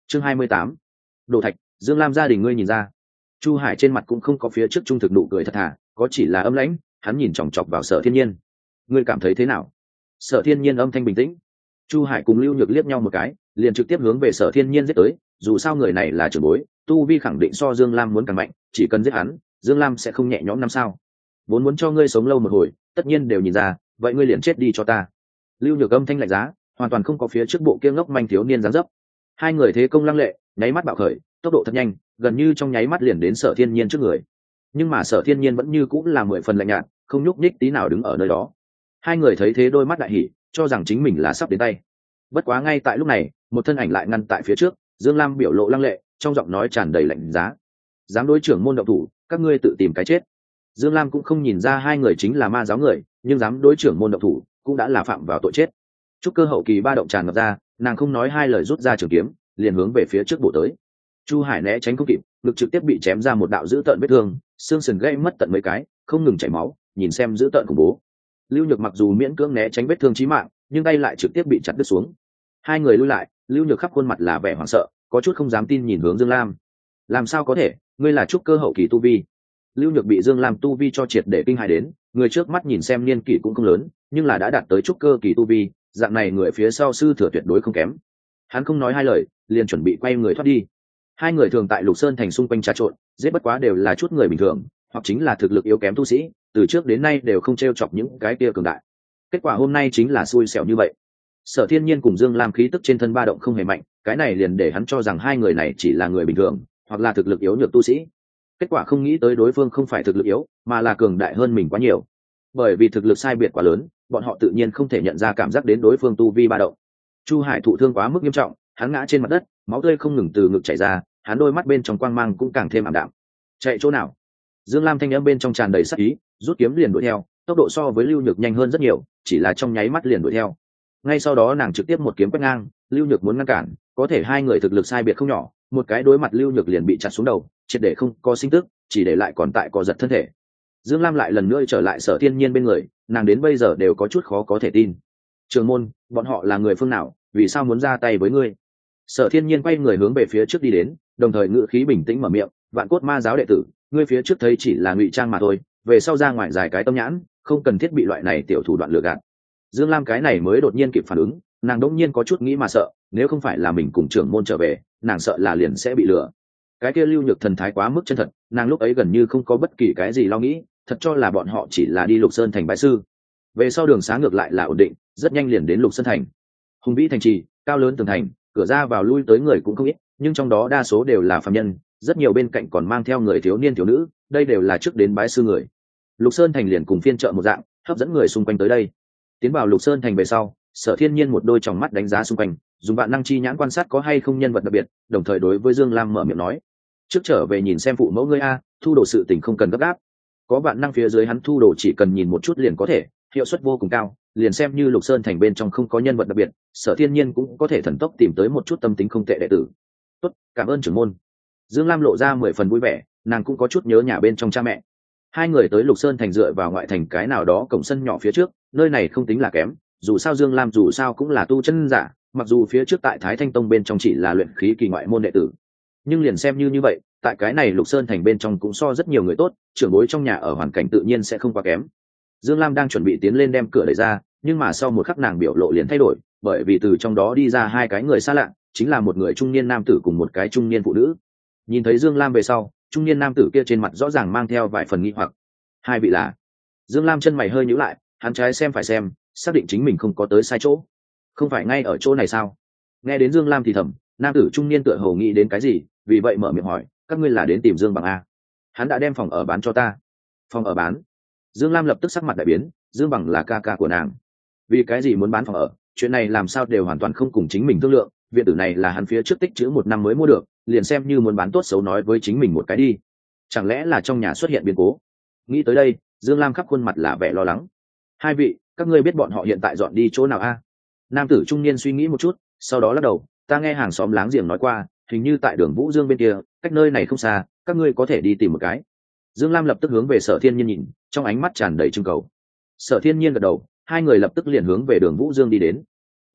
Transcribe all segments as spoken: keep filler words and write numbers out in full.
chương hai mươi tám, đồ thạch. Dương Lam gia đình ngươi nhìn ra. Chu Hải trên mặt cũng không có phía trước trung thực nụ cười thật thà, có chỉ là âm lãnh. Hắn nhìn chòng chọc vào Sở Thiên Nhiên. Ngươi cảm thấy thế nào? Sở Thiên Nhiên âm thanh bình tĩnh. Chu Hải cùng Lưu Nhược liếc nhau một cái, liền trực tiếp hướng về Sở Thiên Nhiên giết tới. Dù sao người này là trưởng bối, tu vi khẳng định so Dương Lam muốn càng mạnh, chỉ cần giết hắn, Dương Lam sẽ không nhẹ nhõm năm sao. Vốn muốn cho ngươi sống lâu một hồi, tất nhiên đều nhìn ra, vậy ngươi liền chết đi cho ta. Lưu Nhược âm thanh lạnh giá, hoàn toàn không có phía trước bộ kia ngốc manh thiếu niên dáng dấp. Hai người thế công lăng lệ, nháy mắt bạo khởi, tốc độ thật nhanh, gần như trong nháy mắt liền đến Sở Thiên Nhiên trước người. Nhưng mà Sở Thiên Nhiên vẫn như cũng là mười phần lạnh nhạt, không nhúc nhích tí nào đứng ở nơi đó. Hai người thấy thế đôi mắt đại hỉ, cho rằng chính mình là sắp đến tay. Bất quá ngay tại lúc này, một thân ảnh lại ngăn tại phía trước. Dương Lam biểu lộ lăng lệ, trong giọng nói tràn đầy lạnh giá. Dám đối trưởng môn động thủ, các ngươi tự tìm cái chết. Dương Lam cũng không nhìn ra hai người chính là ma giáo người, nhưng dám đối trưởng môn động thủ, cũng đã là phạm vào tội chết. Trúc cơ hậu kỳ ba động tràn ngập ra, nàng không nói hai lời rút ra trường kiếm, liền hướng về phía trước bổ tới. Chu Hải né tránh không kịp, ngực trực tiếp bị chém ra một đạo dữ tợn vết thương, xương sườn gãy mất tận mấy cái, không ngừng chảy máu, nhìn xem dữ tợn khủng bố. Lưu Nhược mặc dù miễn cưỡng né tránh vết thương chí mạng, nhưng tay lại trực tiếp bị chặt đứt xuống. Hai người lui lại, Lưu Nhược khắp khuôn mặt là vẻ hoảng sợ, có chút không dám tin nhìn hướng Dương Lam. Làm sao có thể, ngươi là trúc cơ hậu kỳ tu vi? Lưu Nhược bị Dương Lam tu vi cho triệt để kinh hãi đến, người trước mắt nhìn xem niên kỷ cũng không lớn, nhưng là đã đạt tới trúc cơ kỳ tu vi, dạng này người phía sau sư thừa tuyệt đối không kém. Hắn không nói hai lời, liền chuẩn bị quay người thoát đi. Hai người thường tại Lục Sơn thành xung quanh trà trộn, giết bất quá đều là chút người bình thường, hoặc chính là thực lực yếu kém tu sĩ, từ trước đến nay đều không trêu chọc những cái kia cường đại. Kết quả hôm nay chính là xui xẻo như vậy. Sở Thiên Nhiên cùng Dương Lam khí tức trên thân ba động không hề mạnh, cái này liền để hắn cho rằng hai người này chỉ là người bình thường, hoặc là thực lực yếu nhược tu sĩ. Kết quả không nghĩ tới đối phương không phải thực lực yếu, mà là cường đại hơn mình quá nhiều. Bởi vì thực lực sai biệt quá lớn, bọn họ tự nhiên không thể nhận ra cảm giác đến đối phương tu vi ba động. Chu Hải thụ thương quá mức nghiêm trọng, hắn ngã trên mặt đất, máu tươi không ngừng từ ngực chảy ra, hắn đôi mắt bên trong quang mang cũng càng thêm ảm đạm. Chạy chỗ nào? Dương Lam thanh âm bên trong tràn đầy sát ý, rút kiếm liền đuổi theo, tốc độ so với Lưu Nhược nhanh hơn rất nhiều, chỉ là trong nháy mắt liền đuổi theo. Ngay sau đó nàng trực tiếp một kiếm quét ngang, Lưu Nhược muốn ngăn cản, có thể hai người thực lực sai biệt không nhỏ, một cái đối mặt Lưu Nhược liền bị chặt xuống đầu, triệt để không có sinh tức, chỉ để lại còn tại co giật thân thể. Dương Lam lại lần nữa trở lại Sở Thiên Nhiên bên người, nàng đến bây giờ đều có chút khó có thể tin. Trường môn, bọn họ là người phương nào, vì sao muốn ra tay với ngươi? Sở Thiên Nhiên quay người hướng về phía trước đi đến, đồng thời ngữ khí bình tĩnh mở miệng, Vạn Cốt Ma giáo đệ tử, ngươi phía trước thấy chỉ là ngụy trang mà thôi, về sau ra ngoài dài cái tâm nhãn, không cần thiết bị loại này tiểu thủ đoạn lừa gạt. Dương Lam cái này mới đột nhiên kịp phản ứng, nàng đột nhiên có chút nghĩ mà sợ, nếu không phải là mình cùng trưởng môn trở về, nàng sợ là liền sẽ bị lừa. Cái kia Lưu Nhược thần thái quá mức chân thật, nàng lúc ấy gần như không có bất kỳ cái gì lo nghĩ, thật cho là bọn họ chỉ là đi Lục Sơn thành bái sư. Về sau đường xá ngược lại là ổn định, rất nhanh liền đến Lục Sơn thành. Hùng vĩ thành trì, cao lớn tường thành, cửa ra vào lui tới người cũng không ít, nhưng trong đó đa số đều là phàm nhân, rất nhiều bên cạnh còn mang theo người thiếu niên thiếu nữ, đây đều là trước đến bái sư người. Lục Sơn thành liền cùng phiên chợ một dạng, hấp dẫn người xung quanh tới đây. Tiến vào Lục Sơn thành về sau, Sở Thiên Nhiên một đôi tròng mắt đánh giá xung quanh, dùng vạn năng chi nhãn quan sát có hay không nhân vật đặc biệt, đồng thời đối với Dương Lam mở miệng nói: trước trở về nhìn xem phụ mẫu ngươi a, thu đồ sự tình không cần gấp gáp, có vạn năng phía dưới hắn thu đồ chỉ cần nhìn một chút liền có thể, hiệu suất vô cùng cao, liền xem như Lục Sơn thành bên trong không có nhân vật đặc biệt, Sở Thiên Nhiên cũng có thể thần tốc tìm tới một chút tâm tính không tệ đệ tử. Tốt, cảm ơn trưởng môn. Dương Lam lộ ra mười phần vui vẻ, nàng cũng có chút nhớ nhà bên trong cha mẹ. Hai người tới Lục Sơn thành dựa vào ngoại thành cái nào đó cổng sân nhỏ phía trước, nơi này không tính là kém, dù sao Dương Lam dù sao cũng là tu chân giả, mặc dù phía trước tại Thái Thanh Tông bên trong chỉ là luyện khí kỳ ngoại môn đệ tử, nhưng liền xem như như vậy, tại cái này Lục Sơn thành bên trong cũng so rất nhiều người tốt, trưởng bối trong nhà ở hoàn cảnh tự nhiên sẽ không quá kém. Dương Lam đang chuẩn bị tiến lên đem cửa đẩy ra, nhưng mà sau một khắc nàng biểu lộ liền thay đổi, bởi vì từ trong đó đi ra hai cái người xa lạ, chính là một người trung niên nam tử cùng một cái trung niên phụ nữ. Nhìn thấy Dương Lam về sau, trung niên nam tử kia trên mặt rõ ràng mang theo vài phần nghi hoặc. Hai vị là? Dương Lam chân mày hơi nhíu lại, hắn trái xem phải xem, xác định chính mình không có tới sai chỗ. Không phải ngay ở chỗ này sao? Nghe đến Dương Lam thì thầm, nam tử trung niên tựa hồ nghĩ đến cái gì, vì vậy mở miệng hỏi, các ngươi là đến tìm Dương Bằng a? Hắn đã đem phòng ở bán cho ta. Phòng ở bán? Dương Lam lập tức sắc mặt đại biến, Dương Bằng là ca ca của nàng, vì cái gì muốn bán phòng ở? Chuyện này làm sao đều hoàn toàn không cùng chính mình thương lượng, viện tử này là hắn phía trước tích trữ một năm mới mua được, liền xem như muốn bán tốt xấu nói với chính mình một cái đi. Chẳng lẽ là trong nhà xuất hiện biến cố? Nghĩ tới đây, Dương Lam khắp khuôn mặt là vẻ lo lắng. Hai vị, các ngươi biết bọn họ hiện tại dọn đi chỗ nào a? Nam tử trung niên suy nghĩ một chút, sau đó lắc đầu, ta nghe hàng xóm láng giềng nói qua, hình như tại đường Vũ Dương bên kia, cách nơi này không xa, các ngươi có thể đi tìm một cái. Dương Lam lập tức hướng về Sở Thiên Nhiên nhìn, trong ánh mắt tràn đầy trưng cầu. Sở Thiên Nhiên gật đầu, hai người lập tức liền hướng về đường Vũ Dương đi đến.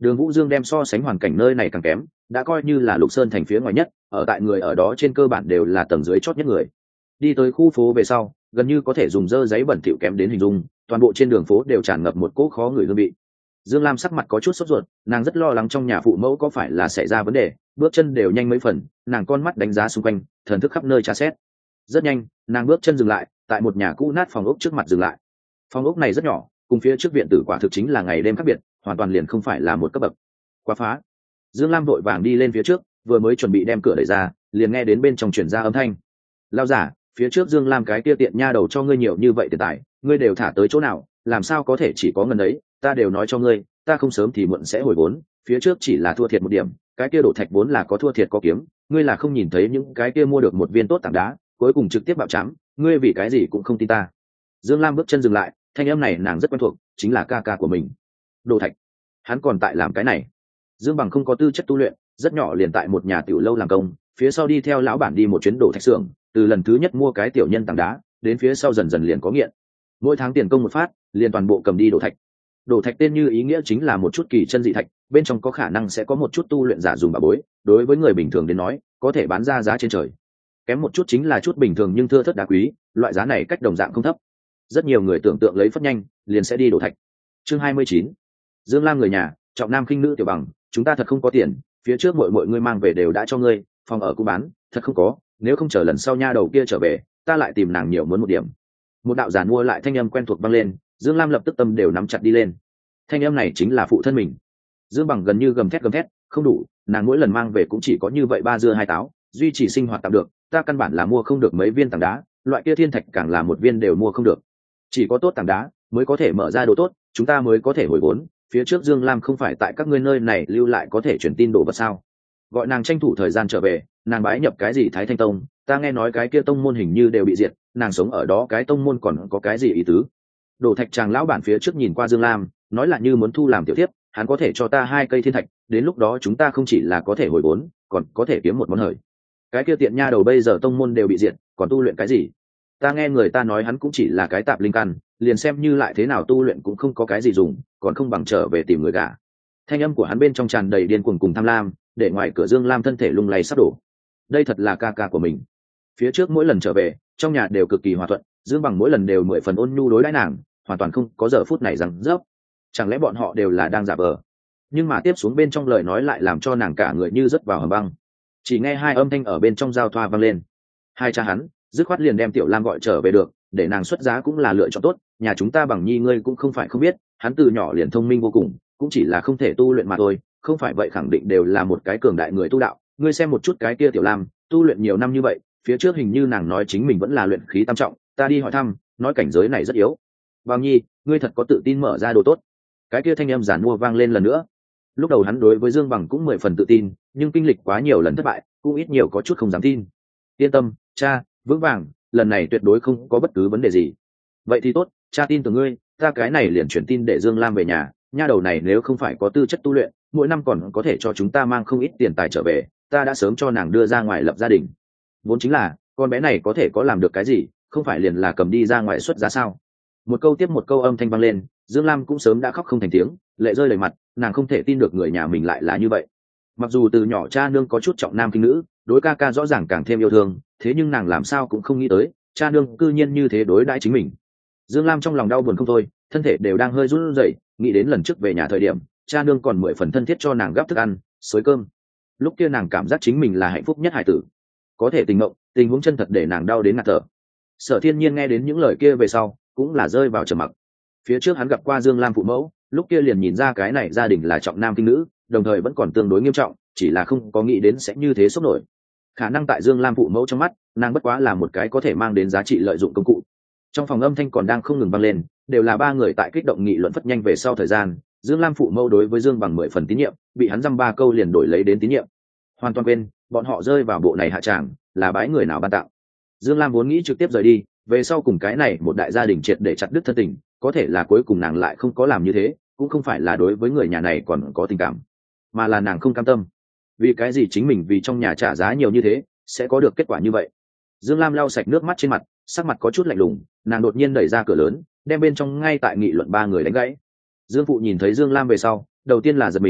Đường Vũ Dương đem so sánh hoàn cảnh nơi này càng kém, đã coi như là Lục Sơn thành phía ngoài nhất, ở tại người ở đó trên cơ bản đều là tầng dưới chót nhất người. Đi tới khu phố về sau, gần như có thể dùng dơ giấy bẩn thỉu kém đến hình dung, toàn bộ trên đường phố đều tràn ngập một cỗ khó người hương vị. Dương Lam sắc mặt có chút sốt ruột, nàng rất lo lắng trong nhà phụ mẫu có phải là xảy ra vấn đề, bước chân đều nhanh mấy phần, nàng con mắt đánh giá xung quanh, thần thức khắp nơi tra xét. Rất nhanh, nàng bước chân dừng lại, tại một nhà cũ nát phòng ốc trước mặt dừng lại. Phòng ốc này rất nhỏ, cùng phía trước viện tử quả thực chính là ngày đêm khác biệt, hoàn toàn liền không phải là một cấp bậc. Quá phá. Dương Lam vội vàng đi lên phía trước, vừa mới chuẩn bị đem cửa đẩy ra, liền nghe đến bên trong truyền ra âm thanh. Lao giả, phía trước Dương Lam cái kia tiện nha đầu cho ngươi nhiều như vậy tiền tài, ngươi đều thả tới chỗ nào, làm sao có thể chỉ có ngần ấy, ta đều nói cho ngươi, ta không sớm thì muộn sẽ hồi vốn, phía trước chỉ là thua thiệt một điểm, cái kia đổ thạch vốn là có thua thiệt có kiếm, ngươi là không nhìn thấy những cái kia mua được một viên tốt tảng đá, cuối cùng trực tiếp bạo chám, ngươi vì cái gì cũng không tin ta. Dương Lam bước chân dừng lại, thanh âm này nàng rất quen thuộc, chính là ca ca của mình. Đổ thạch, hắn còn tại làm cái này. Dương Bằng không có tư chất tu luyện, rất nhỏ liền tại một nhà tiểu lâu làm công, phía sau đi theo lão bản đi một chuyến đổ thạch xưởng, từ lần thứ nhất mua cái tiểu nhân tảng đá, đến phía sau dần dần liền có nghiện. Mỗi tháng tiền công một phát, liền toàn bộ cầm đi đổ thạch. Đổ thạch tên như ý nghĩa chính là một chút kỳ chân dị thạch, bên trong có khả năng sẽ có một chút tu luyện giả dùng bảo bối, đối với người bình thường đến nói, có thể bán ra giá trên trời. Kém một chút chính là chút bình thường nhưng thưa thớt đá quý, loại giá này cách đồng dạng không thấp. Rất nhiều người tưởng tượng lấy phất nhanh, liền sẽ đi đổ thạch. Chương hai mươi chín. Dương Lam người nhà, trọng nam khinh nữ Tiểu Bằng, chúng ta thật không có tiền, phía trước mọi mọi người mang về đều đã cho ngươi, phòng ở cũng bán, thật không có, nếu không chờ lần sau nha đầu kia trở về, ta lại tìm nàng nhiều muốn một điểm. Một đạo giản mua lại thanh âm quen thuộc vang lên, Dương Lam lập tức tâm đều nắm chặt đi lên. Thanh âm này chính là phụ thân mình. Dương Bằng gần như gầm thét gầm thét, không đủ, nàng mỗi lần mang về cũng chỉ có như vậy ba dưa hai táo, duy trì sinh hoạt tạm được, ta căn bản là mua không được mấy viên tảng đá, loại kia thiên thạch càng là một viên đều mua không được. Chỉ có tốt tảng đá mới có thể mở ra đồ tốt, chúng ta mới có thể hồi vốn, phía trước Dương Lam không phải tại các ngươi nơi này lưu lại có thể truyền tin đồ vật sao? Gọi nàng tranh thủ thời gian trở về, nàng bái nhập cái gì Thái Thanh Tông, ta nghe nói cái kia tông môn hình như đều bị diệt, nàng sống ở đó cái tông môn còn có cái gì ý tứ? Đổ thạch chàng lão bản phía trước nhìn qua Dương Lam, nói là như muốn thu làm tiểu tiếp, hắn có thể cho ta hai cây thiên thạch, đến lúc đó chúng ta không chỉ là có thể hồi vốn, còn có thể kiếm một món hời. Cái kia tiện nha đầu bây giờ tông môn đều bị diệt, còn tu luyện cái gì? Ta nghe người ta nói hắn cũng chỉ là cái tạp linh căn, liền xem như lại thế nào tu luyện cũng không có cái gì dùng, còn không bằng trở về tìm người gả. Thanh âm của hắn bên trong tràn đầy điên cuồng cùng tham lam, để ngoài cửa Dương Lam thân thể lung lay sắp đổ. Đây thật là ca ca của mình. Phía trước mỗi lần trở về, trong nhà đều cực kỳ hòa thuận, Dương Bằng mỗi lần đều mười phần ôn nhu đối đãi nàng, hoàn toàn không có giờ phút này rằng dốc. Chẳng lẽ bọn họ đều là đang giả vờ? Nhưng mà tiếp xuống bên trong lời nói lại làm cho nàng cả người như rớt vào hầm băng. Chỉ nghe hai âm thanh ở bên trong giao thoa vang lên. Hai cha hắn, dứt khoát liền đem Tiểu Lam gọi trở về được, để nàng xuất giá cũng là lựa chọn tốt, nhà chúng ta Bằng Nhi ngươi cũng không phải không biết, hắn từ nhỏ liền thông minh vô cùng, cũng chỉ là không thể tu luyện mà thôi, không phải vậy khẳng định đều là một cái cường đại người tu đạo. Ngươi xem một chút cái kia Tiểu Lam, tu luyện nhiều năm như vậy, phía trước hình như nàng nói chính mình vẫn là luyện khí tam trọng, ta đi hỏi thăm, nói cảnh giới này rất yếu. Bằng Nhi, ngươi thật có tự tin mở ra đồ tốt. Cái kia thanh âm giản mua vang lên lần nữa. Lúc đầu hắn đối với Dương Bằng cũng mười phần tự tin, nhưng kinh lịch quá nhiều lần thất bại, cũng ít nhiều có chút không dám tin. Yên tâm, cha, vững vàng, lần này tuyệt đối không có bất cứ vấn đề gì. Vậy thì tốt, cha tin tưởng ngươi, ta cái này liền chuyển tin để Dương Lam về nhà, nha đầu này nếu không phải có tư chất tu luyện, mỗi năm còn có thể cho chúng ta mang không ít tiền tài trở về, ta đã sớm cho nàng đưa ra ngoài lập gia đình. Vốn chính là, con bé này có thể có làm được cái gì, không phải liền là cầm đi ra ngoài xuất giá sao? Một câu tiếp một câu âm thanh vang lên, Dương Lam cũng sớm đã khóc không thành tiếng, lệ rơi đầy mặt, nàng không thể tin được người nhà mình lại là như vậy. Mặc dù từ nhỏ cha nương có chút trọng nam khinh nữ, đối ca ca rõ ràng càng thêm yêu thương, thế nhưng nàng làm sao cũng không nghĩ tới, cha nương cư nhiên như thế đối đãi chính mình. Dương Lam trong lòng đau buồn không thôi, thân thể đều đang hơi run rẩy, nghĩ đến lần trước về nhà thời điểm, cha nương còn mười phần thân thiết cho nàng gắp thức ăn, xới cơm. Lúc kia nàng cảm giác chính mình là hạnh phúc nhất hải tử. Có thể tình mộng, tình huống chân thật để nàng đau đến ngạt thở. Sở Thiên Nhiên nghe đến những lời kia về sau, cũng là rơi vào trầm mặc. Phía trước hắn gặp qua Dương Lam phụ mẫu, lúc kia liền nhìn ra cái này gia đình là trọng nam khinh nữ, đồng thời vẫn còn tương đối nghiêm trọng, chỉ là không có nghĩ đến sẽ như thế sốc nổi. Khả năng tại Dương Lam phụ mẫu trong mắt, nàng bất quá là một cái có thể mang đến giá trị lợi dụng công cụ. Trong phòng âm thanh còn đang không ngừng vang lên, đều là ba người tại kích động nghị luận phất nhanh về sau thời gian, Dương Lam phụ mẫu đối với Dương Bằng mười phần tín nhiệm, bị hắn dăm ba câu liền đổi lấy đến tín nhiệm. Hoàn toàn quên, bọn họ rơi vào bộ này hạ tràng, là bái người nào ban tặng. Dương Lam vốn nghĩ trực tiếp rời đi, về sau cùng cái này một đại gia đình triệt để chặt đứt thân tình, có thể là cuối cùng nàng lại không có làm như thế, cũng không phải là đối với người nhà này còn có tình cảm, mà là nàng không cam tâm. Vì cái gì chính mình vì trong nhà trả giá nhiều như thế, sẽ có được kết quả như vậy? Dương Lam lau sạch nước mắt trên mặt, sắc mặt có chút lạnh lùng, nàng đột nhiên đẩy ra cửa lớn, đem bên trong ngay tại nghị luận ba người đánh gãy. Dương phụ nhìn thấy Dương Lam về sau, đầu tiên là giật mình,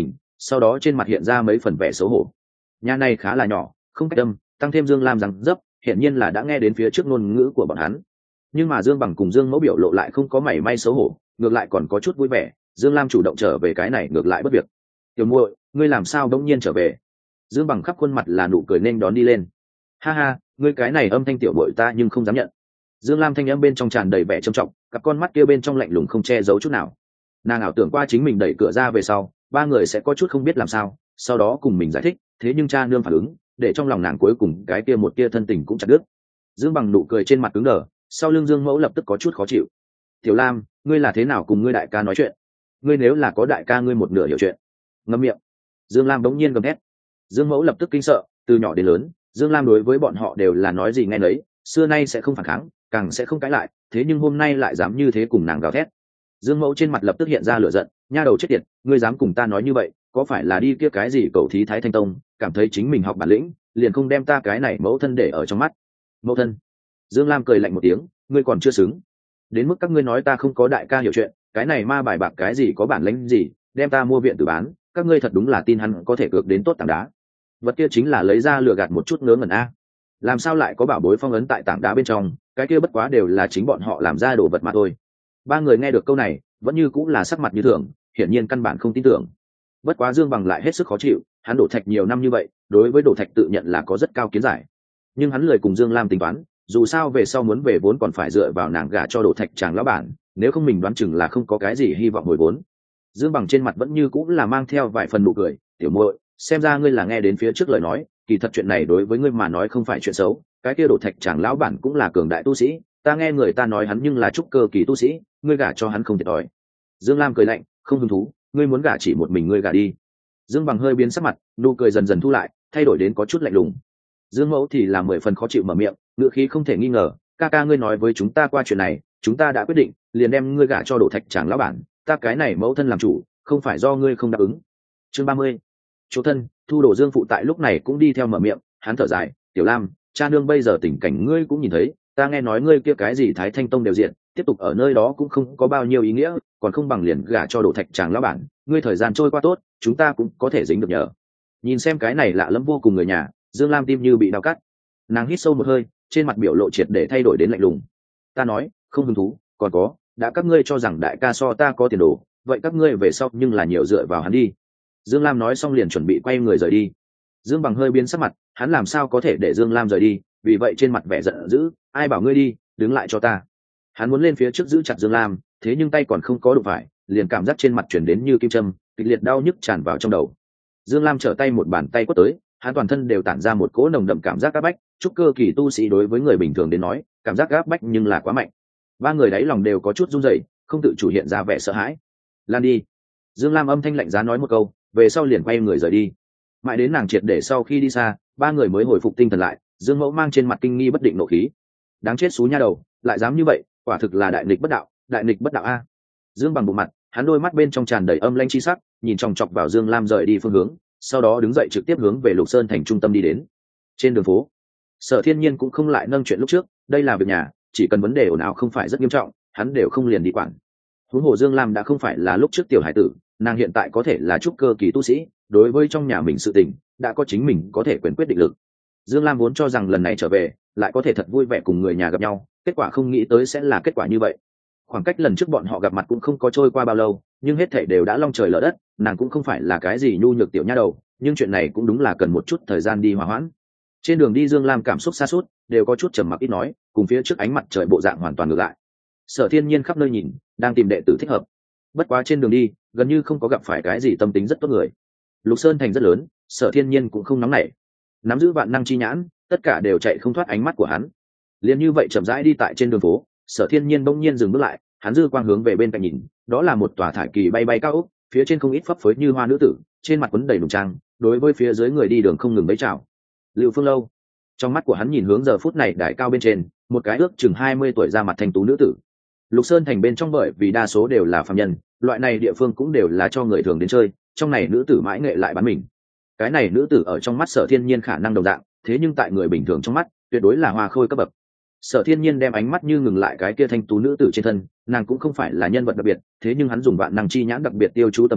sau đó trên mặt hiện ra mấy phần vẻ xấu hổ. Nhà này khá là nhỏ, không cách âm, tăng thêm Dương Lam rằng dấp, hiện nhiên là đã nghe đến phía trước ngôn ngữ của bọn hắn. Nhưng mà Dương Bằng cùng Dương Mẫu biểu lộ lại không có mảy may xấu hổ, ngược lại còn có chút vui vẻ. Dương Lam chủ động trở về cái này ngược lại bất việc. Tiểu muội, ngươi làm sao đống nhiên trở về? Dương Bằng khắp khuôn mặt là nụ cười nên đón đi lên. Ha ha, ngươi cái này âm thanh tiểu muội ta nhưng không dám nhận. Dương Lam thanh âm bên trong tràn đầy vẻ trầm trọng, cặp con mắt kia bên trong lạnh lùng không che giấu chút nào. Nàng ảo tưởng qua chính mình đẩy cửa ra về sau, ba người sẽ có chút không biết làm sao, sau đó cùng mình giải thích, thế nhưng cha nương phản ứng, để trong lòng nàng cuối cùng cái kia một tia thân tình cũng chặt đứt. Dương Bằng nụ cười trên mặt cứng đờ, sau lưng Dương Mẫu lập tức có chút khó chịu. Tiểu Lam, ngươi là thế nào cùng ngươi đại ca nói chuyện? Ngươi nếu là có đại ca ngươi một nửa hiểu chuyện. Ngậm miệng. Dương Lam đống nhiên gầm hét. Dương Mẫu lập tức kinh sợ, từ nhỏ đến lớn, Dương Lam đối với bọn họ đều là nói gì nghe nấy, xưa nay sẽ không phản kháng, càng sẽ không cãi lại, thế nhưng hôm nay lại dám như thế cùng nàng gào thét. Dương Mẫu trên mặt lập tức hiện ra lửa giận, nha đầu chết tiệt, ngươi dám cùng ta nói như vậy, có phải là đi kia cái gì cầu thí Thái Thanh Tông, cảm thấy chính mình học bản lĩnh, liền không đem ta cái này mẫu thân để ở trong mắt. Mẫu thân? Dương Lam cười lạnh một tiếng, ngươi còn chưa xứng. Đến mức các ngươi nói ta không có đại ca hiểu chuyện, cái này ma bài bạc cái gì có bản lĩnh gì, đem ta mua viện tử bán, các ngươi thật đúng là tin hắn có thể cược đến tốt tảng đá. Vật kia chính là lấy ra lừa gạt một chút ngớ ngẩn a. Làm sao lại có bảo bối phong ấn tại tảng đá bên trong, cái kia bất quá đều là chính bọn họ làm ra đồ vật mà thôi. Ba người nghe được câu này, vẫn như cũng là sắc mặt như thường, hiển nhiên căn bản không tin tưởng. Bất quá Dương Bằng lại hết sức khó chịu, hắn đổ thạch nhiều năm như vậy, đối với đổ thạch tự nhận là có rất cao kiến giải. Nhưng hắn lười cùng Dương Lam tính toán, dù sao về sau muốn về vốn còn phải dựa vào nàng gả cho đổ thạch chàng lão bản, nếu không mình đoán chừng là không có cái gì hy vọng hồi vốn. Dương Bằng trên mặt vẫn như cũng là mang theo vài phần nụ cười, tiểu muội, xem ra ngươi là nghe đến phía trước lời nói, kỳ thật chuyện này đối với ngươi mà nói không phải chuyện xấu, cái kia đổ thạch chàng lão bản cũng là cường đại tu sĩ, ta nghe người ta nói hắn nhưng là trúc cơ kỳ tu sĩ, ngươi gả cho hắn không thiệt thòi. Dương Lam cười lạnh, không hứng thú, ngươi muốn gả chỉ một mình ngươi gả đi. Dương Bằng hơi biến sắc mặt, nụ cười dần dần thu lại, thay đổi đến có chút lạnh lùng. Dương Mẫu thì là mười phần khó chịu mở miệng, ngựa khí không thể nghi ngờ, ca ca ngươi nói với chúng ta qua chuyện này, chúng ta đã quyết định, liền đem ngươi gả cho đổ thạch chàng lão bản, ta cái này mẫu thân làm chủ, không phải do ngươi không đáp ứng. Chương ba mươi. Chỗ thân, Thu Đồ Dương phụ tại lúc này cũng đi theo mở miệng, hắn thở dài, Tiểu Lam, cha nương bây giờ tình cảnh ngươi cũng nhìn thấy, ta nghe nói ngươi kia cái gì Thái Thanh Tông đều diện, tiếp tục ở nơi đó cũng không có bao nhiêu ý nghĩa, còn không bằng liền gả cho đổ thạch chàng lão bản, ngươi thời gian trôi qua tốt, chúng ta cũng có thể dính được nhờ. Nhìn xem cái này lạ lẫm vô cùng người nhà, Dương Lam tim như bị đau cắt. Nàng hít sâu một hơi, trên mặt biểu lộ triệt để thay đổi đến lạnh lùng. Ta nói, không hứng thú, còn có, đã các ngươi cho rằng đại ca so ta có tiền đồ, vậy các ngươi về sau nhưng là nhiều dựa vào hắn đi. Dương Lam nói xong liền chuẩn bị quay người rời đi. Dương Bằng hơi biến sắc mặt, hắn làm sao có thể để Dương Lam rời đi, vì vậy trên mặt vẻ giận dữ, ai bảo ngươi đi, đứng lại cho ta. Hắn muốn lên phía trước giữ chặt Dương Lam, thế nhưng tay còn không có đụng phải, liền cảm giác trên mặt chuyển đến như kim châm, kịch liệt đau nhức tràn vào trong đầu. Dương Lam trở tay một bàn tay quất tới, hắn toàn thân đều tản ra một cỗ nồng đậm cảm giác áp bách, trúc cơ kỳ tu sĩ đối với người bình thường đến nói, cảm giác áp bách nhưng là quá mạnh. Ba người đáy lòng đều có chút run rẩy, không tự chủ hiện ra vẻ sợ hãi. Lan đi. Dương Lam âm thanh lạnh giá nói một câu, về sau liền quay người rời đi. Mãi đến nàng triệt để sau khi đi xa, ba người mới hồi phục tinh thần lại. Dương Mẫu mang trên mặt kinh nghi bất định nộ khí, đáng chết xú nha đầu, lại dám như vậy, quả thực là đại nghịch bất đạo, đại nghịch bất đạo a. Dương Bằng bộ mặt, hắn đôi mắt bên trong tràn đầy âm lãnh chi sắc, nhìn chòng chọc vào Dương Lam rời đi phương hướng, sau đó đứng dậy trực tiếp hướng về Lục Sơn thành trung tâm đi đến. Trên đường phố, Sở Thiên Nhiên cũng không lại nâng chuyện lúc trước, đây là việc nhà, chỉ cần vấn đề ồn ào không phải rất nghiêm trọng, hắn đều không liền đi quản. Huống hồ Dương Lam đã không phải là lúc trước tiểu hải tử, nàng hiện tại có thể là trúc cơ kỳ tu sĩ, đối với trong nhà mình sự tình, đã có chính mình có thể quyền quyết định lực. Dương Lam vốn cho rằng lần này trở về, lại có thể thật vui vẻ cùng người nhà gặp nhau, kết quả không nghĩ tới sẽ là kết quả như vậy. Khoảng cách lần trước bọn họ gặp mặt cũng không có trôi qua bao lâu, nhưng hết thảy đều đã long trời lở đất, nàng cũng không phải là cái gì nhu nhược tiểu nha đầu, nhưng chuyện này cũng đúng là cần một chút thời gian đi hòa hoãn. Trên đường đi Dương Lam cảm xúc sa sút, đều có chút trầm mặc ít nói, cùng phía trước ánh mặt trời bộ dạng hoàn toàn ngược lại. Sở Thiên Nhiên khắp nơi nhìn, đang tìm đệ tử thích hợp. Bất quá trên đường đi, gần như không có gặp phải cái gì tâm tính rất tốt người. Lục Sơn thành rất lớn, Sở Thiên Nhiên cũng không nóng nảy, nắm giữ vạn năng chi nhãn, tất cả đều chạy không thoát ánh mắt của hắn. Liền như vậy chậm rãi đi tại trên đường phố, Sở Thiên Nhiên bỗng nhiên dừng bước lại, hắn dư quang hướng về bên cạnh nhìn, đó là một tòa thải kỳ bay bay cao ốc, phía trên không ít phấp phới như hoa nữ tử, trên mặt quấn đầy nùng trang, đối với phía dưới người đi đường không ngừng bái chào. Lưu Phương Lâu, trong mắt của hắn nhìn hướng giờ phút này đại cao bên trên, một cái ước chừng hai mươi tuổi ra mặt thanh tú nữ tử. Lục Sơn thành bên trong bởi vì đa số đều là phàm nhân, loại này địa phương cũng đều là cho người thường đến chơi, trong này nữ tử mãi nghệ lại bán mình. Cái này nữ tử ở trong mắt Sở Thiên Nhiên khả năng đồng dạng, thế nhưng tại người bình thường trong mắt, tuyệt đối là hoa khôi cấp bậc. Sở Thiên Nhiên đem ánh mắt như ngừng lại cái kia thanh tú nữ tử trên thân, nàng cũng không phải là nhân vật đặc biệt, thế nhưng hắn dùng vạn năng chi nhãn đặc biệt tiêu chú tâm tính,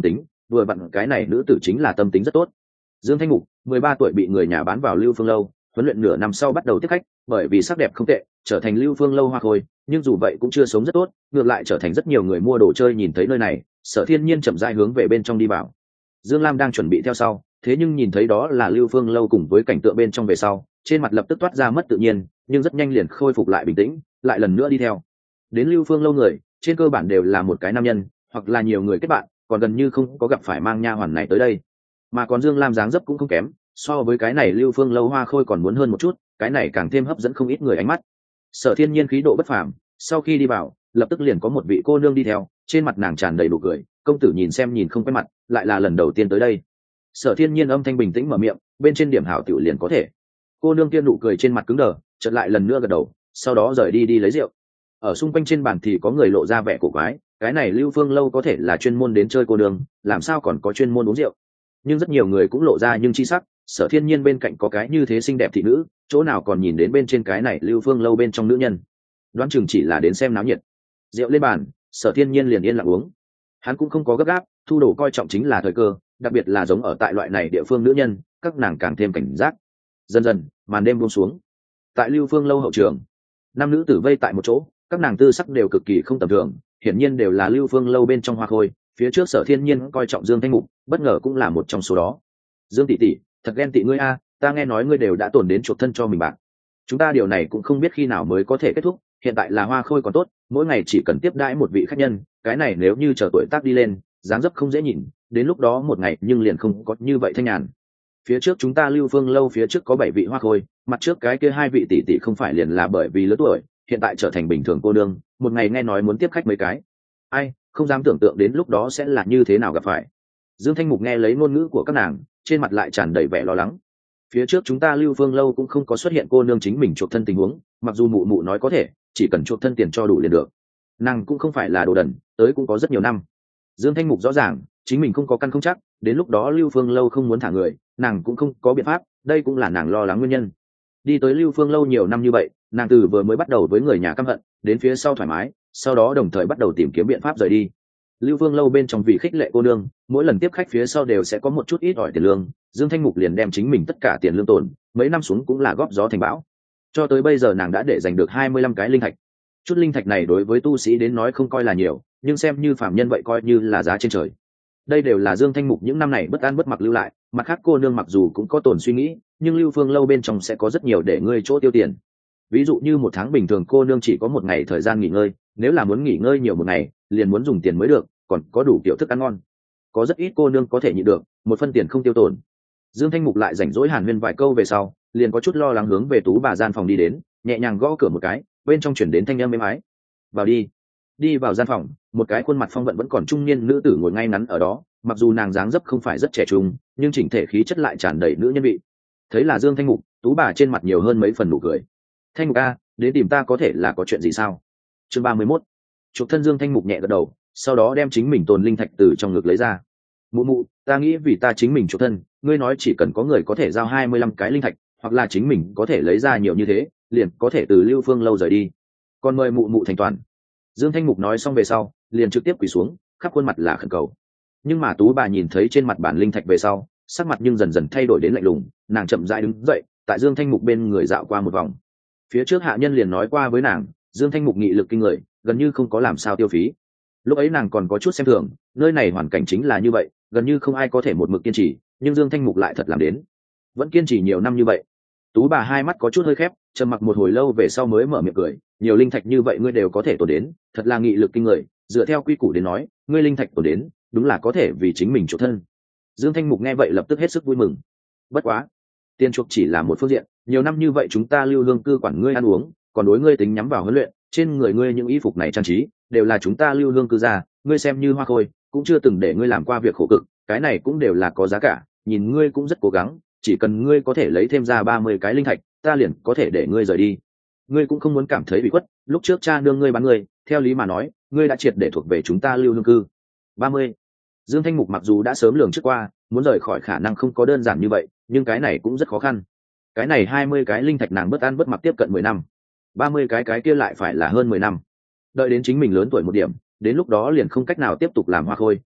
vừa vặn cái này nữ tử chính là tâm tính rất tốt. Dương Thanh Ngục mười ba tuổi bị người nhà bán vào Lưu Phương Lâu, huấn luyện nửa năm sau bắt đầu tiếp khách, bởi vì sắc đẹp không tệ trở thành Lưu Phương Lâu hoa khôi, nhưng dù vậy cũng chưa sống rất tốt, ngược lại trở thành rất nhiều người mua đồ chơi nhìn thấy nơi này. Sở Thiên Nhiên chậm rãi hướng về bên trong đi vào. Dương Lam đang chuẩn bị theo sau, thế nhưng nhìn thấy đó là Lưu Phương Lâu cùng với cảnh tượng bên trong về sau, trên mặt lập tức toát ra mất tự nhiên, nhưng rất nhanh liền khôi phục lại bình tĩnh, lại lần nữa đi theo. Đến Lưu Phương Lâu người trên cơ bản đều là một cái nam nhân hoặc là nhiều người kết bạn, còn gần như không có gặp phải mang nha hoàn này tới đây. Mà còn Dương Lam dáng dấp cũng không kém, so với cái này Lưu Phương Lâu hoa khôi còn muốn hơn một chút, cái này càng thêm hấp dẫn không ít người ánh mắt. Sở Thiên Nhiên khí độ bất phàm, sau khi đi vào lập tức liền có một vị cô nương đi theo, trên mặt nàng tràn đầy nụ cười. Công tử nhìn xem nhìn không quen mặt, lại là lần đầu tiên tới đây. Sở Thiên Nhiên âm thanh bình tĩnh mở miệng, bên trên điểm hảo tiểu liền có thể. Cô nương kia nụ cười trên mặt cứng đờ, chợt lại lần nữa gật đầu, sau đó rời đi đi lấy rượu. Ở xung quanh trên bàn thì có người lộ ra vẻ cổ quái, cái này Lưu Phương Lâu có thể là chuyên môn đến chơi cô nương, làm sao còn có chuyên môn uống rượu. Nhưng rất nhiều người cũng lộ ra nhưng chi sắc, Sở Thiên Nhiên bên cạnh có cái như thế xinh đẹp thị nữ, chỗ nào còn nhìn đến bên trên cái này Lưu Phương Lâu bên trong nữ nhân. Đoán chừng chỉ là đến xem náo nhiệt. Rượu lên bàn, Sở Thiên Nhiên liền yên lặng uống. Hắn cũng không có gấp gáp, thu đồ coi trọng chính là thời cơ, đặc biệt là giống ở tại loại này địa phương nữ nhân, các nàng càng thêm cảnh giác. Dần dần màn đêm buông xuống. Tại Lưu Phương Lâu hậu trường, năm nữ tử vây tại một chỗ, các nàng tư sắc đều cực kỳ không tầm thường, hiển nhiên đều là Lưu Phương Lâu bên trong hoa khôi. Phía trước Sở Thiên Nhiên coi trọng Dương Thanh Mục, bất ngờ cũng là một trong số đó. Dương tỷ tỷ, thật ghen tị ngươi a, ta nghe nói ngươi đều đã tổn đến chuộc thân cho mình bạn. Chúng ta điều này cũng không biết khi nào mới có thể kết thúc, hiện tại là hoa khôi còn tốt, mỗi ngày chỉ cần tiếp đãi một vị khách nhân, cái này nếu như chờ tuổi tác đi lên, dáng dấp không dễ nhìn, đến lúc đó một ngày nhưng liền không có như vậy thanh nhàn. Phía trước chúng ta Lưu Phương Lâu phía trước có bảy vị hoa khôi, mặt trước cái kia hai vị tỷ tỷ không phải liền là bởi vì lớn tuổi, hiện tại trở thành bình thường cô nương, một ngày nghe nói muốn tiếp khách mấy cái. Ai, không dám tưởng tượng đến lúc đó sẽ là như thế nào gặp phải. Dương Thanh Mục nghe lấy ngôn ngữ của các nàng, trên mặt lại tràn đầy vẻ lo lắng. Phía trước chúng ta Lưu Phương Lâu cũng không có xuất hiện cô nương chính mình chuộc thân tình huống, mặc dù mụ mụ nói có thể, chỉ cần chuộc thân tiền cho đủ liền được. Nàng cũng không phải là đồ đần, tới cũng có rất nhiều năm. Dương Thanh Mục rõ ràng, chính mình không có căn không chắc, đến lúc đó Lưu Phương Lâu không muốn thả người, nàng cũng không có biện pháp, đây cũng là nàng lo lắng nguyên nhân. Đi tới Lưu Phương Lâu nhiều năm như vậy, nàng từ vừa mới bắt đầu với người nhà căm hận, đến phía sau thoải mái, sau đó đồng thời bắt đầu tìm kiếm biện pháp rời đi. Lưu Phương Lâu bên trong vì khích lệ cô nương, mỗi lần tiếp khách phía sau đều sẽ có một chút ít ỏi tiền lương, Dương Thanh Mục liền đem chính mình tất cả tiền lương tồn, mấy năm xuống cũng là góp gió thành bão. Cho tới bây giờ nàng đã để dành được hai mươi lăm cái linh thạch. Chút linh thạch này đối với tu sĩ đến nói không coi là nhiều, nhưng xem như phàm nhân vậy coi như là giá trên trời. Đây đều là Dương Thanh Mục những năm này bất an bất mặc lưu lại, mặt khác cô nương mặc dù cũng có tổn suy nghĩ, nhưng Lưu Phương Lâu bên trong sẽ có rất nhiều để ngươi chỗ tiêu tiền. Ví dụ như một tháng bình thường cô nương chỉ có một ngày thời gian nghỉ ngơi, nếu là muốn nghỉ ngơi nhiều một ngày, liền muốn dùng tiền mới được, còn có đủ kiểu thức ăn ngon. Có rất ít cô nương có thể nhịn được, một phân tiền không tiêu tổn. Dương Thanh Mục lại rảnh rỗi hàn huyên vài câu về sau, liền có chút lo lắng hướng về tú bà gian phòng đi đến, nhẹ nhàng gõ cửa một cái, bên trong chuyển đến thanh âm êm ái. Vào đi. Đi vào gian phòng, một cái khuôn mặt phong vận vẫn còn trung niên nữ tử ngồi ngay ngắn ở đó, mặc dù nàng dáng dấp không phải rất trẻ trung, nhưng chỉnh thể khí chất lại tràn đầy nữ nhân vị. Thấy là Dương Thanh Mục, tú bà trên mặt nhiều hơn mấy phần nụ cười. Thanh Mục a, đến tìm ta có thể là có chuyện gì sao? Chương ba mươi mốt. Chuộc thân Dương Thanh Mục nhẹ gật đầu, sau đó đem chính mình tồn linh thạch từ trong ngực lấy ra. Mụ mụ, ta nghĩ vì ta chính mình chuộc thân, ngươi nói chỉ cần có người có thể giao hai mươi lăm cái linh thạch, hoặc là chính mình có thể lấy ra nhiều như thế, liền có thể từ Lưu Phương Lâu rời đi. Còn mời mụ mụ thành toàn. Dương Thanh Mục nói xong về sau, liền trực tiếp quỳ xuống, khắp khuôn mặt là khẩn cầu. Nhưng mà tú bà nhìn thấy trên mặt bản linh thạch về sau, sắc mặt nhưng dần dần thay đổi đến lạnh lùng, nàng chậm rãi đứng dậy, tại Dương Thanh Mục bên người dạo qua một vòng. Phía trước hạ nhân liền nói qua với nàng, Dương Thanh Mục nghị lực kinh người, gần như không có làm sao tiêu phí. Lúc ấy nàng còn có chút xem thường, nơi này hoàn cảnh chính là như vậy, gần như không ai có thể một mực kiên trì, nhưng Dương Thanh Mục lại thật làm đến, vẫn kiên trì nhiều năm như vậy. Tú bà hai mắt có chút hơi khép, trầm mặc một hồi lâu về sau mới mở miệng cười, nhiều linh thạch như vậy ngươi đều có thể tổn đến, thật là nghị lực kinh người, dựa theo quy củ đến nói, ngươi linh thạch tổn đến, đúng là có thể vì chính mình chuộc thân. Dương Thanh Mục nghe vậy lập tức hết sức vui mừng. Bất quá, tiền chuộc chỉ là một phương diện, nhiều năm như vậy chúng ta Lưu Hương cư quản ngươi ăn uống, còn đối ngươi tính nhắm vào huấn luyện, trên người ngươi những y phục này trang trí, đều là chúng ta Lưu Hương cư ra, ngươi xem như hoa khôi, cũng chưa từng để ngươi làm qua việc khổ cực, cái này cũng đều là có giá cả, nhìn ngươi cũng rất cố gắng, chỉ cần ngươi có thể lấy thêm ra ba mươi cái linh thạch, ta liền có thể để ngươi rời đi. Ngươi cũng không muốn cảm thấy bị khuất, lúc trước cha nương ngươi bán ngươi, theo lý mà nói, ngươi đã triệt để thuộc về chúng ta Lưu Hương cư. ba mươi. Dương Thanh Mục mặc dù đã sớm lường trước qua, muốn rời khỏi khả năng không có đơn giản như vậy, nhưng cái này cũng rất khó khăn. Cái này hai mươi cái linh thạch nàng bất ăn bất mặc tiếp cận mười năm. ba mươi cái cái kia lại phải là hơn mười năm. Đợi đến chính mình lớn tuổi một điểm, đến lúc đó liền không cách nào tiếp tục làm hoa khôi,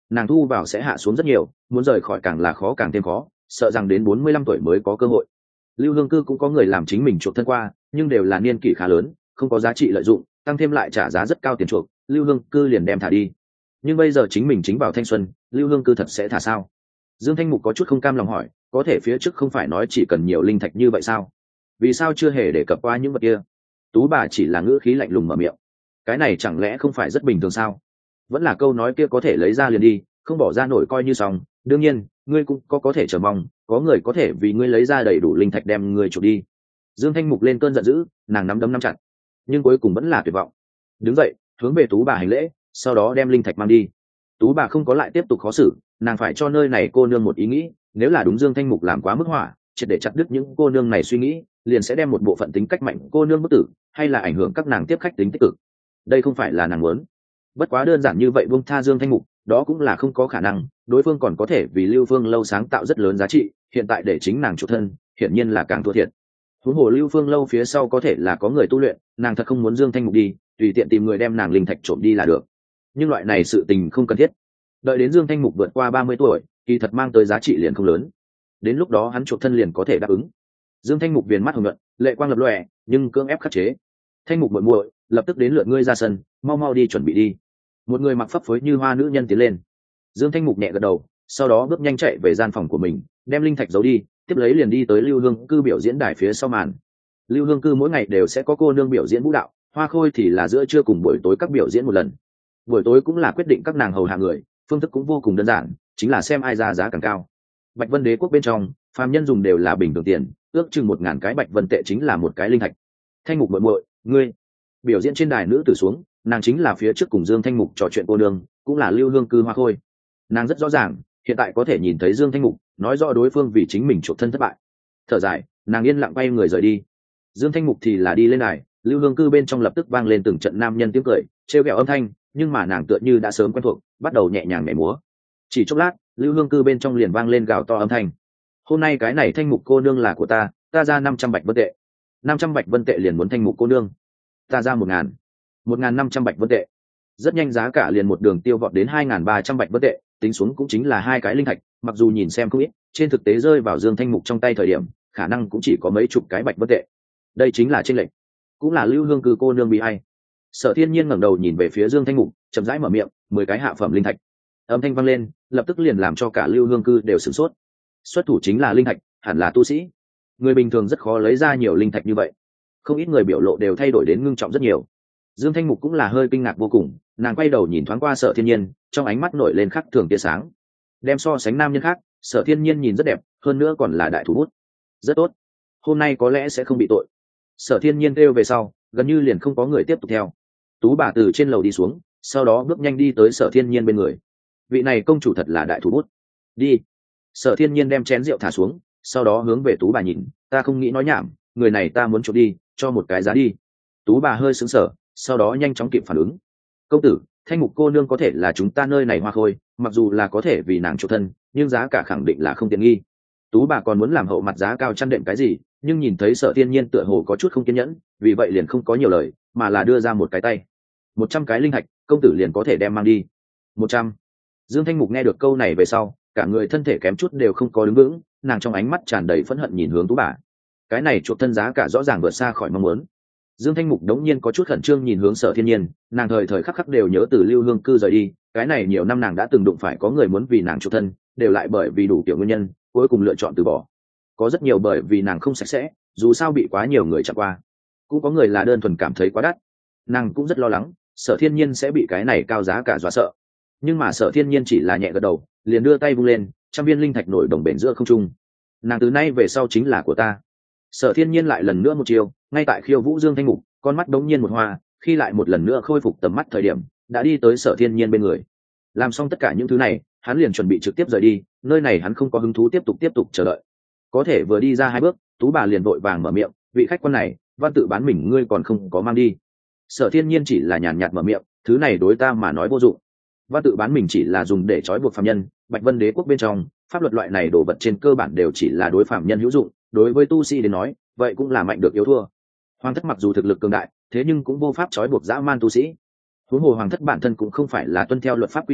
nàng thu vào sẽ hạ xuống rất nhiều, muốn rời khỏi càng là khó càng thêm khó, sợ rằng đến bốn mươi lăm tuổi mới có cơ hội. Lưu Hương Cư cũng có người làm chính mình chuộc thân qua, nhưng đều là niên kỷ khá lớn, không có giá trị lợi dụng, tăng thêm lại trả giá rất cao tiền chuộc, Lưu Hương Cư liền đem thả đi. Nhưng bây giờ chính mình chính vào thanh xuân, Lưu Hương Cư thật sẽ thả sao? Dương Thanh Mục có chút không cam lòng hỏi, có thể phía trước không phải nói chỉ cần nhiều linh thạch như vậy sao? Vì sao chưa hề đề cập qua những vật kia? Tú bà chỉ là ngữ khí lạnh lùng mở miệng. Cái này chẳng lẽ không phải rất bình thường sao? Vẫn là câu nói kia có thể lấy ra liền đi, không bỏ ra nổi coi như xong. Đương nhiên, ngươi cũng có có thể chờ mong, có người có thể vì ngươi lấy ra đầy đủ linh thạch đem ngươi chuộc đi. Dương Thanh Mục lên cơn giận dữ, nàng nắm đấm nắm chặt, nhưng cuối cùng vẫn là tuyệt vọng. Đứng dậy, hướng về Tú bà hành lễ, sau đó đem linh thạch mang đi. Tú bà không có lại tiếp tục khó xử, nàng phải cho nơi này cô nương một ý nghĩ, nếu là đúng Dương Thanh Mục làm quá mức hỏa, triệt để chặt đứt những cô nương này suy nghĩ, liền sẽ đem một bộ phận tính cách mạnh cô nương bất tử, hay là ảnh hưởng các nàng tiếp khách tính tích cực. Đây không phải là nàng muốn. Bất quá đơn giản như vậy buông tha Dương Thanh Mục, đó cũng là không có khả năng, đối phương còn có thể vì Lưu Phương Lâu sáng tạo rất lớn giá trị, hiện tại để chính nàng chủ thân, hiển nhiên là càng thua thiệt. Huống hồ Lưu Phương Lâu phía sau có thể là có người tu luyện, nàng thật không muốn Dương Thanh Mục đi, tùy tiện tìm người đem nàng linh thạch trộm đi là được. Nhưng loại này sự tình không cần thiết. Đợi đến Dương Thanh Mục vượt qua ba mươi tuổi, kỳ thật mang tới giá trị liền không lớn. Đến lúc đó hắn chuộc thân liền có thể đáp ứng. Dương Thanh Mục viền mắt hồng nhuận, lệ quang lập lòe, nhưng cưỡng ép khắc chế. Thanh Mục muội muội, lập tức đến lượt ngươi ra sân, mau mau đi chuẩn bị đi. Một người mặc phấp phới như hoa nữ nhân tiến lên. Dương Thanh Mục nhẹ gật đầu, sau đó bước nhanh chạy về gian phòng của mình, đem linh thạch giấu đi, tiếp lấy liền đi tới Lưu Hương Cư biểu diễn đài phía sau màn. Lưu Hương Cư mỗi ngày đều sẽ có cô nương biểu diễn vũ đạo, Hoa Khôi thì là giữa trưa cùng buổi tối các biểu diễn một lần. Buổi tối cũng là quyết định các nàng hầu hạ người, phương thức cũng vô cùng đơn giản, chính là xem ai ra giá càng cao. Bạch Vân Đế quốc bên trong, phàm nhân dùng đều là bình thường tiền, ước chừng một ngàn cái Bạch Vân tệ chính là một cái linh thạch. Thanh Mục muội muội, ngươi biểu diễn trên đài nữ tử xuống, nàng chính là phía trước cùng Dương Thanh Mục trò chuyện cô nương, cũng là Lưu Hương Cư Hoa Khôi. Nàng rất rõ ràng, hiện tại có thể nhìn thấy Dương Thanh Mục, nói rõ đối phương vì chính mình chuộc thân thất bại. Thở dài, nàng yên lặng quay người rời đi. Dương Thanh Mục thì là đi lên đài, Lưu Hương Cư bên trong lập tức vang lên từng trận nam nhân tiếng cười, trêu ghẹo âm thanh, nhưng mà nàng tựa như đã sớm quen thuộc, bắt đầu nhẹ nhàng nhảy múa. Chỉ chốc lát, Lưu Hương Cư bên trong liền vang lên gào to âm thanh. Hôm nay cái này Thanh Mục cô nương là của ta, ta ra năm trăm bạch vân tệ. năm trăm bạch vân tệ liền muốn Thanh Mục cô nương. Ta ra một ngàn. một ngàn năm trăm bạch vân tệ. Rất nhanh giá cả liền một đường tiêu vọt đến hai ngàn ba trăm bạch vân tệ, tính xuống cũng chính là hai cái linh thạch, mặc dù nhìn xem không ít, trên thực tế rơi vào Dương Thanh Mục trong tay thời điểm, khả năng cũng chỉ có mấy chục cái bạch vân tệ. Đây chính là chênh lệch, cũng là Lưu Hương Cư cô nương bị hay. Sở Thiên Nhiên ngẩng đầu nhìn về phía Dương Thanh Mục, chậm rãi mở miệng, mười cái hạ phẩm linh thạch. Âm thanh vang lên, lập tức liền làm cho cả Lưu Hương Cư đều sửng sốt. Xuất thủ chính là linh thạch, hẳn là tu sĩ. Người bình thường rất khó lấy ra nhiều linh thạch như vậy. Không ít người biểu lộ đều thay đổi đến ngưng trọng rất nhiều. Dương Thanh Mục cũng là hơi kinh ngạc vô cùng, nàng quay đầu nhìn thoáng qua Sở Thiên Nhiên, trong ánh mắt nổi lên khắc thường tia sáng. Đem so sánh nam nhân khác, Sở Thiên Nhiên nhìn rất đẹp, hơn nữa còn là đại thủ bút. Rất tốt. Hôm nay có lẽ sẽ không bị tội. Sở Thiên Nhiên kêu về sau, gần như liền không có người tiếp tục theo. Tú bà từ trên lầu đi xuống, sau đó bước nhanh đi tới Sở Thiên Nhiên bên người. Vị này công chủ thật là đại thủ bút. Đi. Sở Thiên Nhiên đem chén rượu thả xuống, sau đó hướng về Tú bà nhìn, ta không nghĩ nói nhảm, người này ta muốn chụp đi, cho một cái giá đi. Tú bà hơi sững sờ, sau đó nhanh chóng kịp phản ứng. Công tử, Thanh Mục cô nương có thể là chúng ta nơi này Hoa Khôi, mặc dù là có thể vì nàng chụp thân, nhưng giá cả khẳng định là không tiện nghi. Tú bà còn muốn làm hậu mặt giá cao chăn đệm cái gì, nhưng nhìn thấy Sở Thiên Nhiên tựa hồ có chút không kiên nhẫn, vì vậy liền không có nhiều lời, mà là đưa ra một cái tay. Một trăm cái linh thạch, công tử liền có thể đem mang đi. Một trăm. Dương Thanh Mục nghe được câu này về sau, cả người thân thể kém chút đều không có đứng vững, nàng trong ánh mắt tràn đầy phẫn hận nhìn hướng Tú bà. Cái này chuộc thân giá cả rõ ràng vượt xa khỏi mong muốn. Dương Thanh Mục đống nhiên có chút khẩn trương nhìn hướng Sở Thiên Nhiên, nàng thời thời khắc khắc đều nhớ từ Lưu Hương Cư rời đi, cái này nhiều năm nàng đã từng đụng phải có người muốn vì nàng chuộc thân, đều lại bởi vì đủ kiểu nguyên nhân, cuối cùng lựa chọn từ bỏ. Có rất nhiều bởi vì nàng không sạch sẽ, dù sao bị quá nhiều người chặn qua, cũng có người là đơn thuần cảm thấy quá đắt. Nàng cũng rất lo lắng, Sở Thiên Nhiên sẽ bị cái này cao giá cả dọa sợ. Nhưng mà Sở Thiên Nhiên chỉ là nhẹ gật đầu, liền đưa tay vung lên, trăm viên linh thạch nổi đồng bền giữa không trung. Nàng từ nay về sau chính là của ta. Sở Thiên Nhiên lại lần nữa một chiều, ngay tại khiêu vũ Dương Thanh Mục, con mắt đống nhiên một hoa, khi lại một lần nữa khôi phục tầm mắt thời điểm, đã đi tới Sở Thiên Nhiên bên người. Làm xong tất cả những thứ này, hắn liền chuẩn bị trực tiếp rời đi, nơi này hắn không có hứng thú tiếp tục tiếp tục chờ đợi. Có thể vừa đi ra hai bước, Tú bà liền vội vàng mở miệng, vị khách quan này, văn tự bán mình ngươi còn không có mang đi. Sở Thiên Nhiên chỉ là nhàn nhạt mở miệng, thứ này đối ta mà nói vô dụng. Văn tự bán mình chỉ là dùng để trói buộc phàm nhân, Bạch Vân Đế quốc bên trong, pháp luật loại này đồ vật trên cơ bản đều chỉ là đối phàm nhân hữu dụng, đối với tu sĩ đến nói, vậy cũng là mạnh được yếu thua. Hoàng thất mặc dù thực lực cường đại, thế nhưng cũng vô pháp trói buộc dã man tu sĩ. Huống hồ hoàng thất bản thân cũng không phải là tuân theo luật pháp quy người,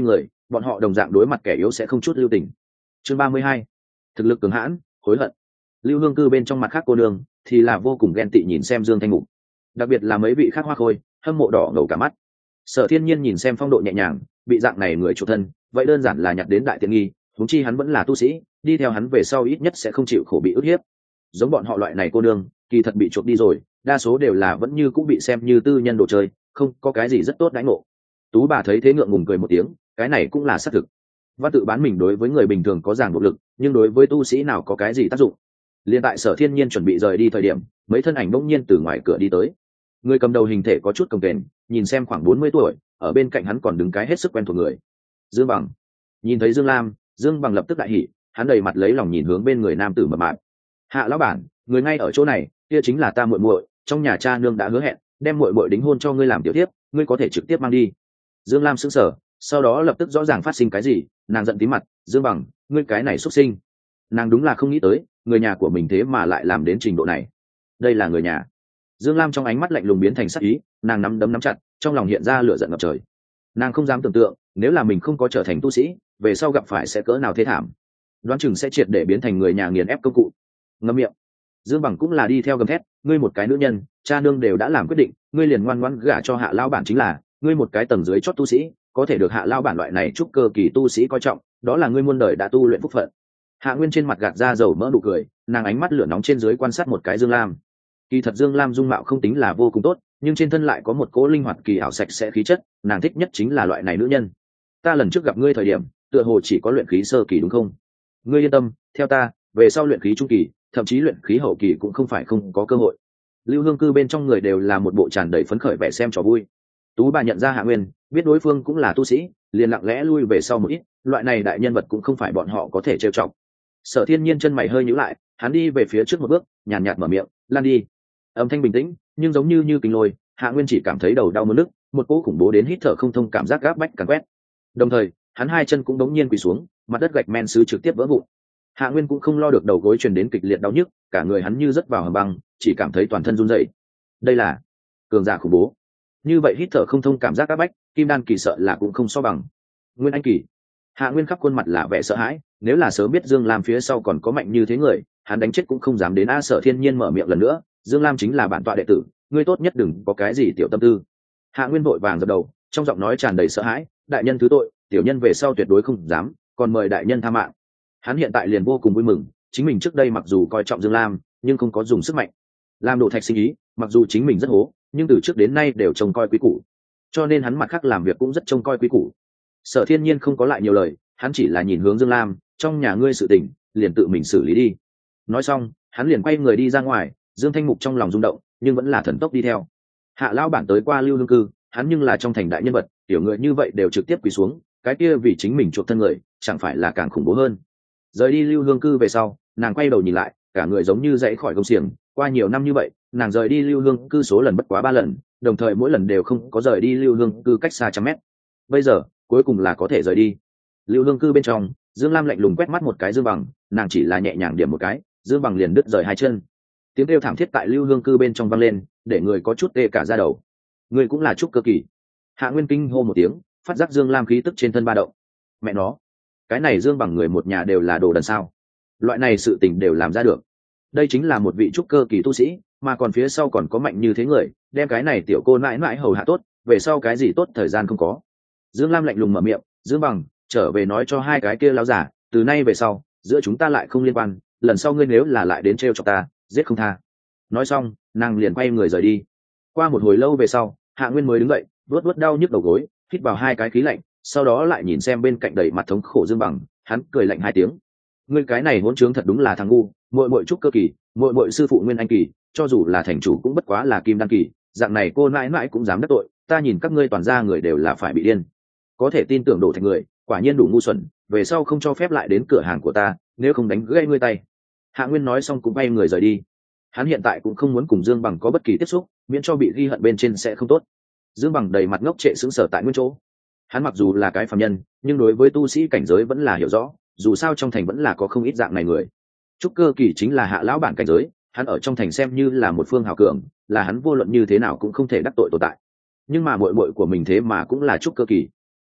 bọn họ đồng dạng đối mặt kẻ yếu sẽ không chút lưu tình. Chương ba mươi hai, thực lực cường hãn, hối hận. Lưu Hương Cư bên trong mặt khác cô nương thì là vô cùng ghen tị nhìn xem Dương Thanh Mục, đặc biệt là mấy vị khác hoa khôi, hâm mộ đỏ ngầu cả mắt. Sở Thiên Nhiên nhìn xem phong độ nhẹ nhàng, bị dạng này người chủ thân, vậy đơn giản là nhặt đến đại tiện nghi, huống chi hắn vẫn là tu sĩ, đi theo hắn về sau ít nhất sẽ không chịu khổ bị ức hiếp. Giống bọn họ loại này cô nương, kỳ thật bị chuộc đi rồi, đa số đều là vẫn như cũng bị xem như tư nhân đồ chơi, không có cái gì rất tốt đãi ngộ. Tú bà thấy thế ngượng ngùng cười một tiếng, cái này cũng là xác thực. Văn tự bán mình đối với người bình thường có ràng buộc lực, nhưng đối với tu sĩ nào có cái gì tác dụng? Liên tại Sở Thiên Nhiên chuẩn bị rời đi thời điểm, mấy thân ảnh bỗng nhiên từ ngoài cửa đi tới. Người cầm đầu hình thể có chút cồng kềnh, nhìn xem khoảng bốn mươi tuổi, ở bên cạnh hắn còn đứng cái hết sức quen thuộc người. Dương Bằng. Nhìn thấy Dương Lam, Dương Bằng lập tức đại hỉ, hắn đầy mặt lấy lòng nhìn hướng bên người nam tử mập mạp. Hạ lão bản, người ngay ở chỗ này, kia chính là ta muội muội, trong nhà cha nương đã hứa hẹn, đem muội muội đính hôn cho ngươi làm tiểu tiếp, ngươi có thể trực tiếp mang đi. Dương Lam sững sờ, sau đó lập tức rõ ràng phát sinh cái gì, nàng giận tím mặt, Dương Bằng, ngươi cái này xuất sinh. Nàng đúng là không nghĩ tới, người nhà của mình thế mà lại làm đến trình độ này. Đây là người nhà. Dương Lam trong ánh mắt lạnh lùng biến thành sắc ý, nàng nắm đấm nắm chặt, trong lòng hiện ra lửa giận ngập trời. Nàng không dám tưởng tượng, nếu là mình không có trở thành tu sĩ, về sau gặp phải sẽ cỡ nào thê thảm. Đoán chừng sẽ triệt để biến thành người nhà nghiền ép công cụ. Ngậm miệng. Dương Bằng cũng là đi theo gầm thét, ngươi một cái nữ nhân, cha nương đều đã làm quyết định, ngươi liền ngoan ngoãn gả cho Hạ lão bản chính là, ngươi một cái tầng dưới chót tu sĩ, có thể được Hạ lão bản loại này trúc cơ kỳ tu sĩ coi trọng, đó là ngươi muôn đời đã tu luyện phúc phận. Hạ Nguyên trên mặt gạt ra dầu mỡ nụ cười, nàng ánh mắt lửa nóng trên dưới quan sát một cái Dương Lam. Kỳ thật Dương Lam dung mạo không tính là vô cùng tốt, nhưng trên thân lại có một cỗ linh hoạt kỳ ảo sạch sẽ khí chất, nàng thích nhất chính là loại này nữ nhân. Ta lần trước gặp ngươi thời điểm, tựa hồ chỉ có luyện khí sơ kỳ đúng không? Ngươi yên tâm, theo ta, về sau luyện khí trung kỳ, thậm chí luyện khí hậu kỳ cũng không phải không có cơ hội. Lưu Hương Cư bên trong người đều là một bộ tràn đầy phấn khởi vẻ xem trò vui. Tú bà nhận ra Hạ Nguyên, biết đối phương cũng là tu sĩ, liền lặng lẽ lui về sau một ít, loại này đại nhân vật cũng không phải bọn họ có thể trêu chọc. Sở Thiên Nhiên chân mày hơi nhíu lại, hắn đi về phía trước một bước, nhàn nhạt mở miệng, "Lan đi." Âm thanh bình tĩnh, nhưng giống như như kinh lôi, Hạ Nguyên chỉ cảm thấy đầu đau muốn nức, một cỗ khủng bố đến hít thở không thông cảm giác gáp bách càn quét. Đồng thời, hắn hai chân cũng đống nhiên quỳ xuống, mặt đất gạch men sứ trực tiếp vỡ vụn. Hạ Nguyên cũng không lo được đầu gối truyền đến kịch liệt đau nhức, cả người hắn như rớt vào hầm băng, chỉ cảm thấy toàn thân run rẩy. Đây là cường giả khủng bố. Như vậy hít thở không thông cảm giác áp bách, kim đan kỳ sợ là cũng không so bằng. Nguyên anh kỳ. Hạ Nguyên khắp khuôn mặt là vẻ sợ hãi, nếu là sớm biết Dương Lam phía sau còn có mạnh như thế người, hắn đánh chết cũng không dám đến. A Sở Thiên Nhiên mở miệng lần nữa, Dương Lam chính là bản tọa đệ tử, ngươi tốt nhất đừng có cái gì tiểu tâm tư. Hạ Nguyên vội vàng dập đầu, trong giọng nói tràn đầy sợ hãi, đại nhân thứ tội, tiểu nhân về sau tuyệt đối không dám, còn mời đại nhân tha mạng. Hắn hiện tại liền vô cùng vui mừng, chính mình trước đây mặc dù coi trọng Dương Lam, nhưng không có dùng sức mạnh. Làm đồ thạch sinh ý, mặc dù chính mình rất hố, nhưng từ trước đến nay đều trông coi quý củ, cho nên hắn mặt khác làm việc cũng rất trông coi quý củ. Sở Thiên Nhiên không có lại nhiều lời, hắn chỉ là nhìn hướng Dương Lam, trong nhà ngươi sự tình, liền tự mình xử lý đi. Nói xong, hắn liền quay người đi ra ngoài. Dương Thanh Mục trong lòng rung động, nhưng vẫn là thần tốc đi theo. Hạ lão bản tới qua Lưu Hương Cư, hắn nhưng là trong thành đại nhân vật, tiểu người như vậy đều trực tiếp quỳ xuống, cái kia vì chính mình chuộc thân người, chẳng phải là càng khủng bố hơn. Rời đi Lưu Hương Cư về sau, nàng quay đầu nhìn lại, cả người giống như dãy khỏi gông xiềng. Qua nhiều năm như vậy, nàng rời đi Lưu Hương Cư số lần bất quá ba lần, đồng thời mỗi lần đều không có rời đi Lưu Hương Cư cách xa trăm mét. Bây giờ, cuối cùng là có thể rời đi. Lưu Hương Cư bên trong, Dương Lam lạnh lùng quét mắt một cái Dương Bằng, nàng chỉ là nhẹ nhàng điểm một cái, Dương Bằng liền đứt rời hai chân. Tiếng kêu thảm thiết tại Lưu Hương Cư bên trong vang lên, để người có chút tê cả da đầu. Người cũng là trúc cơ kỳ. Hạ Nguyên kinh hô một tiếng, phát giác Dương Lam khí tức trên thân ba động. Mẹ nó, cái này Dương Bằng người một nhà đều là đồ đần sao? Loại này sự tình đều làm ra được. Đây chính là một vị trúc cơ kỳ tu sĩ, mà còn phía sau còn có mạnh như thế người, đem cái này tiểu cô mãi mãi hầu hạ tốt, về sau cái gì tốt thời gian không có. Dương Lam lạnh lùng mở miệng, Dương Bằng, trở về nói cho hai cái kia láo giả, từ nay về sau, giữa chúng ta lại không liên quan, lần sau ngươi nếu là lại đến trêu chọc ta, giết không tha. Nói xong, nàng liền quay người rời đi. Qua một hồi lâu về sau, Hạ Nguyên mới đứng dậy, vuốt vuốt đau nhức đầu gối, hít vào hai cái khí lạnh, sau đó lại nhìn xem bên cạnh đầy mặt thống khổ Dương Bằng, hắn cười lạnh hai tiếng. Ngươi cái này hỗn trướng thật đúng là thằng ngu, muội muội trúc cơ kỳ, muội muội sư phụ nguyên anh kỳ, cho dù là thành chủ cũng bất quá là kim đan kỳ, dạng này cô mãi mãi cũng dám đắc tội, ta nhìn các ngươi toàn ra người đều là phải bị điên. Có thể tin tưởng đổ thành người, quả nhiên đủ ngu xuẩn, về sau không cho phép lại đến cửa hàng của ta, nếu không đánh gãy ngươi tay. Hạ Nguyên nói xong cũng bay người rời đi. Hắn hiện tại cũng không muốn cùng Dương Bằng có bất kỳ tiếp xúc, miễn cho bị ghi hận bên trên sẽ không tốt. Dương Bằng đầy mặt ngốc trệ sững sờ tại nguyên chỗ. Hắn mặc dù là cái phàm nhân, nhưng đối với tu sĩ cảnh giới vẫn là hiểu rõ, dù sao trong thành vẫn là có không ít dạng này người. Trúc cơ kỳ chính là Hạ lão bản cảnh giới, hắn ở trong thành xem như là một phương hào cường, là hắn vô luận như thế nào cũng không thể đắc tội tồn tại. Nhưng mà muội muội của mình thế mà cũng là trúc cơ kỳ.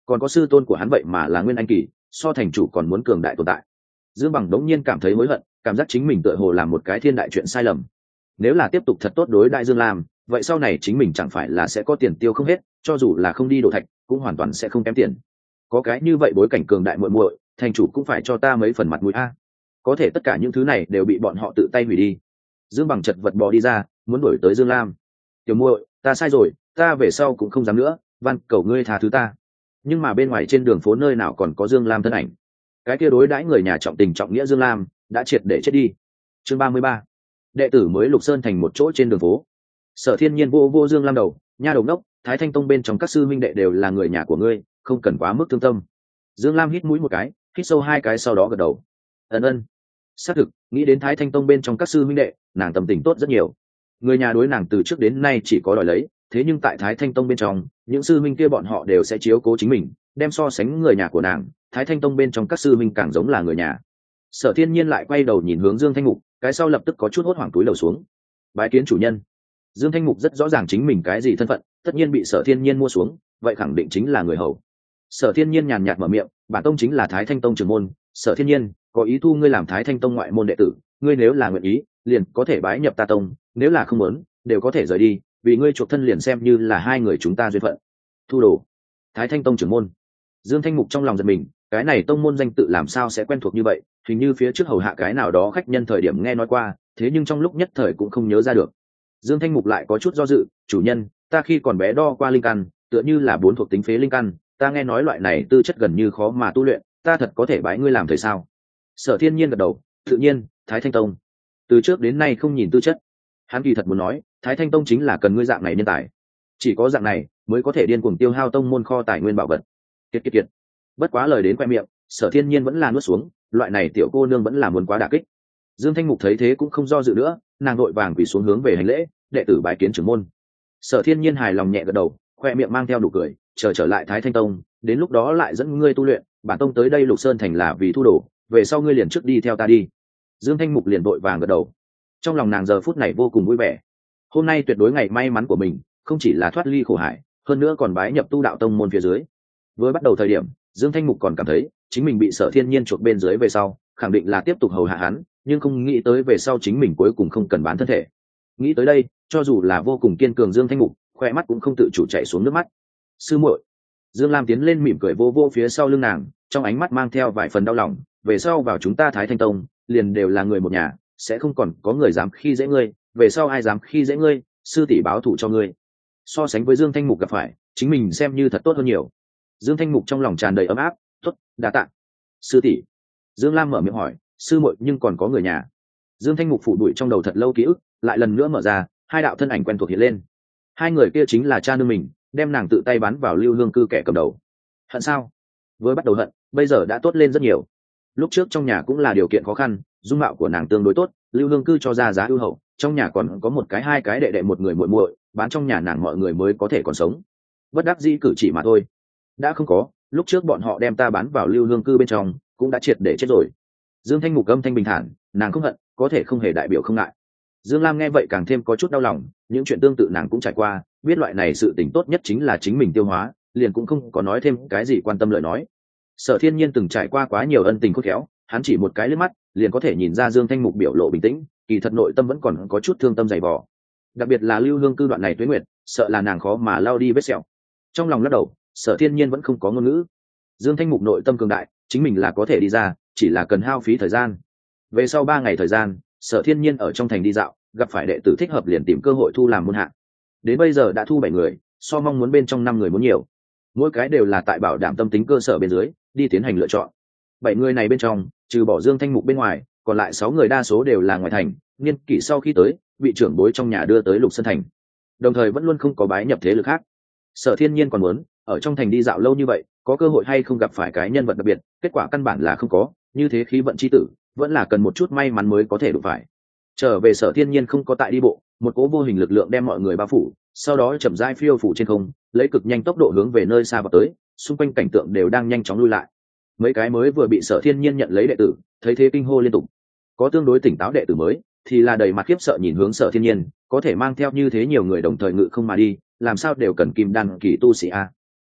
còn có sư tôn của hắn vậy mà là nguyên anh kỳ, so thành chủ còn muốn cường đại tồn tại. Dương Bằng đống nhiên cảm thấy hối hận, cảm giác chính mình tựa hồ làm một cái thiên đại chuyện sai lầm. Nếu là tiếp tục thật tốt đối đại Dương Lam, vậy sau này chính mình chẳng phải là sẽ có tiền tiêu không hết, cho dù là không đi đổ thạch cũng hoàn toàn sẽ không kém tiền. Có cái như vậy bối cảnh cường đại muội muội, thành chủ cũng phải cho ta mấy phần mặt mũi a. Có thể tất cả những thứ này đều bị bọn họ tự tay hủy đi. Dương Bằng chật vật bò đi ra, muốn đuổi tới Dương Lam. Tiểu muội, ta sai rồi, ta về sau cũng không dám nữa, van cầu ngươi tha thứ ta. Nhưng mà bên ngoài trên đường phố nơi nào còn có Dương Lam thân ảnh. Cái kia đối đãi người nhà trọng tình trọng nghĩa Dương Lam đã triệt để chết đi. Chương ba mươi ba. Đệ tử mới Lục Sơn thành một chỗ trên đường phố. Sở Thiên Nhiên vô vô Dương Lam đầu, nha đầu đốc, Thái Thanh Tông bên trong các sư minh đệ đều là người nhà của ngươi, không cần quá mức thương tâm. Dương Lam hít mũi một cái, hít sâu hai cái sau đó gật đầu. Ân ân. Xác thực, nghĩ đến Thái Thanh Tông bên trong các sư minh đệ, nàng tâm tình tốt rất nhiều. Người nhà đối nàng từ trước đến nay chỉ có đòi lấy, thế nhưng tại Thái Thanh Tông bên trong, những sư minh kia bọn họ đều sẽ chiếu cố chính mình, đem so sánh người nhà của nàng, Thái Thanh Tông bên trong các sư minh càng giống là người nhà. Sở Thiên Nhiên lại quay đầu nhìn hướng Dương Thanh Mục, cái sau lập tức có chút hốt hoảng túi đầu xuống. Bái kiến chủ nhân. Dương Thanh Mục rất rõ ràng chính mình cái gì thân phận, tất nhiên bị Sở Thiên Nhiên mua xuống, vậy khẳng định chính là người hầu. Sở Thiên Nhiên nhàn nhạt mở miệng, bản tông chính là Thái Thanh Tông trưởng môn, Sở Thiên Nhiên có ý thu ngươi làm Thái Thanh Tông ngoại môn đệ tử, ngươi nếu là nguyện ý, liền có thể bái nhập ta tông, nếu là không muốn, đều có thể rời đi, vì ngươi chuộc thân liền xem như là hai người chúng ta duyên phận. Thu đồ. Thái Thanh Tông trưởng môn. Dương Thanh Mục trong lòng giật mình, cái này tông môn danh tự làm sao sẽ quen thuộc như vậy, hình như phía trước hầu hạ cái nào đó khách nhân thời điểm nghe nói qua, thế nhưng trong lúc nhất thời cũng không nhớ ra được. Dương Thanh Mục lại có chút do dự, chủ nhân, ta khi còn bé đo qua linh căn, tựa như là bốn thuộc tính phế linh căn, ta nghe nói loại này tư chất gần như khó mà tu luyện, ta thật có thể bái ngươi làm thầy sao? Sở Thiên Nhiên gật đầu, tự nhiên, Thái Thanh Tông từ trước đến nay không nhìn tư chất. Hắn kỳ thật muốn nói, Thái Thanh Tông chính là cần ngươi dạng này nhân tài, chỉ có dạng này mới có thể điên cuồng tiêu hao tông môn kho tài nguyên bảo vật. Kiệt kiệt kiệt. Bất quá lời đến khoe miệng, Sở Thiên Nhiên vẫn là nuốt xuống, loại này tiểu cô nương vẫn là muốn quá đả kích. Dương Thanh Mục thấy thế cũng không do dự nữa, nàng vội vàng quỳ xuống hướng về hành lễ, đệ tử bái kiến trưởng môn. Sở Thiên Nhiên hài lòng nhẹ gật đầu, khoe miệng mang theo nụ cười, chờ trở lại Thái Thanh Tông, đến lúc đó lại dẫn ngươi tu luyện, bản tông tới đây Lục Sơn thành là vì thu đồ, về sau ngươi liền trước đi theo ta đi. Dương Thanh Mục liền vội vàng gật đầu. Trong lòng nàng giờ phút này vô cùng vui vẻ. Hôm nay tuyệt đối ngày may mắn của mình, không chỉ là thoát ly khổ hải, hơn nữa còn bái nhập tu đạo tông môn phía dưới. Vừa bắt đầu thời điểm, Dương Thanh Mục còn cảm thấy chính mình bị Sở Thiên Nhiên chuộc bên dưới về sau, khẳng định là tiếp tục hầu hạ hắn, nhưng không nghĩ tới về sau chính mình cuối cùng không cần bán thân thể. Nghĩ tới đây, cho dù là vô cùng kiên cường Dương Thanh Mục, khoe mắt cũng không tự chủ chảy xuống nước mắt. Sư muội. Dương Lam tiến lên mỉm cười vô vô phía sau lưng nàng, trong ánh mắt mang theo vài phần đau lòng, về sau vào chúng ta Thái Thanh Tông, liền đều là người một nhà, sẽ không còn có người dám khi dễ ngươi, về sau ai dám khi dễ ngươi, sư tỷ báo thù cho ngươi. So sánh với Dương Thanh Mục gặp phải, chính mình xem như thật tốt hơn nhiều. Dương Thanh Mục trong lòng tràn đầy ấm áp, tốt, đa tạ. Sư tỷ. Dương Lam mở miệng hỏi, sư muội nhưng còn có người nhà. Dương Thanh Mục phủ đuổi trong đầu thật lâu ký ức, lại lần nữa mở ra, hai đạo thân ảnh quen thuộc hiện lên. Hai người kia chính là cha nương mình, đem nàng tự tay bán vào Lưu Hương cư kẻ cầm đầu. Hận sao? Với bắt đầu hận, bây giờ đã tốt lên rất nhiều. Lúc trước trong nhà cũng là điều kiện khó khăn, dung mạo của nàng tương đối tốt, Lưu Hương cư cho ra giá ưu hậu, trong nhà còn có một cái hai cái đệ đệ một người muội muội, bán trong nhà nàng mọi người mới có thể còn sống. Bất đắc dĩ cử chỉ mà thôi. Đã không có, lúc trước bọn họ đem ta bán vào Lưu Hương cư bên trong, cũng đã triệt để chết rồi. Dương Thanh Mục âm thanh bình thản, nàng không hận, có thể không hề đại biểu không ngại. Dương Lam nghe vậy càng thêm có chút đau lòng, những chuyện tương tự nàng cũng trải qua, biết loại này sự tình tốt nhất chính là chính mình tiêu hóa, liền cũng không có nói thêm cái gì quan tâm lời nói. Sở Thiên Nhiên từng trải qua quá nhiều ân tình khôn khéo, hắn chỉ một cái liếc mắt, liền có thể nhìn ra Dương Thanh Mục biểu lộ bình tĩnh, kỳ thật nội tâm vẫn còn có chút thương tâm dày vò. Đặc biệt là Lưu Hương cư đoạn này Tuế Nguyệt, sợ là nàng khó mà lao đi vết sẹo. Trong lòng lắc đầu, Sở Thiên Nhiên vẫn không có ngôn ngữ. Dương Thanh Mục nội tâm cường đại, chính mình là có thể đi ra, chỉ là cần hao phí thời gian. Về sau ba ngày thời gian, Sở Thiên Nhiên ở trong thành đi dạo, gặp phải đệ tử thích hợp liền tìm cơ hội thu làm môn hạ. Đến bây giờ đã thu bảy người, so mong muốn bên trong năm người muốn nhiều. Mỗi cái đều là tại bảo đảm tâm tính cơ sở bên dưới, đi tiến hành lựa chọn. Bảy người này bên trong, trừ bỏ Dương Thanh Mục bên ngoài, còn lại sáu người đa số đều là ngoài thành, niên kỷ sau khi tới, bị trưởng bối trong nhà đưa tới Lục Sơn thành. Đồng thời vẫn luôn không có bái nhập thế lực khác. Sở Thiên Nhiên còn muốn, ở trong thành đi dạo lâu như vậy, có cơ hội hay không gặp phải cái nhân vật đặc biệt, kết quả căn bản là không có, như thế khí vận chi tử, vẫn là cần một chút may mắn mới có thể đụng phải. Trở về Sở Thiên Nhiên không có tại đi bộ, một cỗ vô hình lực lượng đem mọi người bao phủ, sau đó chậm rãi phiêu phủ trên không, lấy cực nhanh tốc độ hướng về nơi xa vào tới, xung quanh cảnh tượng đều đang nhanh chóng lui lại. Mấy cái mới vừa bị Sở Thiên Nhiên nhận lấy đệ tử, thấy thế kinh hô liên tục. Có tương đối tỉnh táo đệ tử mới, thì là đầy mặt khiếp sợ nhìn hướng Sở Thiên Nhiên, có thể mang theo như thế nhiều người đồng thời ngự không mà đi, làm sao đều cần kim đan kỳ tu sĩ a.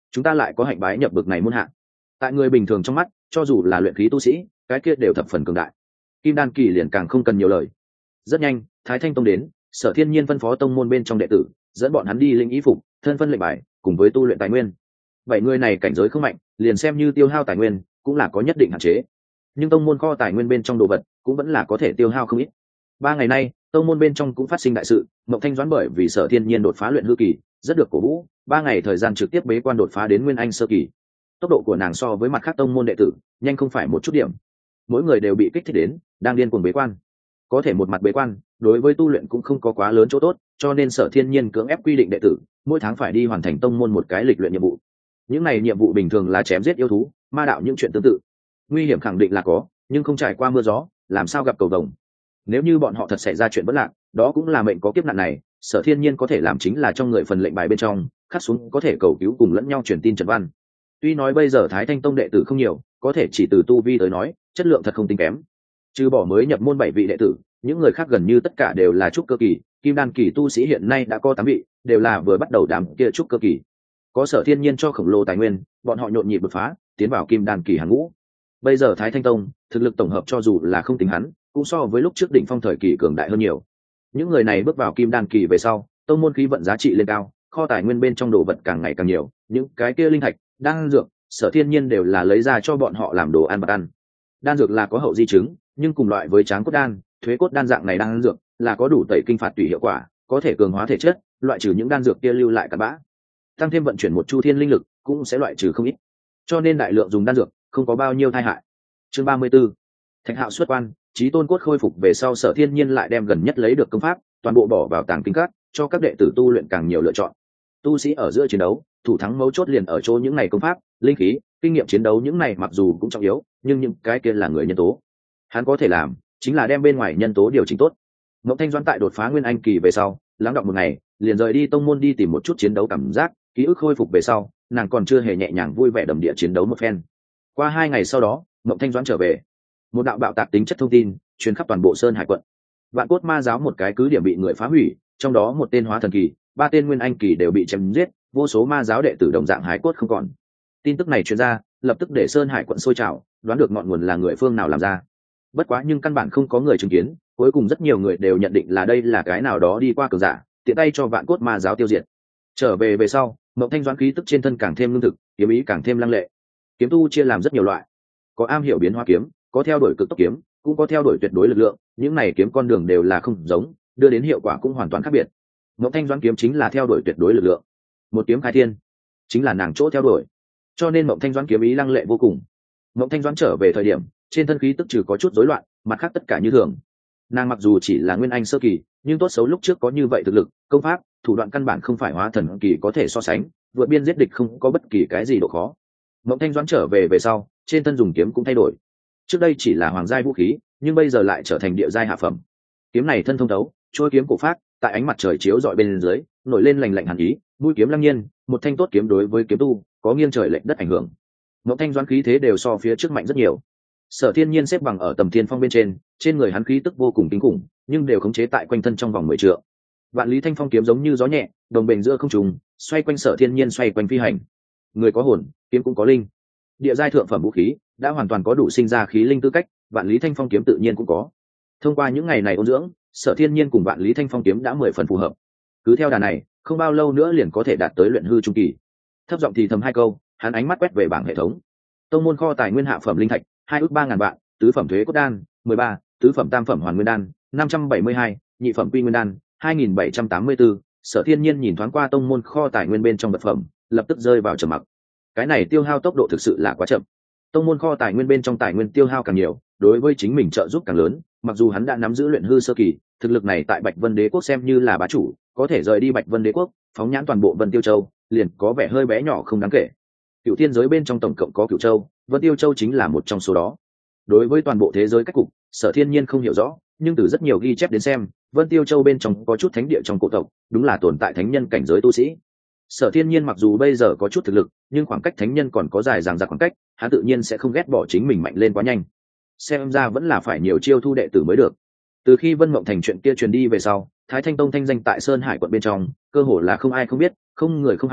chúng ta lại có hạnh bái nhập bực này muôn hạng. Tại người bình thường trong mắt, cho dù là luyện khí tu sĩ, cái kia đều thập phần cường đại. Kim đan kỳ liền càng không cần nhiều lời. Rất nhanh, Thái Thanh Tông đến, Sở Thiên Nhiên phân phó tông môn bên trong đệ tử, dẫn bọn hắn đi linh ý phục, thân phân lệnh bài, cùng với tu luyện tài nguyên. Bảy người này cảnh giới không mạnh, liền xem như tiêu hao tài nguyên, cũng là có nhất định hạn chế. Nhưng tông môn kho tài nguyên bên trong đồ vật, cũng vẫn là có thể tiêu hao không ít. Ba ngày nay, tông môn bên trong cũng phát sinh đại sự, Mộng Thanh Doãn bởi vì Sở Thiên Nhiên đột phá luyện hư kỳ, rất được cổ vũ, ba ngày thời gian trực tiếp bế quan đột phá đến nguyên anh sơ kỳ. Tốc độ của nàng so với mặt khác tông môn đệ tử, nhanh không phải một chút điểm. Mỗi người đều bị kích thích đến, đang điên cuồng bế quan. Có thể một mặt bế quan, đối với tu luyện cũng không có quá lớn chỗ tốt, cho nên Sở Thiên Nhiên cưỡng ép quy định đệ tử, mỗi tháng phải đi hoàn thành tông môn một cái lịch luyện nhiệm vụ. Những này nhiệm vụ bình thường là chém giết yêu thú, ma đạo những chuyện tương tự. Nguy hiểm khẳng định là có, nhưng không trải qua mưa gió, làm sao gặp cầu vồng. Nếu như bọn họ thật xảy ra chuyện bất lạc, đó cũng là mệnh có kiếp nạn này, Sở Thiên Nhiên có thể làm chính là trong người phần lệnh bài bên trong, khắc xuống có thể cầu cứu cùng lẫn nhau truyền tin trần văn. Tuy nói bây giờ Thái Thanh Tông đệ tử không nhiều, có thể chỉ từ tu vi tới nói, chất lượng thật không tính kém. Trừ bỏ mới nhập môn bảy vị đệ tử, những người khác gần như tất cả đều là trúc cơ kỳ, kim đan kỳ tu sĩ hiện nay đã có tám vị, đều là vừa bắt đầu đám kia trúc cơ kỳ. Có Sở Thiên Nhiên cho khổng lồ tài nguyên, bọn họ nhộn nhịp đột phá, tiến vào kim đan kỳ hàng ngũ. Bây giờ Thái Thanh Tông, thực lực tổng hợp cho dù là không tính hắn, cũng so với lúc trước đỉnh phong thời kỳ cường đại hơn nhiều. Những người này bước vào kim đan kỳ về sau, tông môn khí vận giá trị lên cao, kho tài nguyên bên trong đồ vật càng ngày càng nhiều, những cái kia linh thạch, đan dược, Sở Thiên Nhiên đều là lấy ra cho bọn họ làm đồ ăn bạc ăn. Đan dược là có hậu di chứng, nhưng cùng loại với tráng cốt đan, thuế cốt đan dạng này đan dược là có đủ tẩy kinh phạt tùy hiệu quả, có thể cường hóa thể chất, loại trừ những đan dược kia lưu lại cặn bã. Tăng thêm vận chuyển một chu thiên linh lực, cũng sẽ loại trừ không ít. Cho nên đại lượng dùng đan dược, không có bao nhiêu tai hại. Chương ba mươi 34. Thạch Hạo xuất quan, Chí Tôn cốt khôi phục về sau, Sở Thiên Nhiên lại đem gần nhất lấy được công pháp, toàn bộ bỏ vào tàng kinh các, cho các đệ tử tu luyện càng nhiều lựa chọn. Tu sĩ ở giữa chiến đấu, thủ thắng mấu chốt liền ở chỗ những này công pháp, linh khí, kinh nghiệm chiến đấu những này mặc dù cũng trọng yếu, nhưng những cái kia là người nhân tố. Hắn có thể làm, chính là đem bên ngoài nhân tố điều chỉnh tốt. Ngộng Thanh Doãn tại đột phá nguyên anh kỳ về sau, lắng đọng một ngày, liền rời đi tông môn đi tìm một chút chiến đấu cảm giác, ký ức khôi phục về sau, nàng còn chưa hề nhẹ nhàng vui vẻ đầm địa chiến đấu một phen. Qua hai ngày sau đó, Ngộng Thanh Doãn trở về, một đạo bạo tạc tính chất thông tin truyền khắp toàn bộ Sơn Hải quận. Vạn Cốt Ma giáo một cái cứ điểm bị người phá hủy, trong đó một tên hóa thần kỳ, ba tên nguyên anh kỳ đều bị chém giết, vô số ma giáo đệ tử đồng dạng hái cốt không còn. Tin tức này truyền ra, lập tức để Sơn Hải quận sôi trào, đoán được ngọn nguồn là người phương nào làm ra. Bất quá nhưng căn bản không có người chứng kiến, cuối cùng rất nhiều người đều nhận định là đây là cái nào đó đi qua cường giả, tiện tay cho Vạn Cốt Ma giáo tiêu diệt. Trở về về sau, Mộng Thanh Doãn khí tức trên thân càng thêm lương thực, kiếm ý càng thêm lăng lệ. Kiếm tu chia làm rất nhiều loại, có am hiểu biến hóa kiếm, có theo đuổi cực tốc kiếm, cũng có theo đuổi tuyệt đối lực lượng, những này kiếm con đường đều là không giống, đưa đến hiệu quả cũng hoàn toàn khác biệt. Mộng Thanh Doãn kiếm chính là theo đuổi tuyệt đối lực lượng, một kiếm khai thiên, chính là nàng chỗ theo đuổi, cho nên Mộng Thanh Doãn kiếm ý lăng lệ vô cùng. Mộng Thanh Doãn trở về thời điểm, trên thân khí tức trừ có chút rối loạn, mặt khác tất cả như thường. Nàng mặc dù chỉ là nguyên anh sơ kỳ, nhưng tốt xấu lúc trước có như vậy thực lực, công pháp, thủ đoạn căn bản không phải hóa thần kỳ có thể so sánh, vượt biên giết địch không có bất kỳ cái gì độ khó. Mộng Thanh Doãn trở về về sau, trên thân dùng kiếm cũng thay đổi. Trước đây chỉ là hoàng giai vũ khí, nhưng bây giờ lại trở thành địa giai hạ phẩm. Kiếm này thân thông thấu, trôi kiếm cổ phát, tại ánh mặt trời chiếu rọi bên dưới, nổi lên lành lạnh hàn ý, mũi kiếm lăng nhiên, một thanh tốt kiếm đối với kiếm tu, có nghiêng trời lệch đất ảnh hưởng. Mộng Thanh Doãn khí thế đều so phía trước mạnh rất nhiều. Sở Thiên Nhiên xếp bằng ở tầm thiên phong bên trên, trên người hắn khí tức vô cùng kinh khủng, nhưng đều khống chế tại quanh thân trong vòng mười trượng. Vạn Lý Thanh Phong kiếm giống như gió nhẹ, đồng bền giữa không trung, xoay quanh Sở Thiên Nhiên xoay quanh phi hành. Người có hồn, kiếm cũng có linh. Địa giai thượng phẩm vũ khí, đã hoàn toàn có đủ sinh ra khí linh tư cách, Vạn Lý Thanh Phong kiếm tự nhiên cũng có. Thông qua những ngày này ôn dưỡng, Sở Thiên Nhiên cùng Vạn Lý Thanh Phong kiếm đã mười phần phù hợp. Cứ theo đà này, không bao lâu nữa liền có thể đạt tới luyện hư trung kỳ. Thấp giọng thì thầm hai câu, hắn ánh mắt quét về bảng hệ thống. Tông môn kho tài nguyên hạ phẩm linh thạch, hai ước ba ngàn vạn, tứ phẩm thuế cốt đan, mười ba, tứ phẩm tam phẩm hoàn nguyên đan, năm trăm bảy mươi hai, nhị phẩm quy nguyên đan, hai nghìn bảy trăm tám mươi tư. Sở Thiên Nhiên nhìn thoáng qua tông môn kho tài nguyên bên trong vật phẩm, lập tức rơi vào trầm mặc. Cái này tiêu hao tốc độ thực sự là quá chậm. Tông môn kho tài nguyên bên trong tài nguyên tiêu hao càng nhiều, đối với chính mình trợ giúp càng lớn, mặc dù hắn đã nắm giữ luyện hư sơ kỳ, thực lực này tại Bạch Vân Đế quốc xem như là bá chủ, có thể rời đi Bạch Vân Đế quốc, phóng nhãn toàn bộ Vân Tiêu Châu, liền có vẻ hơi bé nhỏ không đáng kể. Cựu thiên giới bên trong tổng cộng có Cựu Châu, Vân Tiêu Châu chính là một trong số đó. Đối với toàn bộ thế giới cách cục, Sở Thiên Nhiên không hiểu rõ, nhưng từ rất nhiều ghi chép đến xem, Vân Tiêu Châu bên trong có chút thánh địa trong cổ tộc, đúng là tồn tại thánh nhân cảnh giới tu sĩ. Sở Thiên Nhiên mặc dù bây giờ có chút thực lực, nhưng khoảng cách thánh nhân còn có dài dằng dặc khoảng cách, hắn tự nhiên sẽ không ghét bỏ chính mình mạnh lên quá nhanh. Xem ra vẫn là phải nhiều chiêu thu đệ tử mới được. Từ khi Vân Mộng Thành chuyện kia truyền đi về sau, Thái Thanh Tông thanh danh tại Sơn Hải quận bên trong, cơ hồ là không ai không biết, không người không hay,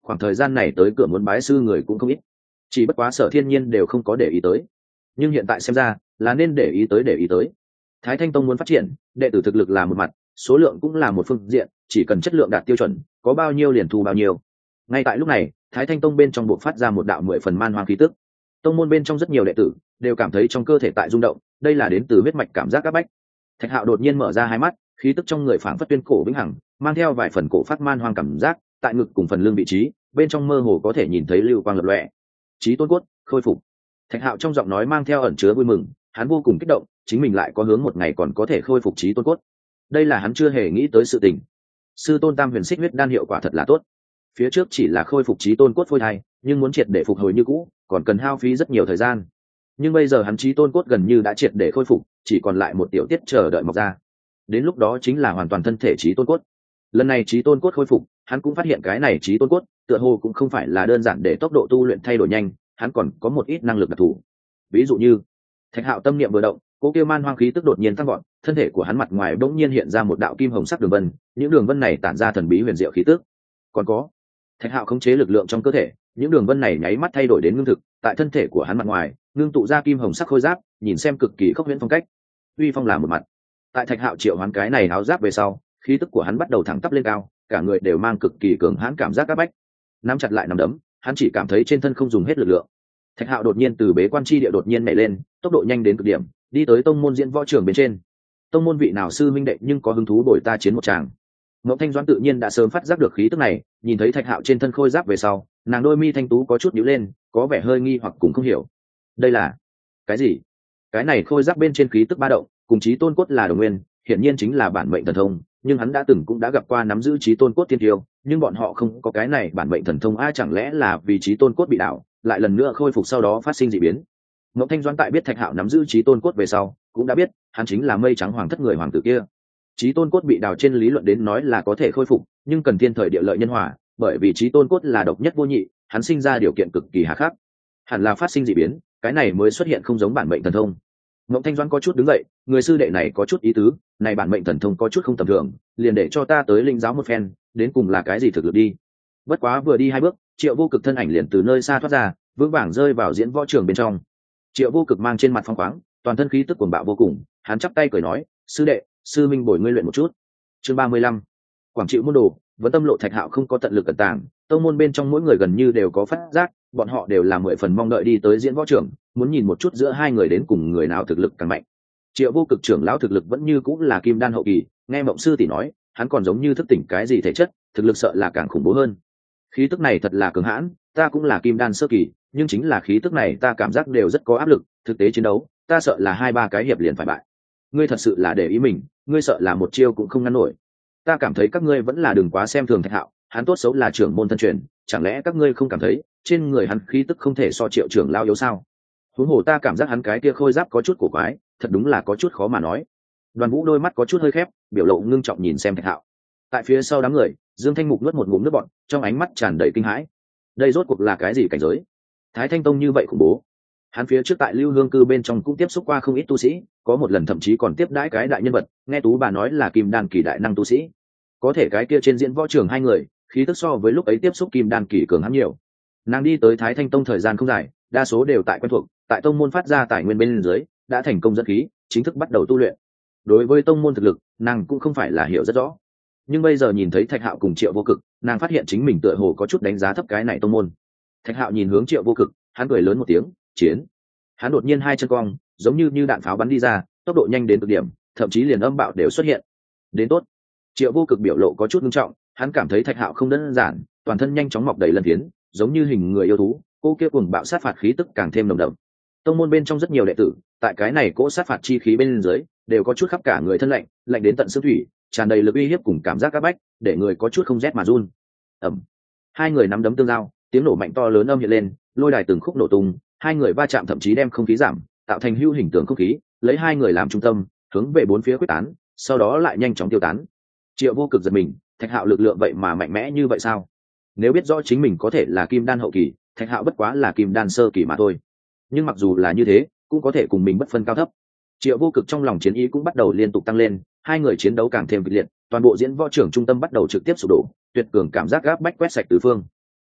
khoảng thời gian này tới cửa muốn bái sư người cũng không ít, chỉ bất quá Sở Thiên Nhiên đều không có để ý tới, nhưng hiện tại xem ra là nên để ý tới để ý tới. Thái Thanh Tông muốn phát triển, đệ tử thực lực là một mặt, số lượng cũng là một phương diện, chỉ cần chất lượng đạt tiêu chuẩn, có bao nhiêu liền thu bao nhiêu. Ngay tại lúc này, Thái Thanh Tông bên trong buộc phát ra một đạo mười phần man hoang khí tức. Tông môn bên trong rất nhiều đệ tử đều cảm thấy trong cơ thể tại rung động, đây là đến từ huyết mạch cảm giác các bách. Thạch Hạo đột nhiên mở ra hai mắt, khí tức trong người phảng phất tuyên cổ vĩnh hằng, mang theo vài phần cổ phát man hoang cảm giác, tại ngực cùng phần lưng vị trí, bên trong mơ hồ có thể nhìn thấy lưu quang lập lòe. Chí tôn cốt, khôi phục. Thạch Hạo trong giọng nói mang theo ẩn chứa vui mừng, hắn vô cùng kích động, chính mình lại có hướng một ngày còn có thể khôi phục chí tôn cốt. Đây là hắn chưa hề nghĩ tới sự tình. Sư tôn Tam Huyền Xích huyết đan hiệu quả thật là tốt. Phía trước chỉ là khôi phục chí tôn cốt phôi thai, nhưng muốn triệt để phục hồi như cũ, còn cần hao phí rất nhiều thời gian. Nhưng bây giờ hắn chí tôn cốt gần như đã triệt để khôi phục, chỉ còn lại một tiểu tiết chờ đợi mọc ra. Đến lúc đó chính là hoàn toàn thân thể chí tôn cốt. Lần này chí tôn cốt khôi phục, hắn cũng phát hiện cái này chí tôn cốt, tựa hồ cũng không phải là đơn giản để tốc độ tu luyện thay đổi nhanh, hắn còn có một ít năng lực đặc thù. Ví dụ như, Thạch Hạo tâm niệm vừa động, cố kia man hoang khí tức đột nhiên tăng vọt, thân thể của hắn mặt ngoài bỗng nhiên hiện ra một đạo kim hồng sắc đường vân, những đường vân này tản ra thần bí huyền diệu khí tức. Còn có, Thạch Hạo khống chế lực lượng trong cơ thể, những đường vân này nháy mắt thay đổi đến ngưng thực, tại thân thể của hắn mặt ngoài, ngưng tụ ra kim hồng sắc khôi giáp, nhìn xem cực kỳ khốc huyễn phong cách. Uy phong là một mặt. Tại Thạch Hạo triệu hoán cái này áo giáp về sau, khí tức của hắn bắt đầu thẳng tắp lên cao, cả người đều mang cực kỳ cường hãn cảm giác áp bách. Nắm chặt lại nắm đấm, hắn chỉ cảm thấy trên thân không dùng hết lực lượng. Thạch Hạo đột nhiên từ bế quan chi địa đột nhiên nhảy lên, tốc độ nhanh đến cực điểm, đi tới tông môn diễn võ trường bên trên. Tông môn vị nào sư minh đệ nhưng có hứng thú đổi ta chiến một tràng. Ngọc Thanh Doãn tự nhiên đã sớm phát giác được khí tức này, nhìn thấy Thạch Hạo trên thân khôi giáp về sau, nàng đôi mi thanh tú có chút nhíu lên, có vẻ hơi nghi hoặc cũng không hiểu. Đây là cái gì? Cái này khôi giáp bên trên khí tức ba động, cùng chí tôn cốt là đồng nguyên, hiển nhiên chính là bản mệnh thần thông, nhưng hắn đã từng cũng đã gặp qua nắm giữ chí tôn cốt tiên tiêu, nhưng bọn họ không có cái này bản mệnh thần thông, a chẳng lẽ là vì chí tôn cốt bị đảo, lại lần nữa khôi phục sau đó phát sinh dị biến. Ngọc Thanh Doãn tại biết Thạch Hạo nắm giữ chí tôn cốt về sau, cũng đã biết, hắn chính là Mây Trắng Hoàng thất người hoàng tử kia. Chí tôn cốt bị đào trên lý luận đến nói là có thể khôi phục, nhưng cần thiên thời địa lợi nhân hòa, bởi vì chí tôn cốt là độc nhất vô nhị, hắn sinh ra điều kiện cực kỳ hà khắc, hẳn là phát sinh dị biến, cái này mới xuất hiện không giống bản mệnh thần thông. Ngọc Thanh Doãn có chút đứng dậy, người sư đệ này có chút ý tứ, này bản mệnh thần thông có chút không tầm thường, liền để cho ta tới linh giáo một phen, đến cùng là cái gì thực lực đi. Bất quá vừa đi hai bước, Triệu Vô Cực thân ảnh liền từ nơi xa thoát ra, vững vàng rơi vào diễn võ trường bên trong. Triệu Vô Cực mang trên mặt phong khoáng, toàn thân khí tức cuồng bạo vô cùng, hắn chắp tay cười nói, sư đệ, sư minh bồi ngươi luyện một chút. Chương ba mươi lăm, Quảng Triệu môn đồ. Vẫn tâm lộ Thạch Hạo không có tận lực cẩn tàng, tông môn bên trong mỗi người gần như đều có phát giác, bọn họ đều là mười phần mong đợi đi tới diễn võ trường, muốn nhìn một chút giữa hai người đến cùng người nào thực lực càng mạnh. Triệu Vô Cực trưởng lão thực lực vẫn như cũng là kim đan hậu kỳ, nghe Mộng sư tỷ nói, hắn còn giống như thức tỉnh cái gì thể chất, thực lực sợ là càng khủng bố hơn. Khí tức này thật là cường hãn, ta cũng là kim đan sơ kỳ, nhưng chính là khí tức này ta cảm giác đều rất có áp lực, thực tế chiến đấu, ta sợ là hai ba cái hiệp liền phải bại. Ngươi thật sự là để ý mình, ngươi sợ là một chiêu cũng không ngăn nổi. Ta cảm thấy các ngươi vẫn là đừng quá xem thường Thạch Hạo, hắn tốt xấu là trưởng môn thân truyền, chẳng lẽ các ngươi không cảm thấy trên người hắn khí tức không thể so Triệu trưởng lao yếu sao? Huống hồ ta cảm giác hắn cái kia khôi giáp có chút cổ quái, thật đúng là có chút khó mà nói. Đoàn Vũ đôi mắt có chút hơi khép, biểu lộ ngưng trọng nhìn xem Thạch Hạo. Tại phía sau đám người, Dương Thanh Mục nuốt một ngụm nước bọt, trong ánh mắt tràn đầy kinh hãi. Đây rốt cuộc là cái gì cảnh giới? Thái Thanh Tông như vậy khủng bố. Hắn phía trước tại Lưu Hương cư bên trong cũng tiếp xúc qua không ít tu sĩ, có một lần thậm chí còn tiếp đãi cái đại nhân vật, nghe Tú bà nói là kim đan kỳ đại năng tu sĩ. Có thể cái kia trên diễn võ trường hai người, khí tức so với lúc ấy tiếp xúc kim đan kỳ cường hắn nhiều. Nàng đi tới Thái Thanh Tông thời gian không dài, đa số đều tại quen thuộc, tại tông môn phát ra tài nguyên bên dưới, đã thành công dẫn khí, chính thức bắt đầu tu luyện. Đối với tông môn thực lực, nàng cũng không phải là hiểu rất rõ. Nhưng bây giờ nhìn thấy Thạch Hạo cùng Triệu Vô Cực, nàng phát hiện chính mình tựa hồ có chút đánh giá thấp cái này tông môn. Thạch Hạo nhìn hướng Triệu Vô Cực, hắn cười lớn một tiếng, "Chiến!" Hắn đột nhiên hai chân cong, giống như như đạn pháo bắn đi ra, tốc độ nhanh đến cực điểm, thậm chí liền âm bạo đều xuất hiện. Đến tốt. Triệu Vô Cực biểu lộ có chút nghiêm trọng, hắn cảm thấy Thạch Hạo không đơn giản, toàn thân nhanh chóng mọc đầy lân phiến, giống như hình người yêu thú, cô kia cuồng bạo sát phạt khí tức càng thêm nồng đậm. Tông môn bên trong rất nhiều đệ tử, tại cái này cỗ sát phạt chi khí bên dưới, đều có chút khắp cả người thân lạnh, lạnh đến tận xương thủy, tràn đầy lực uy hiếp cùng cảm giác áp bách, để người có chút không rét mà run. Ầm. Hai người nắm đấm tương giao, tiếng nổ mạnh to lớn âm hiện lên, lôi đài từng khúc nổ tung, hai người va chạm thậm chí đem không khí giảm, tạo thành hưu hình tượng không khí, lấy hai người làm trung tâm, hướng về bốn phía quyết tán, sau đó lại nhanh chóng tiêu tán. Triệu Vô Cực giật mình, Thạch Hạo lực lượng vậy mà mạnh mẽ như vậy sao? Nếu biết rõ chính mình có thể là kim đan hậu kỳ, Thạch Hạo bất quá là kim đan sơ kỳ mà thôi. Nhưng mặc dù là như thế, cũng có thể cùng mình bất phân cao thấp. Triệu Vô Cực trong lòng chiến ý cũng bắt đầu liên tục tăng lên, hai người chiến đấu càng thêm kịch liệt, toàn bộ diễn võ trưởng trung tâm bắt đầu trực tiếp sụp đổ, tuyệt cường cảm giác gáp bách quét sạch tứ phương.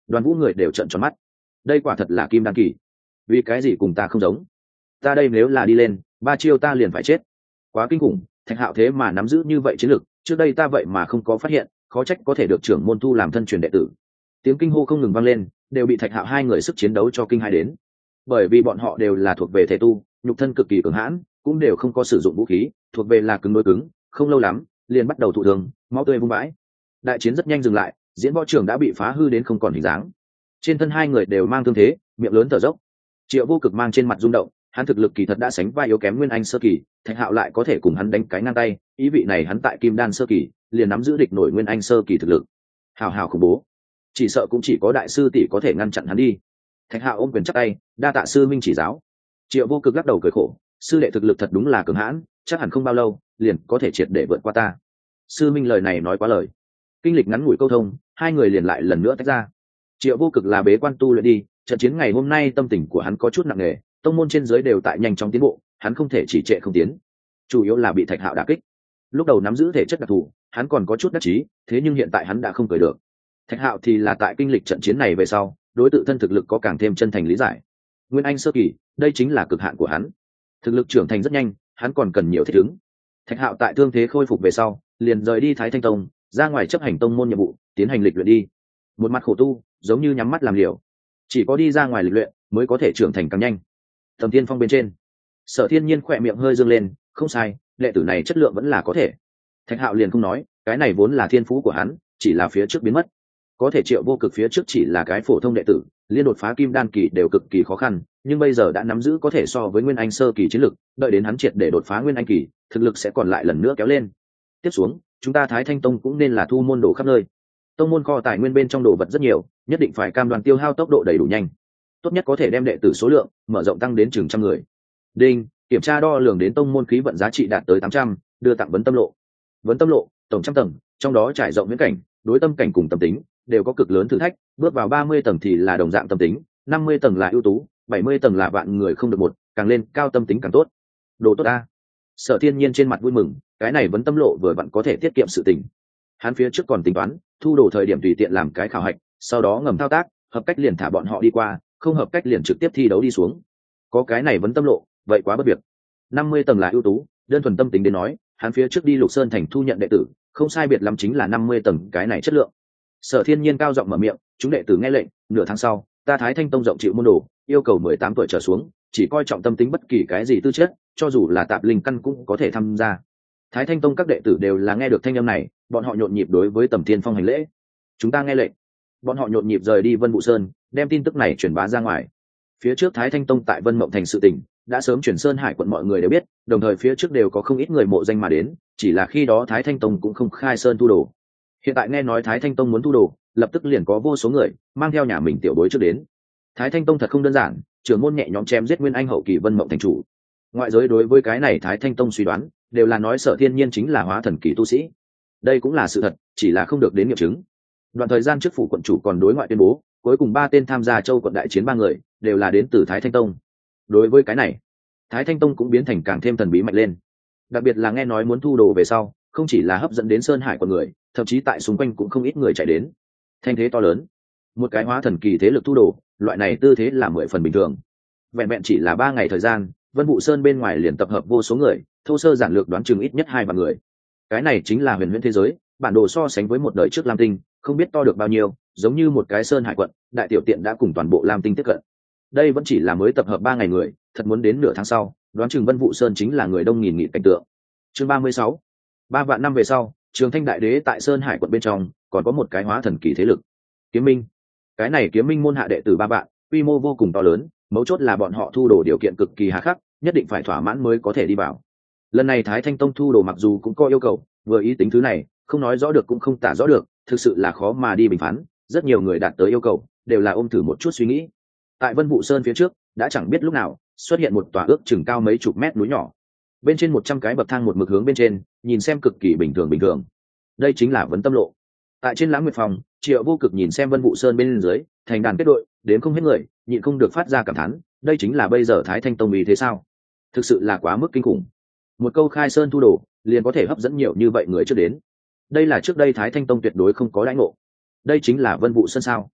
Đoàn Vũ người đều trợn tròn mắt. Đây quả thật là kim đan kỳ. Vì cái gì cùng ta không giống? Ta đây nếu là đi lên, ba chiêu ta liền phải chết. Quá kinh khủng, Thạch Hạo thế mà nắm giữ như vậy chiến lực, trước đây ta vậy mà không có phát hiện, khó trách có thể được trưởng môn thu làm thân truyền đệ tử. Tiếng kinh hô không ngừng vang lên, đều bị Thạch Hạo hai người sức chiến đấu cho kinh hãi đến. Bởi vì bọn họ đều là thuộc về thể tu, nhục thân cực kỳ cường hãn, cũng đều không có sử dụng vũ khí, thuộc về là cứng đối cứng, không lâu lắm, liền bắt đầu thụ thương, máu tươi vung vãi. Đại chiến rất nhanh dừng lại, diễn võ trường đã bị phá hư đến không còn hình dáng. Trên thân hai người đều mang thương thế, miệng lớn thở dốc. Triệu Vô Cực mang trên mặt rung động, hắn thực lực kỳ thật đã sánh vai yếu kém Nguyên Anh sơ kỳ, Thạch Hạo lại có thể cùng hắn đánh cái ngang tay, ý vị này hắn tại Kim Đan sơ kỳ, liền nắm giữ địch nổi Nguyên Anh sơ kỳ thực lực. Hào hào khủng bố, chỉ sợ cũng chỉ có đại sư tỷ có thể ngăn chặn hắn đi. Thạch Hạo ôm quyền chắp tay, đa tạ sư minh chỉ giáo. Triệu Vô Cực lắc đầu cười khổ, sư đệ thực lực thật đúng là cường hãn, chắc hẳn không bao lâu liền có thể triệt để vượt qua ta. Sư minh lời này nói quá lời. Kinh lịch ngắn ngủi câu thông, hai người liền lại lần nữa tách ra. Triệu Vô Cực là bế quan tu luyện đi, trận chiến ngày hôm nay tâm tình của hắn có chút nặng nề, tông môn trên dưới đều tại nhanh chóng tiến bộ, hắn không thể chỉ trệ không tiến, chủ yếu là bị Thạch Hạo đả kích. Lúc đầu nắm giữ thể chất đặc thù, hắn còn có chút đắc chí, thế nhưng hiện tại hắn đã không cười được. Thạch Hạo thì là tại kinh lịch trận chiến này về sau, đối tự thân thực lực có càng thêm chân thành lý giải. Nguyên Anh sơ kỳ, đây chính là cực hạn của hắn. Thực lực trưởng thành rất nhanh, hắn còn cần nhiều thích ứng. Thạch Hạo tại thương thế khôi phục về sau, liền rời đi Thái Thanh Tông, ra ngoài chấp hành tông môn nhiệm vụ, tiến hành lịch luyện đi. Một mặt khổ tu, giống như nhắm mắt làm liều. Chỉ có đi ra ngoài lịch luyện, mới có thể trưởng thành càng nhanh. Tầm Tiên Phong bên trên, Sở Thiên Nhiên khỏe miệng hơi dương lên, không sai, đệ tử này chất lượng vẫn là có thể. Thạch Hạo liền không nói, cái này vốn là thiên phú của hắn, chỉ là phía trước biến mất. Có thể Triệu Vô Cực phía trước chỉ là cái phổ thông đệ tử, liên đột phá kim đan kỳ đều cực kỳ khó khăn, nhưng bây giờ đã nắm giữ có thể so với Nguyên Anh sơ kỳ chiến lực, đợi đến hắn triệt để đột phá Nguyên Anh kỳ, thực lực sẽ còn lại lần nữa kéo lên. Tiếp xuống, chúng ta Thái Thanh Tông cũng nên là thu môn đồ khắp nơi. Tông môn kho tài nguyên bên trong đồ vật rất nhiều, nhất định phải cam đoan tiêu hao tốc độ đầy đủ nhanh. Tốt nhất có thể đem đệ tử số lượng mở rộng tăng đến chừng trăm người. Đinh, kiểm tra đo lường đến tông môn khí vận giá trị đạt tới tám trăm, đưa tặng vấn tâm lộ. Vấn tâm lộ, tổng trăm tầng, trong đó trải rộng viễn cảnh, đối tâm cảnh cùng tâm tính đều có cực lớn thử thách, bước vào ba mươi tầng thì là đồng dạng tâm tính, năm mươi tầng là ưu tú, bảy mươi tầng là vạn người không được một, càng lên cao tâm tính càng tốt. Đồ tốt a. Sở Thiên Nhiên trên mặt vui mừng, cái này vấn tâm lộ vừa vặn có thể tiết kiệm sự tình. Hắn phía trước còn tính toán, thu đồ thời điểm tùy tiện làm cái khảo hạch, sau đó ngầm thao tác, hợp cách liền thả bọn họ đi qua, không hợp cách liền trực tiếp thi đấu đi xuống. Có cái này vấn tâm lộ, vậy quá bất việc. năm mươi tầng là ưu tú, đơn thuần tâm tính đến nói, hắn phía trước đi Lục Sơn thành thu nhận đệ tử, không sai biệt lắm chính là năm mươi tầng cái này chất lượng. Sở Thiên Nhiên cao giọng mở miệng, chúng đệ tử nghe lệnh, nửa tháng sau, ta Thái Thanh Tông rộng chịu môn đồ, yêu cầu mười tám tuổi trở xuống, chỉ coi trọng tâm tính bất kỳ cái gì tư chất, cho dù là tạp linh căn cũng có thể tham gia. Thái Thanh Tông các đệ tử đều là nghe được thanh âm này, bọn họ nhộn nhịp đối với Tầm Thiên Phong hành lễ. Chúng ta nghe lệnh. Bọn họ nhộn nhịp rời đi Vân Vũ Sơn, đem tin tức này truyền bá ra ngoài. Phía trước Thái Thanh Tông tại Vân Mộng thành sự tình, đã sớm truyền Sơn Hải quận mọi người đều biết, đồng thời phía trước đều có không ít người mộ danh mà đến, chỉ là khi đó Thái Thanh Tông cũng không khai sơn thu đồ. Hiện tại nghe nói Thái Thanh Tông muốn thu đồ, lập tức liền có vô số người mang theo nhà mình tiểu bối trước đến. Thái Thanh Tông thật không đơn giản, trưởng môn nhẹ nhõm chém giết Nguyên Anh hậu kỳ Vân Mộng thành chủ. Ngoại giới đối với cái này Thái Thanh Tông suy đoán, đều là nói Sở Thiên Nhiên chính là hóa thần kỳ tu sĩ. Đây cũng là sự thật, chỉ là không được đến nghiệm chứng. Đoạn thời gian trước phủ quận chủ còn đối ngoại tuyên bố, cuối cùng ba tên tham gia châu quận đại chiến ba người đều là đến từ Thái Thanh Tông. Đối với cái này, Thái Thanh Tông cũng biến thành càng thêm thần bí mạnh lên. Đặc biệt là nghe nói muốn thu đồ về sau, không chỉ là hấp dẫn đến Sơn Hải quận người, thậm chí tại xung quanh cũng không ít người chạy đến. Thanh thế to lớn, một cái hóa thần kỳ thế lực thu đồ, loại này tư thế là mười phần bình thường. Vẹn vẹn chỉ là ba ngày thời gian, Vân Vũ Sơn bên ngoài liền tập hợp vô số người, thô sơ giản lược đoán chừng ít nhất hai vạn người. Cái này chính là huyền huyễn thế giới, bản đồ so sánh với một đời trước Lam Tinh, không biết to được bao nhiêu, giống như một cái Sơn Hải quận, đại tiểu tiện đã cùng toàn bộ Lam Tinh tiếp cận. Đây vẫn chỉ là mới tập hợp ba ngày người, thật muốn đến nửa tháng sau, đoán chừng Vân Vũ Sơn chính là người đông nghìn nghịt cảnh tượng. Chương ba mươi sáu, ba vạn năm về sau, Trường Thanh Đại Đế tại Sơn Hải quận bên trong, còn có một cái hóa thần kỳ thế lực, Kiếm Minh. Cái này Kiếm Minh môn hạ đệ tử ba vạn, quy mô vô cùng to lớn, mấu chốt là bọn họ thu đồ điều kiện cực kỳ hà khắc, nhất định phải thỏa mãn mới có thể đi vào. Lần này Thái Thanh Tông thu đồ mặc dù cũng có yêu cầu, vừa ý tính thứ này, không nói rõ được cũng không tả rõ được, thực sự là khó mà đi bình phán, rất nhiều người đạt tới yêu cầu, đều là ôm thử một chút suy nghĩ. Tại Vân Vũ Sơn phía trước, đã chẳng biết lúc nào xuất hiện một tòa ước chừng cao mấy chục mét núi nhỏ. Bên trên một trăm cái bậc thang một mực hướng bên trên, nhìn xem cực kỳ bình thường bình thường. Đây chính là Vấn Tâm Lộ. Tại trên Lãng Nguyệt phòng, Triệu Vô Cực nhìn xem Vân Vũ Sơn bên dưới, thành đàn kết đội, đến không hết người, nhịn không được phát ra cảm thán, đây chính là bây giờ Thái Thanh Tông ý thế sao? Thực sự là quá mức kinh khủng. Một câu khai sơn thu đồ, liền có thể hấp dẫn nhiều như vậy người trước đến. Đây là trước đây Thái Thanh Tông tuyệt đối không có đãi ngộ. Đây chính là Vân Vũ Sơn sao?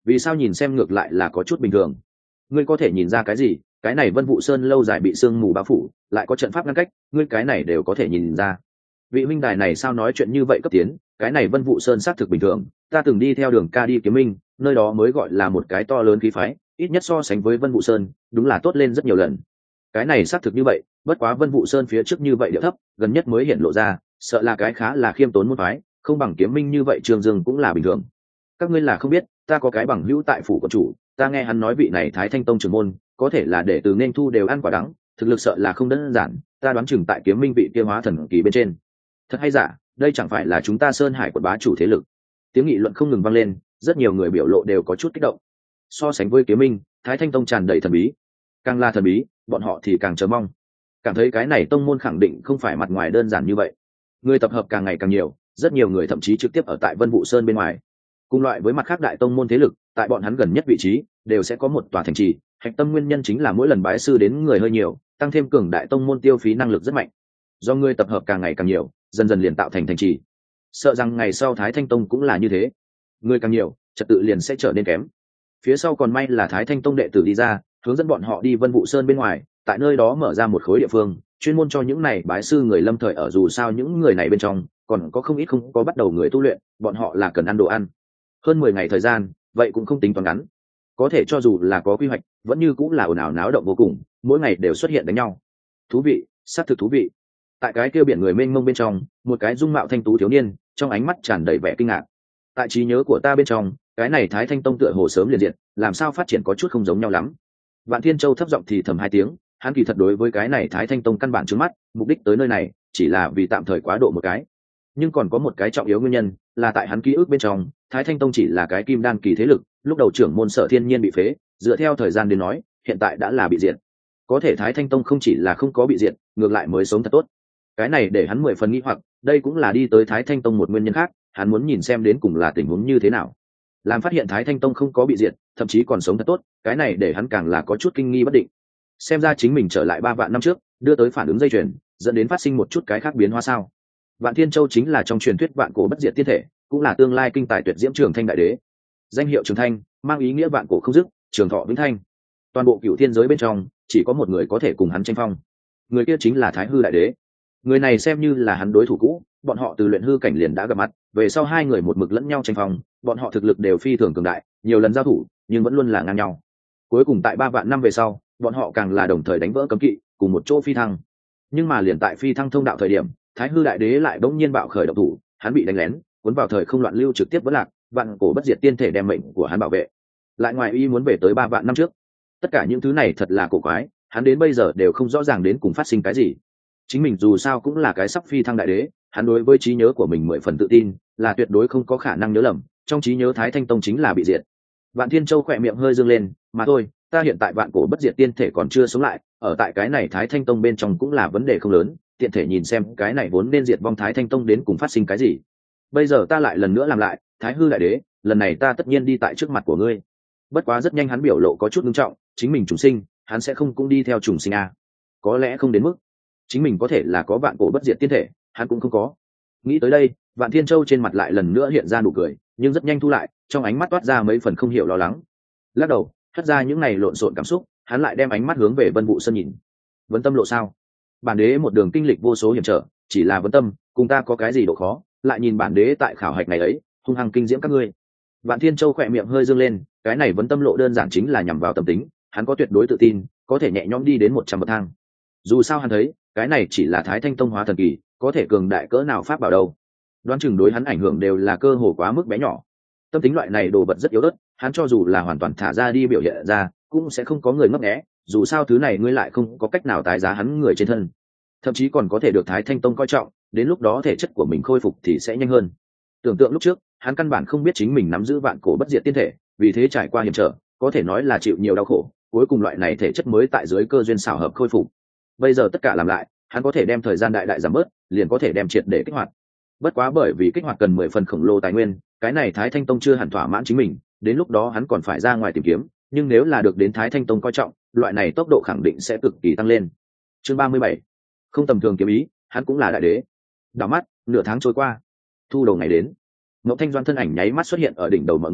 vì sao nhìn xem ngược lại là có chút bình thường? Ngươi có thể nhìn ra cái gì? Cái này Vân Vũ Sơn lâu dài bị sương mù bao phủ, lại có trận pháp ngăn cách, ngươi cái này đều có thể nhìn ra. Vị huynh đài này sao nói chuyện như vậy cấp tiến, cái này Vân Vũ Sơn xác thực bình thường, ta từng đi theo đường ca đi Kiếm Minh, nơi đó mới gọi là một cái to lớn khí phái, ít nhất so sánh với Vân Vũ Sơn, đúng là tốt lên rất nhiều lần. Cái này xác thực như vậy, bất quá Vân Vũ Sơn phía trước như vậy địa thấp, gần nhất mới hiện lộ ra, sợ là cái khá là khiêm tốn môn phái, không bằng Kiếm Minh như vậy Trường Dương cũng là bình thường. Các ngươi là không biết, ta có cái bằng hữu tại phủ của chủ, ta nghe hắn nói vị này Thái Thanh Tông trưởng môn, có thể là để từ nên thu đều ăn quả đắng, thực lực sợ là không đơn giản, ta đoán chừng tại Kiếm Minh vị kia hóa thần kỳ bên trên. Thật hay giả, đây chẳng phải là chúng ta Sơn Hải quận bá chủ thế lực? Tiếng nghị luận không ngừng vang lên, rất nhiều người biểu lộ đều có chút kích động. So sánh với Kiếm Minh, Thái Thanh Tông tràn đầy thần bí, càng là thần bí, bọn họ thì càng chờ mong, cảm thấy cái này tông môn khẳng định không phải mặt ngoài đơn giản như vậy. Người tập hợp càng ngày càng nhiều, rất nhiều người thậm chí trực tiếp ở tại Vân Vũ Sơn bên ngoài. Cùng loại với mặt khác đại tông môn thế lực, tại bọn hắn gần nhất vị trí đều sẽ có một tòa thành trì, hạch tâm nguyên nhân chính là mỗi lần bái sư đến người hơi nhiều, tăng thêm cường đại tông môn tiêu phí năng lực rất mạnh. Do người tập hợp càng ngày càng nhiều, dần dần liền tạo thành thành trì. Sợ rằng ngày sau Thái Thanh Tông cũng là như thế, người càng nhiều, trật tự liền sẽ trở nên kém. Phía sau còn may là Thái Thanh Tông đệ tử đi ra, hướng dẫn bọn họ đi Vân Vũ Sơn bên ngoài, tại nơi đó mở ra một khối địa phương, chuyên môn cho những này bái sư người lâm thời ở, dù sao những người này bên trong còn có không ít không có bắt đầu người tu luyện, bọn họ là cần ăn đồ ăn. Hơn mười ngày thời gian, vậy cũng không tính toán ngắn. Có thể cho dù là có quy hoạch, vẫn như cũng là ồn ào náo động vô cùng, mỗi ngày đều xuất hiện đánh nhau. Thú vị, xác thực thú vị. Tại cái kia biển người mênh mông bên trong, một cái dung mạo thanh tú thiếu niên, trong ánh mắt tràn đầy vẻ kinh ngạc. Tại trí nhớ của ta bên trong, cái này Thái Thanh Tông tựa hồ sớm liền diệt, làm sao phát triển có chút không giống nhau lắm. Vạn Thiên Châu thấp giọng thì thầm hai tiếng, hắn kỳ thật đối với cái này Thái Thanh Tông căn bản trước mắt, mục đích tới nơi này chỉ là vì tạm thời quá độ một cái. Nhưng còn có một cái trọng yếu nguyên nhân, là tại hắn ký ức bên trong, Thái Thanh Tông chỉ là cái kim đan kỳ thế lực, lúc đầu trưởng môn Sở Thiên Nhiên bị phế, dựa theo thời gian đến nói, hiện tại đã là bị diệt. Có thể Thái Thanh Tông không chỉ là không có bị diệt, ngược lại mới sống thật tốt. Cái này để hắn mười phần nghi hoặc, đây cũng là đi tới Thái Thanh Tông một nguyên nhân khác, hắn muốn nhìn xem đến cùng là tình huống như thế nào. Làm phát hiện Thái Thanh Tông không có bị diệt, thậm chí còn sống thật tốt, cái này để hắn càng là có chút kinh nghi bất định. Xem ra chính mình trở lại ba vạn năm trước, đưa tới phản ứng dây chuyền, dẫn đến phát sinh một chút cái khác biến hóa sao? Vạn Thiên Châu chính là trong truyền thuyết vạn cổ bất diệt tiên thể, cũng là tương lai kinh tài tuyệt diễm Trường Thanh đại đế. Danh hiệu Trường Thanh mang ý nghĩa vạn cổ không dứt, trường thọ vĩnh thanh. Toàn bộ cửu thiên giới bên trong, chỉ có một người có thể cùng hắn tranh phong. Người kia chính là Thái Hư đại đế. Người này xem như là hắn đối thủ cũ, bọn họ từ luyện hư cảnh liền đã gặp mặt, về sau hai người một mực lẫn nhau tranh phong, bọn họ thực lực đều phi thường cường đại, nhiều lần giao thủ, nhưng vẫn luôn là ngang nhau. Cuối cùng tại ba vạn năm về sau, bọn họ càng là đồng thời đánh vỡ cấm kỵ, cùng một chỗ phi thăng. Nhưng mà liền tại phi thăng thông đạo thời điểm, Thái Hư đại đế lại bỗng nhiên bạo khởi động thủ, hắn bị đánh lén, cuốn vào thời không loạn lưu trực tiếp vỡ lạc, vạn cổ bất diệt tiên thể đem mệnh của hắn bảo vệ. Lại ngoài ý muốn về tới ba vạn năm trước. Tất cả những thứ này thật là cổ quái, hắn đến bây giờ đều không rõ ràng đến cùng phát sinh cái gì. Chính mình dù sao cũng là cái sắp phi thăng đại đế, hắn đối với trí nhớ của mình mười phần tự tin, là tuyệt đối không có khả năng nhớ lầm, trong trí nhớ Thái Thanh Tông chính là bị diệt. Vạn Thiên Châu khỏe miệng hơi dương lên, mà thôi, ta hiện tại vạn cổ bất diệt tiên thể còn chưa sống lại, ở tại cái này Thái Thanh Tông bên trong cũng là vấn đề không lớn, tiện thể nhìn xem cái này vốn nên diệt vong Thái Thanh Tông đến cùng phát sinh cái gì. Bây giờ ta lại lần nữa làm lại, Thái Hư đại đế, lần này ta tất nhiên đi tại trước mặt của ngươi. Bất quá rất nhanh hắn biểu lộ có chút nghiêm trọng, chính mình trùng sinh, hắn sẽ không cũng đi theo trùng sinh à? Có lẽ không đến mức. Chính mình có thể là có vạn cổ bất diệt tiên thể, hắn cũng không có. Nghĩ tới đây, Vạn Thiên Châu trên mặt lại lần nữa hiện ra nụ cười, nhưng rất nhanh thu lại, trong ánh mắt toát ra mấy phần không hiểu lo lắng. Lắc đầu, hất ra những này lộn xộn cảm xúc, hắn lại đem ánh mắt hướng về Vân Vũ Sơn nhìn. Vấn tâm lộ sao? Bản đế một đường kinh lịch vô số hiểm trở, chỉ là vấn tâm, cùng ta có cái gì độ khó, lại nhìn bản đế tại khảo hạch này ấy, hung hăng kinh diễm các ngươi. Vạn Thiên Châu khỏe miệng hơi dương lên, cái này vấn tâm lộ đơn giản chính là nhằm vào tâm tính, hắn có tuyệt đối tự tin, có thể nhẹ nhõm đi đến một trăm bậc thang. Dù sao hắn thấy, cái này chỉ là Thái Thanh Tông hóa thần kỳ, có thể cường đại cỡ nào pháp bảo đâu. Đoán chừng đối hắn ảnh hưởng đều là cơ hồ quá mức bé nhỏ. Tâm tính loại này đồ vật rất yếu ớt, hắn cho dù là hoàn toàn thả ra đi biểu hiện ra, cũng sẽ không có người ngấp nghé, dù sao thứ này ngươi lại không có cách nào tái giá hắn người trên thân. Thậm chí còn có thể được Thái Thanh Tông coi trọng, đến lúc đó thể chất của mình khôi phục thì sẽ nhanh hơn. Tưởng tượng lúc trước, hắn căn bản không biết chính mình nắm giữ vạn cổ bất diệt tiên thể, vì thế trải qua hiểm trở, có thể nói là chịu nhiều đau khổ, cuối cùng loại này thể chất mới tại dưới cơ duyên xảo hợp khôi phục. Bây giờ tất cả làm lại, hắn có thể đem thời gian đại đại giảm bớt, liền có thể đem triệt để kích hoạt. Bất quá bởi vì kích hoạt cần mười phần khổng lồ tài nguyên, cái này Thái Thanh Tông chưa hẳn thỏa mãn chính mình, đến lúc đó hắn còn phải ra ngoài tìm kiếm, nhưng nếu là được đến Thái Thanh Tông coi trọng, loại này tốc độ khẳng định sẽ cực kỳ tăng lên. Chương ba mươi bảy, không tầm thường kiếm ý, hắn cũng là đại đế. Đảo mắt, nửa tháng trôi qua, thu đầu ngày đến. Ngọc Thanh Doan thân ảnh nháy mắt xuất hiện ở đỉnh đầu mọi người,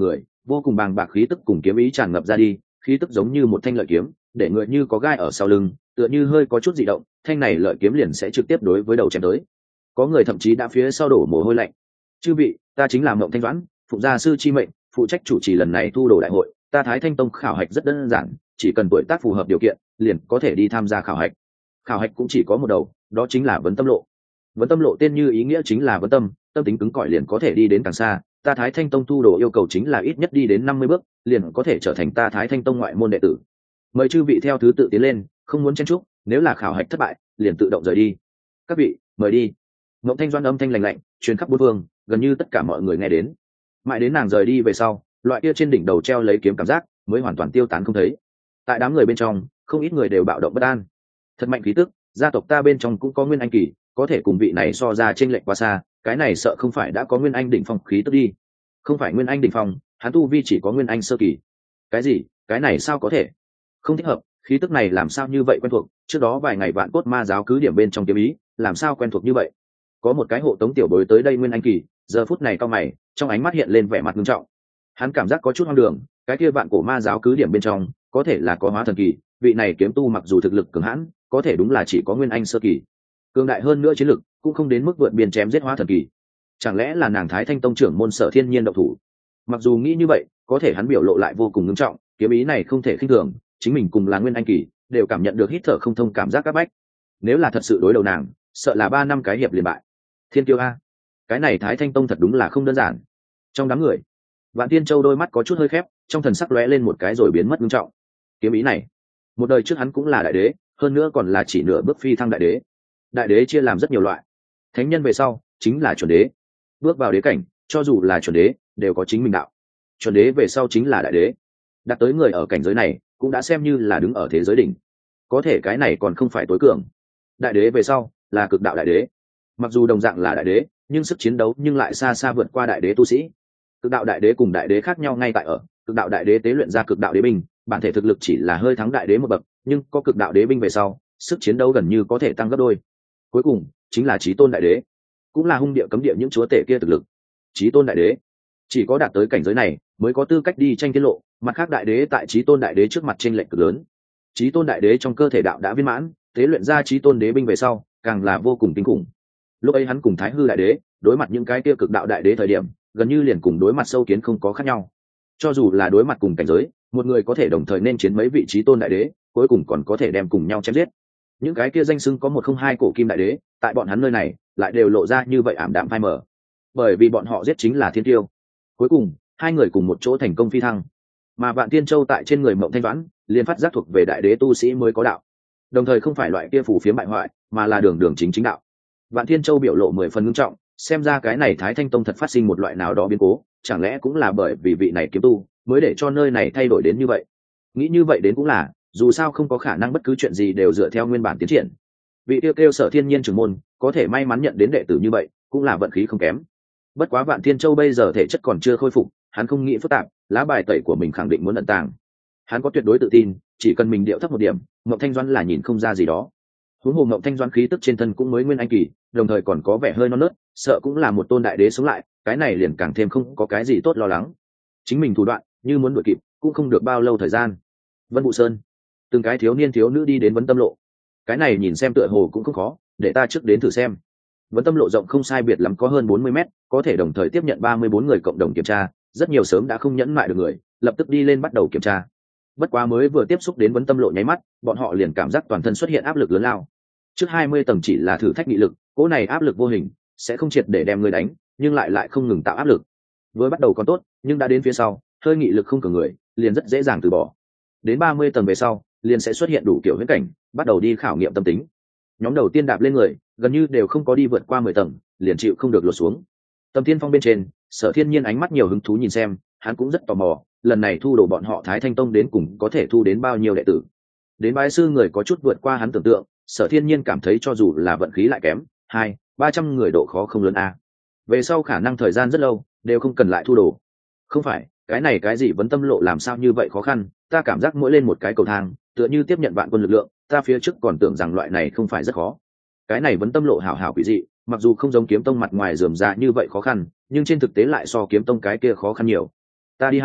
vô cùng bàng bạc khí tức cùng kiếm ý tràn ngập ra đi, khí tức giống như một thanh lợi kiếm, để người như có gai ở sau lưng, tựa như hơi có chút dị động, thanh này lợi kiếm liền sẽ trực tiếp đối với đầu chém tới. Có người thậm chí đã phía sau đổ mồ hôi lạnh. Chư vị, ta chính là Mộng Thanh Doãn, phụng gia sư chi mệnh, phụ trách chủ trì lần này thu đồ đại hội. Ta Thái Thanh Tông khảo hạch rất đơn giản, chỉ cần tuổi tác phù hợp điều kiện, liền có thể đi tham gia khảo hạch. Khảo hạch cũng chỉ có một đầu, đó chính là vấn tâm lộ. Vấn tâm lộ tên như ý nghĩa chính là vấn tâm, tâm tính cứng cỏi liền có thể đi đến càng xa. Ta Thái Thanh Tông thu đồ yêu cầu chính là ít nhất đi đến năm mươi bước, liền có thể trở thành ta Thái Thanh Tông ngoại môn đệ tử. Mời chư vị theo thứ tự tiến lên, không muốn chen chúc, nếu là khảo hạch thất bại, liền tự động rời đi. Các vị, mời đi. Mộng Thanh Doãn âm thanh lạnh lạnh, truyền khắp bốn phương, gần như tất cả mọi người nghe đến. Mãi đến nàng rời đi về sau, loại kia trên đỉnh đầu treo lấy kiếm cảm giác mới hoàn toàn tiêu tán không thấy. Tại đám người bên trong, không ít người đều bạo động bất an. Thật mạnh khí tức, gia tộc ta bên trong cũng có nguyên anh kỳ, có thể cùng vị này so ra chênh lệch quá xa, cái này sợ không phải đã có nguyên anh đỉnh phong khí tức đi. Không phải nguyên anh đỉnh phong, hắn tu vi chỉ có nguyên anh sơ kỳ. Cái gì? Cái này sao có thể? Không thích hợp, khí tức này làm sao như vậy quen thuộc, trước đó vài ngày Vạn Cốt Ma giáo cứ điểm bên trong kiếm ý, làm sao quen thuộc như vậy? Có một cái hộ tống tiểu bối tới đây nguyên anh kỳ, giờ phút này cao mày, trong ánh mắt hiện lên vẻ mặt nghiêm trọng. Hắn cảm giác có chút hoang đường, cái kia Vạn Cổ Ma giáo cứ điểm bên trong, có thể là có hóa thần kỳ, vị này kiếm tu mặc dù thực lực cường hãn, có thể đúng là chỉ có nguyên anh sơ kỳ. Cường đại hơn nữa chiến lực, cũng không đến mức vượt biên chém giết hóa thần kỳ. Chẳng lẽ là nàng Thái Thanh Tông trưởng môn Sở Thiên Nhiên động thủ? Mặc dù nghĩ như vậy, có thể hắn biểu lộ lại vô cùng nghiêm trọng, kiếm ý này không thể khinh thường, chính mình cùng là nguyên anh kỳ, đều cảm nhận được hít thở không thông cảm giác các bách. Nếu là thật sự đối đầu nàng, sợ là ba năm cái hiệp liền bại. Thiên Kiêu a, cái này Thái Thanh Tông thật đúng là không đơn giản. Trong đám người, Vạn Tiên Châu đôi mắt có chút hơi khép, trong thần sắc lóe lên một cái rồi biến mất nghiêm trọng. Kiếm ý này, một đời trước hắn cũng là đại đế, hơn nữa còn là chỉ nửa bước phi thăng đại đế. Đại đế chia làm rất nhiều loại, thánh nhân về sau chính là chuẩn đế, bước vào đế cảnh, cho dù là chuẩn đế đều có chính mình đạo. Chuẩn đế về sau chính là đại đế, đạt tới người ở cảnh giới này cũng đã xem như là đứng ở thế giới đỉnh. Có thể cái này còn không phải tối cường. Đại đế về sau là cực đạo đại đế, mặc dù đồng dạng là đại đế nhưng sức chiến đấu nhưng lại xa xa vượt qua đại đế tu sĩ. Cực đạo đại đế cùng đại đế khác nhau ngay tại ở cực đạo đại đế tế luyện ra cực đạo đế binh, bản thể thực lực chỉ là hơi thắng đại đế một bậc, nhưng có cực đạo đế binh về sau sức chiến đấu gần như có thể tăng gấp đôi. Cuối cùng chính là chí tôn đại đế, cũng là hung địa cấm địa những chúa tể kia thực lực. Chí tôn đại đế chỉ có đạt tới cảnh giới này mới có tư cách đi tranh tiết lộ, mặt khác đại đế tại chí tôn đại đế trước mặt chênh lệch cực lớn. Chí tôn đại đế trong cơ thể đạo đã viên mãn, tế luyện ra chí tôn đế binh về sau càng là vô cùng kinh khủng. Lúc ấy hắn cùng Thái Hư đại đế đối mặt những cái kia cực đạo đại đế thời điểm, gần như liền cùng đối mặt sâu kiến không có khác nhau. Cho dù là đối mặt cùng cảnh giới, một người có thể đồng thời nên chiến mấy vị chí tôn đại đế, cuối cùng còn có thể đem cùng nhau chém giết. Những cái kia danh xưng có một không hai cổ kim đại đế, tại bọn hắn nơi này lại đều lộ ra như vậy ảm đạm phai mờ, bởi vì bọn họ giết chính là thiên tiêu. Cuối cùng hai người cùng một chỗ thành công phi thăng, mà Vạn Tiên Châu tại trên người Mộng Thanh Doãn liền phát giác thuộc về đại đế tu sĩ mới có đạo, đồng thời không phải loại kia phù phiếm bại hoại, mà là đường đường chính chính đạo. Vạn Tiên Châu biểu lộ mười phần nghiêm trọng, xem ra cái này Thái Thanh Tông thật phát sinh một loại nào đó biến cố, chẳng lẽ cũng là bởi vì vị này kiếm tu mới để cho nơi này thay đổi đến như vậy. Nghĩ như vậy đến cũng là, dù sao không có khả năng bất cứ chuyện gì đều dựa theo nguyên bản tiến triển. Vị tiêu kêu Sở Thiên Nhiên trưởng môn có thể may mắn nhận đến đệ tử như vậy, cũng là vận khí không kém. Bất quá Vạn Thiên Châu bây giờ thể chất còn chưa khôi phục, hắn không nghĩ phức tạp, lá bài tẩy của mình khẳng định muốn ẩn tàng. Hắn có tuyệt đối tự tin, chỉ cần mình điệu thấp một điểm, Mộng Thanh Doãn là nhìn không ra gì đó. Huống hồ Mộng Thanh Doãn khí tức trên thân cũng mới nguyên anh kỳ, đồng thời còn có vẻ hơi non nớt, sợ cũng là một tôn đại đế sống lại, cái này liền càng thêm không có cái gì tốt lo lắng. Chính mình thủ đoạn, như muốn đuổi kịp, cũng không được bao lâu thời gian. Vân Vũ Sơn, từng cái thiếu niên thiếu nữ đi đến Vấn Tâm Lộ. Cái này nhìn xem tựa hồ cũng không khó, để ta trước đến thử xem. Vấn Tâm Lộ rộng không sai biệt lắm có hơn bốn mươi mét, có thể đồng thời tiếp nhận ba mươi bốn người cộng đồng kiểm tra, rất nhiều sớm đã không nhẫn mại được người, lập tức đi lên bắt đầu kiểm tra. Bất quá mới vừa tiếp xúc đến Vấn Tâm Lộ nháy mắt, bọn họ liền cảm giác toàn thân xuất hiện áp lực lớn lao. Trước hai mươi tầng chỉ là thử thách nghị lực, cỗ này áp lực vô hình, sẽ không triệt để đem người đánh, nhưng lại lại không ngừng tạo áp lực. Với bắt đầu còn tốt, nhưng đã đến phía sau, hơi nghị lực không cường người, liền rất dễ dàng từ bỏ. Đến ba mươi tầng về sau, liền sẽ xuất hiện đủ kiểu huyễn cảnh, bắt đầu đi khảo nghiệm tâm tính. Nhóm đầu tiên đạp lên người, gần như đều không có đi vượt qua mười tầng, liền chịu không được lột xuống. Tầm Thiên Phong bên trên, Sở Thiên Nhiên ánh mắt nhiều hứng thú nhìn xem, hắn cũng rất tò mò, lần này thu đồ bọn họ Thái Thanh Tông đến cùng có thể thu đến bao nhiêu đệ tử. Đến bái sư người có chút vượt qua hắn tưởng tượng, Sở Thiên Nhiên cảm thấy cho dù là vận khí lại kém, hai, ba trăm người độ khó không lớn a. Về sau khả năng thời gian rất lâu, đều không cần lại thu đồ. Không phải, cái này cái gì Vấn Tâm Lộ làm sao như vậy khó khăn, ta cảm giác mỗi lên một cái cầu thang, tựa như tiếp nhận vạn quân lực lượng, ta phía trước còn tưởng rằng loại này không phải rất khó. Cái này Vấn Tâm Lộ hảo hảo quỷ dị, mặc dù không giống Kiếm Tông mặt ngoài rườm rà như vậy khó khăn, nhưng trên thực tế lại so Kiếm Tông cái kia khó khăn nhiều. Ta đi hai,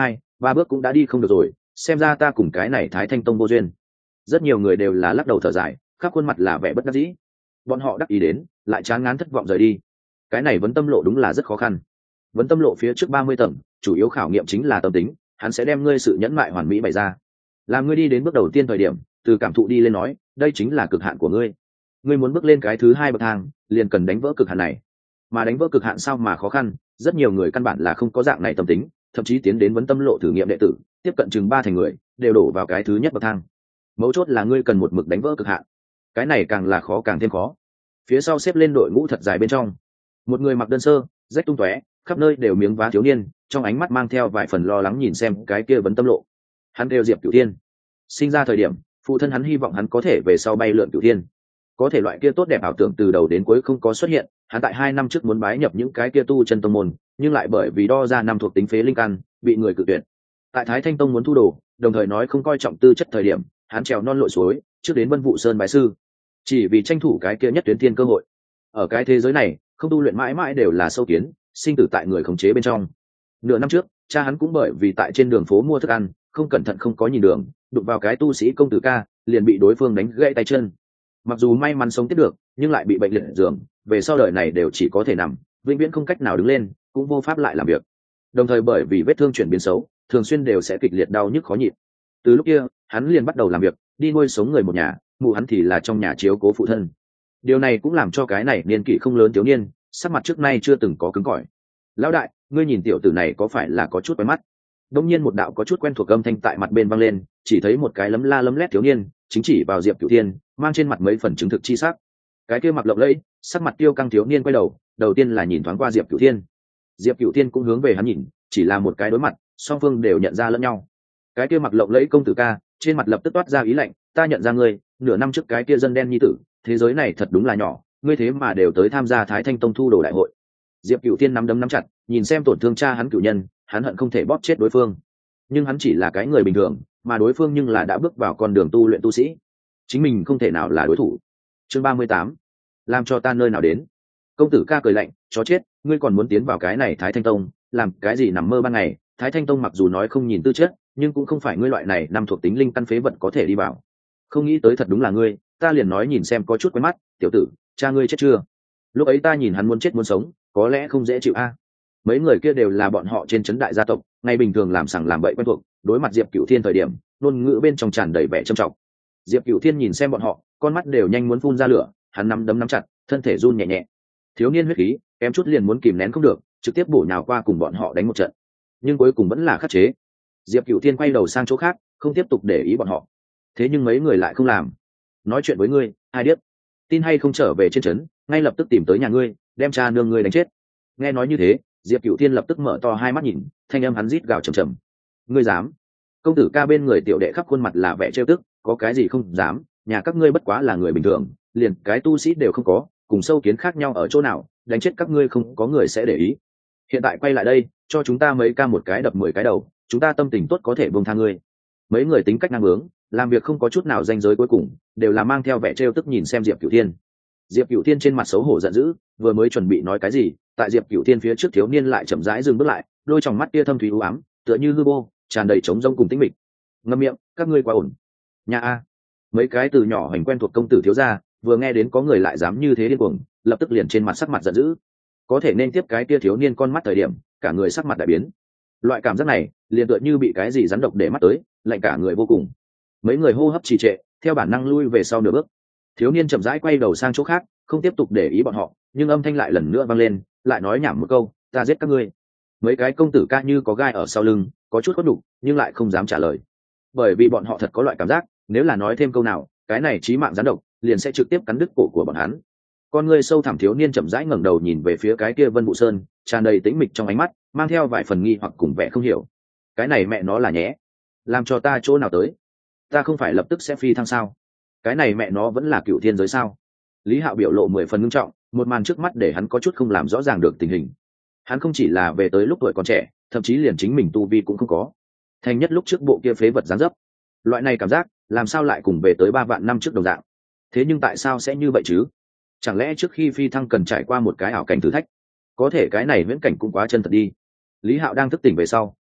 ba bước cũng đã đi không được rồi, xem ra ta cùng cái này Thái Thanh Tông vô duyên. Rất nhiều người đều là lắc đầu thở dài, khắp khuôn mặt là vẻ bất đắc dĩ. Bọn họ đắc ý đến, lại chán ngán thất vọng rời đi. Cái này vấn tâm lộ đúng là rất khó khăn. Vấn tâm lộ phía trước ba mươi tầng, chủ yếu khảo nghiệm chính là tâm tính, hắn sẽ đem ngươi sự nhẫn mại hoàn mỹ bày ra. Làm ngươi đi đến bước đầu tiên thời điểm, từ cảm thụ đi lên nói, đây chính là cực hạn của ngươi. Ngươi muốn bước lên cái thứ hai bậc thang, liền cần đánh vỡ cực hạn này. Mà đánh vỡ cực hạn sao mà khó khăn, rất nhiều người căn bản là không có dạng này tâm tính, thậm chí tiến đến vấn tâm lộ thử nghiệm đệ tử, tiếp cận chừng ba thành người, đều đổ vào cái thứ nhất bậc thang. Mấu chốt là ngươi cần một mực đánh vỡ cực hạn. Cái này càng là khó càng thêm khó. Phía sau xếp lên đội ngũ thật dài bên trong, một người mặc đơn sơ, rách tung tóe, khắp nơi đều miếng vá thiếu niên, trong ánh mắt mang theo vài phần lo lắng nhìn xem cái kia vấn tâm lộ. Hắn kêu Diệp Cửu Thiên. Sinh ra thời điểm, phụ thân hắn hy vọng hắn có thể về sau bay lượn cửu thiên. Có thể loại kia tốt đẹp ảo tưởng từ đầu đến cuối không có xuất hiện, hắn tại hai năm trước muốn bái nhập những cái kia tu chân tông môn, nhưng lại bởi vì đo ra năm thuộc tính phế linh căn, bị người cự tuyệt. Tại Thái Thanh Tông muốn thu đồ, đồng thời nói không coi trọng tư chất thời điểm, hắn trèo non lội suối, trước đến Vân Vũ Sơn bái sư, chỉ vì tranh thủ cái kia nhất tuyến thiên cơ hội. Ở cái thế giới này, không tu luyện mãi mãi đều là sâu kiến, sinh tử tại người khống chế bên trong. Nửa năm trước, cha hắn cũng bởi vì tại trên đường phố mua thức ăn, không cẩn thận không có nhìn đường, đụng vào cái tu sĩ công tử ca, liền bị đối phương đánh gãy tay chân. Mặc dù may mắn sống tiếp được, nhưng lại bị bệnh liệt giường, về sau đời này đều chỉ có thể nằm, vĩnh viễn không cách nào đứng lên, cũng vô pháp lại làm việc. Đồng thời bởi vì vết thương chuyển biến xấu, thường xuyên đều sẽ kịch liệt đau nhức khó nhịn. Từ lúc kia, hắn liền bắt đầu làm việc, đi nuôi sống người một nhà, mụ hắn thì là trong nhà chiếu cố phụ thân. Điều này cũng làm cho cái này niên kỷ không lớn thiếu niên, sắc mặt trước nay chưa từng có cứng cỏi. Lão đại, ngươi nhìn tiểu tử này có phải là có chút quen mắt? Đông nhiên một đạo có chút quen thuộc âm thanh tại mặt bên vang lên, chỉ thấy một cái lấm la lấm lét thiếu niên, chính chỉ vào Diệp Cửu Thiên, mang trên mặt mấy phần chứng thực chi sắc. Cái kia mặc lộng lẫy, sắc mặt tiêu căng thiếu niên quay đầu, đầu tiên là nhìn thoáng qua Diệp Cửu Thiên. Diệp Cửu Thiên cũng hướng về hắn nhìn, chỉ là một cái đối mặt, song phương đều nhận ra lẫn nhau. Cái kia mặc lộng lẫy công tử ca, trên mặt lập tức toát ra ý lạnh, ta nhận ra ngươi, nửa năm trước cái kia dân đen nhi tử, thế giới này thật đúng là nhỏ, ngươi thế mà đều tới tham gia Thái Thanh Tông thu đồ đại hội. Diệp Cửu Thiên nắm đấm nắm chặt, nhìn xem tổn thương cha hắn cửu nhân, hắn hận không thể bóp chết đối phương. Nhưng hắn chỉ là cái người bình thường, mà đối phương nhưng là đã bước vào con đường tu luyện tu sĩ, chính mình không thể nào là đối thủ. Chương ba mươi tám, làm cho ta nơi nào đến. Công tử ca cười lạnh, chó chết, ngươi còn muốn tiến vào cái này Thái Thanh Tông, làm cái gì nằm mơ ban ngày. Thái Thanh Tông mặc dù nói không nhìn tư chất, nhưng cũng không phải ngươi loại này năm thuộc tính linh căn phế vật có thể đi vào. Không nghĩ tới thật đúng là ngươi, ta liền nói nhìn xem có chút quen mắt, tiểu tử, cha ngươi chết chưa? Lúc ấy ta nhìn hắn muốn chết muốn sống, có lẽ không dễ chịu a. Mấy người kia đều là bọn họ trên trấn đại gia tộc, ngày bình thường làm sằng làm bậy quen thuộc, đối mặt Diệp Cửu Thiên thời điểm, ngôn ngữ bên trong tràn đầy vẻ trầm trọng. Diệp Cửu Thiên nhìn xem bọn họ, con mắt đều nhanh muốn phun ra lửa, hắn nắm đấm nắm chặt, thân thể run nhẹ nhẹ. Thiếu niên huyết khí, kém chút liền muốn kìm nén không được, trực tiếp bổ nhào qua cùng bọn họ đánh một trận. Nhưng cuối cùng vẫn là khắc chế. Diệp Cửu Thiên quay đầu sang chỗ khác, không tiếp tục để ý bọn họ. Thế nhưng mấy người lại không làm. Nói chuyện với ngươi, ai biết? Tin hay không trở về trên trấn, ngay lập tức tìm tới nhà ngươi, đem cha nương ngươi đánh chết. Nghe nói như thế, Diệp Cửu Thiên lập tức mở to hai mắt nhìn, thanh âm hắn rít gào trầm trầm. Ngươi dám? Công tử ca bên người tiểu đệ khắp khuôn mặt là vẻ trêu tức, có cái gì không dám, nhà các ngươi bất quá là người bình thường, liền cái tu sĩ đều không có, cùng sâu kiến khác nhau ở chỗ nào, đánh chết các ngươi không có người sẽ để ý. Hiện tại quay lại đây, cho chúng ta mấy ca một cái đập mười cái đầu, chúng ta tâm tình tốt có thể buông tha ngươi. Mấy người tính cách ngang bướng, làm việc không có chút nào ranh giới cuối cùng, đều là mang theo vẻ trêu tức nhìn xem Diệp Cửu Thiên. Diệp Cửu Thiên trên mặt xấu hổ giận dữ, vừa mới chuẩn bị nói cái gì, tại Diệp Cửu Thiên phía trước thiếu niên lại chậm rãi dừng bước lại, đôi tròng mắt kia thâm thúy u ám, tựa như hư vô, tràn đầy trống rỗng cùng tĩnh mịch. Ngậm miệng, các ngươi quá ổn. Nhà a. Mấy cái từ nhỏ hành quen thuộc công tử thiếu gia, vừa nghe đến có người lại dám như thế điên cuồng, lập tức liền trên mặt sắc mặt giận dữ. Có thể nên tiếp cái kia thiếu niên con mắt thời điểm, cả người sắc mặt đại biến. Loại cảm giác này, liền tựa như bị cái gì rắn độc để mắt tới, lạnh cả người vô cùng. Mấy người hô hấp trì trệ, theo bản năng lui về sau nửa bước. Thiếu niên chậm rãi quay đầu sang chỗ khác, không tiếp tục để ý bọn họ, nhưng âm thanh lại lần nữa vang lên, lại nói nhảm một câu, ta giết các ngươi. Mấy cái công tử ca như có gai ở sau lưng, có chút khuất nhục, nhưng lại không dám trả lời, bởi vì bọn họ thật có loại cảm giác, nếu là nói thêm câu nào, cái này chí mạng rắn độc liền sẽ trực tiếp cắn đứt cổ của bọn hắn. Con người sâu thẳm thiếu niên chậm rãi ngẩng đầu nhìn về phía cái kia Vân Vũ Sơn, tràn đầy tĩnh mịch trong ánh mắt, mang theo vài phần nghi hoặc cùng vẻ không hiểu. Cái này mẹ nó là nhé, làm cho ta chỗ nào tới? Ta không phải lập tức sẽ phi thăng sao? Cái này mẹ nó vẫn là cựu thiên giới sao? Lý Hạo biểu lộ mười phần nghiêm trọng, một màn trước mắt để hắn có chút không làm rõ ràng được tình hình. Hắn không chỉ là về tới lúc tuổi còn trẻ, thậm chí liền chính mình tu vi cũng không có. Thành nhất lúc trước bộ kia phế vật dáng dấp, loại này cảm giác làm sao lại cùng về tới ba vạn năm trước đồng dạng? Thế nhưng tại sao sẽ như vậy chứ? Chẳng lẽ trước khi phi thăng cần trải qua một cái ảo cảnh thử thách? Có thể cái này viễn cảnh cũng quá chân thật đi. Lý Hạo đang thức tỉnh về sau,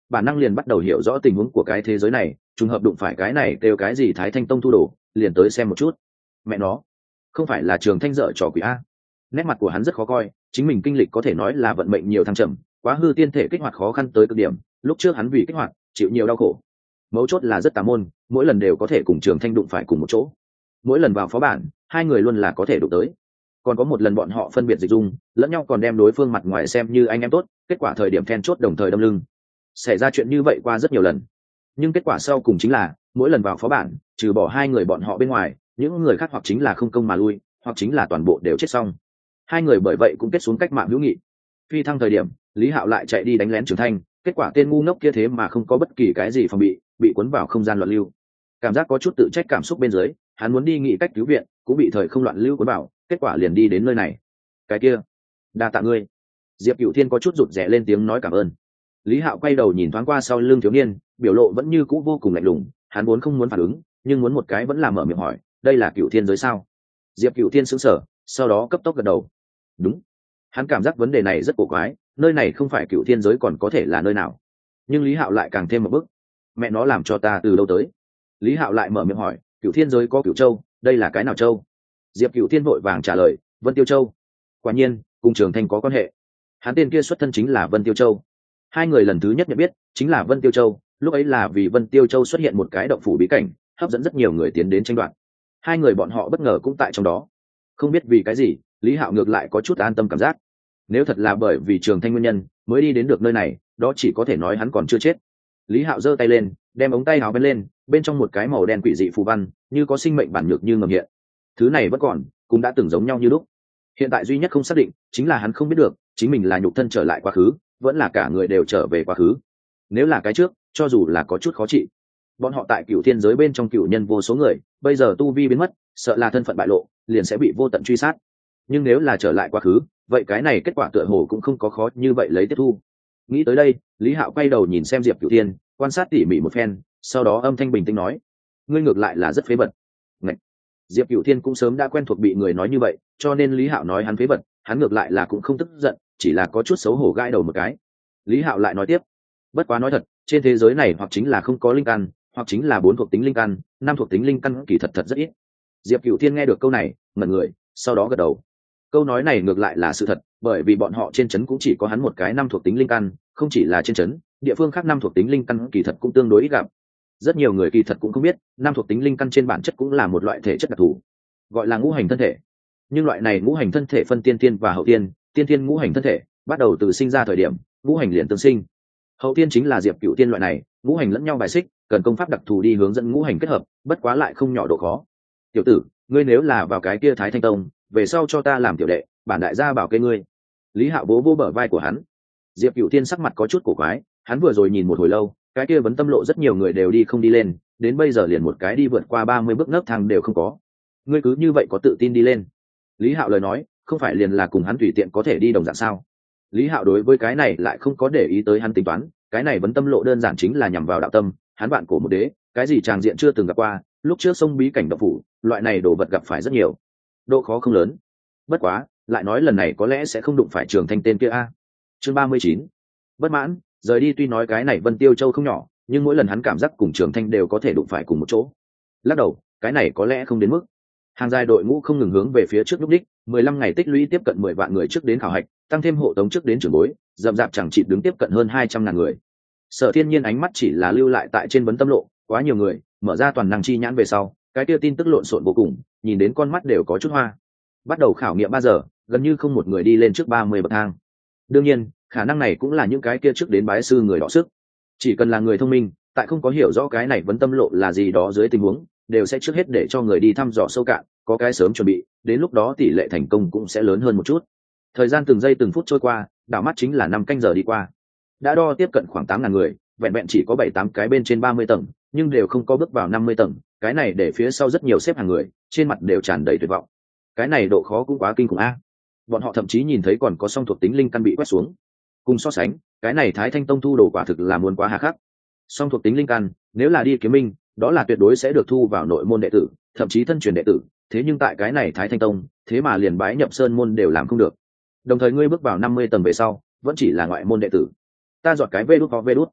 bản năng liền bắt đầu hiểu rõ tình huống của cái thế giới này, trùng hợp đụng phải cái này kêu cái gì Thái Thanh Tông thu đồ, liền tới xem một chút. Mẹ nó, không phải là Trường Thanh dở trò quỷ a. Nét mặt của hắn rất khó coi, chính mình kinh lịch có thể nói là vận mệnh nhiều thăng trầm, quá hư tiên thể kích hoạt khó khăn tới cực điểm, lúc trước hắn vì kích hoạt chịu nhiều đau khổ. Mấu chốt là rất tà môn, mỗi lần đều có thể cùng Trường Thanh đụng phải cùng một chỗ. Mỗi lần vào phó bản, hai người luôn là có thể đụng tới. Còn có một lần bọn họ phân biệt dịch dung, lẫn nhau còn đem đối phương mặt ngoài xem như anh em tốt, kết quả thời điểm then chốt đồng thời đâm lưng. Xảy ra chuyện như vậy qua rất nhiều lần, nhưng kết quả sau cùng chính là mỗi lần vào phó bản, trừ bỏ hai người bọn họ bên ngoài, những người khác hoặc chính là không công mà lui, hoặc chính là toàn bộ đều chết xong. Hai người bởi vậy cũng kết xuống cách mạng hữu nghị. Phi thăng thời điểm, Lý Hạo lại chạy đi đánh lén Trường Thanh, kết quả tên ngu ngốc kia thế mà không có bất kỳ cái gì phòng bị, bị cuốn vào không gian loạn lưu. Cảm giác có chút tự trách cảm xúc bên dưới, hắn muốn đi nghĩ cách cứu viện, cũng bị thời không loạn lưu cuốn vào, kết quả liền đi đến nơi này. Cái kia, đa tạ ngươi. Diệp Cửu Thiên có chút rụt rè lên tiếng nói cảm ơn. Lý Hạo quay đầu nhìn thoáng qua sau lưng thiếu niên, biểu lộ vẫn như cũ vô cùng lạnh lùng, hắn vốn không muốn phản ứng, nhưng muốn một cái vẫn là mở miệng hỏi, đây là Cửu Thiên giới sao? Diệp Cửu Thiên sững sờ, sau đó cấp tốc gật đầu. Đúng. Hắn cảm giác vấn đề này rất cổ quái, nơi này không phải Cửu Thiên giới còn có thể là nơi nào? Nhưng Lý Hạo lại càng thêm một bước. Mẹ nó làm cho ta từ đâu tới? Lý Hạo lại mở miệng hỏi, Cửu Thiên giới có Cửu Châu, đây là cái nào châu? Diệp Cửu Thiên vội vàng trả lời, Vân Tiêu Châu. Quả nhiên, cùng Trường Thanh có quan hệ. Hắn tên kia xuất thân chính là Vân Tiêu Châu. Hai người lần thứ nhất nhận biết chính là Vân Tiêu Châu, lúc ấy là vì Vân Tiêu Châu xuất hiện một cái động phủ bí cảnh, hấp dẫn rất nhiều người tiến đến tranh đoạt. Hai người bọn họ bất ngờ cũng tại trong đó. Không biết vì cái gì, Lý Hạo ngược lại có chút an tâm cảm giác. Nếu thật là bởi vì Trường Thanh nguyên nhân mới đi đến được nơi này, đó chỉ có thể nói hắn còn chưa chết. Lý Hạo giơ tay lên, đem ống tay áo bên lên, bên trong một cái màu đen quỷ dị phù văn, như có sinh mệnh bản nhược như ngầm hiện. Thứ này vẫn còn, cũng đã từng giống nhau như lúc. Hiện tại duy nhất không xác định chính là hắn không biết được chính mình là nhục thân trở lại quá khứ, vẫn là cả người đều trở về quá khứ. Nếu là cái trước, cho dù là có chút khó trị. Bọn họ tại Cửu Thiên giới bên trong cửu nhân vô số người, bây giờ tu vi biến mất, sợ là thân phận bại lộ, liền sẽ bị vô tận truy sát. Nhưng nếu là trở lại quá khứ, vậy cái này kết quả tựa hồ cũng không có khó như vậy lấy tiếp thu. Nghĩ tới đây, Lý Hạo quay đầu nhìn xem Diệp Cửu Thiên, quan sát tỉ mỉ một phen, sau đó âm thanh bình tĩnh nói: "Ngươi ngược lại là rất phế vật." Ngậy. Diệp Cửu Thiên cũng sớm đã quen thuộc bị người nói như vậy, cho nên Lý Hạo nói hắn phế vật, hắn ngược lại là cũng không tức giận, chỉ là có chút xấu hổ gãi đầu một cái. Lý Hạo lại nói tiếp: "Bất quá nói thật, trên thế giới này hoặc chính là không có linh căn, hoặc chính là bốn thuộc tính linh căn, năm thuộc tính linh căn kỳ thật thật rất ít." Diệp Cửu Thiên nghe được câu này, ngẩn người, sau đó gật đầu. Câu nói này ngược lại là sự thật, bởi vì bọn họ trên trấn cũng chỉ có hắn một cái năm thuộc tính linh căn, không chỉ là trên trấn, địa phương khác năm thuộc tính linh căn kỳ thật cũng tương đối ít gặp. Rất nhiều người kỳ thật cũng không biết, năm thuộc tính linh căn trên bản chất cũng là một loại thể chất đặc thù, gọi là ngũ hành thân thể. Nhưng loại này ngũ hành thân thể phân tiên tiên và hậu tiên, tiên tiên ngũ hành thân thể, bắt đầu từ sinh ra thời điểm, ngũ hành liền tương sinh. Hậu tiên chính là Diệp Cửu Tiên loại này, ngũ hành lẫn nhau bài xích, cần công pháp đặc thù đi hướng dẫn ngũ hành kết hợp, bất quá lại không nhỏ độ khó. "Tiểu tử, ngươi nếu là vào cái kia Thái Thanh Tông, về sau cho ta làm tiểu đệ, bản đại gia bảo kê ngươi." Lý Hạo bố vô bờ vai của hắn. Diệp Cửu Tiên sắc mặt có chút cổ quái, hắn vừa rồi nhìn một hồi lâu, cái kia vấn tâm lộ rất nhiều người đều đi không đi lên, đến bây giờ liền một cái đi vượt qua ba mươi bước nấc thang đều không có. Ngươi cứ như vậy có tự tin đi lên? Lý Hạo lời nói, không phải liền là cùng hắn tùy tiện có thể đi đồng dạng sao? Lý Hạo đối với cái này lại không có để ý tới hắn tính toán, cái này vấn tâm lộ đơn giản chính là nhằm vào đạo tâm, hắn bạn cổ một đế, cái gì tràng diện chưa từng gặp qua, lúc trước sông bí cảnh động phủ, loại này đồ vật gặp phải rất nhiều, độ khó không lớn. Bất quá, lại nói lần này có lẽ sẽ không đụng phải Trường Thanh tên kia a. Chương ba mươi chín. Bất mãn, rời đi tuy nói cái này Vân Tiêu Châu không nhỏ, nhưng mỗi lần hắn cảm giác cùng Trường Thanh đều có thể đụng phải cùng một chỗ. Lắc đầu, cái này có lẽ không đến mức. Hàng dài đội ngũ không ngừng hướng về phía trước lúc đích, mười lăm ngày tích lũy tiếp cận mười vạn người trước đến khảo hạch, tăng thêm hộ tống trước đến trưởng bối, rậm rạp chẳng chịt đứng tiếp cận hơn hai trăm ngàn người. Sở Thiên Nhiên ánh mắt chỉ là lưu lại tại trên vấn tâm lộ, quá nhiều người, mở ra toàn năng chi nhãn về sau, cái kia tin tức lộn xộn vô cùng, nhìn đến con mắt đều có chút hoa. Bắt đầu khảo nghiệm ba giờ, gần như không một người đi lên trước ba mươi bậc thang. Đương nhiên, khả năng này cũng là những cái kia trước đến bái sư người đọ sức. Chỉ cần là người thông minh, tại không có hiểu rõ cái này vấn tâm lộ là gì đó dưới tình huống, đều sẽ trước hết để cho người đi thăm dò sâu cạn, có cái sớm chuẩn bị, đến lúc đó tỷ lệ thành công cũng sẽ lớn hơn một chút. Thời gian từng giây từng phút trôi qua, đảo mắt chính là năm canh giờ đi qua. Đã đo tiếp cận khoảng tám ngàn người, vẹn vẹn chỉ có bảy tám cái bên trên ba mươi tầng, nhưng đều không có bước vào năm mươi tầng, cái này để phía sau rất nhiều xếp hàng người, trên mặt đều tràn đầy tuyệt vọng. Cái này độ khó cũng quá kinh khủng a. Bọn họ thậm chí nhìn thấy còn có song thuộc tính linh căn bị quét xuống. Cùng so sánh, cái này Thái Thanh Tông thu đồ quả thực là muốn quá hà khắc. Song thuộc tính linh căn, nếu là đi kiếm minh, đó là tuyệt đối sẽ được thu vào nội môn đệ tử, thậm chí thân truyền đệ tử, thế nhưng tại cái này Thái Thanh Tông, thế mà liền bái nhập sơn môn đều làm không được. Đồng thời ngươi bước vào năm mươi tầng về sau, vẫn chỉ là ngoại môn đệ tử. Ta dọn cái vê đút có vê đút.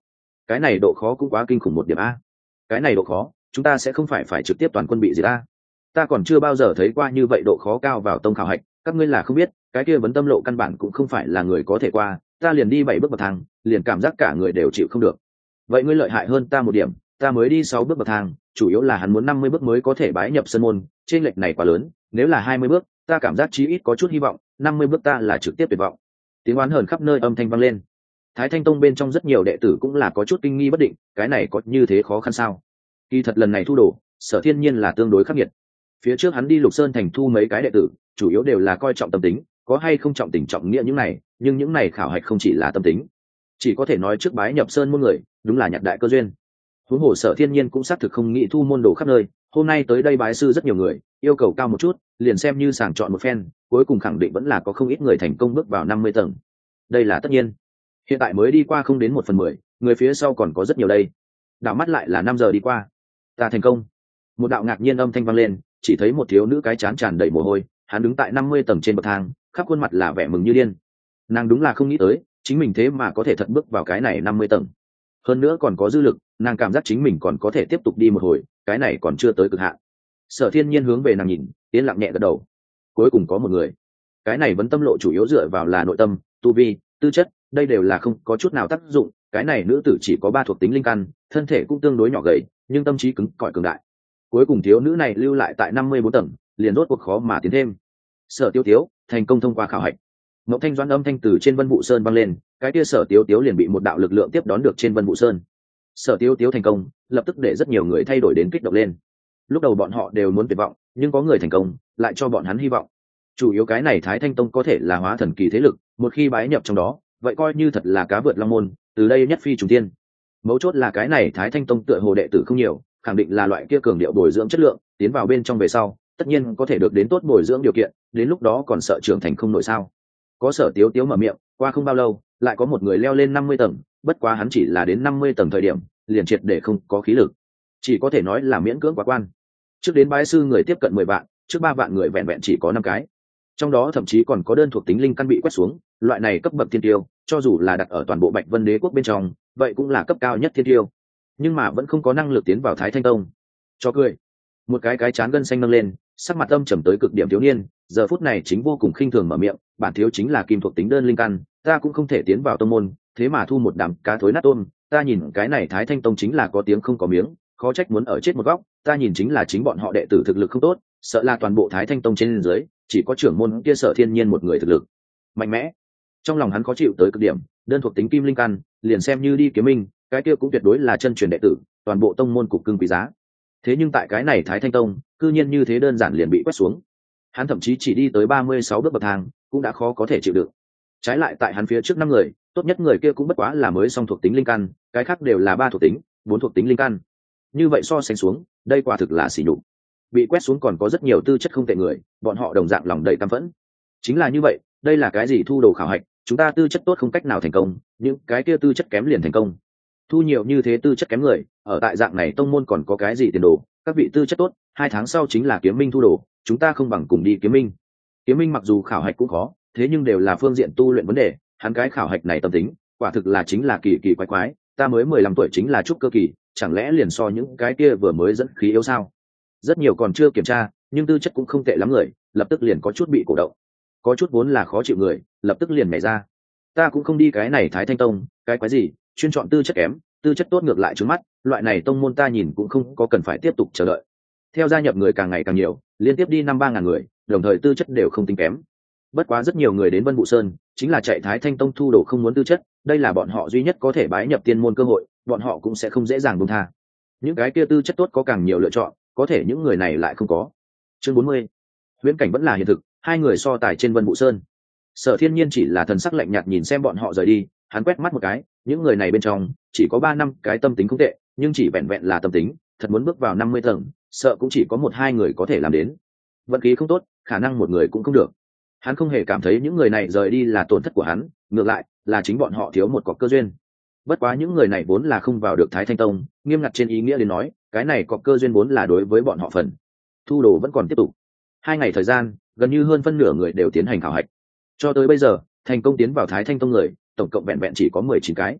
cái này độ khó cũng quá kinh khủng một điểm a. Cái này độ khó chúng ta sẽ không phải phải trực tiếp toàn quân bị diệt ta. Ta còn chưa bao giờ thấy qua như vậy độ khó cao vào tông khảo hạch, các ngươi là không biết cái kia vấn tâm lộ căn bản cũng không phải là người có thể qua, ta liền đi bảy bước bậc thang liền cảm giác cả người đều chịu không được. Vậy ngươi lợi hại hơn ta một điểm, ta mới đi sáu bước bậc thang, chủ yếu là hắn muốn năm mươi bước mới có thể bái nhập sân môn, trên lệch này quá lớn, nếu là hai mươi bước ta cảm giác chí ít có chút hy vọng, năm mươi bước ta là trực tiếp tuyệt vọng. Tiếng oán hờn khắp nơi âm thanh vang lên. Thái Thanh Tông bên trong rất nhiều đệ tử cũng là có chút kinh nghi bất định, cái này có như thế khó khăn sao? Kỳ thật lần này thu đồ, Sở Thiên Nhiên là tương đối khắc nghiệt. Phía trước hắn đi Lục Sơn thành thu mấy cái đệ tử, chủ yếu đều là coi trọng tâm tính, có hay không trọng tình trọng nghĩa những này, nhưng những này khảo hạch không chỉ là tâm tính, chỉ có thể nói trước bái nhập sơn môn người, đúng là nhặt đại cơ duyên. Huống hồ Sở Thiên Nhiên cũng xác thực không nghĩ thu môn đồ khắp nơi, hôm nay tới đây bái sư rất nhiều người, yêu cầu cao một chút, liền xem như sàng chọn một phen, cuối cùng khẳng định vẫn là có không ít người thành công bước vào năm mươi tầng. Đây là tất nhiên. Hiện tại mới đi qua không đến một phần mười, người phía sau còn có rất nhiều đây. Đảo mắt lại là năm giờ đi qua. Ta thành công. Một đạo ngạc nhiên âm thanh vang lên, chỉ thấy một thiếu nữ cái chán tràn đầy mồ hôi, hắn đứng tại năm mươi tầng trên bậc thang, khắp khuôn mặt là vẻ mừng như điên. Nàng đúng là không nghĩ tới, chính mình thế mà có thể thật bước vào cái này năm mươi tầng. Hơn nữa còn có dư lực, nàng cảm giác chính mình còn có thể tiếp tục đi một hồi, cái này còn chưa tới cực hạn. Sở Thiên Nhiên hướng về nàng nhìn, yên lặng nhẹ gật đầu. Cuối cùng có một người. Cái này vấn tâm lộ chủ yếu dựa vào là nội tâm, tu vi, tư chất, đây đều là không có chút nào tác dụng. Cái này nữ tử chỉ có ba thuộc tính linh căn, thân thể cũng tương đối nhỏ gầy, nhưng tâm trí cứng cỏi cường đại. Cuối cùng thiếu nữ này lưu lại tại năm mươi bốn tầng, liền rốt cuộc khó mà tiến thêm. Sở Tiêu Tiếu thành công thông qua khảo hạch. Ngọc Thanh Doãn âm thanh từ trên Vân Vũ Sơn vang lên, cái kia Sở Tiêu Tiếu liền bị một đạo lực lượng tiếp đón được trên Vân Vũ Sơn. Sở Tiêu Tiếu thành công, lập tức để rất nhiều người thay đổi đến kích động lên. Lúc đầu bọn họ đều muốn tuyệt vọng, nhưng có người thành công, lại cho bọn hắn hy vọng. Chủ yếu cái này Thái Thanh Tông có thể là hóa thần kỳ thế lực, một khi bái nhập trong đó, vậy coi như thật là cá vượt long môn, từ đây nhất phi trùng thiên. Mấu chốt là cái này Thái Thanh Tông tựa hồ đệ tử không nhiều, khẳng định là loại kia cường điệu bồi dưỡng chất lượng, tiến vào bên trong về sau, tất nhiên có thể được đến tốt bồi dưỡng điều kiện, đến lúc đó còn sợ trưởng thành không nổi sao? Có Sở Tiếu Tiếu mở miệng, qua không bao lâu, lại có một người leo lên năm mươi tầng, bất quá hắn chỉ là đến năm mươi tầng thời điểm, liền triệt để không có khí lực, chỉ có thể nói là miễn cưỡng quá quan. Trước đến bái sư người tiếp cận mười vạn, trước ba vạn người vẹn vẹn chỉ có năm cái. Trong đó thậm chí còn có đơn thuộc tính linh căn bị quét xuống, loại này cấp bậc thiên tiêu, cho dù là đặt ở toàn bộ Bạch Vân Đế quốc bên trong, vậy cũng là cấp cao nhất thiên tiêu, nhưng mà vẫn không có năng lực tiến vào Thái Thanh Tông. Cho cười. Một cái cái chán gân xanh nâng lên, sắc mặt âm trầm tới cực điểm thiếu niên, giờ phút này chính vô cùng khinh thường mở miệng, bản thiếu chính là kim thuộc tính đơn linh căn, ta cũng không thể tiến vào tông môn, thế mà thu một đám cá thối nát tôm, ta nhìn cái này Thái Thanh Tông chính là có tiếng không có miếng, khó trách muốn ở chết một góc, ta nhìn chính là chính bọn họ đệ tử thực lực không tốt, sợ là toàn bộ Thái Thanh Tông trên dưới, chỉ có trưởng môn kia Sở Thiên Nhiên một người thực lực mạnh mẽ. Trong lòng hắn khó chịu tới cực điểm, đơn thuộc tính kim linh căn, liền xem như đi kiếm minh, cái kia cũng tuyệt đối là chân truyền đệ tử, toàn bộ tông môn cục cưng quý giá. Thế nhưng tại cái này Thái Thanh Tông, cư nhiên như thế đơn giản liền bị quét xuống. Hắn thậm chí chỉ đi tới ba mươi sáu bước bậc thang, cũng đã khó có thể chịu đựng. Trái lại tại hắn phía trước năm người, tốt nhất người kia cũng bất quá là mới song thuộc tính linh căn, cái khác đều là ba thuộc tính, bốn thuộc tính linh căn. Như vậy so sánh xuống, đây quả thực là sỉ nhục. Bị quét xuống còn có rất nhiều tư chất không tệ người, bọn họ đồng dạng lòng đầy căm phẫn. Chính là như vậy, đây là cái gì thu đồ khảo hạch, chúng ta tư chất tốt không cách nào thành công, những cái kia tư chất kém liền thành công. Thu nhiều như thế tư chất kém người, ở tại dạng này tông môn còn có cái gì tiền đồ, các vị tư chất tốt, hai tháng sau chính là kiếm minh thu đồ, chúng ta không bằng cùng đi kiếm minh. Kiếm minh mặc dù khảo hạch cũng khó, thế nhưng đều là phương diện tu luyện vấn đề, hắn cái khảo hạch này tâm tính, quả thực là chính là kỳ kỳ quái quái, ta mới mười lăm tuổi chính là trúc cơ kỳ, chẳng lẽ liền so những cái kia vừa mới dẫn khí yếu sao? Rất nhiều còn chưa kiểm tra, nhưng tư chất cũng không tệ lắm người, lập tức liền có chút bị cổ động. Có chút vốn là khó chịu người, lập tức liền nhảy ra. Ta cũng không đi cái này Thái Thanh Tông, cái quái gì, chuyên chọn tư chất kém, tư chất tốt ngược lại trướng mắt, loại này tông môn ta nhìn cũng không có cần phải tiếp tục chờ đợi. Theo gia nhập người càng ngày càng nhiều, liên tiếp đi năm ba ngàn người, đồng thời tư chất đều không tính kém. Bất quá rất nhiều người đến Vân Vũ Sơn, chính là chạy Thái Thanh Tông thu đồ không muốn tư chất, đây là bọn họ duy nhất có thể bái nhập tiên môn cơ hội, bọn họ cũng sẽ không dễ dàng buông tha. Những cái kia tư chất tốt có càng nhiều lựa chọn, có thể những người này lại không có. Chương bốn mươi. Huyễn cảnh vẫn là hiện thực, hai người so tài trên Vân Vũ Sơn. Sở Thiên Nhiên chỉ là thần sắc lạnh nhạt nhìn xem bọn họ rời đi, hắn quét mắt một cái, những người này bên trong chỉ có ba năm cái tâm tính không tệ, nhưng chỉ vẹn vẹn là tâm tính, thật muốn bước vào năm mươi tầng, sợ cũng chỉ có một hai người có thể làm đến. Vận khí không tốt, khả năng một người cũng không được. Hắn không hề cảm thấy những người này rời đi là tổn thất của hắn, ngược lại là chính bọn họ thiếu một cọc cơ duyên. Bất quá những người này vốn là không vào được Thái Thanh Tông, nghiêm ngặt trên ý nghĩa đến nói, cái này cọc cơ duyên vốn là đối với bọn họ phần. Thu đồ vẫn còn tiếp tục. Hai ngày thời gian, gần như hơn phân nửa người đều tiến hành khảo hạch. Cho tới bây giờ, thành công tiến vào Thái Thanh Tông người, tổng cộng vẹn vẹn chỉ có mười chín cái.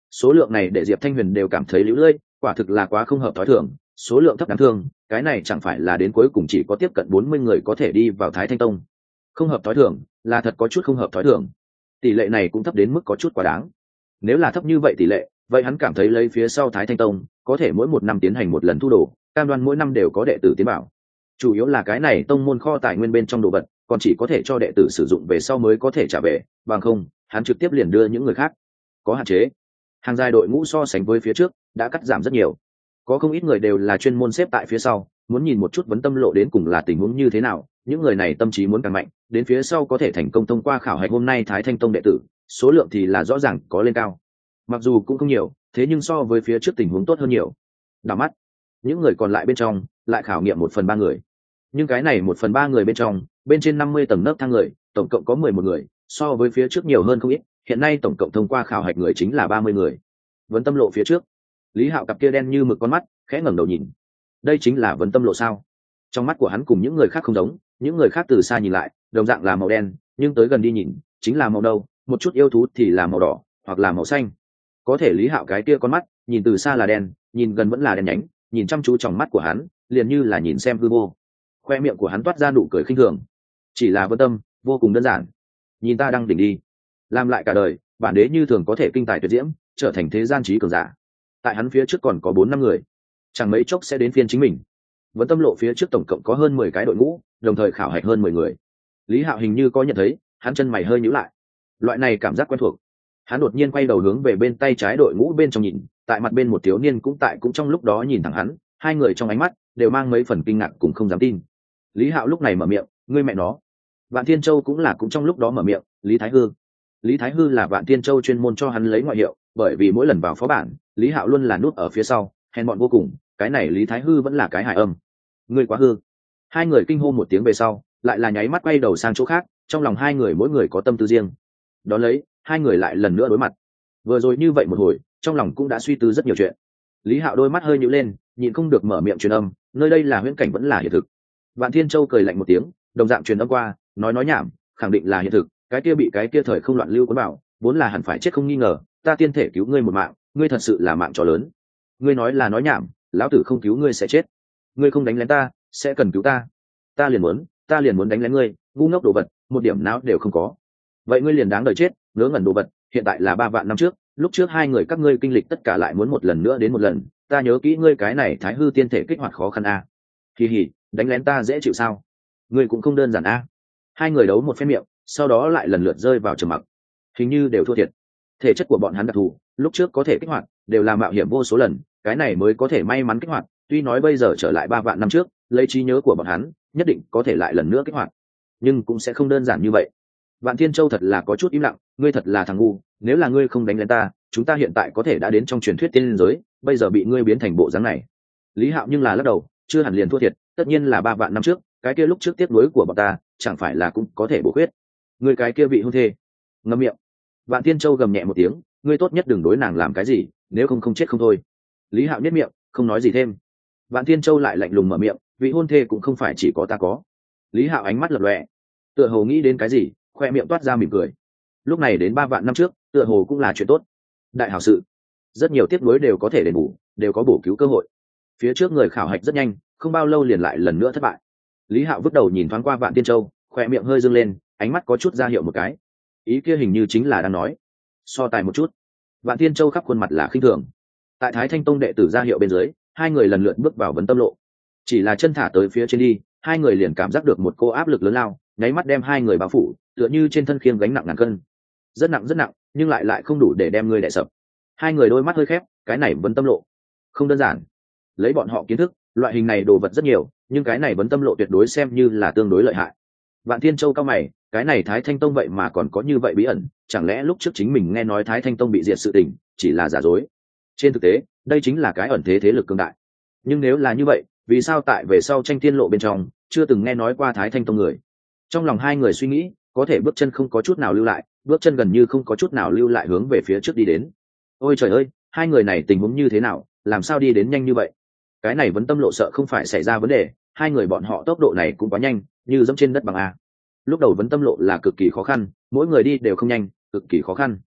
số lượng này để Diệp Thanh Huyền đều cảm thấy lũ lưỡi, quả thực là quá không hợp thói thường, số lượng thấp đáng thương, cái này chẳng phải là đến cuối cùng chỉ có tiếp cận bốn mươi người có thể đi vào Thái Thanh Tông. Không hợp thói thường, là thật có chút không hợp thói thường. Tỷ lệ này cũng thấp đến mức có chút quá đáng. Nếu là thấp như vậy tỷ lệ, vậy hắn cảm thấy lấy phía sau Thái Thanh Tông có thể mỗi một năm tiến hành một lần thu đồ, cam đoan mỗi năm đều có đệ tử tiến bảo. Chủ yếu là cái này tông môn kho tài nguyên bên trong đồ vật, còn chỉ có thể cho đệ tử sử dụng về sau mới có thể trả về, bằng không, hắn trực tiếp liền đưa những người khác. Có hạn chế. Hàng dài đội ngũ so sánh với phía trước đã cắt giảm rất nhiều. Có không ít người đều là chuyên môn xếp tại phía sau, muốn nhìn một chút vấn tâm lộ đến cùng là tình huống như thế nào, những người này tâm trí muốn càng mạnh, đến phía sau có thể thành công thông qua khảo hạch hôm nay Thái Thanh Tông đệ tử, số lượng thì là rõ ràng có lên cao. Mặc dù cũng không nhiều, thế nhưng so với phía trước tình huống tốt hơn nhiều. Đảo mắt, những người còn lại bên trong lại khảo nghiệm một phần ba người. Nhưng cái này một phần ba người bên trong, bên trên năm mươi tầng nấc thang người, tổng cộng có mười một người, so với phía trước nhiều hơn không ít, hiện nay tổng cộng thông qua khảo hạch người chính là ba mươi người. Vấn tâm lộ phía trước, Lý Hạo cặp kia đen như mực con mắt, khẽ ngẩng đầu nhìn. Đây chính là vấn tâm lộ sao? Trong mắt của hắn cùng những người khác không giống, những người khác từ xa nhìn lại, đồng dạng là màu đen, nhưng tới gần đi nhìn, chính là màu nâu, một chút yêu thú thì là màu đỏ, hoặc là màu xanh. Có thể Lý Hạo cái kia con mắt, nhìn từ xa là đen, nhìn gần vẫn là đen nhánh, nhìn chăm chú trong mắt của hắn, liền như là nhìn xem hư vô. Khoe miệng của hắn toát ra nụ cười khinh thường. Chỉ là vân tâm, vô cùng đơn giản. Nhìn ta đang đỉnh đi, làm lại cả đời, bản đế như thường có thể kinh tài tuyệt diễm, trở thành thế gian trí cường giả. Tại hắn phía trước còn có bốn năm người, chẳng mấy chốc sẽ đến phiên chính mình. Vấn tâm lộ phía trước tổng cộng có hơn mười cái đội ngũ, đồng thời khảo hạch hơn mười người. Lý Hạo hình như có nhận thấy, hắn chân mày hơi nhíu lại. Loại này cảm giác quen thuộc. Hắn đột nhiên quay đầu hướng về bên tay trái đội ngũ bên trong nhìn, tại mặt bên một thiếu niên cũng tại cũng trong lúc đó nhìn thẳng hắn, hai người trong ánh mắt đều mang mấy phần kinh ngạc cùng không dám tin. Lý Hạo lúc này mở miệng, ngươi mẹ nó. Vạn Thiên Châu cũng là cũng trong lúc đó mở miệng, Lý Thái Hư. Lý Thái Hư là Vạn Thiên Châu chuyên môn cho hắn lấy ngoại hiệu, bởi vì mỗi lần vào phó bản, Lý Hạo luôn là núp ở phía sau, hèn mọn vô cùng, cái này Lý Thái Hư vẫn là cái hài âm. Ngươi quá hư. Hai người kinh hô một tiếng về sau, lại là nháy mắt quay đầu sang chỗ khác, trong lòng hai người mỗi người có tâm tư riêng. Đón lấy, hai người lại lần nữa đối mặt. Vừa rồi như vậy một hồi, trong lòng cũng đã suy tư rất nhiều chuyện. Lý Hạo đôi mắt hơi nhíu lên, nhịn không được mở miệng truyền âm, nơi đây là huyễn cảnh vẫn là hiện thực. Vạn Thiên Châu cười lạnh một tiếng, đồng dạng truyền âm qua, nói nói nhảm, khẳng định là hiện thực, cái kia bị cái kia thời không loạn lưu cuốn bảo, vốn là hẳn phải chết không nghi ngờ, ta tiên thể cứu ngươi một mạng, ngươi thật sự là mạng trò lớn. Ngươi nói là nói nhảm, lão tử không cứu ngươi sẽ chết. Ngươi không đánh lén ta, sẽ cần cứu ta. Ta liền muốn, ta liền muốn đánh lén ngươi, ngu ngốc đồ vật, một điểm não đều không có. Vậy ngươi liền đáng đời chết, ngớ ngẩn đồ vật, hiện tại là ba vạn năm trước, lúc trước hai người các ngươi kinh lịch tất cả lại muốn một lần nữa đến một lần, ta nhớ kỹ ngươi cái này Thái Hư tiên thể kích hoạt khó khăn a. À. Kỳ hỉ, đánh lén ta dễ chịu sao? Ngươi cũng không đơn giản a. À. Hai người đấu một phen miệng, sau đó lại lần lượt rơi vào trầm mặc. Hình như đều thua thiệt. Thể chất của bọn hắn đặc thù, lúc trước có thể kích hoạt, đều là mạo hiểm vô số lần, cái này mới có thể may mắn kích hoạt, tuy nói bây giờ trở lại ba vạn năm trước, lấy trí nhớ của bọn hắn, nhất định có thể lại lần nữa kích hoạt, nhưng cũng sẽ không đơn giản như vậy. Vạn Thiên Châu thật là có chút im lặng, ngươi thật là thằng ngu, nếu là ngươi không đánh lên ta, chúng ta hiện tại có thể đã đến trong truyền thuyết tiên giới, bây giờ bị ngươi biến thành bộ dáng này. Lý Hạo nhưng là lắc đầu, chưa hẳn liền thua thiệt, tất nhiên là ba vạn năm trước, cái kia lúc trước tiếp nối của bọn ta, chẳng phải là cũng có thể bổ khuyết. Ngươi cái kia vị hôn thê, ngậm miệng. Vạn Thiên Châu gầm nhẹ một tiếng, ngươi tốt nhất đừng đối nàng làm cái gì, nếu không không chết không thôi. Lý Hạo nhếch miệng, không nói gì thêm. Vạn Thiên Châu lại lạnh lùng mở miệng, vị hôn thê cũng không phải chỉ có ta có. Lý Hạo ánh mắt lật lòe, tựa hồ nghĩ đến cái gì, khoe miệng toát ra mỉm cười. Lúc này đến ba vạn năm trước, tựa hồ cũng là chuyện tốt. Đại hảo sự, rất nhiều tiếc nuối đều có thể đền bù, đều có bổ cứu cơ hội. Phía trước người khảo hạch rất nhanh, không bao lâu liền lại lần nữa thất bại. Lý Hạo vứt đầu nhìn thoáng qua Vạn Thiên Châu, khoe miệng hơi dương lên, ánh mắt có chút ra hiệu một cái. Ý kia hình như chính là đang nói so tài một chút. Vạn Thiên Châu khắp khuôn mặt là khinh thường. Tại Thái Thanh Tông đệ tử ra hiệu bên dưới, hai người lần lượt bước vào vấn tâm lộ. Chỉ là chân thả tới phía trên đi, hai người liền cảm giác được một cô áp lực lớn lao, nháy mắt đem hai người bao phủ, tựa như trên thân khiêng gánh nặng ngàn cân. Rất nặng rất nặng, nhưng lại lại không đủ để đem người đè sập. Hai người đôi mắt hơi khép, cái này vấn tâm lộ không đơn giản. Lấy bọn họ kiến thức, loại hình này đồ vật rất nhiều, nhưng cái này vấn tâm lộ tuyệt đối xem như là tương đối lợi hại. Vạn Thiên Châu cao mày, cái này Thái Thanh Tông vậy mà còn có như vậy bí ẩn, chẳng lẽ lúc trước chính mình nghe nói Thái Thanh Tông bị diệt sự tình, chỉ là giả dối. Trên thực tế, đây chính là cái ẩn thế thế lực cường đại. Nhưng nếu là như vậy, vì sao tại về sau tranh tiên lộ bên trong, chưa từng nghe nói qua Thái Thanh Tông người? Trong lòng hai người suy nghĩ, có thể bước chân không có chút nào lưu lại, bước chân gần như không có chút nào lưu lại hướng về phía trước đi đến. Ôi trời ơi, hai người này tình huống như thế nào, làm sao đi đến nhanh như vậy? Cái này vấn tâm lộ sợ không phải xảy ra vấn đề, hai người bọn họ tốc độ này cũng quá nhanh, như dẫm trên đất bằng a. Lúc đầu vấn tâm lộ là cực kỳ khó khăn, mỗi người đi đều không nhanh, cực kỳ khó khăn.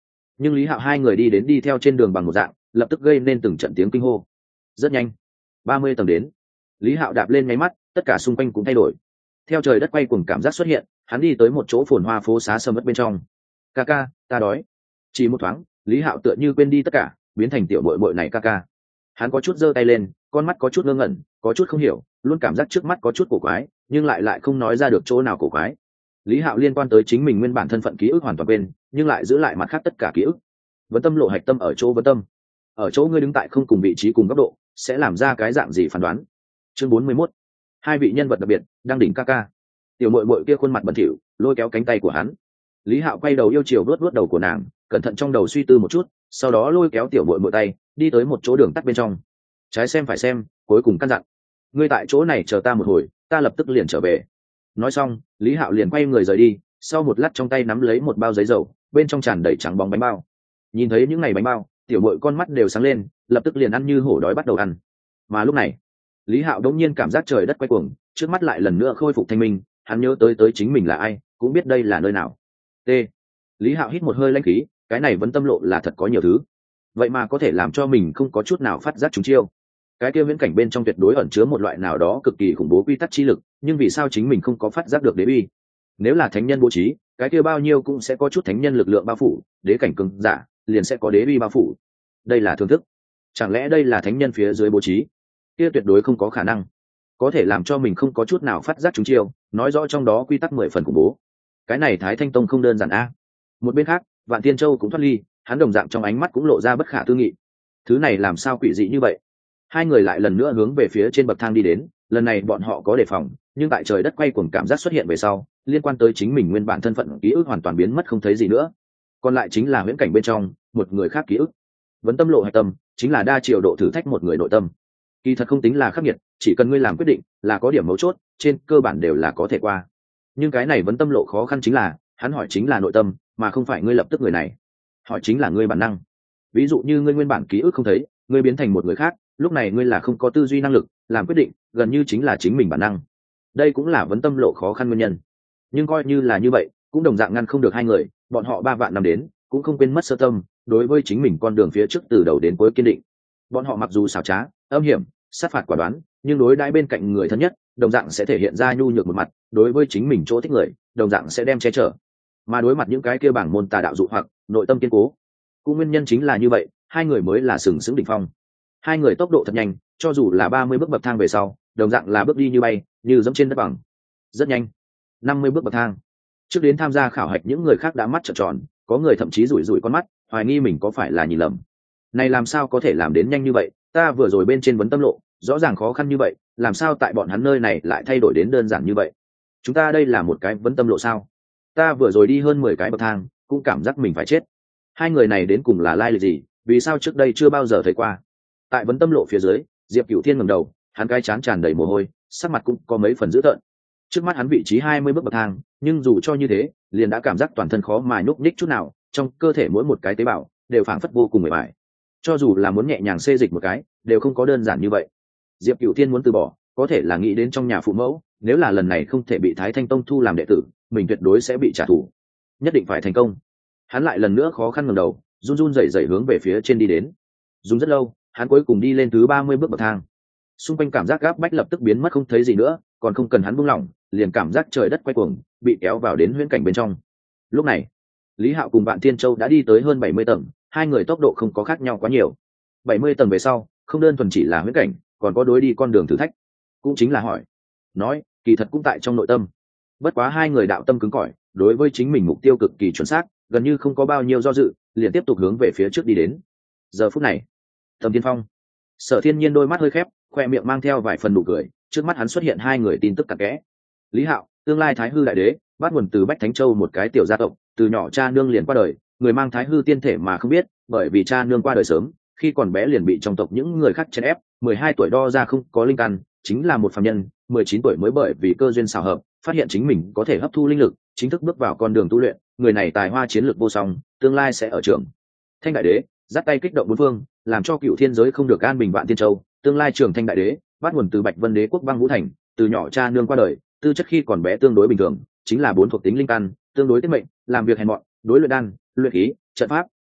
nhưng lý hạo hai người đi đến đi theo trên đường bằng một dạng, lập tức gây nên từng trận tiếng kinh hô. Rất nhanh, ba mươi tầng đến, lý hạo đạp lên nháy mắt, tất cả xung quanh cũng thay đổi. Theo trời đất quay cuồng cảm giác xuất hiện, hắn đi tới một chỗ phồn hoa phố xá sầm uất bên trong. Ca ca, ta đói. Chỉ một thoáng, lý hạo tựa như quên đi tất cả, biến thành tiểu bội bội này ca ca. Hắn có chút giơ tay lên, con mắt có chút ngơ ngẩn, có chút không hiểu, luôn cảm giác trước mắt có chút cổ quái, nhưng lại lại không nói ra được chỗ nào cổ quái. Lý hạo liên quan tới chính mình nguyên bản thân phận ký ức hoàn toàn quên, nhưng lại giữ lại mặt khác tất cả ký ức. Vấn tâm lộ hạch tâm ở chỗ vấn tâm, ở chỗ ngươi đứng tại không cùng vị trí cùng góc độ, sẽ làm ra cái dạng gì phán đoán. Chương bốn mươi mốt, hai vị nhân vật đặc biệt đang đỉnh ca ca. Tiểu muội muội kia khuôn mặt bẩn thỉu, lôi kéo cánh tay của hắn. Lý hạo quay đầu yêu chiều vuốt vuốt đầu của nàng, cẩn thận trong đầu suy tư một chút, sau đó lôi kéo tiểu muội muội tay, đi tới một chỗ đường tắt bên trong. Trái xem phải xem, cuối cùng căn dặn: ngươi tại chỗ này chờ ta một hồi, ta lập tức liền trở về. Nói xong, lý hạo liền quay người rời đi, sau một lát trong tay nắm lấy một bao giấy dầu, bên trong tràn đầy trắng bóng bánh bao. Nhìn thấy những ngày bánh bao, tiểu muội con mắt đều sáng lên, lập tức liền ăn như hổ đói bắt đầu ăn. Mà lúc này, lý hạo đột nhiên cảm giác trời đất quay cuồng, trước mắt lại lần nữa khôi phục thanh minh, hắn nhớ tới tới chính mình là ai, cũng biết đây là nơi nào. T. Lý hạo hít một hơi lãnh khí, cái này vẫn tâm lộ là thật có nhiều thứ, vậy mà có thể làm cho mình không có chút nào phát giác chúng chiêu. Cái kia viễn cảnh bên trong tuyệt đối ẩn chứa một loại nào đó cực kỳ khủng bố quy tắc chi lực, nhưng vì sao chính mình không có phát giác được đế uy? Nếu là thánh nhân bố trí, cái kia bao nhiêu cũng sẽ có chút thánh nhân lực lượng bao phủ, đế cảnh cường giả liền sẽ có đế uy bao phủ. Đây là thưởng thức. Chẳng lẽ đây là thánh nhân phía dưới bố trí? Kia tuyệt đối không có khả năng. Có thể làm cho mình không có chút nào phát giác chúng chiêu, nói rõ trong đó quy tắc mười phần khủng bố. Cái này Thái Thanh Tông không đơn giản a. Một bên khác, Vạn Tiên Châu cũng thoát ly, hắn đồng dạng trong ánh mắt cũng lộ ra bất khả tư nghị. Thứ này làm sao quỷ dị như vậy? Hai người lại lần nữa hướng về phía trên bậc thang đi đến, lần này bọn họ có đề phòng, nhưng tại trời đất quay cuồng cảm giác xuất hiện về sau, liên quan tới chính mình nguyên bản thân phận ký ức hoàn toàn biến mất không thấy gì nữa. Còn lại chính là huyễn cảnh bên trong, một người khác ký ức. Vấn tâm lộ hạch tâm, chính là đa chiều độ thử thách một người nội tâm. Kỳ thật không tính là khắc nghiệt, chỉ cần ngươi làm quyết định, là có điểm mấu chốt, trên cơ bản đều là có thể qua. Nhưng cái này vấn tâm lộ khó khăn chính là, hắn hỏi chính là nội tâm, mà không phải ngươi lập tức người này. Hỏi chính là ngươi bản năng. Ví dụ như ngươi nguyên bản ký ức không thấy, ngươi biến thành một người khác, lúc này ngươi là không có tư duy năng lực, làm quyết định gần như chính là chính mình bản năng. Đây cũng là vấn tâm lộ khó khăn nguyên nhân. Nhưng coi như là như vậy, cũng đồng dạng ngăn không được hai người, bọn họ ba vạn năm đến, cũng không quên mất sơ tâm, đối với chính mình con đường phía trước từ đầu đến cuối kiên định. Bọn họ mặc dù xảo trá, âm hiểm, sát phạt quả đoán, nhưng đối đãi bên cạnh người thân nhất, đồng dạng sẽ thể hiện ra nhu nhược một mặt, đối với chính mình chỗ thích người, đồng dạng sẽ đem che chở. Mà đối mặt những cái kia bảng môn tà đạo dụ hoặc, nội tâm kiên cố. Cũng nguyên nhân chính là như vậy, hai người mới là sừng sững đỉnh phong. Hai người tốc độ thật nhanh, cho dù là ba mươi bước bậc thang về sau, đồng dạng là bước đi như bay, như dẫm trên đất bằng. Rất nhanh, năm mươi bước bậc thang. Trước đến tham gia khảo hạch những người khác đã mắt trợn tròn, có người thậm chí rủi rủi con mắt, hoài nghi mình có phải là nhìn lầm. Này làm sao có thể làm đến nhanh như vậy, ta vừa rồi bên trên vấn tâm lộ, rõ ràng khó khăn như vậy, làm sao tại bọn hắn nơi này lại thay đổi đến đơn giản như vậy? Chúng ta đây là một cái vấn tâm lộ sao? Ta vừa rồi đi hơn mười cái bậc thang, cũng cảm giác mình phải chết. Hai người này đến cùng là lai lịch gì, vì sao trước đây chưa bao giờ thấy qua? Tại vấn tâm lộ phía dưới, Diệp Cửu Thiên ngẩng đầu, hắn cái trán tràn đầy mồ hôi, sắc mặt cũng có mấy phần dữ tợn. Trước mắt hắn vị trí hai mươi bước bậc thang, nhưng dù cho như thế, liền đã cảm giác toàn thân khó mà nhúc nhích chút nào, trong cơ thể mỗi một cái tế bào đều phảng phất vô cùng mệt mỏi. Cho dù là muốn nhẹ nhàng xê dịch một cái, đều không có đơn giản như vậy. Diệp Cửu Thiên muốn từ bỏ, có thể là nghĩ đến trong nhà phụ mẫu, nếu là lần này không thể bị Thái Thanh Tông thu làm đệ tử, mình tuyệt đối sẽ bị trả thù. Nhất định phải thành công. Hắn lại lần nữa khó khăn ngẩng đầu, run run rẩy rẩy hướng về phía trên đi đến. Dùng rất lâu, hắn cuối cùng đi lên thứ ba mươi bước bậc thang. Xung quanh cảm giác gáp bách lập tức biến mất không thấy gì nữa, còn không cần hắn buông lỏng, liền cảm giác trời đất quay cuồng, bị kéo vào đến huyễn cảnh bên trong. Lúc này, Lý Hạo cùng Vạn Thiên Châu đã đi tới hơn bảy mươi tầng, hai người tốc độ không có khác nhau quá nhiều. bảy mươi tầng về sau, không đơn thuần chỉ là huyễn cảnh, còn có đối đi con đường thử thách, cũng chính là hỏi, nói, kỳ thật cũng tại trong nội tâm. Bất quá hai người đạo tâm cứng cỏi, đối với chính mình mục tiêu cực kỳ chuẩn xác, gần như không có bao nhiêu do dự, liền tiếp tục hướng về phía trước đi đến. Giờ phút này, Tầm Tiên Phong, Sở Thiên Nhiên đôi mắt hơi khép, khoe miệng mang theo vài phần nụ cười, trước mắt hắn xuất hiện hai người tin tức cặn kẽ. Lý Hạo, tương lai Thái Hư đại đế, bắt nguồn từ Bách Thánh Châu một cái tiểu gia tộc, từ nhỏ cha nương liền qua đời, người mang Thái Hư tiên thể mà không biết, bởi vì cha nương qua đời sớm, khi còn bé liền bị trong tộc những người khác chèn ép, mười hai tuổi đo ra không có linh căn, chính là một phàm nhân, mười chín tuổi mới bởi vì cơ duyên xảo hợp, phát hiện chính mình có thể hấp thu linh lực, chính thức bước vào con đường tu luyện, người này tài hoa chiến lược vô song, tương lai sẽ ở trưởng Thanh đại đế, dắt tay kích động bốn phương, làm cho cựu thiên giới không được an bình Vạn Tiên Châu, tương lai trưởng Thanh đại đế, bắt nguồn từ Bạch Vân đế quốc băng vũ thành, từ nhỏ cha nương qua đời, tư chất khi còn bé tương đối bình thường, chính là bốn thuộc tính linh căn, tương đối tiết mệnh, làm việc hèn mọn, đối luyện đan, luyện khí, trận pháp, độc,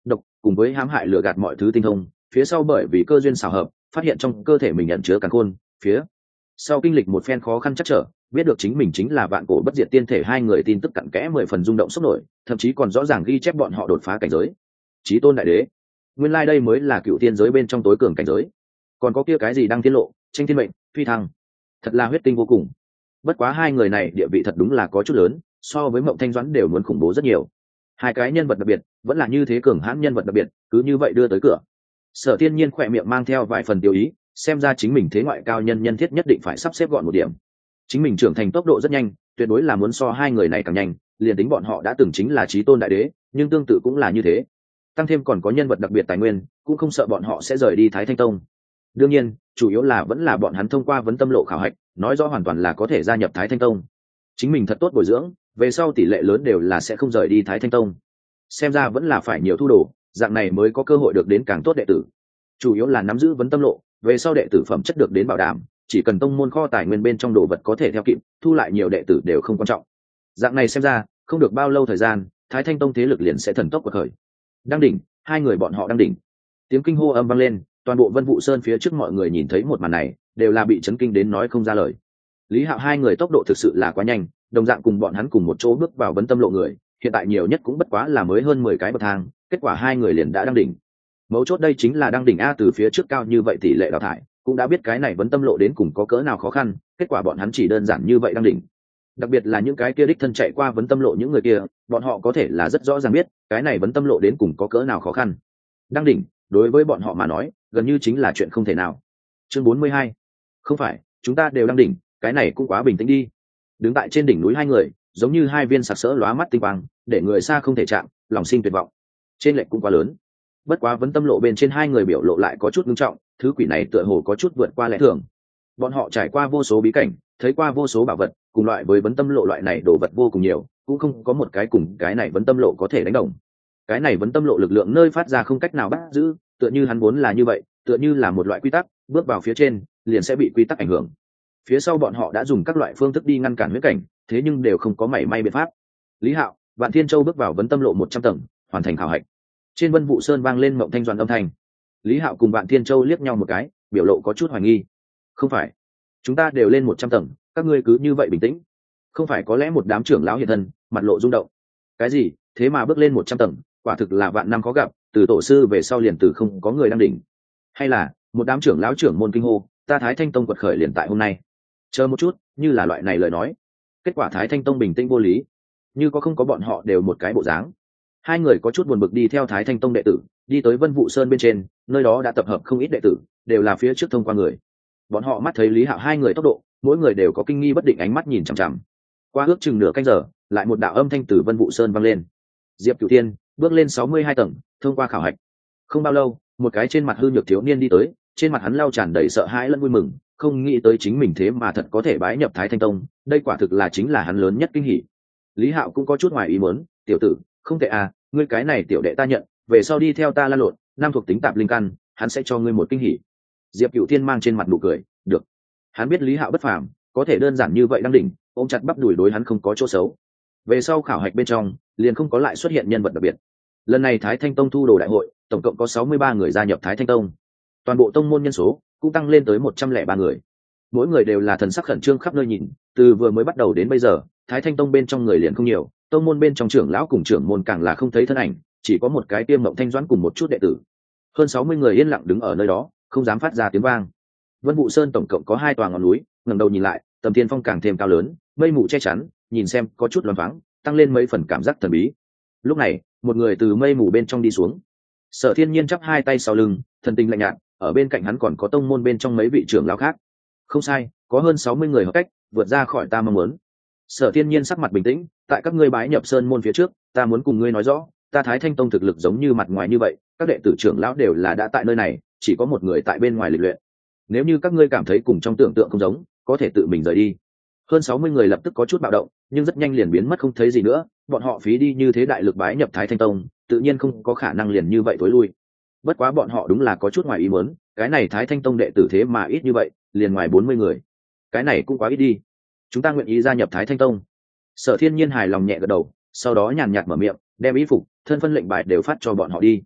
cùng với hãm hại lừa gạt mọi thứ tinh thông, phía sau bởi vì cơ duyên xảo hợp phát hiện trong cơ thể mình nhận chứa càn khôn, phía sau kinh lịch một phen khó khăn chắc trở, biết được chính mình chính là vạn cổ bất diệt tiên thể, hai người tin tức cặn kẽ mười phần rung động sốc nổi, thậm chí còn rõ ràng ghi chép bọn họ đột phá cảnh giới chí tôn đại đế. Nguyên lai đây mới là cựu tiên giới bên trong tối cường cảnh giới. Còn có kia cái gì đăng tiên lộ, tranh thiên mệnh, phi thăng, thật là huyết tinh vô cùng. Bất quá hai người này địa vị thật đúng là có chút lớn, so với Mộng Thanh Doãn đều muốn khủng bố rất nhiều. Hai cái nhân vật đặc biệt, vẫn là như thế cường hãn nhân vật đặc biệt, cứ như vậy đưa tới cửa. Sở Thiên Nhiên khỏe miệng mang theo vài phần tiêu ý, xem ra chính mình thế ngoại cao nhân nhân thiết nhất định phải sắp xếp gọn một điểm. Chính mình trưởng thành tốc độ rất nhanh, tuyệt đối là muốn so hai người này càng nhanh, liền tính bọn họ đã từng chính là chí tôn đại đế, nhưng tương tự cũng là như thế. Tăng thêm còn có nhân vật đặc biệt tài nguyên, cũng không sợ bọn họ sẽ rời đi Thái Thanh Tông. Đương nhiên, chủ yếu là vẫn là bọn hắn thông qua vấn tâm lộ khảo hạch, nói rõ hoàn toàn là có thể gia nhập Thái Thanh Tông. Chính mình thật tốt bồi dưỡng, về sau tỷ lệ lớn đều là sẽ không rời đi Thái Thanh Tông. Xem ra vẫn là phải nhiều thu đồ, dạng này mới có cơ hội được đến càng tốt đệ tử. Chủ yếu là nắm giữ vấn tâm lộ, về sau đệ tử phẩm chất được đến bảo đảm, chỉ cần tông môn kho tài nguyên bên trong đồ vật có thể theo kịp, thu lại nhiều đệ tử đều không quan trọng. Dạng này xem ra, không được bao lâu thời gian, Thái Thanh Tông thế lực liền sẽ thần tốc quật khởi. Đang đỉnh, hai người bọn họ đang đỉnh. Tiếng kinh hô âm vang lên, toàn bộ Vân Vũ Sơn phía trước mọi người nhìn thấy một màn này, đều là bị chấn kinh đến nói không ra lời. Lý Hạo hai người tốc độ thực sự là quá nhanh, đồng dạng cùng bọn hắn cùng một chỗ bước vào vấn tâm lộ người, hiện tại nhiều nhất cũng bất quá là mới hơn mười cái bậc thang, kết quả hai người liền đã đang đỉnh. Mấu chốt đây chính là đang đỉnh a, từ phía trước cao như vậy tỷ lệ đào thải, cũng đã biết cái này vấn tâm lộ đến cùng có cỡ nào khó khăn, kết quả bọn hắn chỉ đơn giản như vậy đang đỉnh. Đặc biệt là những cái kia đích thân chạy qua vấn tâm lộ những người kia, bọn họ có thể là rất rõ ràng biết cái này vấn tâm lộ đến cùng có cỡ nào khó khăn. Đang đỉnh, đối với bọn họ mà nói, gần như chính là chuyện không thể nào. Chương bốn mươi hai. Không phải, chúng ta đều đang đỉnh, cái này cũng quá bình tĩnh đi. Đứng tại trên đỉnh núi hai người, giống như hai viên sặc sỡ lóa mắt tinh quang, để người xa không thể chạm, lòng sinh tuyệt vọng. Trên lệch cũng quá lớn. Bất quá vấn tâm lộ bên trên hai người biểu lộ lại có chút nghiêm trọng, thứ quỷ này tựa hồ có chút vượt qua lẽ thường. Bọn họ trải qua vô số bí cảnh, thấy qua vô số bảo vật, cùng loại với vấn tâm lộ loại này đồ vật vô cùng nhiều, cũng không có một cái cùng cái này vấn tâm lộ có thể đánh đồng. Cái này vấn tâm lộ lực lượng nơi phát ra không cách nào bắt giữ, tựa như hắn vốn là như vậy, tựa như là một loại quy tắc, bước vào phía trên liền sẽ bị quy tắc ảnh hưởng. Phía sau bọn họ đã dùng các loại phương thức đi ngăn cản huyết cảnh, thế nhưng đều không có mảy may biện pháp. Lý Hạo, Vạn Thiên Châu bước vào vấn tâm lộ một trăm tầng, hoàn thành khảo hạch. Trên Vân Vũ Sơn vang lên Mộng Thanh Doãn âm thanh. Lý Hạo cùng Vạn Thiên Châu liếc nhau một cái, biểu lộ có chút hoài nghi. Không phải, chúng ta đều lên một trăm tầng, các ngươi cứ như vậy bình tĩnh? Không phải có lẽ một đám trưởng lão hiện thân, mặt lộ rung động. Cái gì? Thế mà bước lên một trăm tầng, quả thực là vạn năm khó gặp, từ tổ sư về sau liền từ không có người đang đỉnh. Hay là một đám trưởng lão trưởng môn kinh hô, ta Thái Thanh Tông quật khởi liền tại hôm nay. Chờ một chút, như là loại này lời nói. Kết quả Thái Thanh Tông bình tĩnh vô lý, như có không có bọn họ đều một cái bộ dáng. Hai người có chút buồn bực đi theo Thái Thanh Tông đệ tử, đi tới Vân Vũ Sơn bên trên, nơi đó đã tập hợp không ít đệ tử, đều là phía trước thông qua người. Bọn họ mắt thấy Lý Hạo hai người tốc độ, mỗi người đều có kinh nghi bất định ánh mắt nhìn chằm chằm. Qua ước chừng nửa canh giờ, lại một đạo âm thanh từ Vân Vũ Sơn vang lên. Diệp Cửu Tiên bước lên sáu mươi hai tầng, thông qua khảo hạch. Không bao lâu, một cái trên mặt hư nhược thiếu niên đi tới, trên mặt hắn lau tràn đầy sợ hãi lẫn vui mừng, không nghĩ tới chính mình thế mà thật có thể bái nhập Thái Thanh Tông, đây quả thực là chính là hắn lớn nhất kinh hỉ. Lý Hạo cũng có chút ngoài ý muốn, tiểu tử, không tệ à, ngươi cái này tiểu đệ ta nhận, về sau đi theo ta lan lộn, nam thuộc tính tạp linh căn, hắn sẽ cho ngươi một kinh hỉ. Diệp Cửu Thiên mang trên mặt nụ cười, được. Hắn biết Lý Hạo bất phàm, có thể đơn giản như vậy đang đỉnh, ôm chặt bắp đùi đối hắn không có chỗ xấu. Về sau khảo hạch bên trong, liền không có lại xuất hiện nhân vật đặc biệt. Lần này Thái Thanh Tông thu đồ đại hội, tổng cộng có sáu mươi ba người gia nhập Thái Thanh Tông. Toàn bộ tông môn nhân số cũng tăng lên tới một trăm lẻ ba người. Mỗi người đều là thần sắc khẩn trương khắp nơi nhìn, từ vừa mới bắt đầu đến bây giờ, Thái Thanh Tông bên trong người liền không nhiều, tông môn bên trong trưởng lão cùng trưởng môn càng là không thấy thân ảnh, chỉ có một cái Tiêm Mộng Thanh Doãn cùng một chút đệ tử. Hơn sáu mươi người yên lặng đứng ở nơi đó, không dám phát ra tiếng vang. Vân Vũ Sơn tổng cộng có hai tòa ngọn núi, ngẩng đầu nhìn lại, tầm thiên phong càng thêm cao lớn, mây mù che chắn, nhìn xem có chút loáng thoáng, tăng lên mấy phần cảm giác thần bí. Lúc này, một người từ mây mù bên trong đi xuống. Sở Thiên Nhiên chắp hai tay sau lưng, thần tình lạnh nhạt, ở bên cạnh hắn còn có tông môn bên trong mấy vị trưởng lão khác. Không sai, có hơn sáu mươi người hợp cách, vượt ra khỏi ta mong muốn. Sở Thiên Nhiên sắc mặt bình tĩnh, tại các ngươi bái nhập sơn môn phía trước, ta muốn cùng ngươi nói rõ, ta Thái Thanh Tông thực lực giống như mặt ngoài như vậy, các đệ tử trưởng lão đều là đã tại nơi này, chỉ có một người tại bên ngoài lịch luyện. Nếu như các ngươi cảm thấy cùng trong tưởng tượng không giống, có thể tự mình rời đi. Hơn sáu mươi người lập tức có chút bạo động, nhưng rất nhanh liền biến mất không thấy gì nữa, bọn họ phí đi như thế đại lực bái nhập Thái Thanh Tông, tự nhiên không có khả năng liền như vậy tối lui. Bất quá bọn họ đúng là có chút ngoài ý muốn, cái này Thái Thanh Tông đệ tử thế mà ít như vậy, liền ngoài bốn mươi người. Cái này cũng quá ít đi. Chúng ta nguyện ý gia nhập Thái Thanh Tông. Sở Thiên Nhiên hài lòng nhẹ gật đầu, sau đó nhàn nhạt mở miệng, đem ý phục, thân phân lệnh bài đều phát cho bọn họ đi.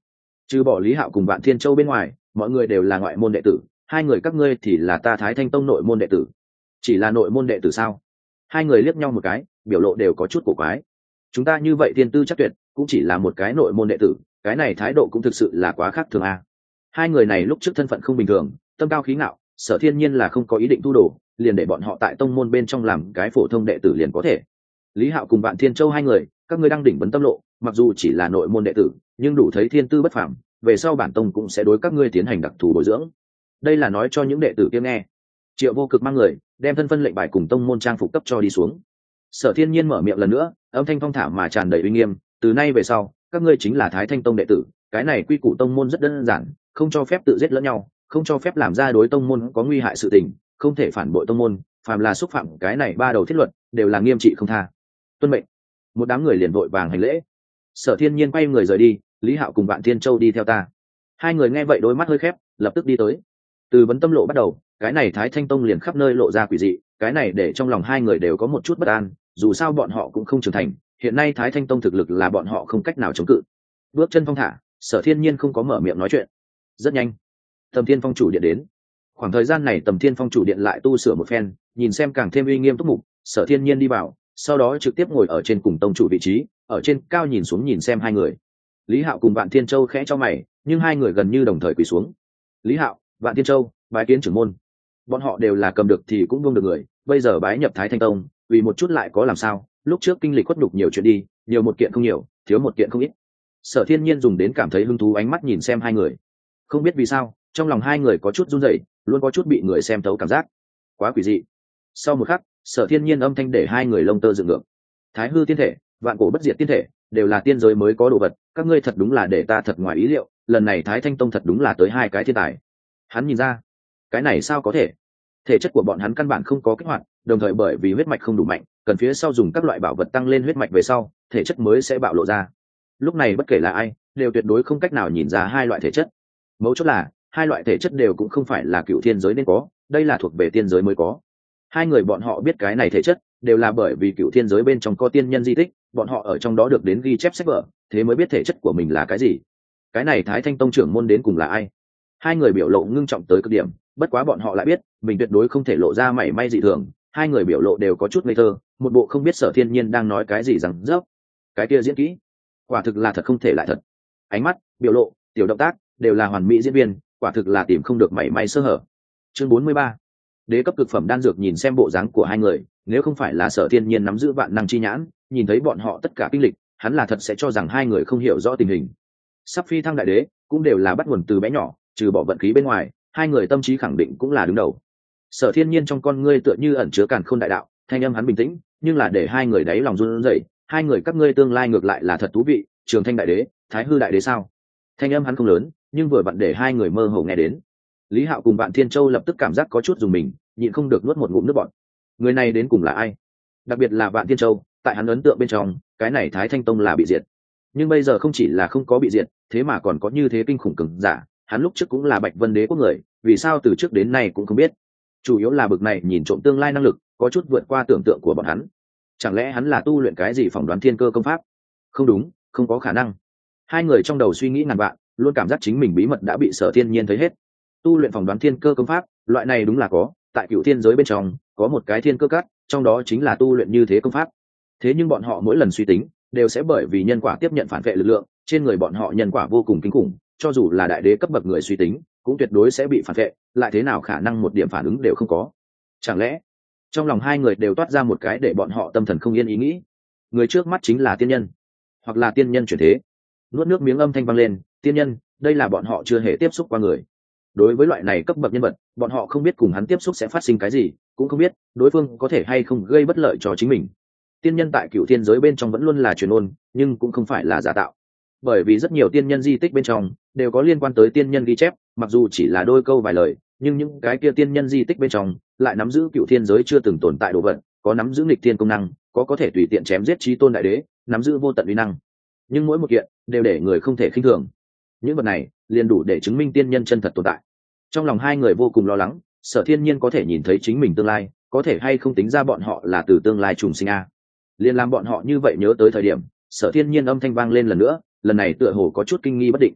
trừ bỏ Lý Hạo cùng Vạn Thiên Châu bên ngoài, mọi người đều là ngoại môn đệ tử, hai người các ngươi thì là ta Thái Thanh Tông nội môn đệ tử. Chỉ là nội môn đệ tử sao? Hai người liếc nhau một cái, biểu lộ đều có chút cổ quái. Chúng ta như vậy tiên tư chắc tuyệt, cũng chỉ là một cái nội môn đệ tử, cái này thái độ cũng thực sự là quá khác thường a. Hai người này lúc trước thân phận không bình thường, tâm cao khí ngạo, Sở Thiên Nhiên là không có ý định thu đồ, liền để bọn họ tại tông môn bên trong làm cái phổ thông đệ tử liền có thể. Lý Hạo cùng Vạn Thiên Châu hai người, các ngươi đang đỉnh vấn tâm lộ, mặc dù chỉ là nội môn đệ tử, nhưng đủ thấy thiên tư bất phàm, về sau bản tông cũng sẽ đối các ngươi tiến hành đặc thù bồi dưỡng. Đây là nói cho những đệ tử kia nghe. Triệu Vô Cực mang người, đem thân phân lệnh bài cùng tông môn trang phục cấp cho đi xuống. Sở Thiên Nhiên mở miệng lần nữa, âm thanh phong thả mà tràn đầy uy nghiêm, từ nay về sau, các ngươi chính là Thái Thanh Tông đệ tử, cái này quy củ tông môn rất đơn giản, không cho phép tự giết lẫn nhau, không cho phép làm ra đối tông môn có nguy hại sự tình, không thể phản bội tông môn, phàm là xúc phạm cái này ba đầu thiết luật, đều là nghiêm trị không tha. Tuân mệnh. Một đám người liền vội vàng hành lễ. Sở Thiên Nhiên quay người rời đi, Lý Hạo cùng Vạn Thiên Châu đi theo ta. Hai người nghe vậy đôi mắt hơi khép, lập tức đi tới. Từ vấn tâm lộ bắt đầu, cái này Thái Thanh Tông liền khắp nơi lộ ra quỷ dị, cái này để trong lòng hai người đều có một chút bất an, dù sao bọn họ cũng không trưởng thành, hiện nay Thái Thanh Tông thực lực là bọn họ không cách nào chống cự. Bước chân phong thả, Sở Thiên Nhiên không có mở miệng nói chuyện. Rất nhanh, Tầm Thiên Phong chủ điện đến. Khoảng thời gian này Tầm Thiên Phong chủ điện lại tu sửa một phen, nhìn xem càng thêm uy nghiêm túc mục, Sở Thiên Nhiên đi vào, sau đó trực tiếp ngồi ở trên cùng tông chủ vị trí, ở trên cao nhìn xuống nhìn xem hai người. Lý Hạo cùng Vạn Thiên Châu khẽ cho mày, nhưng hai người gần như đồng thời quỳ xuống. Lý Hạo, Vạn Thiên Châu, bái kiến trưởng môn. Bọn họ đều là cầm được thì cũng buông được người, bây giờ bái nhập Thái Thanh Tông, vì một chút lại có làm sao, lúc trước kinh lịch khuất nhục nhiều chuyện đi, nhiều một kiện không nhiều, thiếu một kiện không ít. Sở Thiên Nhiên dùng đến cảm thấy hứng thú ánh mắt nhìn xem hai người. Không biết vì sao, trong lòng hai người có chút run rẩy, luôn có chút bị người xem thấu cảm giác. Quá quỷ dị. Sau một khắc, Sở Thiên Nhiên âm thanh để hai người lông tơ dựng ngược. Thái hư tiên thể, vạn cổ bất diệt tiên thể, đều là tiên giới mới có đồ vật, các ngươi thật đúng là để ta thật ngoài ý liệu, lần này Thái Thanh Tông thật đúng là tới hai cái thiên tài. Hắn nhìn ra, cái này sao có thể? Thể chất của bọn hắn căn bản không có kích hoạt, đồng thời bởi vì huyết mạch không đủ mạnh, cần phía sau dùng các loại bảo vật tăng lên huyết mạch về sau, thể chất mới sẽ bạo lộ ra. Lúc này bất kể là ai, đều tuyệt đối không cách nào nhìn ra hai loại thể chất. Mấu chốt là, hai loại thể chất đều cũng không phải là cựu thiên giới nên có, đây là thuộc về tiên giới mới có. Hai người bọn họ biết cái này thể chất, đều là bởi vì cựu thiên giới bên trong có tiên nhân di tích, bọn họ ở trong đó được đến ghi chép sách vở, thế mới biết thể chất của mình là cái gì. Cái này Thái Thanh Tông trưởng môn đến cùng là ai? Hai người biểu lộ ngưng trọng tới cực điểm, bất quá bọn họ lại biết, mình tuyệt đối không thể lộ ra mảy may dị thường. Hai người biểu lộ đều có chút ngây thơ, một bộ không biết Sở Thiên Nhiên đang nói cái gì rằng rớp. Cái kia diễn kỹ, quả thực là thật không thể lại thật. Ánh mắt, biểu lộ, tiểu động tác đều là hoàn mỹ diễn viên, quả thực là tìm không được mảy may sơ hở. Chương bốn mươi ba, đế cấp cực phẩm đan dược. Nhìn xem bộ dáng của hai người, nếu không phải là Sở Thiên Nhiên nắm giữ vạn năng chi nhãn, nhìn thấy bọn họ tất cả kinh lịch, hắn là thật sẽ cho rằng hai người không hiểu rõ tình hình. Sắp phi thăng đại đế, cũng đều là bắt nguồn từ bé nhỏ, trừ bỏ vận khí bên ngoài, hai người tâm trí khẳng định cũng là đứng đầu. Sở Thiên Nhiên trong con ngươi tựa như ẩn chứa càn khôn đại đạo, thanh âm hắn bình tĩnh, nhưng là để hai người đáy lòng run rẩy. Hai người các ngươi tương lai ngược lại là thật thú vị, Trường Thanh đại đế, Thái hư đại đế sao? Thanh âm hắn không lớn, nhưng vừa vặn để hai người mơ hồ nghe đến. Lý Hạo cùng Vạn Thiên Châu lập tức cảm giác có chút dùng mình, nhịn không được nuốt một ngụm nước bọt. Người này đến cùng là ai? Đặc biệt là Vạn Thiên Châu, tại hắn ấn tượng bên trong, cái này Thái Thanh Tông là bị diệt. Nhưng bây giờ không chỉ là không có bị diệt, thế mà còn có như thế kinh khủng cường giả, hắn lúc trước cũng là Bạch Vân Đế quốc người, vì sao từ trước đến nay cũng không biết. Chủ yếu là bực này nhìn trộm tương lai năng lực, có chút vượt qua tưởng tượng của bọn hắn. Chẳng lẽ hắn là tu luyện cái gì phỏng đoán thiên cơ công pháp? Không đúng, không có khả năng. Hai người trong đầu suy nghĩ ngàn vạn, luôn cảm giác chính mình bí mật đã bị Sở Thiên Nhiên thấy hết. Tu luyện phỏng đoán thiên cơ công pháp, loại này đúng là có, tại cựu thiên giới bên trong, có một cái thiên cơ cát, trong đó chính là tu luyện như thế công pháp. Thế nhưng bọn họ mỗi lần suy tính, đều sẽ bởi vì nhân quả tiếp nhận phản vệ lực lượng, trên người bọn họ nhân quả vô cùng kinh khủng, cho dù là đại đế cấp bậc người suy tính, cũng tuyệt đối sẽ bị phản vệ, lại thế nào khả năng một điểm phản ứng đều không có. Chẳng lẽ, trong lòng hai người đều toát ra một cái để bọn họ tâm thần không yên ý nghĩ, người trước mắt chính là tiên nhân, hoặc là tiên nhân chuyển thế. Nuốt nước miếng âm thanh vang lên, tiên nhân, đây là bọn họ chưa hề tiếp xúc qua người. Đối với loại này cấp bậc nhân vật, bọn họ không biết cùng hắn tiếp xúc sẽ phát sinh cái gì, cũng không biết đối phương có thể hay không gây bất lợi cho chính mình. Tiên nhân tại cựu thiên giới bên trong vẫn luôn là truyền ôn, nhưng cũng không phải là giả tạo, bởi vì rất nhiều tiên nhân di tích bên trong đều có liên quan tới tiên nhân ghi chép, mặc dù chỉ là đôi câu vài lời, nhưng những cái kia tiên nhân di tích bên trong lại nắm giữ cựu thiên giới chưa từng tồn tại đồ vật, có nắm giữ nghịch thiên công năng, có có thể tùy tiện chém giết chí tôn đại đế, nắm giữ vô tận uy năng, nhưng mỗi một kiện đều để người không thể khinh thường. Những vật này liền đủ để chứng minh tiên nhân chân thật tồn tại. Trong lòng hai người vô cùng lo lắng, Sở Thiên Nhiên có thể nhìn thấy chính mình tương lai, có thể hay không tính ra bọn họ là từ tương lai trùng sinh a. Liên làm bọn họ như vậy nhớ tới thời điểm, Sở Thiên Nhiên âm thanh vang lên lần nữa, lần này tựa hồ có chút kinh nghi bất định.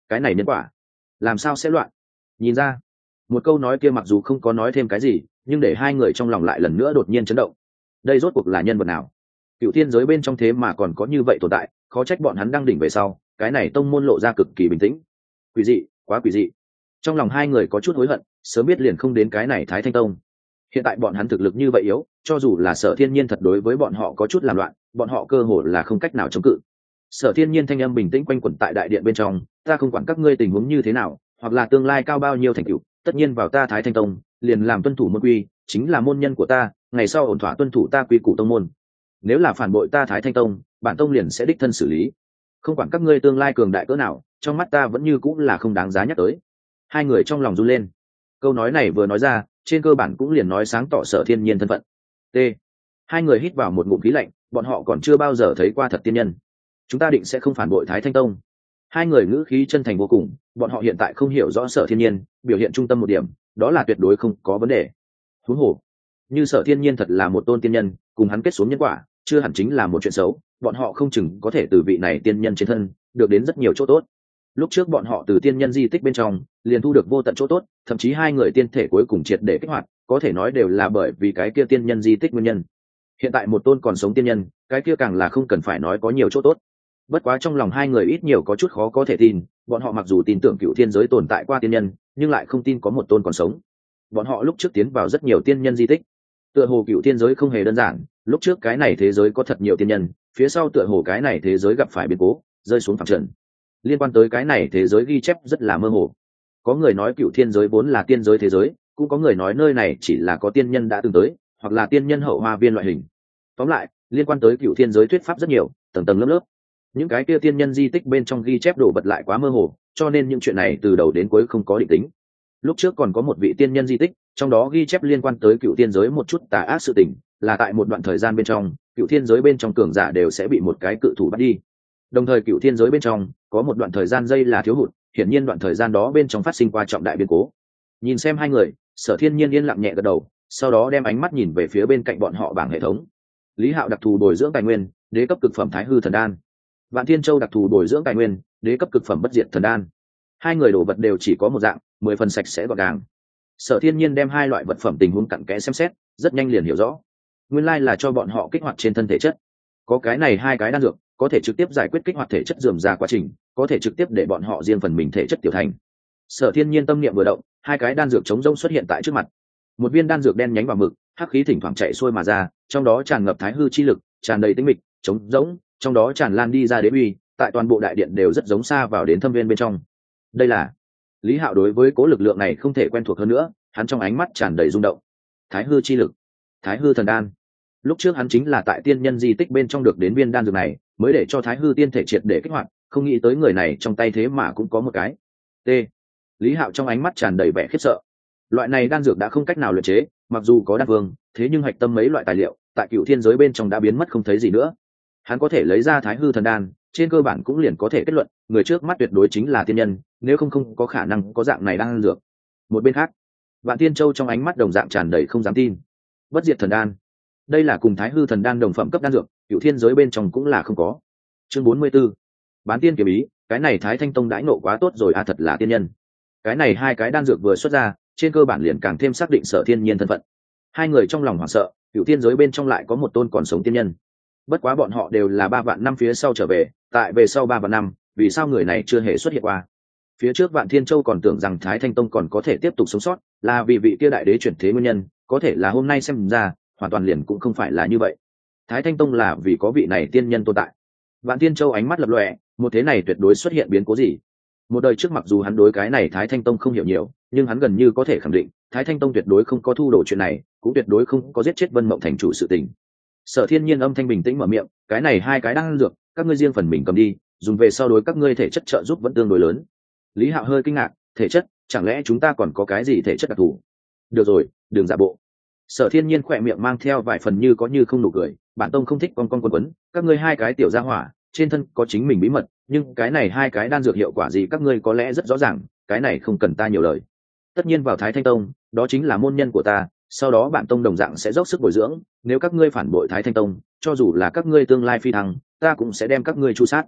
cái này nhân quả làm sao sẽ loạn? Nhìn ra một câu nói kia mặc dù không có nói thêm cái gì, nhưng để hai người trong lòng lại lần nữa đột nhiên chấn động. Đây rốt cuộc là nhân vật nào? Cựu thiên giới bên trong thế mà còn có như vậy tồn tại, khó trách bọn hắn đang đỉnh về sau cái này tông môn lộ ra cực kỳ bình tĩnh. Quỷ dị, quá quỷ dị. Trong lòng hai người có chút hối hận, sớm biết liền không đến cái này Thái Thanh Tông. Hiện tại bọn hắn thực lực như vậy yếu, cho dù là Sở Thiên Nhiên thật đối với bọn họ có chút làm loạn, bọn họ cơ hồ là không cách nào chống cự. Sở Thiên Nhiên thanh âm bình tĩnh quanh quẩn tại đại điện bên trong, ta không quản các ngươi tình huống như thế nào, hoặc là tương lai cao bao nhiêu thành tựu, tất nhiên vào ta Thái Thanh Tông, liền làm tuân thủ môn quy, chính là môn nhân của ta, ngày sau ổn thỏa tuân thủ ta quy củ tông môn. Nếu là phản bội ta Thái Thanh Tông, bản tông liền sẽ đích thân xử lý. Không quản các ngươi tương lai cường đại cỡ nào, trong mắt ta vẫn như cũng là không đáng giá nhắc tới. Hai người trong lòng run lên. Câu nói này vừa nói ra, trên cơ bản cũng liền nói sáng tỏ Sở Thiên Nhiên thân phận. T. Hai người hít vào một ngụm khí lạnh, bọn họ còn chưa bao giờ thấy qua thật tiên nhân. Chúng ta định sẽ không phản bội Thái Thanh Tông. Hai người ngữ khí chân thành vô cùng, bọn họ hiện tại không hiểu rõ Sở Thiên Nhiên, biểu hiện trung tâm một điểm, đó là tuyệt đối không có vấn đề. Huống hồ, như Sở Thiên Nhiên thật là một tôn tiên nhân, cùng hắn kết xuống nhân quả, chưa hẳn chính là một chuyện xấu, bọn họ không chừng có thể từ vị này tiên nhân trên thân được đến rất nhiều chỗ tốt. Lúc trước bọn họ từ tiên nhân di tích bên trong liền thu được vô tận chỗ tốt, thậm chí hai người tiên thể cuối cùng triệt để kích hoạt, có thể nói đều là bởi vì cái kia tiên nhân di tích nguyên nhân. Hiện tại một tôn còn sống tiên nhân, cái kia càng là không cần phải nói có nhiều chỗ tốt. Bất quá trong lòng hai người ít nhiều có chút khó có thể tin, bọn họ mặc dù tin tưởng cựu thiên giới tồn tại qua tiên nhân, nhưng lại không tin có một tôn còn sống. Bọn họ lúc trước tiến vào rất nhiều tiên nhân di tích, tựa hồ cựu thiên giới không hề đơn giản, lúc trước cái này thế giới có thật nhiều tiên nhân, phía sau tựa hồ cái này thế giới gặp phải biến cố, rơi xuống phàm trần. Liên quan tới cái này thế giới ghi chép rất là mơ hồ. Có người nói cựu thiên giới vốn là tiên giới thế giới, cũng có người nói nơi này chỉ là có tiên nhân đã từng tới, hoặc là tiên nhân hậu hoa viên loại hình. Tóm lại, liên quan tới cựu thiên giới thuyết pháp rất nhiều, tầng tầng lớp lớp. Những cái kia tiên nhân di tích bên trong ghi chép đổ bật lại quá mơ hồ, cho nên những chuyện này từ đầu đến cuối không có định tính. Lúc trước còn có một vị tiên nhân di tích, trong đó ghi chép liên quan tới cựu thiên giới một chút tà ác sự tình, là tại một đoạn thời gian bên trong, cựu thiên giới bên trong cường giả đều sẽ bị một cái cự thủ bắt đi. Đồng thời cựu thiên giới bên trong có một đoạn thời gian dây là thiếu hụt, hiển nhiên đoạn thời gian đó bên trong phát sinh qua trọng đại biến cố. Nhìn xem hai người, Sở Thiên Nhiên yên lặng nhẹ gật đầu, sau đó đem ánh mắt nhìn về phía bên cạnh bọn họ bảng hệ thống. Lý Hạo đặc thù bồi dưỡng tài nguyên, đế cấp cực phẩm thái hư thần đan. Vạn Thiên Châu đặc thù bồi dưỡng tài nguyên, đế cấp cực phẩm bất diệt thần đan. Hai người đồ vật đều chỉ có một dạng, mười phần sạch sẽ gọn gàng. Sở Thiên Nhiên đem hai loại vật phẩm tình huống cặn kẽ xem xét, rất nhanh liền hiểu rõ. Nguyên lai là cho bọn họ kích hoạt trên thân thể chất. Có cái này hai cái đan dược, có thể trực tiếp giải quyết kích hoạt thể chất rườm rà quá trình, có thể trực tiếp để bọn họ riêng phần mình thể chất tiểu thành. Sở Thiên Nhiên tâm niệm vừa động, hai cái đan dược chống rông xuất hiện tại trước mặt. Một viên đan dược đen nhánh và mực, hắc khí thỉnh thoảng chạy xuôi mà ra, trong đó tràn ngập thái hư chi lực, tràn đầy tĩnh mịch, chống rỗng, trong đó tràn lan đi ra đế uy, tại toàn bộ đại điện đều rất giống xa vào đến thâm viên bên trong. Đây là Lý Hạo đối với cố lực lượng này không thể quen thuộc hơn nữa, hắn trong ánh mắt tràn đầy rung động. Thái hư chi lực, thái hư thần đan. Lúc trước hắn chính là tại tiên nhân di tích bên trong được đến viên đan dược này, mới để cho thái hư tiên thể triệt để kích hoạt, không nghĩ tới người này trong tay thế mà cũng có một cái. T. Lý Hạo trong ánh mắt tràn đầy vẻ khiếp sợ. Loại này đan dược đã không cách nào luyện chế, mặc dù có đan vương, thế nhưng hạch tâm mấy loại tài liệu tại cựu thiên giới bên trong đã biến mất không thấy gì nữa. Hắn có thể lấy ra thái hư thần đan, trên cơ bản cũng liền có thể kết luận, người trước mắt tuyệt đối chính là tiên nhân, nếu không không có khả năng có dạng này đan dược. Một bên khác, Vạn Tiên Châu trong ánh mắt đồng dạng tràn đầy không dám tin. Bất diệt thần đan, đây là cùng thái hư thần đan đồng phẩm cấp đan dược, cựu thiên giới bên trong cũng là không có. Chương bốn mươi 44. Bán tiên kiếm ý, cái này Thái Thanh Tông đãi nộ quá tốt rồi, a thật là tiên nhân. Cái này hai cái đan dược vừa xuất ra, trên cơ bản liền càng thêm xác định Sở Thiên Nhiên thân phận. Hai người trong lòng hoảng sợ, cựu thiên giới bên trong lại có một tôn còn sống tiên nhân. Bất quá bọn họ đều là ba vạn năm phía sau trở về, tại về sau ba vạn năm, vì sao người này chưa hề xuất hiện qua? Phía trước Vạn Thiên Châu còn tưởng rằng Thái Thanh Tông còn có thể tiếp tục sống sót, là vì vị kia đại đế chuyển thế nguyên nhân, có thể là hôm nay xem ra, hoàn toàn liền cũng không phải là như vậy. Thái Thanh Tông là vì có vị này tiên nhân tồn tại. Vạn Thiên Châu ánh mắt lập lòe, một thế này tuyệt đối xuất hiện biến cố gì. Một đời trước mặc dù hắn đối cái này Thái Thanh Tông không hiểu nhiều, nhưng hắn gần như có thể khẳng định, Thái Thanh Tông tuyệt đối không có thu đồ chuyện này, cũng tuyệt đối không có giết chết Vân Mộng thành chủ sự tình. Sở Thiên Nhiên âm thanh bình tĩnh mở miệng, cái này hai cái đang dược, các ngươi riêng phần mình cầm đi, dùng về sau đối các ngươi thể chất trợ giúp vẫn tương đối lớn. Lý Hạo hơi kinh ngạc, thể chất, chẳng lẽ chúng ta còn có cái gì thể chất đặc thù? Được rồi, đừng giả bộ. Sở Thiên Nhiên khỏe miệng mang theo vài phần như có như không nụ cười, bản tông không thích con con quấn quấn, các ngươi hai cái tiểu gia hỏa, trên thân có chính mình bí mật, nhưng cái này hai cái đan dược hiệu quả gì các ngươi có lẽ rất rõ ràng, cái này không cần ta nhiều lời. Tất nhiên vào Thái Thanh Tông, đó chính là môn nhân của ta, sau đó bản tông đồng dạng sẽ dốc sức bồi dưỡng, nếu các ngươi phản bội Thái Thanh Tông, cho dù là các ngươi tương lai phi thăng, ta cũng sẽ đem các ngươi chu sát.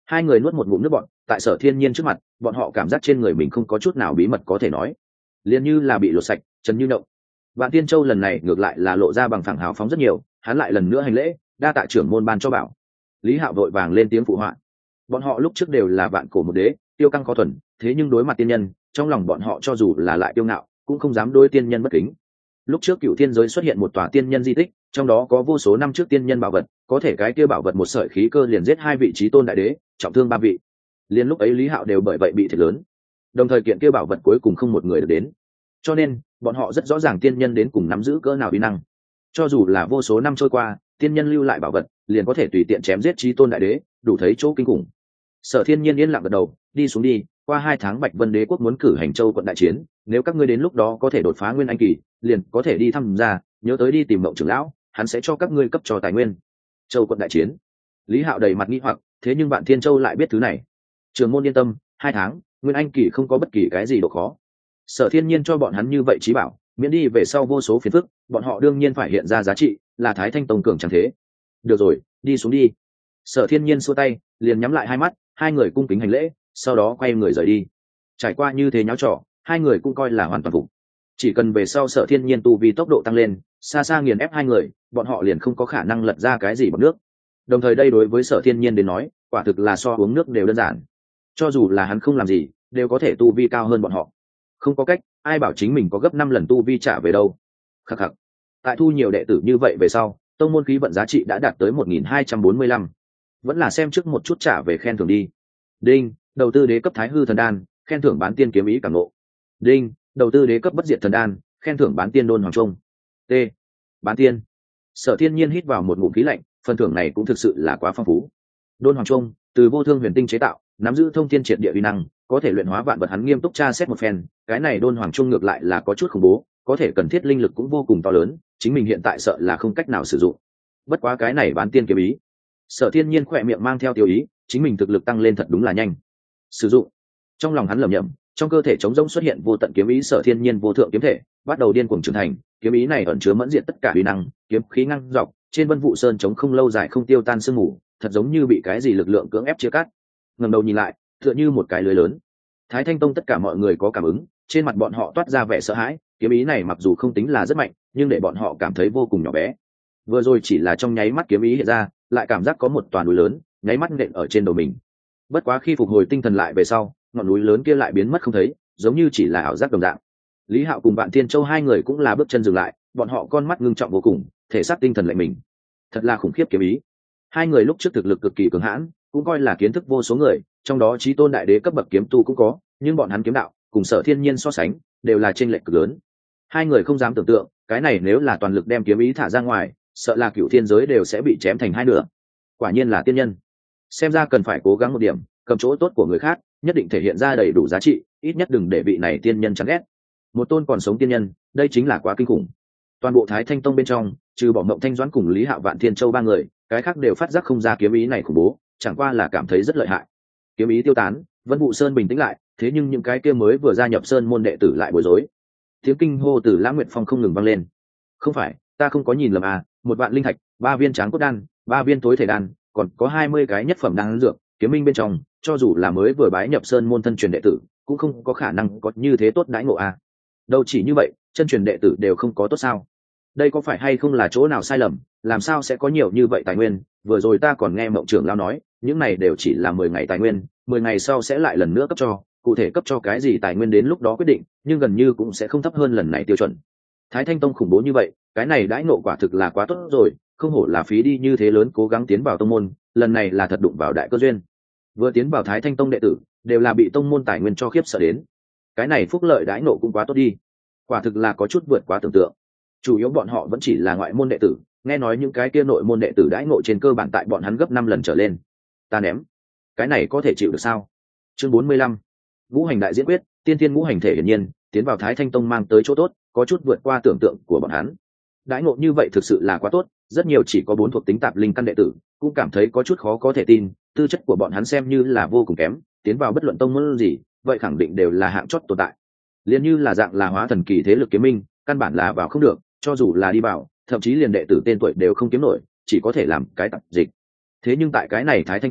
Hai người nuốt một ngụm nước bọt, tại Sở Thiên Nhiên trước mặt, bọn họ cảm giác trên người mình không có chút nào bí mật có thể nói, liền như là bị lột sạch, trần như động. Vạn Tiên Châu lần này ngược lại là lộ ra bằng phẳng hào phóng rất nhiều, hắn lại lần nữa hành lễ, đa tạ trưởng môn ban cho bảo. Lý Hạo vội vàng lên tiếng phụ họa. Bọn họ lúc trước đều là vạn cổ một đế, tiêu căng khó thuần, thế nhưng đối mặt tiên nhân, trong lòng bọn họ cho dù là lại tiêu ngạo, cũng không dám đối tiên nhân bất kính. Lúc trước Cựu Thiên giới xuất hiện một tòa tiên nhân di tích, trong đó có vô số năm trước tiên nhân bảo vật, có thể cái kia bảo vật một sợi khí cơ liền giết hai vị chí tôn đại đế, trọng thương ba vị. Liên lúc ấy Lý Hạo đều bởi vậy bị thiệt lớn. Đồng thời kiện kia bảo vật cuối cùng không một người được đến. Cho nên, bọn họ rất rõ ràng tiên nhân đến cùng nắm giữ cỡ nào uy năng. Cho dù là vô số năm trôi qua, tiên nhân lưu lại bảo vật, liền có thể tùy tiện chém giết chí tôn đại đế, đủ thấy chỗ kinh khủng. Sở Thiên Nhiên yên lặng gật đầu, đi xuống đi, qua hai tháng Bạch Vân Đế quốc muốn cử hành Châu quận đại chiến, nếu các ngươi đến lúc đó có thể đột phá nguyên anh kỳ, liền có thể đi thăm ra, nhớ tới đi tìm Mộng trưởng lão, hắn sẽ cho các ngươi cấp cho tài nguyên. Châu quận đại chiến. Lý Hạo đầy mặt nghi hoặc, thế nhưng bạn Thiên Châu lại biết thứ này. Trường môn yên tâm, hai tháng, nguyên anh kỳ không có bất kỳ cái gì độ khó. Sở Thiên Nhiên cho bọn hắn như vậy trí bảo, miễn đi về sau vô số phiền phức, bọn họ đương nhiên phải hiện ra giá trị, là Thái Thanh tông cường chẳng thế. Được rồi, đi xuống đi. Sở Thiên Nhiên xua tay, liền nhắm lại hai mắt, hai người cung kính hành lễ, sau đó quay người rời đi. Trải qua như thế nháo trò, hai người cũng coi là hoàn toàn phục. Chỉ cần về sau Sở Thiên Nhiên tu vi tốc độ tăng lên, xa xa nghiền ép hai người, bọn họ liền không có khả năng lật ra cái gì bằng nước. Đồng thời đây đối với Sở Thiên Nhiên đến nói, quả thực là so uống nước đều đơn giản. Cho dù là hắn không làm gì, đều có thể tu vi cao hơn bọn họ. Không có cách, ai bảo chính mình có gấp năm lần tu vi trả về đâu. Khắc khắc. Tại thu nhiều đệ tử như vậy về sau, tông môn khí vận giá trị đã đạt tới một nghìn hai trăm bốn mươi lăm. Vẫn là xem trước một chút trả về khen thưởng đi. Đinh, đầu tư đế cấp Thái Hư thần đan, khen thưởng bán tiên kiếm ý cảm ngộ. Đinh, đầu tư đế cấp Bất Diệt thần đan, khen thưởng bán tiên đôn hoàng trung. T. Bán tiên. Sở Thiên Nhiên hít vào một ngụm khí lạnh, phần thưởng này cũng thực sự là quá phong phú. Đôn hoàng trung, từ vô thương huyền tinh chế tạo, nắm giữ thông thiên triệt địa uy năng, có thể luyện hóa vạn vật. Hắn nghiêm túc tra xét một phen, cái này đôn hoàng trung ngược lại là có chút khủng bố, có thể cần thiết linh lực cũng vô cùng to lớn, chính mình hiện tại sợ là không cách nào sử dụng. Bất quá cái này bán tiên kiếm ý. Sở Thiên Nhiên khỏe miệng mang theo tiêu ý, chính mình thực lực tăng lên thật đúng là nhanh. Sử dụng. Trong lòng hắn lẩm nhẩm, trong cơ thể trống rỗng xuất hiện vô tận kiếm ý. Sở Thiên Nhiên vô thượng kiếm thể bắt đầu điên cuồng trưởng thành, kiếm ý này ẩn chứa mẫn diện tất cả uy năng, kiếm khí ngăng dọc trên Vân Vũ Sơn chống không lâu dài không tiêu tan sương mù, thật giống như bị cái gì lực lượng cưỡng ép chia cắt. Ngẩng đầu nhìn lại, tựa như một cái lưới lớn. Thái Thanh tông tất cả mọi người có cảm ứng, trên mặt bọn họ toát ra vẻ sợ hãi, kiếm ý này mặc dù không tính là rất mạnh, nhưng để bọn họ cảm thấy vô cùng nhỏ bé. Vừa rồi chỉ là trong nháy mắt kiếm ý hiện ra, lại cảm giác có một toàn núi lớn nháy mắt nện ở trên đầu mình. Bất quá khi phục hồi tinh thần lại về sau, ngọn núi lớn kia lại biến mất không thấy, giống như chỉ là ảo giác đồng dạng. Lý Hạo cùng Vạn Thiên Châu hai người cũng là bước chân dừng lại, bọn họ con mắt ngưng trọng vô cùng, thể xác tinh thần lạnh mình. Thật là khủng khiếp kiếm ý. Hai người lúc trước thực lực cực kỳ cường hãn, cũng coi là kiến thức vô số người, trong đó chí tôn đại đế cấp bậc kiếm tu cũng có, nhưng bọn hắn kiếm đạo cùng Sở Thiên Nhiên so sánh, đều là chênh lệch cực lớn. Hai người không dám tưởng tượng, cái này nếu là toàn lực đem kiếm ý thả ra ngoài, sợ là cựu thiên giới đều sẽ bị chém thành hai nửa. Quả nhiên là tiên nhân. Xem ra cần phải cố gắng một điểm, cầm chỗ tốt của người khác, nhất định thể hiện ra đầy đủ giá trị, ít nhất đừng để vị này tiên nhân chán ghét. Một tôn còn sống tiên nhân, đây chính là quá kinh khủng. Toàn bộ Thái Thanh tông bên trong, trừ bỏ Mộng Thanh Doãn cùng Lý Hạo Vạn Thiên Châu ba người, cái khác đều phát giác không ra kiếm ý này khủng bố, chẳng qua là cảm thấy rất lợi hại. Kiếm ý tiêu tán, Vân Vũ Sơn bình tĩnh lại, thế nhưng những cái kia mới vừa gia nhập sơn môn đệ tử lại bối rối. Tiếng kinh hô từ Lãng Nguyệt Phong không ngừng vang lên. Không phải, ta không có nhìn lầm à, một vạn linh thạch, ba viên tráng cốt đan, ba viên tối thể đan, còn có hai mươi cái nhất phẩm đan dược, kiếm minh bên trong, cho dù là mới vừa bái nhập sơn môn thân truyền đệ tử, cũng không có khả năng có như thế tốt đãi ngộ à. Đâu chỉ như vậy, chân truyền đệ tử đều không có tốt sao? Đây có phải hay không là chỗ nào sai lầm, làm sao sẽ có nhiều như vậy tài nguyên? Vừa rồi ta còn nghe Mộng trưởng lão nói, những này đều chỉ là mười ngày tài nguyên, mười ngày sau sẽ lại lần nữa cấp cho, cụ thể cấp cho cái gì tài nguyên đến lúc đó quyết định, nhưng gần như cũng sẽ không thấp hơn lần này tiêu chuẩn. Thái Thanh tông khủng bố như vậy, cái này đãi ngộ quả thực là quá tốt rồi, không hổ là phí đi như thế lớn cố gắng tiến vào tông môn, lần này là thật đụng vào đại cơ duyên. Vừa tiến vào Thái Thanh tông đệ tử, đều là bị tông môn tài nguyên cho khiếp sợ đến. Cái này phúc lợi đãi ngộ cũng quá tốt đi, quả thực là có chút vượt quá tưởng tượng. Chủ yếu bọn họ vẫn chỉ là ngoại môn đệ tử, nghe nói những cái kia nội môn đệ tử đãi ngộ trên cơ bản tại bọn hắn gấp năm lần trở lên. Ta ném, cái này có thể chịu được sao? Chương bốn mươi lăm, ngũ hành đại diễn quyết, tiên tiên ngũ hành thể hiển nhiên, tiến vào Thái Thanh tông mang tới chỗ tốt, có chút vượt qua tưởng tượng của bọn hắn. Đãi ngộ như vậy thực sự là quá tốt, rất nhiều chỉ có bốn thuộc tính tạp linh căn đệ tử cũng cảm thấy có chút khó có thể tin, tư chất của bọn hắn xem như là vô cùng kém, tiến vào bất luận tông môn gì, vậy khẳng định đều là hạng chót tồn tại. Liên như là dạng là hóa thần kỳ thế lực kiếm minh, căn bản là vào không được, cho dù là đi vào, thậm chí liền đệ tử tên tuổi đều không kiếm nổi, chỉ có thể làm cái tạp dịch. Thế nhưng tại cái này Thái Thanh tông,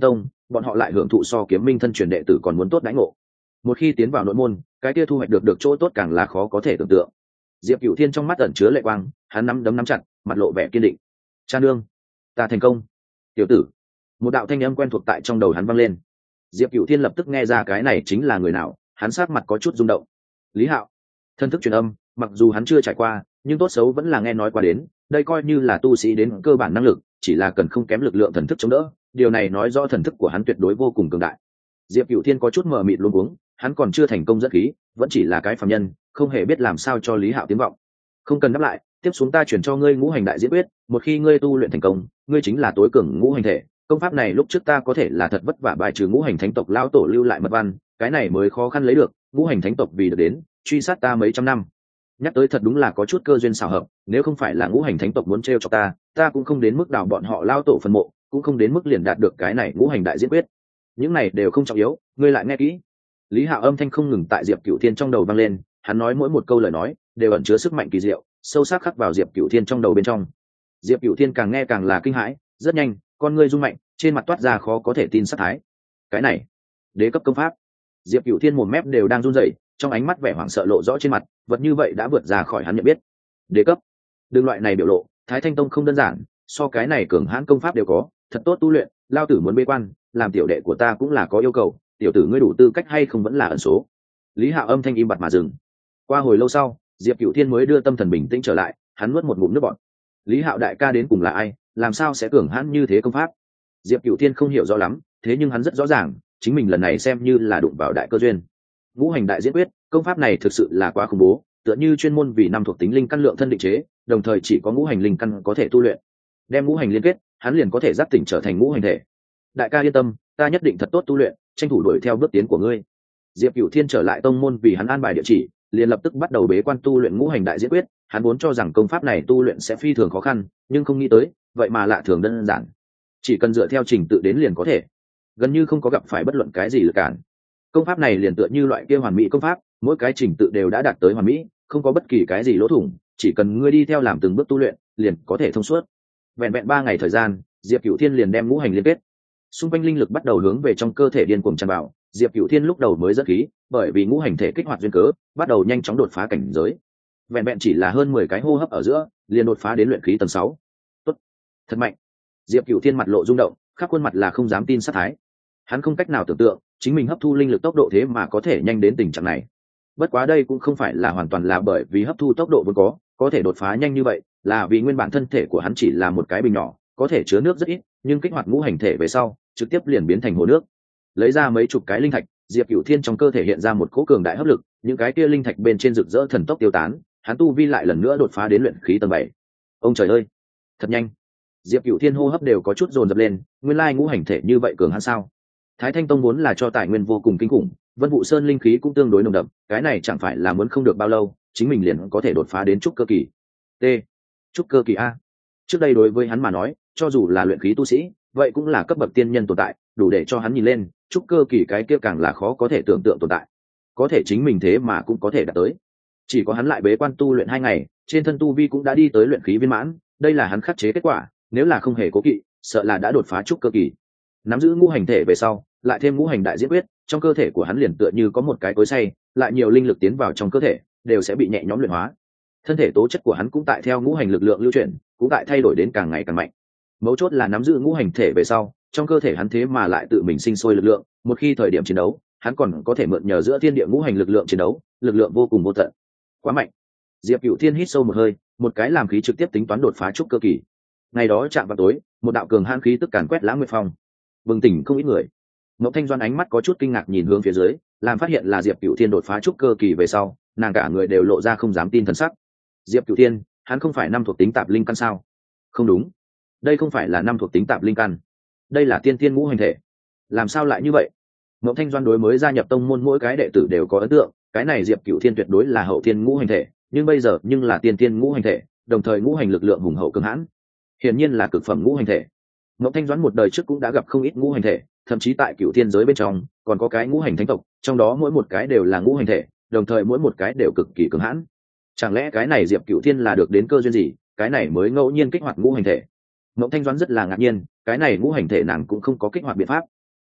bọn họ lại hưởng thụ so kiếm minh thân truyền đệ tử còn muốn tốt đãi ngộ. Một khi tiến vào nội môn, cái kia thu hoạch được được chỗ tốt càng là khó có thể tưởng tượng. Diệp Cửu Thiên trong mắt ẩn chứa lệ quang, hắn nắm đấm nắm chặt, mặt lộ vẻ kiên định. Cha nương, ta thành công. Tiểu tử. Một đạo thanh âm quen thuộc tại trong đầu hắn vang lên. Diệp Cửu Thiên lập tức nghe ra cái này chính là người nào, hắn sát mặt có chút rung động. Lý Hạo. Thân thức truyền âm, mặc dù hắn chưa trải qua, nhưng tốt xấu vẫn là nghe nói qua đến, đây coi như là tu sĩ đến cơ bản năng lực, chỉ là cần không kém lực lượng thần thức chống đỡ, điều này nói rõ thần thức của hắn tuyệt đối vô cùng cường đại. Diệp Cửu Thiên có chút mờ mịt luống cuống, hắn còn chưa thành công dẫn khí, vẫn chỉ là cái phàm nhân, không hề biết làm sao cho Lý Hạo tiếng vọng. Không cần đáp lại, tiếp xuống ta chuyển cho ngươi ngũ hành đại diễn quyết, một khi ngươi tu luyện thành công, ngươi chính là tối cường ngũ hành thể. Công pháp này lúc trước ta có thể là thật vất vả bài trừ ngũ hành thánh tộc lão tổ lưu lại mật văn, cái này mới khó khăn lấy được, ngũ hành thánh tộc vì được đến, truy sát ta mấy trăm năm. Nhắc tới thật đúng là có chút cơ duyên xảo hợp, nếu không phải là ngũ hành thánh tộc muốn trêu cho ta, ta cũng không đến mức đào bọn họ lão tổ phần mộ, cũng không đến mức liền đạt được cái này ngũ hành đại diễn quyết. Những này đều không trọng yếu, ngươi lại nghe kỹ. Lý Hạo âm thanh không ngừng tại Diệp Cửu Thiên trong đầu vang lên, hắn nói mỗi một câu lời nói đều ẩn chứa sức mạnh kỳ diệu, sâu sắc khắc vào Diệp Cửu Thiên trong đầu bên trong. Diệp Cửu Thiên càng nghe càng là kinh hãi, rất nhanh, con ngươi rung mạnh, trên mặt toát ra khó có thể tin sắc thái. Cái này, đế cấp công pháp. Diệp Cửu Thiên mồm mép đều đang run rẩy, trong ánh mắt vẻ hoảng sợ lộ rõ trên mặt, vật như vậy đã vượt ra khỏi hắn nhận biết. Đế cấp, đường loại này biểu lộ, Thái Thanh Tông không đơn giản, so cái này cường hãn công pháp đều có, thật tốt tu luyện, lao tử muốn bế quan, làm tiểu đệ của ta cũng là có yêu cầu, tiểu tử ngươi đủ tư cách hay không vẫn là ẩn số. Lý Hạo âm thanh im bặt mà dừng. Qua hồi lâu sau, Diệp Cửu Thiên mới đưa tâm thần bình tĩnh trở lại, hắn nuốt một ngụm nước bọt. Lý Hạo đại ca đến cùng là ai, làm sao sẽ cường hãn như thế công pháp? Diệp Cửu Thiên không hiểu rõ lắm, thế nhưng hắn rất rõ ràng, chính mình lần này xem như là đụng vào đại cơ duyên. Ngũ hành đại diễn quyết, công pháp này thực sự là quá khủng bố, tựa như chuyên môn vì năm thuộc tính linh căn lượng thân định chế, đồng thời chỉ có ngũ hành linh căn có thể tu luyện. Đem ngũ hành liên kết, hắn liền có thể giác tỉnh trở thành ngũ hành thể. Đại ca yên tâm, ta nhất định thật tốt tu luyện, tranh thủ đuổi theo bước tiến của ngươi. Diệp Cửu Thiên trở lại tông môn vì hắn an bài địa chỉ, liền lập tức bắt đầu bế quan tu luyện ngũ hành đại diễn quyết. Hắn vốn cho rằng công pháp này tu luyện sẽ phi thường khó khăn, nhưng không nghĩ tới, vậy mà lạ thường đơn giản. Chỉ cần dựa theo trình tự đến liền có thể, gần như không có gặp phải bất luận cái gì lực cản. Công pháp này liền tựa như loại kia hoàn mỹ công pháp, mỗi cái trình tự đều đã đạt tới hoàn mỹ, không có bất kỳ cái gì lỗ thủng, chỉ cần ngươi đi theo làm từng bước tu luyện, liền có thể thông suốt. Vẹn vẹn ba ngày thời gian, Diệp Cửu Thiên liền đem ngũ hành liên kết. Xung quanh linh lực bắt đầu hướng về trong cơ thể điên cuồng tràn vào, Diệp Cửu Thiên lúc đầu mới rất khí, bởi vì ngũ hành thể kích hoạt duyên cớ, bắt đầu nhanh chóng đột phá cảnh giới. Vẹn vẹn chỉ là hơn mười cái hô hấp ở giữa, liền đột phá đến luyện khí tầng sáu. Tốt, thật mạnh. Diệp Cửu Thiên mặt lộ rung động, khắp khuôn mặt là không dám tin sát thái. Hắn không cách nào tưởng tượng, chính mình hấp thu linh lực tốc độ thế mà có thể nhanh đến tình trạng này. Bất quá đây cũng không phải là hoàn toàn là bởi vì hấp thu tốc độ vốn có, có thể đột phá nhanh như vậy, là vì nguyên bản thân thể của hắn chỉ là một cái bình nhỏ, có thể chứa nước rất ít, nhưng kích hoạt ngũ hành thể về sau, trực tiếp liền biến thành hồ nước. Lấy ra mấy chục cái linh thạch, Diệp Cửu Thiên trong cơ thể hiện ra một cỗ cường đại hấp lực, những cái kia linh thạch bên trên rực rỡ thần tốc tiêu tán, hắn tu vi lại lần nữa đột phá đến luyện khí tầng bảy. Ông trời ơi, thật nhanh. Diệp Cửu Thiên hô hấp đều có chút dồn dập lên, nguyên lai ngũ hành thể như vậy cường hắn sao? Thái Thanh Tông vốn là cho tài nguyên vô cùng kinh khủng, Vân Vũ Sơn linh khí cũng tương đối nồng đậm, cái này chẳng phải là muốn không được bao lâu, chính mình liền có thể đột phá đến trúc cơ kỳ. T. Trúc cơ kỳ a. Trước đây đối với hắn mà nói, cho dù là luyện khí tu sĩ, vậy cũng là cấp bậc tiên nhân tồn tại, đủ để cho hắn nhìn lên, trúc cơ kỳ cái kia càng là khó có thể tưởng tượng tồn tại. Có thể chính mình thế mà cũng có thể đạt tới. Chỉ có hắn lại bế quan tu luyện hai ngày, trên thân tu vi cũng đã đi tới luyện khí viên mãn, đây là hắn khắc chế kết quả, nếu là không hề cố kỵ, sợ là đã đột phá trúc cơ kỳ. Nắm giữ ngũ hành thể về sau, lại thêm ngũ hành đại diễn quyết, trong cơ thể của hắn liền tựa như có một cái cối xay, lại nhiều linh lực tiến vào trong cơ thể, đều sẽ bị nhẹ nhõm luyện hóa. Thân thể tố chất của hắn cũng tại theo ngũ hành lực lượng lưu chuyển, cũng tại thay đổi đến càng ngày càng mạnh. Mấu chốt là nắm giữ ngũ hành thể về sau, trong cơ thể hắn thế mà lại tự mình sinh sôi lực lượng, một khi thời điểm chiến đấu, hắn còn có thể mượn nhờ giữa thiên địa ngũ hành lực lượng chiến đấu, lực lượng vô cùng vô tận. Quá mạnh. Diệp Cửu Thiên hít sâu một hơi, một cái làm khí trực tiếp tính toán đột phá trúc cơ kỳ. Ngày đó chạm vào tối, một đạo cường hãn khí tức càn quét Lãng Nguyệt Phong, bừng tỉnh không ít người. Ngọc Thanh Doan ánh mắt có chút kinh ngạc nhìn hướng phía dưới, làm phát hiện là Diệp Cửu Thiên đột phá trúc cơ kỳ về sau, nàng cả người đều lộ ra không dám tin thần sắc. Diệp Cửu Thiên, hắn không phải năm thuộc tính tạp linh căn sao? Không đúng, đây không phải là năm thuộc tính tạp linh căn, đây là tiên tiên ngũ hành thể. Làm sao lại như vậy? Ngọc Thanh Doan đối mới gia nhập tông môn mỗi cái đệ tử đều có ấn tượng, cái này Diệp Cửu Thiên tuyệt đối là hậu thiên ngũ hành thể, nhưng bây giờ nhưng là tiên tiên ngũ hành thể, đồng thời ngũ hành lực lượng hùng hậu cường hãn, hiển nhiên là cực phẩm ngũ hành thể. Ngọc Thanh Doãn một đời trước cũng đã gặp không ít ngũ hành thể, thậm chí tại Cửu Thiên giới bên trong còn có cái ngũ hành thánh tộc, trong đó mỗi một cái đều là ngũ hành thể, đồng thời mỗi một cái đều cực kỳ cường hãn. Chẳng lẽ cái này Diệp Cửu Thiên là được đến cơ duyên gì, cái này mới ngẫu nhiên kích hoạt ngũ hành thể? Ngọc Thanh Doãn rất là ngạc nhiên, cái này ngũ hành thể nàng cũng không có kích hoạt biện pháp.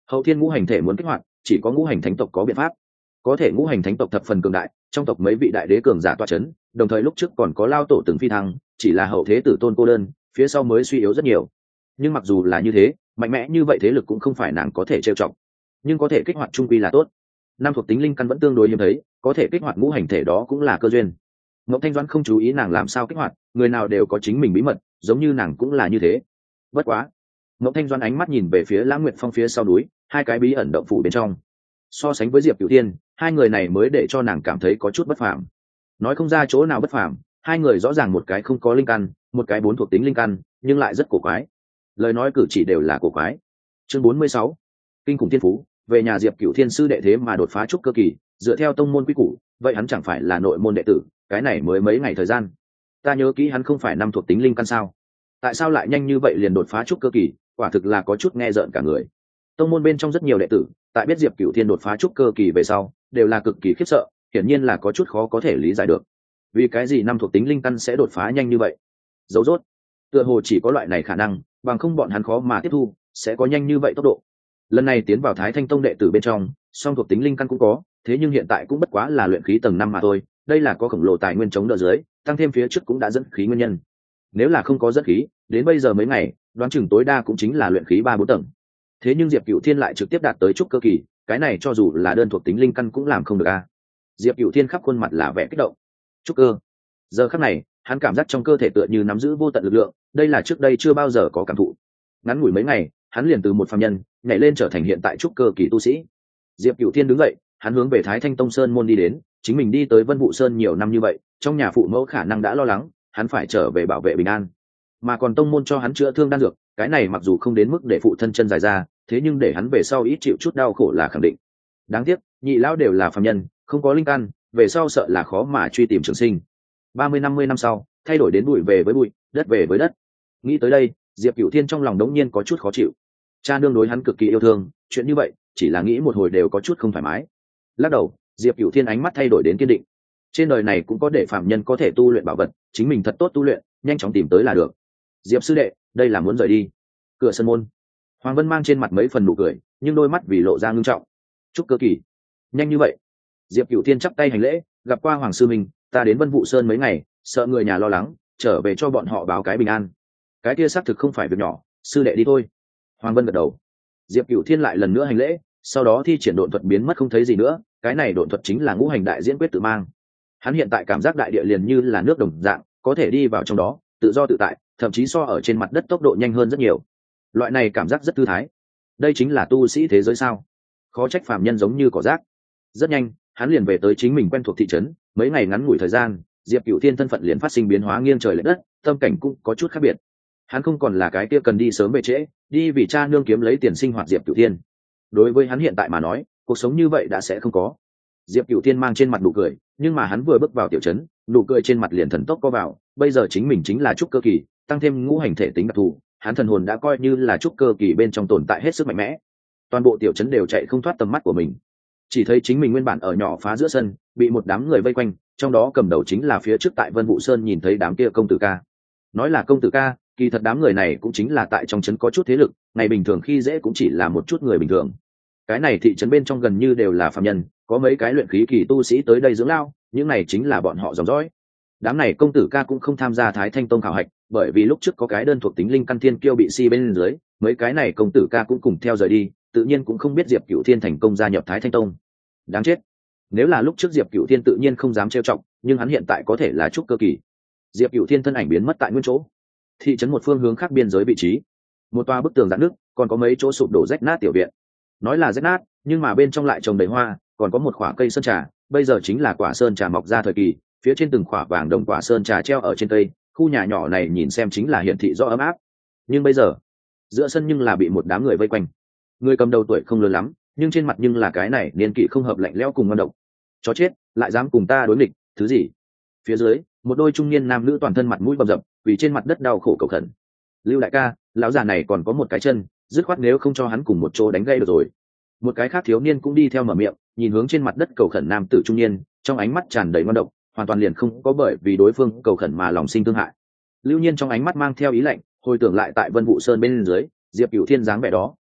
Hậu thiên ngũ hành thể muốn kích hoạt chỉ có ngũ hành thánh tộc có biện pháp. Có thể ngũ hành thánh tộc thập phần cường đại, trong tộc mấy vị đại đế cường giả toa chấn, đồng thời lúc trước còn có lao tổ từng phi thăng, chỉ là hậu thế tử tôn cô đơn, phía sau mới suy yếu rất nhiều. Nhưng mặc dù là như thế, mạnh mẽ như vậy thế lực cũng không phải nàng có thể trêu chọc, nhưng có thể kích hoạt trung quy là tốt. Năm thuộc tính linh căn vẫn tương đối hiếm thấy, có thể kích hoạt ngũ hành thể đó cũng là cơ duyên. Ngọc Thanh Doãn không chú ý nàng làm sao kích hoạt, người nào đều có chính mình bí mật, giống như nàng cũng là như thế. Bất quá, Ngọc Thanh Doãn ánh mắt nhìn về phía Lãng Nguyệt Phong phía sau núi, hai cái bí ẩn động phủ bên trong. So sánh với Diệp Cửu Thiên, hai người này mới để cho nàng cảm thấy có chút bất phàm. Nói không ra chỗ nào bất phàm, hai người rõ ràng một cái không có linh căn, một cái bốn thuộc tính linh căn, nhưng lại rất cổ quái. Lời nói cử chỉ đều là cổ quái. Chương bốn mươi sáu, kinh khủng thiên phú, về nhà Diệp Cửu Thiên sư đệ thế mà đột phá trúc cơ kỳ, dựa theo tông môn quy củ, vậy hắn chẳng phải là nội môn đệ tử, cái này mới mấy ngày thời gian. Ta nhớ kỹ hắn không phải năm thuộc tính linh căn sao? Tại sao lại nhanh như vậy liền đột phá trúc cơ kỳ, quả thực là có chút nghe rợn cả người. Tông môn bên trong rất nhiều đệ tử, tại biết Diệp Cửu Thiên đột phá trúc cơ kỳ về sau, đều là cực kỳ khiếp sợ, hiển nhiên là có chút khó có thể lý giải được. Vì cái gì năm thuộc tính linh căn sẽ đột phá nhanh như vậy? Dấu rốt, tựa hồ chỉ có loại này khả năng, bằng không bọn hắn khó mà tiếp thu, sẽ có nhanh như vậy tốc độ. Lần này tiến vào Thái Thanh Tông đệ tử bên trong, song thuộc tính linh căn cũng có, thế nhưng hiện tại cũng bất quá là luyện khí tầng năm mà thôi, đây là có khổng lồ tài nguyên chống đỡ dưới, tăng thêm phía trước cũng đã dẫn khí nguyên nhân. Nếu là không có dẫn khí, đến bây giờ mấy ngày, đoán chừng tối đa cũng chính là luyện khí ba bốn tầng. Thế nhưng Diệp Cửu Thiên lại trực tiếp đạt tới trúc cơ kỳ, cái này cho dù là đơn thuộc tính linh căn cũng làm không được a. Diệp Cửu Thiên khắp khuôn mặt là vẻ kích động. Trúc cơ. Giờ khắc này, hắn cảm giác trong cơ thể tựa như nắm giữ vô tận lực lượng, đây là trước đây chưa bao giờ có cảm thụ. Ngắn ngủi mấy ngày, hắn liền từ một phàm nhân nhảy lên trở thành hiện tại trúc cơ kỳ tu sĩ. Diệp Cửu Thiên đứng dậy, hắn hướng về Thái Thanh Tông Sơn môn đi đến, chính mình đi tới Vân Vũ Sơn nhiều năm như vậy, trong nhà phụ mẫu khả năng đã lo lắng, hắn phải trở về bảo vệ bình an. Mà còn tông môn cho hắn chữa thương đan dược, cái này mặc dù không đến mức để phụ thân chân dài ra, thế nhưng để hắn về sau ít chịu chút đau khổ là khẳng định. Đáng tiếc, nhị lão đều là phàm nhân, không có linh căn, về sau sợ là khó mà truy tìm trường sinh. ba mươi năm mươi năm sau, thay đổi đến bụi về với bụi, đất về với đất. Nghĩ tới đây, Diệp Cửu Thiên trong lòng đống nhiên có chút khó chịu. Cha nương đối hắn cực kỳ yêu thương, chuyện như vậy, chỉ là nghĩ một hồi đều có chút không thoải mái. Lắc đầu, Diệp Cửu Thiên ánh mắt thay đổi đến kiên định. Trên đời này cũng có để phàm nhân có thể tu luyện bảo vật, chính mình thật tốt tu luyện, nhanh chóng tìm tới là được. Diệp sư đệ, đây là muốn rời đi. Cửa sân môn, Hoàng Vân mang trên mặt mấy phần nụ cười, nhưng đôi mắt vì lộ ra ngưng trọng. Trúc cơ kỳ, nhanh như vậy? Diệp Cửu Thiên chắp tay hành lễ, gặp qua Hoàng sư minh, ta đến Vân Vũ Sơn mấy ngày, sợ người nhà lo lắng, trở về cho bọn họ báo cái bình an. Cái kia xác thực không phải việc nhỏ, sư đệ đi thôi. Hoàng Vân gật đầu. Diệp Cửu Thiên lại lần nữa hành lễ, sau đó thi triển độn thuật biến mất không thấy gì nữa, cái này độn thuật chính là ngũ hành đại diễn quyết tự mang. Hắn hiện tại cảm giác đại địa liền như là nước đồng dạng, có thể đi vào trong đó, tự do tự tại, thậm chí so ở trên mặt đất tốc độ nhanh hơn rất nhiều. Loại này cảm giác rất thư thái. Đây chính là tu sĩ thế giới sao? Khó trách phàm nhân giống như cỏ rác. Rất nhanh, hắn liền về tới chính mình quen thuộc thị trấn, mấy ngày ngắn ngủi thời gian, Diệp Cửu Thiên thân phận liền phát sinh biến hóa nghiêng trời lệch đất, tâm cảnh cũng có chút khác biệt. Hắn không còn là cái kia cần đi sớm về trễ, đi vì cha nương kiếm lấy tiền sinh hoạt Diệp Cửu Thiên. Đối với hắn hiện tại mà nói, cuộc sống như vậy đã sẽ không có. Diệp Cửu Thiên mang trên mặt nụ cười, nhưng mà hắn vừa bước vào tiểu trấn, nụ cười trên mặt liền thần tốc co vào, bây giờ chính mình chính là trúc cơ kỳ, tăng thêm ngũ hành thể tính đặc thù, hắn thần hồn đã coi như là trúc cơ kỳ bên trong tồn tại hết sức mạnh mẽ. Toàn bộ tiểu trấn đều chạy không thoát tầm mắt của mình. Chỉ thấy chính mình nguyên bản ở nhỏ phá giữa sân, bị một đám người vây quanh, trong đó cầm đầu chính là phía trước tại Vân Vũ Sơn nhìn thấy đám kia công tử ca. Nói là công tử ca, kỳ thật đám người này cũng chính là tại trong trấn có chút thế lực, ngày bình thường khi dễ cũng chỉ là một chút người bình thường. Cái này thị trấn bên trong gần như đều là phàm nhân, có mấy cái luyện khí kỳ tu sĩ tới đây dưỡng lao, những này chính là bọn họ dòng dõi. Đám này công tử ca cũng không tham gia Thái Thanh Tông khảo hạch, bởi vì lúc trước có cái đơn thuộc tính linh căn thiên kiêu bị si bên dưới, mấy cái này công tử ca cũng cùng theo rời đi, tự nhiên cũng không biết Diệp Cửu Thiên thành công gia nhập Thái Thanh Tông. Đáng chết. Nếu là lúc trước Diệp Cửu Thiên tự nhiên không dám trêu chọc, nhưng hắn hiện tại có thể là trúc cơ kỳ. Diệp Cửu Thiên thân ảnh biến mất tại nguyên chỗ. Thị trấn một phương hướng khác biên giới vị trí, một toa bức tường rạn nứt, còn có mấy chỗ sụp đổ rách nát tiểu viện. Nói là rách nát, nhưng mà bên trong lại trồng đầy hoa, còn có một khoả cây sơn trà, bây giờ chính là quả sơn trà mọc ra thời kỳ, phía trên từng khoả vàng đồng quả sơn trà treo ở trên cây, khu nhà nhỏ này nhìn xem chính là hiển thị rõ ấm áp. Nhưng bây giờ, giữa sân nhưng là bị một đám người vây quanh. Người cầm đầu tuổi không lớn lắm, nhưng trên mặt nhưng là cái này niên kỷ không hợp lạnh lẽo cùng ngon độc. Chó chết, lại dám cùng ta đối nghịch, thứ gì? Phía dưới, một đôi trung niên nam nữ toàn thân mặt mũi bầm dập, vì trên mặt đất đau khổ cầu khẩn. Lưu đại ca, lão già này còn có một cái chân, dứt khoát nếu không cho hắn cùng một chỗ đánh gây được rồi. Một cái khác thiếu niên cũng đi theo mở miệng, nhìn hướng trên mặt đất cầu khẩn nam tử trung niên, trong ánh mắt tràn đầy ngon độc, hoàn toàn liền không có bởi vì đối phương cầu khẩn mà lòng sinh thương hại. Lưu Nhiên trong ánh mắt mang theo ý lạnh, hồi tưởng lại tại Vân Vũ Sơn bên dưới, Diệp Cửu Thiên dáng vẻ đó,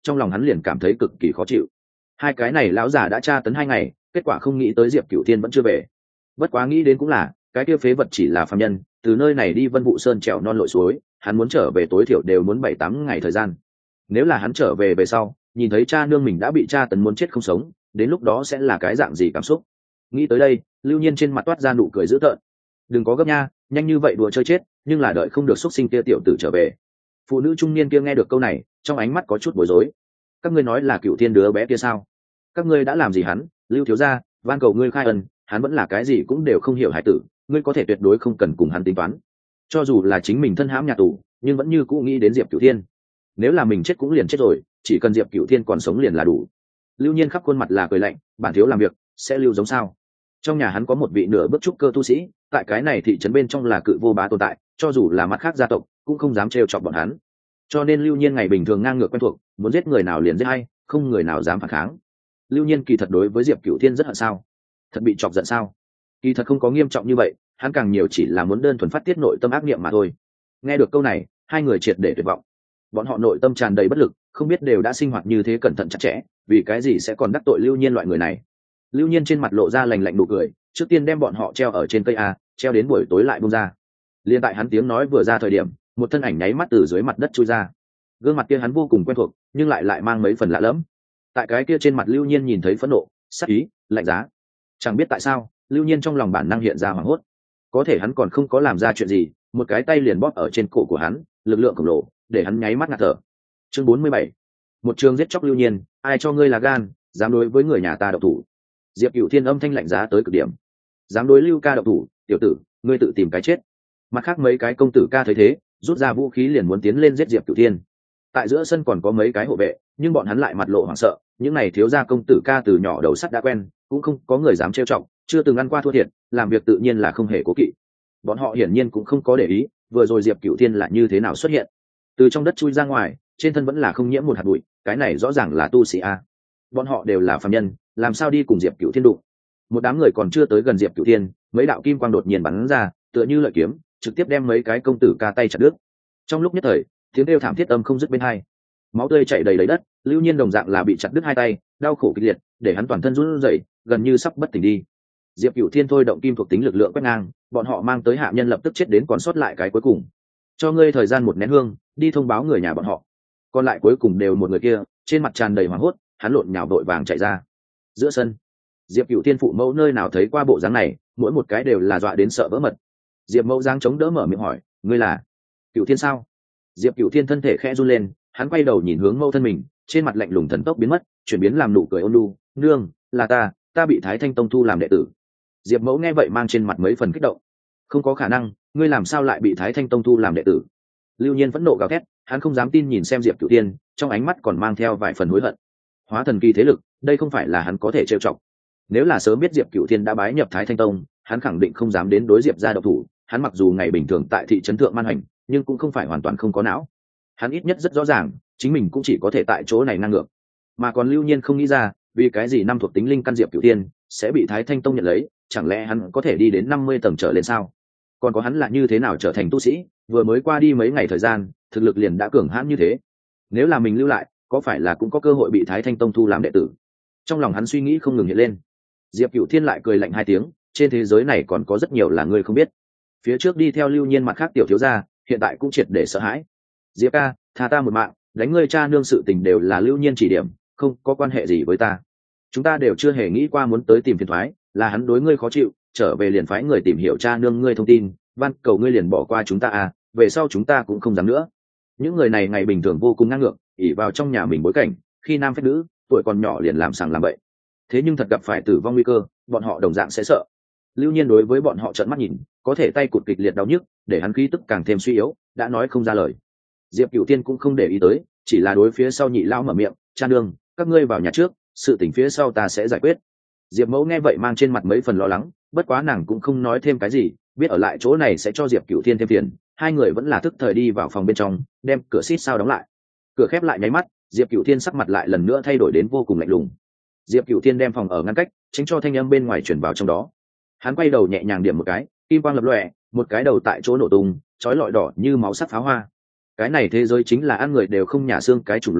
trong lòng hắn liền cảm thấy cực kỳ khó chịu. Hai cái này lão già đã tra tấn hai ngày, kết quả không nghĩ tới Diệp Cửu Thiên vẫn chưa về. Bất quá nghĩ đến cũng là, cái kia phế vật chỉ là phàm nhân, từ nơi này đi Vân Vũ Sơn trèo non lội suối, hắn muốn trở về tối thiểu đều muốn bảy tám ngày thời gian. Nếu là hắn trở về về sau, nhìn thấy cha nương mình đã bị tra tấn muốn chết không sống, đến lúc đó sẽ là cái dạng gì cảm xúc. Nghĩ tới đây, Lưu Nhiên trên mặt toát ra nụ cười dữ tợn. Đừng có gấp nha, nhanh như vậy đùa chơi chết, nhưng là đợi không được xuất sinh kia tiểu tử trở về. Phụ nữ trung niên kia nghe được câu này, trong ánh mắt có chút bối rối. Các ngươi nói là Cửu Thiên đứa bé kia sao? Các ngươi đã làm gì hắn? Lưu thiếu gia, van cầu ngươi khai ân, hắn vẫn là cái gì cũng đều không hiểu hải tử, ngươi có thể tuyệt đối không cần cùng hắn tính toán. Cho dù là chính mình thân hãm nhà tù, nhưng vẫn như cũ nghĩ đến Diệp Cửu Thiên. Nếu là mình chết cũng liền chết rồi, chỉ cần Diệp Cửu Thiên còn sống liền là đủ. Lưu Nhiên khắp khuôn mặt là cười lạnh, bản thiếu làm việc sẽ lưu giống sao? Trong nhà hắn có một vị nửa bước trúc cơ tu sĩ, tại cái này thị trấn bên trong là cự vô bá tồn tại, cho dù là mắt khác gia tộc cũng không dám trêu chọc bọn hắn. Cho nên Lưu Nhiên ngày bình thường ngang ngược quen thuộc, muốn giết người nào liền giết hay, không người nào dám phản kháng. Lưu Nhiên kỳ thật đối với Diệp Cửu Thiên rất hận sao? Thật bị chọc giận sao? Kỳ thật không có nghiêm trọng như vậy, hắn càng nhiều chỉ là muốn đơn thuần phát tiết nội tâm ác niệm mà thôi. Nghe được câu này, hai người triệt để tuyệt vọng. Bọn họ nội tâm tràn đầy bất lực, không biết đều đã sinh hoạt như thế cẩn thận chặt chẽ, vì cái gì sẽ còn đắc tội Lưu Nhiên loại người này. Lưu Nhiên trên mặt lộ ra lành lạnh nụ cười, trước tiên đem bọn họ treo ở trên cây a, treo đến buổi tối lại buông ra. Liên tại hắn tiếng nói vừa ra thời điểm, một thân ảnh nháy mắt từ dưới mặt đất chui ra. Gương mặt kia hắn vô cùng quen thuộc, nhưng lại lại mang mấy phần lạ lẫm. Tại cái kia trên mặt Lưu Nhiên nhìn thấy phẫn nộ, sắc ý, lạnh giá. Chẳng biết tại sao, Lưu Nhiên trong lòng bản năng hiện ra hoảng hốt. Có thể hắn còn không có làm ra chuyện gì, một cái tay liền bóp ở trên cổ của hắn, lực lượng khổng lồ, để hắn nháy mắt ngạt thở. Chương bốn mươi bảy, một trường giết chóc Lưu Nhiên, ai cho ngươi là gan, dám đối với người nhà ta độc thủ? Diệp Cửu Thiên âm thanh lạnh giá tới cực điểm. Dám đối Lưu ca độc thủ, tiểu tử, ngươi tự tìm cái chết. Mặt khác mấy cái công tử ca thấy thế, rút ra vũ khí liền muốn tiến lên giết Diệp Cửu Thiên. Tại giữa sân còn có mấy cái hộ vệ, nhưng bọn hắn lại mặt lộ hoảng sợ, những này thiếu gia công tử ca từ nhỏ đầu sắt đã quen, cũng không có người dám trêu chọc, chưa từng ăn qua thua thiệt, làm việc tự nhiên là không hề cố kỵ. Bọn họ hiển nhiên cũng không có để ý, vừa rồi Diệp Cửu Thiên là như thế nào xuất hiện. Từ trong đất chui ra ngoài, trên thân vẫn là không nhiễm một hạt bụi, cái này rõ ràng là tu sĩ a. Bọn họ đều là phàm nhân, làm sao đi cùng Diệp Cửu Thiên đụng? Một đám người còn chưa tới gần Diệp Cửu Thiên, mấy đạo kim quang đột nhiên bắn ra, tựa như lợi kiếm, trực tiếp đem mấy cái công tử ca tay chặt đứt. Trong lúc nhất thời, tiếng kêu thảm thiết âm không dứt bên hai, máu tươi chảy đầy đầy đất. Lưu Nhiên đồng dạng là bị chặt đứt hai tay, đau khổ kịch liệt, để hắn toàn thân run rẩy, gần như sắp bất tỉnh đi. Diệp Cửu Thiên thôi động kim thuộc tính lực lượng quét ngang, bọn họ mang tới hạ nhân lập tức chết đến còn sót lại cái cuối cùng. Cho ngươi thời gian một nén hương, đi thông báo người nhà bọn họ. Còn lại cuối cùng đều một người kia, trên mặt tràn đầy hoảng hốt, hắn lộn nhào vội vàng chạy ra. Giữa sân, Diệp Cửu Thiên phụ mẫu nơi nào thấy qua bộ dáng này, mỗi một cái đều là dọa đến sợ vỡ mật. Diệp mẫu giang chống đỡ mở miệng hỏi, ngươi là Cửu Thiên sao? Diệp Cửu Thiên thân thể khẽ run lên, hắn quay đầu nhìn hướng mẫu thân mình, trên mặt lạnh lùng thần tốc biến mất, chuyển biến làm nụ cười ôn nhu, nương, là ta, ta bị Thái Thanh Tông thu làm đệ tử. Diệp mẫu nghe vậy mang trên mặt mấy phần kích động. Không có khả năng, ngươi làm sao lại bị Thái Thanh Tông thu làm đệ tử? Lưu Nhiên phẫn nộ gào thét, hắn không dám tin nhìn xem Diệp Cửu Thiên, trong ánh mắt còn mang theo vài phần hối hận. Hóa thần kỳ thế lực, đây không phải là hắn có thể trêu chọc. Nếu là sớm biết Diệp Cửu Thiên đã bái nhập Thái Thanh Tông, hắn khẳng định không dám đến đối Diệp gia độc thủ. Hắn mặc dù ngày bình thường tại thị trấn thượng man hành, nhưng cũng không phải hoàn toàn không có não. Hắn ít nhất rất rõ ràng, chính mình cũng chỉ có thể tại chỗ này năng ngược. Mà còn Lưu Nhiên không nghĩ ra, vì cái gì năm thuộc tính linh căn Diệp Cửu Thiên sẽ bị Thái Thanh Tông nhận lấy, chẳng lẽ hắn có thể đi đến năm mươi tầng trở lên sao? Còn có hắn là như thế nào trở thành tu sĩ, vừa mới qua đi mấy ngày thời gian, thực lực liền đã cường hãn như thế. Nếu là mình lưu lại, có phải là cũng có cơ hội bị Thái Thanh Tông thu làm đệ tử? Trong lòng hắn suy nghĩ không ngừng hiện lên. Diệp Cửu Thiên lại cười lạnh hai tiếng, trên thế giới này còn có rất nhiều là ngươi không biết. Phía trước đi theo Lưu Nhiên mặt khác tiểu thiếu gia, hiện tại cũng triệt để sợ hãi. Diệp ca, tha ta một mạng, đánh ngươi cha nương sự tình đều là Lưu Nhiên chỉ điểm, không có quan hệ gì với ta. Chúng ta đều chưa hề nghĩ qua muốn tới tìm phiền toái, là hắn đối ngươi khó chịu, trở về liền phái người tìm hiểu cha nương ngươi thông tin, van cầu ngươi liền bỏ qua chúng ta à, về sau chúng ta cũng không dám nữa. Những người này ngày bình thường vô cùng ngang ngược, ỷ vào trong nhà mình bối cảnh, khi nam phép nữ, tuổi còn nhỏ liền làm sàng làm bậy. Thế nhưng thật gặp phải tử vong nguy cơ, bọn họ đồng dạng sẽ sợ. Lưu Nhiên đối với bọn họ trợn mắt nhìn, có thể tay cụt kịch liệt đau nhức, để hắn khí tức càng thêm suy yếu, đã nói không ra lời. Diệp Cửu Thiên cũng không để ý tới, chỉ là đối phía sau nhị lão mở miệng, cha nương, các ngươi vào nhà trước, sự tình phía sau ta sẽ giải quyết. Diệp mẫu nghe vậy mang trên mặt mấy phần lo lắng, bất quá nàng cũng không nói thêm cái gì, biết ở lại chỗ này sẽ cho Diệp Cửu Thiên thêm phiền. Hai người vẫn là thức thời đi vào phòng bên trong, đem cửa xít sao đóng lại. Cửa khép lại nháy mắt, Diệp Cửu Thiên sắc mặt lại lần nữa thay đổi đến vô cùng lạnh lùng. Diệp Cửu Thiên đem phòng ở ngăn cách, tránh cho thanh âm bên ngoài truyền vào trong đó. Hắn quay đầu nhẹ nhàng điểm một cái, kim quang lập lòe, một cái đầu tại chỗ nổ tung, chói lọi đỏ như máu sắc pháo hoa. Cái này thế giới chính là ăn người đều không nhả xương cái chủng loại kia,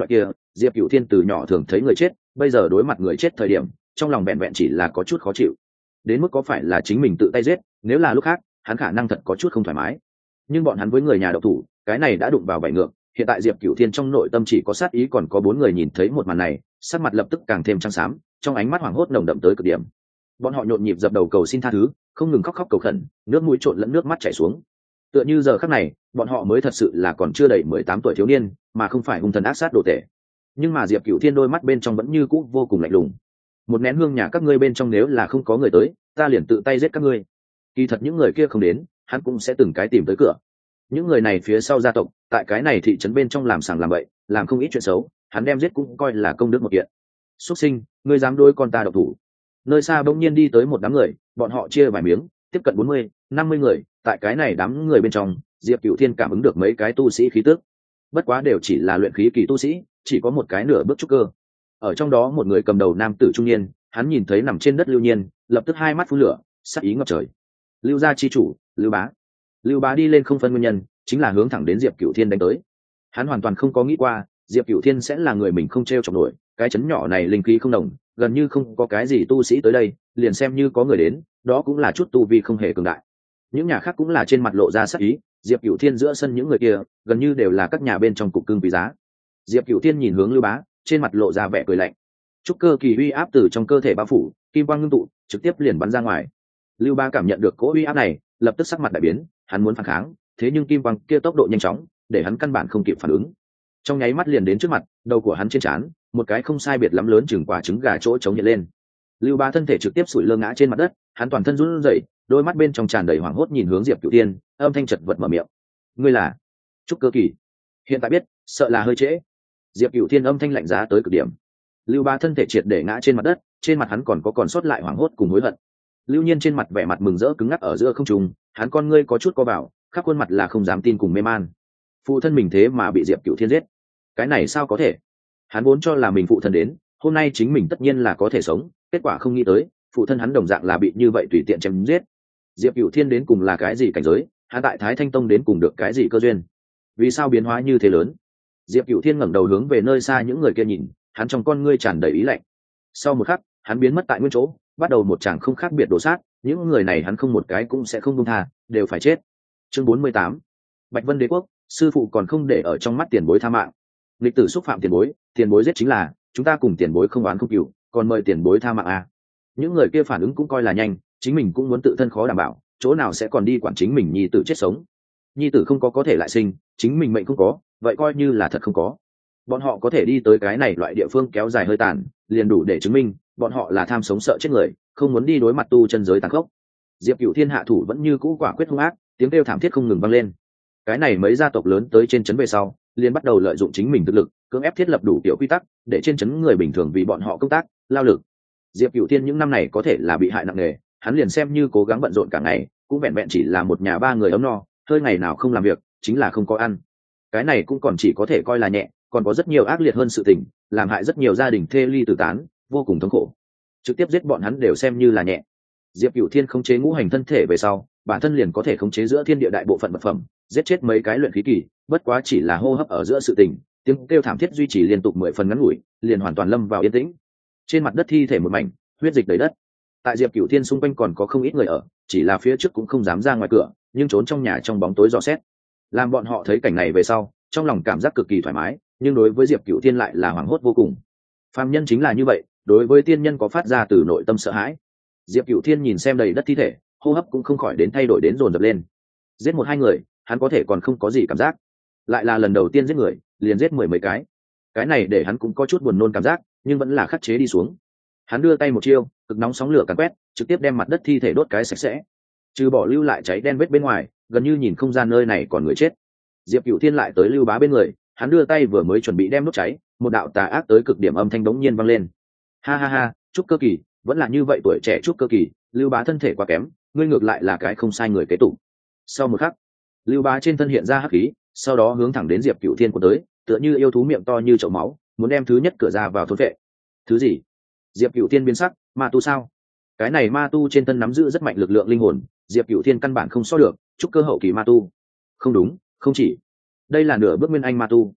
Diệp Cửu Thiên từ nhỏ thường thấy người chết, bây giờ đối mặt người chết thời điểm trong lòng vẹn vẹn chỉ là có chút khó chịu. Đến mức có phải là chính mình tự tay giết, nếu là lúc khác hắn khả năng thật có chút không thoải mái. Nhưng bọn hắn với người nhà độc thủ, cái này đã đụng vào bảy ngược. Hiện tại Diệp Cửu Thiên trong nội tâm chỉ có sát ý, còn có bốn người nhìn thấy một màn này, sắc mặt lập tức càng thêm trắng xám, trong ánh mắt hoảng hốt nồng đậm tới cực điểm. Bọn họ nhộn nhịp dập đầu cầu xin tha thứ, không ngừng khóc khóc cầu khẩn, nước mũi trộn lẫn nước mắt chảy xuống. Tựa như giờ khắc này bọn họ mới thật sự là còn chưa đầy mười tám tuổi thiếu niên, mà không phải hung thần ác sát đồ tể. Nhưng mà Diệp Cửu Thiên đôi mắt bên trong vẫn như cũ vô cùng lạnh lùng. Một nén hương nhà các ngươi bên trong nếu là không có người tới, ta liền tự tay giết các ngươi. Kỳ thật những người kia không đến, hắn cũng sẽ từng cái tìm tới cửa. Những người này phía sau gia tộc, tại cái này thị trấn bên trong làm sàng làm bậy, làm không ít chuyện xấu, hắn đem giết cũng coi là công đức một kiện. Xuất sinh, ngươi dám đối con ta độc thủ? Nơi xa bỗng nhiên đi tới một đám người, bọn họ chia vài miếng, tiếp cận bốn mươi, năm mươi người, tại cái này đám người bên trong, Diệp Cửu Thiên cảm ứng được mấy cái tu sĩ khí tức. Bất quá đều chỉ là luyện khí kỳ tu sĩ, chỉ có một cái nửa bước trúc cơ. Ở trong đó một người cầm đầu nam tử trung niên, hắn nhìn thấy nằm trên đất Lưu Nhiên, lập tức hai mắt phun lửa, sát ý ngập trời. Lưu gia chi chủ, Lưu Bá. Lưu Bá đi lên không phân nguyên nhân, chính là hướng thẳng đến Diệp Cửu Thiên đánh tới. Hắn hoàn toàn không có nghĩ qua, Diệp Cửu Thiên sẽ là người mình không treo chọc nổi, cái chấn nhỏ này linh khí không đồng, gần như không có cái gì tu sĩ tới đây, liền xem như có người đến, đó cũng là chút tu vi không hề cường đại. Những nhà khác cũng là trên mặt lộ ra sát ý, Diệp Cửu Thiên giữa sân những người kia, gần như đều là các nhà bên trong cục cưng quý giá. Diệp Cửu Thiên nhìn hướng Lưu Bá, trên mặt lộ ra vẻ cười lạnh. Trúc cơ kỳ uy áp từ trong cơ thể bao phủ, kim quang ngưng tụ, trực tiếp liền bắn ra ngoài. Lưu Bá cảm nhận được cỗ uy áp này, lập tức sắc mặt đại biến, hắn muốn phản kháng, thế nhưng kim quang kia tốc độ nhanh chóng, để hắn căn bản không kịp phản ứng. Trong nháy mắt liền đến trước mặt, đầu của hắn trên trán, một cái không sai biệt lắm lớn chừng quả trứng gà chỗ trống hiện lên. Lưu Bá thân thể trực tiếp sủi lơ ngã trên mặt đất, hắn toàn thân run rẩy, đôi mắt bên trong tràn đầy hoảng hốt nhìn hướng Diệp Cửu Thiên, âm thanh chật vật mở miệng: "Ngươi là Trúc cơ kỳ?" Hiện tại biết, sợ là hơi trễ. Diệp Cửu Thiên âm thanh lạnh giá tới cực điểm. Lưu Bá thân thể triệt để ngã trên mặt đất, trên mặt hắn còn có còn sót lại hoảng hốt cùng hối hận. Lưu Nhiên trên mặt vẻ mặt mừng rỡ cứng ngắc ở giữa không trung, hắn con ngươi có chút co vào, khắp khuôn mặt là không dám tin cùng mê man. Phụ thân mình thế mà bị Diệp Cửu Thiên giết, cái này sao có thể? Hắn vốn cho là mình phụ thân đến, hôm nay chính mình tất nhiên là có thể sống, kết quả không nghĩ tới, phụ thân hắn đồng dạng là bị như vậy tùy tiện chém giết. Diệp Cửu Thiên đến cùng là cái gì cảnh giới, hắn tại Thái Thanh Tông đến cùng được cái gì cơ duyên? Vì sao biến hóa như thế lớn? Diệp Cửu Thiên ngẩng đầu hướng về nơi xa những người kia nhìn, hắn trong con ngươi tràn đầy ý lạnh. Sau một khắc, hắn biến mất tại nguyên chỗ, bắt đầu một tràng không khác biệt đổ sát, những người này hắn không một cái cũng sẽ không buông tha, đều phải chết. Chương bốn mươi tám, Bạch Vân Đế quốc, sư phụ còn không để ở trong mắt tiền bối tha mạng. Lịch tử xúc phạm tiền bối, tiền bối giết chính là, chúng ta cùng tiền bối không oán không cừu, còn mời tiền bối tha mạng à. Những người kia phản ứng cũng coi là nhanh, chính mình cũng muốn tự thân khó đảm bảo, chỗ nào sẽ còn đi quản chính mình nhi tử chết sống. Nhi tử không có có thể lại sinh, chính mình mệnh không có, vậy coi như là thật không có. Bọn họ có thể đi tới cái này loại địa phương kéo dài hơi tàn, liền đủ để chứng minh bọn họ là tham sống sợ chết người, không muốn đi đối mặt tu chân giới tàn khốc. Diệp Cửu Thiên hạ thủ vẫn như cũ quả quyết hung ác, tiếng kêu thảm thiết không ngừng vang lên. Cái này mấy gia tộc lớn tới trên trấn về sau, liền bắt đầu lợi dụng chính mình thực lực, cưỡng ép thiết lập đủ tiểu quy tắc, để trên trấn người bình thường vì bọn họ công tác, lao lực. Diệp Cửu Thiên những năm này có thể là bị hại nặng nề, hắn liền xem như cố gắng bận rộn cả ngày, cũng vẹn vẹn chỉ là một nhà ba người ấm no, hơi ngày nào không làm việc, chính là không có ăn. Cái này cũng còn chỉ có thể coi là nhẹ, còn có rất nhiều ác liệt hơn sự tình, làm hại rất nhiều gia đình thê ly tử tán, vô cùng thống khổ. Trực tiếp giết bọn hắn đều xem như là nhẹ. Diệp Cửu Thiên khống chế ngũ hành thân thể về sau, bản thân liền có thể khống chế giữa thiên địa đại bộ phận vật phẩm, giết chết mấy cái luyện khí kỳ, bất quá chỉ là hô hấp ở giữa sự tình, tiếng kêu thảm thiết duy trì liên tục mười phần ngắn ngủi, liền hoàn toàn lâm vào yên tĩnh. Trên mặt đất thi thể một mảnh, huyết dịch đầy đất. Tại Diệp Cửu Thiên xung quanh còn có không ít người ở, chỉ là phía trước cũng không dám ra ngoài cửa, nhưng trốn trong nhà trong bóng tối dò xét. Làm bọn họ thấy cảnh này về sau, trong lòng cảm giác cực kỳ thoải mái, nhưng đối với Diệp Cửu Thiên lại là hoảng hốt vô cùng. Phàm nhân chính là như vậy, đối với tiên nhân có phát ra từ nội tâm sợ hãi. Diệp Cửu Thiên nhìn xem đầy đất thi thể, hô hấp cũng không khỏi đến thay đổi đến dồn dập lên. Giết một hai người, hắn có thể còn không có gì cảm giác, lại là lần đầu tiên giết người, liền giết mười mấy cái. Cái này để hắn cũng có chút buồn nôn cảm giác, nhưng vẫn là khắc chế đi xuống. Hắn đưa tay một chiêu, cực nóng sóng lửa càn quét, trực tiếp đem mặt đất thi thể đốt cái sạch sẽ. Trừ bỏ lưu lại cháy đen vết bên ngoài, gần như nhìn không ra nơi này còn người chết. Diệp Cửu Thiên lại tới Lưu Bá bên người, hắn đưa tay vừa mới chuẩn bị đem đốt cháy, một đạo tà ác tới cực điểm âm thanh đống nhiên vang lên. Ha ha ha, Trúc cơ kỳ, vẫn là như vậy tuổi trẻ Trúc cơ kỳ, Lưu Bá thân thể quá kém, ngươi ngược lại là cái không sai người kế tục. Sau một khắc, Lưu Bá trên thân hiện ra hắc khí, sau đó hướng thẳng đến Diệp Cửu Thiên của tới, tựa như yêu thú miệng to như chậu máu, muốn đem thứ nhất cửa ra vào thôn vệ. Thứ gì? Diệp Cửu Thiên biến sắc, ma tu sao? Cái này ma tu trên thân nắm giữ rất mạnh lực lượng linh hồn, Diệp Cửu Thiên căn bản không so được, Trúc cơ hậu kỳ ma tu. Không đúng, không chỉ. Đây là nửa bước nguyên anh ma tu.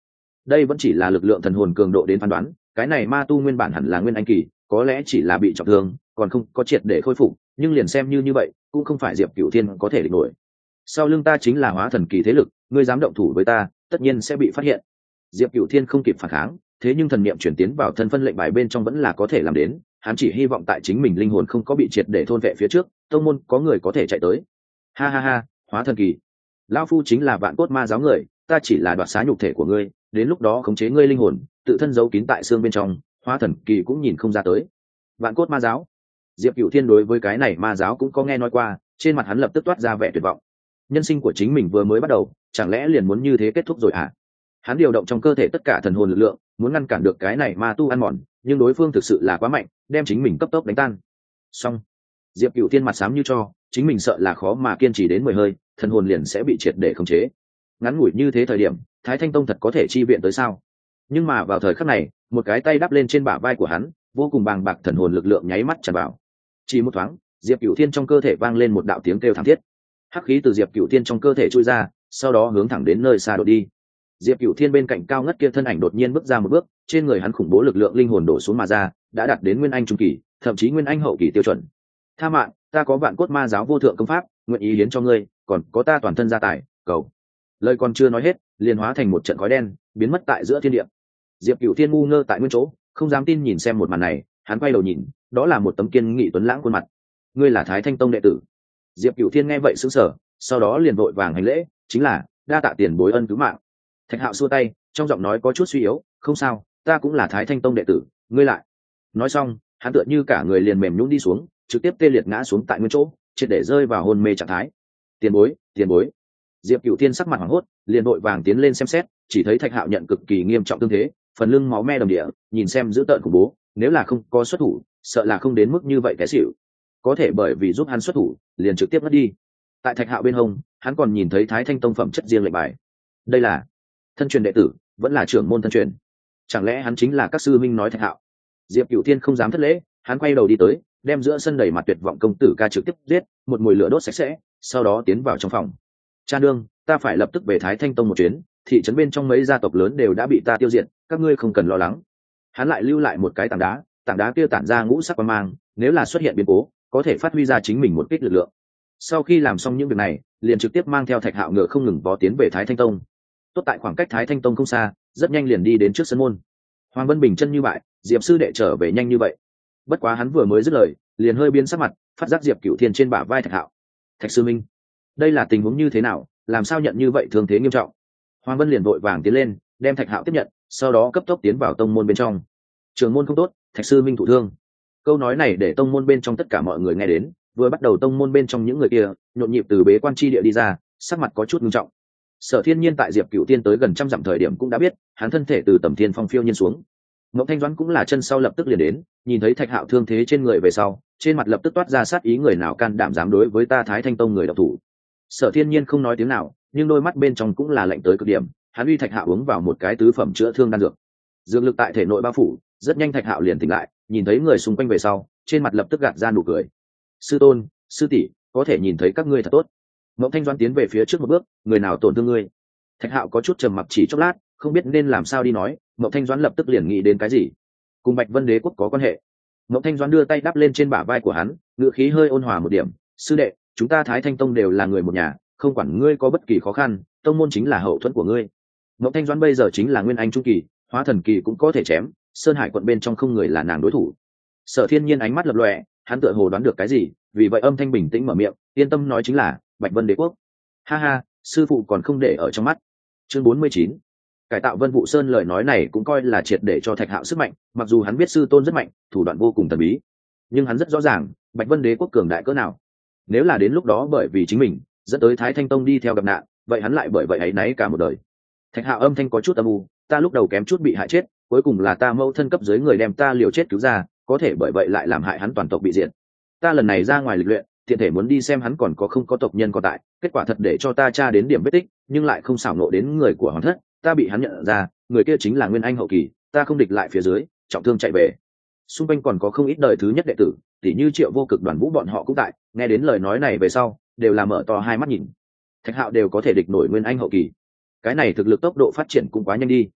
đây vẫn chỉ là lực lượng thần hồn cường độ đến phán đoán, cái này ma tu nguyên bản hẳn là nguyên anh kỳ, có lẽ chỉ là bị trọng thương còn không có triệt để khôi phục, nhưng liền xem như như vậy cũng không phải Diệp Cửu Thiên có thể địch nổi. Sau lưng ta chính là hóa thần kỳ thế lực, ngươi dám động thủ với ta tất nhiên sẽ bị phát hiện. Diệp Cửu Thiên không kịp phản kháng, thế nhưng thần niệm chuyển tiến vào thân phân lệnh bài bên trong vẫn là có thể làm đến, hắn chỉ hy vọng tại chính mình linh hồn không có bị triệt để thôn vệ phía trước tông môn có người có thể chạy tới. Ha ha ha, hóa thần kỳ, lão phu chính là vạn cốt ma giáo người, ta chỉ là đoạt xá nhục thể của ngươi, đến lúc đó khống chế ngươi linh hồn tự thân giấu kín tại xương bên trong, hóa thần kỳ cũng nhìn không ra tới. Vạn cốt ma giáo, Diệp Cửu Thiên đối với cái này ma giáo cũng có nghe nói qua, trên mặt hắn lập tức toát ra vẻ tuyệt vọng. Nhân sinh của chính mình vừa mới bắt đầu, chẳng lẽ liền muốn như thế kết thúc rồi à? Hắn điều động trong cơ thể tất cả thần hồn lực lượng, muốn ngăn cản được cái này ma tu ăn mòn, nhưng đối phương thực sự là quá mạnh, đem chính mình cấp tốc đánh tan. Xong, Diệp Cửu Thiên mặt xám như cho, chính mình sợ là khó mà kiên trì đến mười hơi, thần hồn liền sẽ bị triệt để khống chế. Ngắn ngủi như thế thời điểm, Thái Thanh Tông thật có thể chi viện tới sao? Nhưng mà vào thời khắc này, một cái tay đắp lên trên bả vai của hắn, vô cùng bàng bạc thần hồn lực lượng nháy mắt tràn vào. Chỉ một thoáng, Diệp Cửu Thiên trong cơ thể vang lên một đạo tiếng kêu thảm thiết. Hắc khí từ Diệp Cửu Thiên trong cơ thể trôi ra, sau đó hướng thẳng đến nơi xa đột đi. Diệp Cửu Thiên bên cạnh cao ngất kia thân ảnh đột nhiên bước ra một bước, trên người hắn khủng bố lực lượng linh hồn đổ xuống mà ra, đã đạt đến nguyên anh trung kỳ, thậm chí nguyên anh hậu kỳ tiêu chuẩn. Tha mạng, ta có vạn cốt ma giáo vô thượng công pháp, nguyện ý hiến cho ngươi, còn có ta toàn thân gia tài, cầu. Lời còn chưa nói hết, liền hóa thành một trận khói đen, biến mất tại giữa thiên địa. Diệp Cửu Thiên ngu ngơ tại nguyên chỗ, không dám tin nhìn xem một màn này, hắn quay đầu nhìn, đó là một tấm kiên nghị tuấn lãng khuôn mặt. Ngươi là Thái Thanh Tông đệ tử? Diệp Cửu Thiên nghe vậy sững sờ, sau đó liền vội vàng hành lễ, chính là, đa tạ tiền bối ân cứu mạng. Thạch Hạo xua tay, trong giọng nói có chút suy yếu, không sao, ta cũng là Thái Thanh Tông đệ tử, ngươi lại. Nói xong, hắn tựa như cả người liền mềm nhũn đi xuống, trực tiếp tê liệt ngã xuống tại nguyên chỗ, triệt để rơi vào hôn mê trạng thái. Tiền bối, tiền bối. Diệp Cửu Thiên sắc mặt hoảng hốt, liền vội vàng tiến lên xem xét, chỉ thấy Thạch Hạo nhận cực kỳ nghiêm trọng thương thế, phần lưng máu me đầm địa, nhìn xem dữ tợn khủng bố, nếu là không có xuất thủ, sợ là không đến mức như vậy té xỉu. Có thể bởi vì giúp hắn xuất thủ, liền trực tiếp mất đi. Tại Thạch Hạo bên hông, hắn còn nhìn thấy Thái Thanh Tông phẩm chất riêng lệnh bài. Đây là thân truyền đệ tử, vẫn là trưởng môn thân truyền. Chẳng lẽ hắn chính là các sư minh nói Thạch Hạo? Diệp Cửu Thiên không dám thất lễ, hắn quay đầu đi tới, đem giữa sân đầy mặt tuyệt vọng công tử ca trực tiếp giết, một mùi lửa đốt sạch sẽ, sau đó tiến vào trong phòng. Cha nương, ta phải lập tức về Thái Thanh Tông một chuyến, thị trấn bên trong mấy gia tộc lớn đều đã bị ta tiêu diệt, các ngươi không cần lo lắng. Hắn lại lưu lại một cái tảng đá, tảng đá kia tản ra ngũ sắc quang mang, nếu là xuất hiện biến cố, có thể phát huy ra chính mình một kích lực lượng. Sau khi làm xong những việc này, liền trực tiếp mang theo Thạch Hạo ngựa không ngừng vó tiến về Thái Thanh Tông. Tốt tại khoảng cách Thái Thanh Tông không xa, rất nhanh liền đi đến trước sân môn. Hoàng Vân bình chân như bại, Diệp sư đệ trở về nhanh như vậy. Bất quá hắn vừa mới dứt lời, liền hơi biến sắc mặt, phát giác Diệp Cửu Thiên trên bả vai Thạch Hạo. Thạch sư minh, đây là tình huống như thế nào, làm sao nhận như vậy thương thế nghiêm trọng? Hoàng Vân liền vội vàng tiến lên, đem Thạch Hạo tiếp nhận, sau đó cấp tốc tiến vào tông môn bên trong. Trường môn không tốt, Thạch sư minh thụ thương. Câu nói này để tông môn bên trong tất cả mọi người nghe đến, vừa bắt đầu tông môn bên trong những người kia nhộn nhịp từ bế quan chi địa đi ra, sắc mặt có chút nghiêm trọng. Sở Thiên Nhiên tại Diệp Cửu Tiên tới gần trăm dặm thời điểm cũng đã biết, hắn thân thể từ tầm thiên phong phiêu nhiên xuống. Mộng Thanh Doãn cũng là chân sau lập tức liền đến, nhìn thấy Thạch Hạo thương thế trên người về sau, trên mặt lập tức toát ra sát ý, người nào can đảm dám đối với ta Thái Thanh Tông người độc thủ. Sở Thiên Nhiên không nói tiếng nào, nhưng đôi mắt bên trong cũng là lạnh tới cực điểm, hắn uy Thạch Hạo uống vào một cái tứ phẩm chữa thương đan dược. Dược lực tại thể nội bao phủ, rất nhanh Thạch Hạo liền tỉnh lại, nhìn thấy người xung quanh về sau, trên mặt lập tức gạt ra nụ cười. Sư tôn, sư tỷ, có thể nhìn thấy các ngươi thật tốt. Mộng Thanh Doãn tiến về phía trước một bước, người nào tổn thương ngươi? Thạch Hạo có chút trầm mặc chỉ chốc lát, không biết nên làm sao đi nói. Mộng Thanh Doãn lập tức liền nghĩ đến cái gì, cùng Bạch Vân Đế quốc có quan hệ. Mộng Thanh Doãn đưa tay đắp lên trên bả vai của hắn, ngữ khí hơi ôn hòa một điểm. Sư đệ, chúng ta Thái Thanh Tông đều là người một nhà, không quản ngươi có bất kỳ khó khăn, tông môn chính là hậu thuẫn của ngươi. Mộng Thanh Doãn bây giờ chính là nguyên anh trung kỳ, hóa thần kỳ cũng có thể chém, Sơn Hải quận bên trong không người là nàng đối thủ. Sở Thiên Nhiên ánh mắt lập lòe, hắn tựa hồ đoán được cái gì, vì vậy âm thanh bình tĩnh mở miệng, yên tâm nói chính là Bạch Vân Đế quốc. Ha ha, sư phụ còn không để ở trong mắt. Chương bốn mươi chín, cải tạo Vân Vũ Sơn. Lời nói này cũng coi là triệt để cho Thạch Hạo sức mạnh, mặc dù hắn biết sư tôn rất mạnh, thủ đoạn vô cùng thần bí, nhưng hắn rất rõ ràng Bạch Vân Đế quốc cường đại cỡ nào. Nếu là đến lúc đó bởi vì chính mình dẫn tới Thái Thanh Tông đi theo gặp nạn, vậy hắn lại bởi vậy ấy náy cả một đời. Thạch Hạo âm thanh có chút âm u, ta lúc đầu kém chút bị hại chết, cuối cùng là ta mẫu thân cấp dưới người đem ta liều chết cứu ra, có thể bởi vậy lại làm hại hắn toàn tộc bị diệt. Ta lần này ra ngoài lịch luyện, tiện thể muốn đi xem hắn còn có không có tộc nhân còn tại, kết quả thật để cho ta tra đến điểm vết tích, nhưng lại không xảo nộ đến người của hoàng thất, ta bị hắn nhận ra, người kia chính là nguyên anh hậu kỳ, ta không địch lại phía dưới, trọng thương chạy về. Xung quanh còn có không ít đời thứ nhất đệ tử, tỉ như Triệu Vô Cực, Đoàn Vũ bọn họ cũng tại, nghe đến lời nói này về sau, đều là mở to hai mắt nhìn. Thạch Hạo đều có thể địch nổi nguyên anh hậu kỳ, cái này thực lực tốc độ phát triển cũng quá nhanh đi.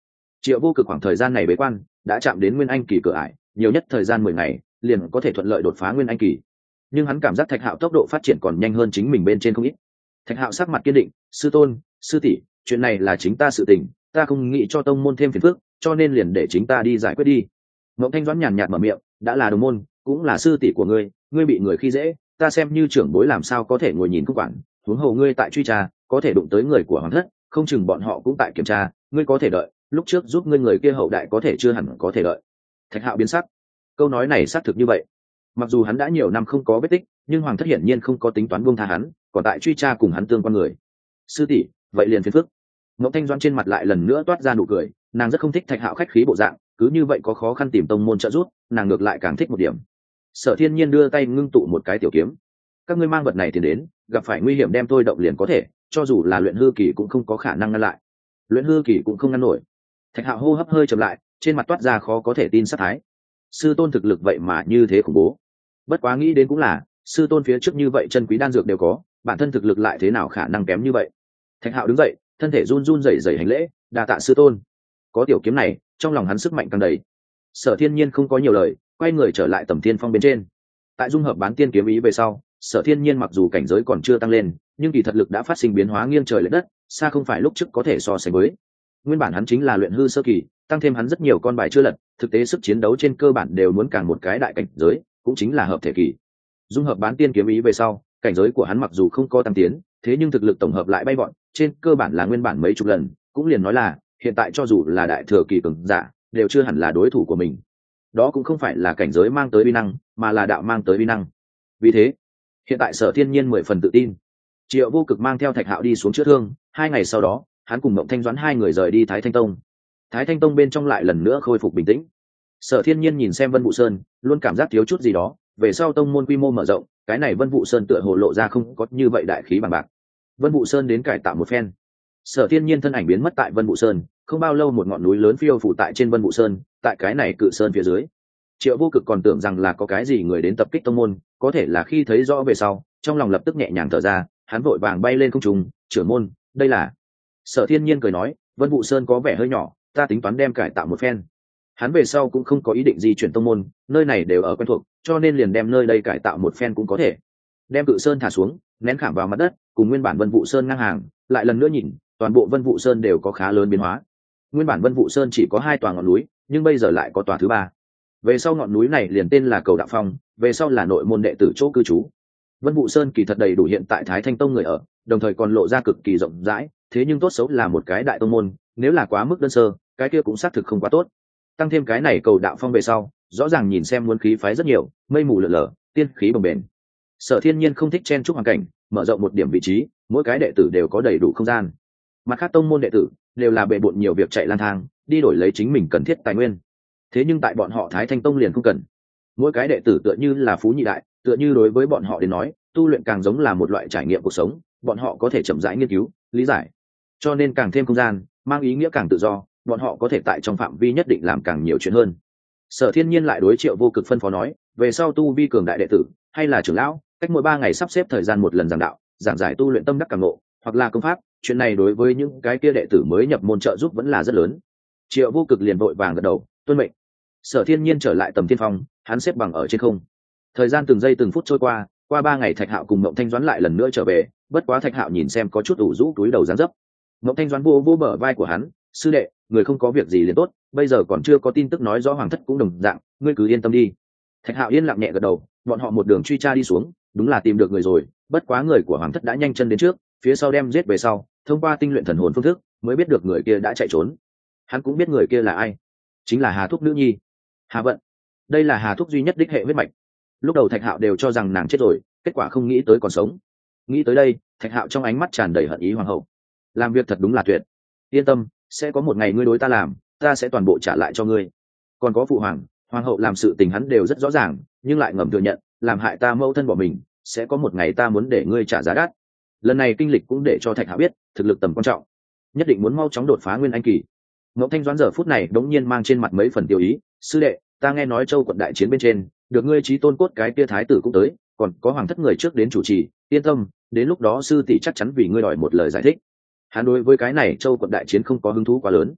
Triệu Vô Cực khoảng thời gian này bế quan đã chạm đến nguyên anh kỳ cửa ải, nhiều nhất thời gian mười ngày liền có thể thuận lợi đột phá nguyên anh kỳ. Nhưng hắn cảm giác Thạch Hạo tốc độ phát triển còn nhanh hơn chính mình bên trên không ít. Thạch Hạo sắc mặt kiên định, sư tôn, sư tỷ, chuyện này là chính ta sự tình, ta không nghĩ cho tông môn thêm phiền phức, cho nên liền để chính ta đi giải quyết đi. Mộng Thanh Doãn nhàn nhạt mở miệng, đã là đồng môn, cũng là sư tỷ của ngươi, ngươi bị người khi dễ, ta xem như trưởng bối làm sao có thể ngồi nhìn không quản, huống hồ ngươi tại truy tra, có thể đụng tới người của hoàng thất, không chừng bọn họ cũng tại kiểm tra, ngươi có thể đợi, lúc trước giúp ngươi người kia hậu đại có thể chưa hẳn có thể đợi. Thạch Hạo biến sắc, câu nói này xác thực như vậy. Mặc dù hắn đã nhiều năm không có vết tích, nhưng hoàng thất hiển nhiên không có tính toán buông tha hắn, còn tại truy tra cùng hắn tương quan người. Sư tỷ, vậy liền phiền phức. Ngọc Thanh Doãn trên mặt lại lần nữa toát ra nụ cười, nàng rất không thích Thạch Hạo khách khí bộ dạng, cứ như vậy có khó khăn tìm tông môn trợ giúp, nàng ngược lại càng thích một điểm. Sở Thiên Nhiên đưa tay ngưng tụ một cái tiểu kiếm, các ngươi mang vật này thì đến, gặp phải nguy hiểm đem tôi động liền có thể, cho dù là luyện hư kỳ cũng không có khả năng ngăn lại. Luyện hư kỳ cũng không ngăn nổi. Thạch Hạo hô hấp hơi chậm lại, trên mặt toát ra khó có thể tin sát thái. Sư tôn thực lực vậy mà như thế khủng bố. Bất quá nghĩ đến cũng là, sư tôn phía trước như vậy chân quý đan dược đều có, bản thân thực lực lại thế nào khả năng kém như vậy. Thạch Hạo đứng dậy, thân thể run run rẩy rẩy hành lễ, đa tạ sư tôn. Có tiểu kiếm này, trong lòng hắn sức mạnh càng đầy. Sở Thiên Nhiên không có nhiều lời, quay người trở lại Tầm Thiên Phong bên trên. Tại dung hợp bán tiên kiếm ý về sau, Sở Thiên Nhiên mặc dù cảnh giới còn chưa tăng lên, nhưng kỳ thật lực đã phát sinh biến hóa nghiêng trời lệch đất, xa không phải lúc trước có thể so sánh với. Nguyên bản hắn chính là luyện hư sơ kỳ, tăng thêm hắn rất nhiều con bài chưa lật, thực tế sức chiến đấu trên cơ bản đều muốn càng một cái đại cảnh giới, cũng chính là hợp thể kỳ. Dung hợp bán tiên kiếm ý về sau, cảnh giới của hắn mặc dù không có tăng tiến, thế nhưng thực lực tổng hợp lại bay vọt, trên cơ bản là nguyên bản mấy chục lần, cũng liền nói là, hiện tại cho dù là đại thừa kỳ cường giả, đều chưa hẳn là đối thủ của mình. Đó cũng không phải là cảnh giới mang tới uy năng, mà là đạo mang tới uy năng. Vì thế, hiện tại Sở Thiên Nhiên mười phần tự tin. Triệu Vô Cực mang theo Thạch Hạo đi xuống chữa thương, hai ngày sau đó, hắn cùng Mộng Thanh Doãn hai người rời đi Thái Thanh Tông. Thái Thanh Tông bên trong lại lần nữa khôi phục bình tĩnh. Sở Thiên Nhiên nhìn xem Vân Vũ Sơn, luôn cảm giác thiếu chút gì đó, về sau tông môn quy mô mở rộng, cái này Vân Vũ Sơn tựa hồ lộ ra không có như vậy đại khí bằng bạc. Vân Vũ Sơn đến cải tạo một phen. Sở Thiên Nhiên thân ảnh biến mất tại Vân Vũ Sơn, không bao lâu một ngọn núi lớn phiêu phủ tại trên Vân Vũ Sơn, tại cái này cự sơn phía dưới. Triệu Vô Cực còn tưởng rằng là có cái gì người đến tập kích tông môn, có thể là khi thấy rõ về sau, trong lòng lập tức nhẹ nhàng thở ra, hắn vội vàng bay lên không trung, "Trưởng môn, đây là..." Sở Thiên Nhiên cười nói, "Vân Vũ Sơn có vẻ hơi nhỏ, ta tính toán đem cải tạo một phen." Hắn về sau cũng không có ý định di chuyển tông môn, nơi này đều ở quen thuộc, cho nên liền đem nơi đây cải tạo một phen cũng có thể. Đem cự sơn thả xuống, nén khảm vào mặt đất, cùng nguyên bản Vân Vũ Sơn ngang hàng, lại lần nữa nhìn, toàn bộ Vân Vũ Sơn đều có khá lớn biến hóa. Nguyên bản Vân Vũ Sơn chỉ có hai tòa ngọn núi, nhưng bây giờ lại có tòa thứ ba. Về sau ngọn núi này liền tên là Cầu Đạo Phong, về sau là nội môn đệ tử chỗ cư trú. Vân Vũ Sơn kỳ thật đầy đủ hiện tại Thái Thanh Tông người ở, đồng thời còn lộ ra cực kỳ rộng rãi, thế nhưng tốt xấu là một cái đại tông môn, nếu là quá mức đơn sơ, cái kia cũng xác thực không quá tốt. Tăng thêm cái này Cầu Đạo Phong về sau, rõ ràng nhìn xem muốn khí phái rất nhiều, mây mù lở lở, tiên khí bồng bềnh. Sở Thiên Nhiên không thích chen chúc hoàn cảnh, mở rộng một điểm vị trí, mỗi cái đệ tử đều có đầy đủ không gian. Mặt khác tông môn đệ tử đều là bệ bội nhiều việc chạy lang thang, đi đổi lấy chính mình cần thiết tài nguyên. Thế nhưng tại bọn họ Thái Thanh Tông liền không cần. Mỗi cái đệ tử tựa như là phú nhị đại, tựa như đối với bọn họ đến nói, tu luyện càng giống là một loại trải nghiệm cuộc sống, bọn họ có thể chậm rãi nghiên cứu, lý giải. Cho nên càng thêm không gian, mang ý nghĩa càng tự do, bọn họ có thể tại trong phạm vi nhất định làm càng nhiều chuyện hơn. Sở Thiên Nhiên lại đối Triệu Vô Cực phân phó nói, về sau tu vi cường đại đệ tử, hay là trưởng lão, cách mỗi ba ngày sắp xếp thời gian một lần giảng đạo, giảng giải tu luyện tâm đắc cảm ngộ, hoặc là công pháp, chuyện này đối với những cái kia đệ tử mới nhập môn trợ giúp vẫn là rất lớn. Triệu Vô Cực liền vội vàng gật đầu, tuân mệnh. Sở Thiên Nhiên trở lại Tầm Thiên Phong, hắn xếp bằng ở trên không. Thời gian từng giây từng phút trôi qua, qua ba ngày Thạch Hạo cùng Mộng Thanh Doãn lại lần nữa trở về, bất quá Thạch Hạo nhìn xem có chút ủ rũ túi đầu dáng dấp. Mộng Thanh Doãn vô vô bờ vai của hắn, sư đệ, người không có việc gì liền tốt, bây giờ còn chưa có tin tức nói rõ hoàng thất cũng đồng dạng, ngươi cứ yên tâm đi. Thạch Hạo yên lặng nhẹ gật đầu, bọn họ một đường truy tra đi xuống, đúng là tìm được người rồi, bất quá người của hoàng thất đã nhanh chân đến trước, phía sau đem giết về sau, thông qua tinh luyện thần hồn phương thức, mới biết được người kia đã chạy trốn. Hắn cũng biết người kia là ai, chính là Hà Thúc nữ nhi, Hà Vận. Đây là Hà Thúc duy nhất đích hệ huyết mạch. Lúc đầu Thạch Hạo đều cho rằng nàng chết rồi, kết quả không nghĩ tới còn sống. Nghĩ tới đây, Thạch Hạo trong ánh mắt tràn đầy hận ý hoàng hậu. Làm việc thật đúng là tuyệt. Yên tâm, sẽ có một ngày ngươi đối ta làm, ta sẽ toàn bộ trả lại cho ngươi. Còn có phụ hoàng, hoàng hậu làm sự tình hắn đều rất rõ ràng, nhưng lại ngầm thừa nhận, làm hại ta mẫu thân bỏ mình, sẽ có một ngày ta muốn để ngươi trả giá đắt. Lần này kinh lịch cũng để cho Thạch Hạo biết, thực lực tầm quan trọng, nhất định muốn mau chóng đột phá nguyên anh kỳ. Ngọc Thanh Doãn giờ phút này đống nhiên mang trên mặt mấy phần tiêu ý, sư đệ, ta nghe nói Châu quận đại chiến bên trên, được ngươi chí tôn cốt cái kia thái tử cũng tới, còn có hoàng thất người trước đến chủ trì, yên tâm, đến lúc đó sư tỷ chắc chắn vì ngươi đòi một lời giải thích. Hắn đối với cái này Châu quận đại chiến không có hứng thú quá lớn.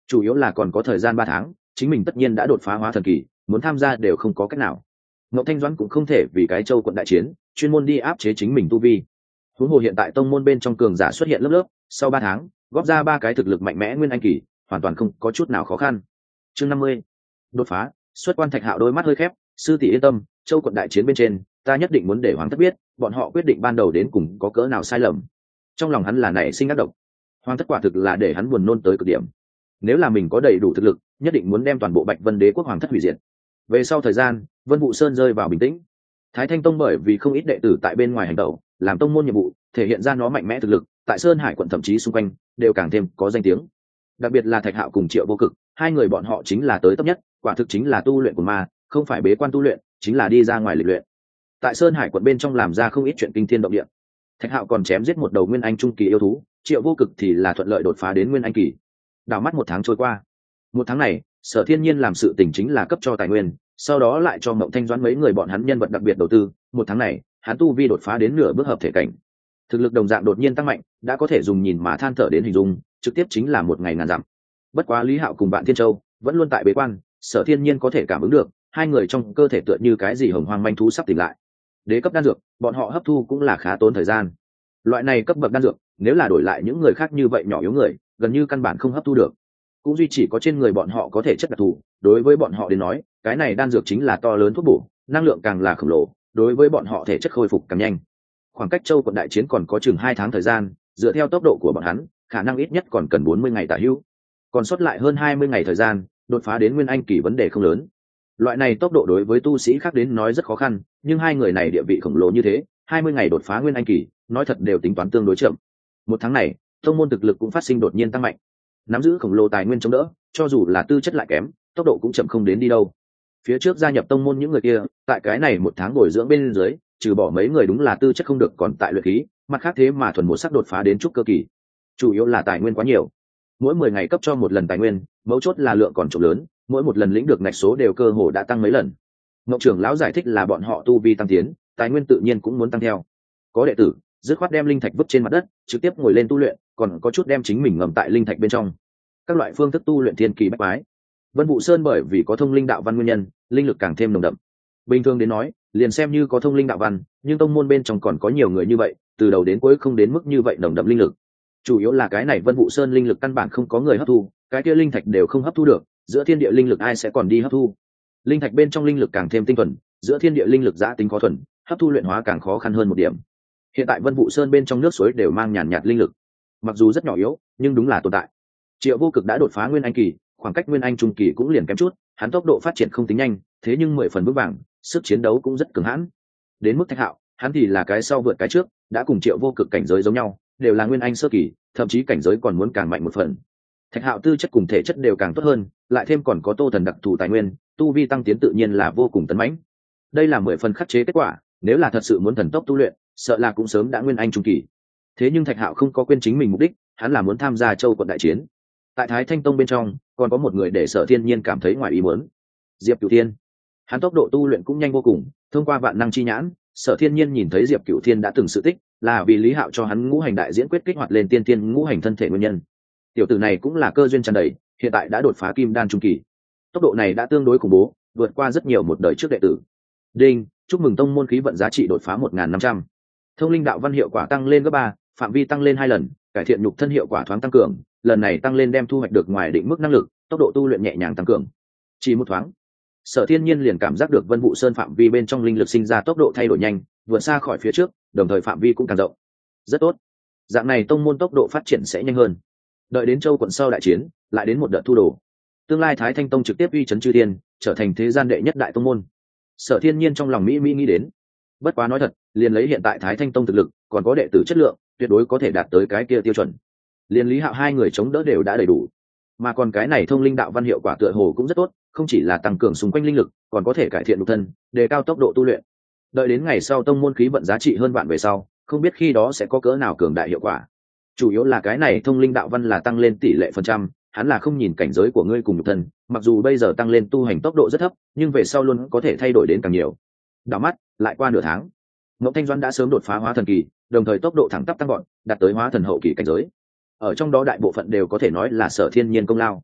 chủ yếu là còn có thời gian ba tháng, chính mình tất nhiên đã đột phá hóa thần kỳ, muốn tham gia đều không có cách nào. Ngộ Thanh Doãn cũng không thể vì cái châu quận đại chiến chuyên môn đi áp chế chính mình tu vi. Huống hồ hiện tại tông môn bên trong cường giả xuất hiện lớp lớp, sau ba tháng góp ra ba cái thực lực mạnh mẽ nguyên anh kỳ, hoàn toàn không có chút nào khó khăn. Chương năm mươi, đột phá. Xuất quan Thạch Hạo đôi mắt hơi khép, sư tỷ yên tâm, châu quận đại chiến bên trên, ta nhất định muốn để hoàng thất biết, bọn họ quyết định ban đầu đến cùng có cỡ nào sai lầm. Trong lòng hắn là nảy sinh ác độc. Hoàng thất quả thực là để hắn buồn nôn tới cực điểm. Nếu là mình có đầy đủ thực lực, nhất định muốn đem toàn bộ Bạch Vân Đế quốc hoàng thất hủy diệt. Về sau thời gian, Vân Vũ Sơn rơi vào bình tĩnh. Thái Thanh Tông bởi vì không ít đệ tử tại bên ngoài hành động, làm tông môn nhiệm vụ, thể hiện ra nó mạnh mẽ thực lực, tại Sơn Hải quận thậm chí xung quanh đều càng thêm có danh tiếng. Đặc biệt là Thạch Hạo cùng Triệu Vô Cực, hai người bọn họ chính là tới tấp nhất, quả thực chính là tu luyện của ma, không phải bế quan tu luyện, chính là đi ra ngoài lịch luyện. Tại Sơn Hải quận bên trong làm ra không ít chuyện kinh thiên động địa. Thạch Hạo còn chém giết một đầu nguyên anh trung kỳ yêu thú, Triệu Vô Cực thì là thuận lợi đột phá đến nguyên anh kỳ. Đảo mắt một tháng trôi qua. Một tháng này, Sở Thiên Nhiên làm sự tình chính là cấp cho tài nguyên, sau đó lại cho Mộng Thanh Doãn mấy người bọn hắn nhân vật đặc biệt đầu tư. Một tháng này, hắn tu vi đột phá đến nửa bước hợp thể cảnh, thực lực đồng dạng đột nhiên tăng mạnh, đã có thể dùng nhìn mà than thở đến hình dung, trực tiếp chính là một ngày ngàn dặm. Bất quá Lý Hạo cùng bạn Thiên Châu vẫn luôn tại bế quan, Sở Thiên Nhiên có thể cảm ứng được, hai người trong cơ thể tựa như cái gì hồng hoang manh thú sắp tỉnh lại. Đế cấp đan dược, bọn họ hấp thu cũng là khá tốn thời gian. Loại này cấp bậc đan dược, nếu là đổi lại những người khác như vậy nhỏ yếu người, gần như căn bản không hấp thu được. Cũng duy chỉ có trên người bọn họ có thể chất đặc thù, đối với bọn họ đến nói, cái này đan dược chính là to lớn thuốc bổ, năng lượng càng là khổng lồ, đối với bọn họ thể chất khôi phục càng nhanh. Khoảng cách châu quận đại chiến còn có chừng hai tháng thời gian, dựa theo tốc độ của bọn hắn, khả năng ít nhất còn cần bốn mươi ngày tả hữu. Còn sót lại hơn hai mươi ngày thời gian, đột phá đến nguyên anh kỳ vấn đề không lớn. Loại này tốc độ đối với tu sĩ khác đến nói rất khó khăn, nhưng hai người này địa vị khổng lồ như thế, hai mươi ngày đột phá nguyên anh kỳ, nói thật đều tính toán tương đối chậm. Một tháng này, tông môn thực lực cũng phát sinh đột nhiên tăng mạnh, nắm giữ khổng lồ tài nguyên chống đỡ, cho dù là tư chất lại kém, tốc độ cũng chậm không đến đi đâu. Phía trước gia nhập tông môn những người kia, tại cái này một tháng bồi dưỡng bên dưới, trừ bỏ mấy người đúng là tư chất không được còn tại luyện khí, mặt khác thế mà thuần một sắc đột phá đến trúc cơ kỳ. Chủ yếu là tài nguyên quá nhiều, mỗi mười ngày cấp cho một lần tài nguyên, mấu chốt là lượng còn trộm lớn, mỗi một lần lĩnh được ngạch số đều cơ hồ đã tăng mấy lần. Ngọc trưởng lão giải thích là bọn họ tu vi tăng tiến, tài nguyên tự nhiên cũng muốn tăng theo. Có đệ tử dứt khoát đem linh thạch vứt trên mặt đất, trực tiếp ngồi lên tu luyện, còn có chút đem chính mình ngầm tại linh thạch bên trong. Các loại phương thức tu luyện thiên kỳ bách quái. Vân Vũ Sơn bởi vì có thông linh đạo văn nguyên nhân, linh lực càng thêm nồng đậm. Bình thường đến nói, liền xem như có thông linh đạo văn, nhưng tông môn bên trong còn có nhiều người như vậy, từ đầu đến cuối không đến mức như vậy nồng đậm linh lực. Chủ yếu là cái này Vân Vũ Sơn linh lực căn bản không có người hấp thu, cái kia linh thạch đều không hấp thu được, giữa thiên địa linh lực ai sẽ còn đi hấp thu? Linh thạch bên trong linh lực càng thêm tinh thuần, giữa thiên địa linh lực giã tính khó thuần, hấp thu luyện hóa càng khó khăn hơn một điểm. Hiện tại Vân Vũ Sơn bên trong nước suối đều mang nhàn nhạt linh lực, mặc dù rất nhỏ yếu, nhưng đúng là tồn tại. Triệu Vô Cực đã đột phá nguyên anh kỳ, khoảng cách nguyên anh trung kỳ cũng liền kém chút, hắn tốc độ phát triển không tính nhanh, thế nhưng mười phần vững vàng, sức chiến đấu cũng rất cường hãn. Đến mức Thạch Hạo, hắn thì là cái sau vượt cái trước, đã cùng Triệu Vô Cực cảnh giới giống nhau, đều là nguyên anh sơ kỳ, thậm chí cảnh giới còn muốn càng mạnh một phần. Thạch Hạo tư chất cùng thể chất đều càng tốt hơn, lại thêm còn có Tô Thần đặc thù tài nguyên, tu vi tăng tiến tự nhiên là vô cùng tấn mãnh. Đây là mười phần khắc chế kết quả, nếu là thật sự muốn thần tốc tu luyện, sợ là cũng sớm đã nguyên anh trung kỳ. Thế nhưng Thạch Hạo không có quên chính mình mục đích, hắn là muốn tham gia châu quận đại chiến. Tại Thái Thanh Tông bên trong, còn có một người để Sở Thiên Nhiên cảm thấy ngoài ý muốn. Diệp Cửu Thiên. Hắn tốc độ tu luyện cũng nhanh vô cùng, thông qua vạn năng chi nhãn, Sở Thiên Nhiên nhìn thấy Diệp Cửu Thiên đã từng sự tích, là vì Lý Hạo cho hắn ngũ hành đại diễn quyết kích hoạt lên tiên tiên ngũ hành thân thể nguyên nhân. Tiểu tử này cũng là cơ duyên tràn đầy, hiện tại đã đột phá kim đan trung kỳ. Tốc độ này đã tương đối khủng bố, vượt qua rất nhiều một đời trước đệ tử. Đinh, chúc mừng tông môn khí vận giá trị đột phá một nghìn năm trăm. Thông linh đạo văn hiệu quả tăng lên gấp ba, phạm vi tăng lên hai lần, cải thiện nhục thân hiệu quả thoáng tăng cường, lần này tăng lên đem thu hoạch được ngoài định mức năng lực, tốc độ tu luyện nhẹ nhàng tăng cường. Chỉ một thoáng, Sở Thiên Nhiên liền cảm giác được Vân Vũ Sơn phạm vi bên trong linh lực sinh ra tốc độ thay đổi nhanh, vượt xa khỏi phía trước, đồng thời phạm vi cũng càng rộng. Rất tốt. Dạng này tông môn tốc độ phát triển sẽ nhanh hơn. Đợi đến châu quận sau đại chiến, lại đến một đợt thu đồ. Tương lai Thái Thanh Tông trực tiếp uy chấn chư thiên, trở thành thế gian đệ nhất đại tông môn. Sở Thiên Nhiên trong lòng mỹ mỹ nghĩ đến. Bất quá nói thật, liền lấy hiện tại Thái Thanh Tông thực lực, còn có đệ tử chất lượng, tuyệt đối có thể đạt tới cái kia tiêu chuẩn. Liên Lý Hạo hai người chống đỡ đều đã đầy đủ, mà còn cái này thông linh đạo văn hiệu quả tựa hồ cũng rất tốt, không chỉ là tăng cường xung quanh linh lực, còn có thể cải thiện nhục thân, đề cao tốc độ tu luyện. Đợi đến ngày sau tông môn khí vận giá trị hơn vạn về sau, không biết khi đó sẽ có cỡ nào cường đại hiệu quả. Chủ yếu là cái này thông linh đạo văn là tăng lên tỷ lệ phần trăm, hắn là không nhìn cảnh giới của ngươi cùng nhục thân, mặc dù bây giờ tăng lên tu hành tốc độ rất thấp, nhưng về sau luôn có thể thay đổi đến càng nhiều. Đảo mắt, lại qua nửa tháng, Ngọc Thanh Doãn đã sớm đột phá hóa thần kỳ, đồng thời tốc độ thẳng tắp tăng gọn, đạt tới hóa thần hậu kỳ cảnh giới. Ở trong đó đại bộ phận đều có thể nói là Sở Thiên Nhiên công lao.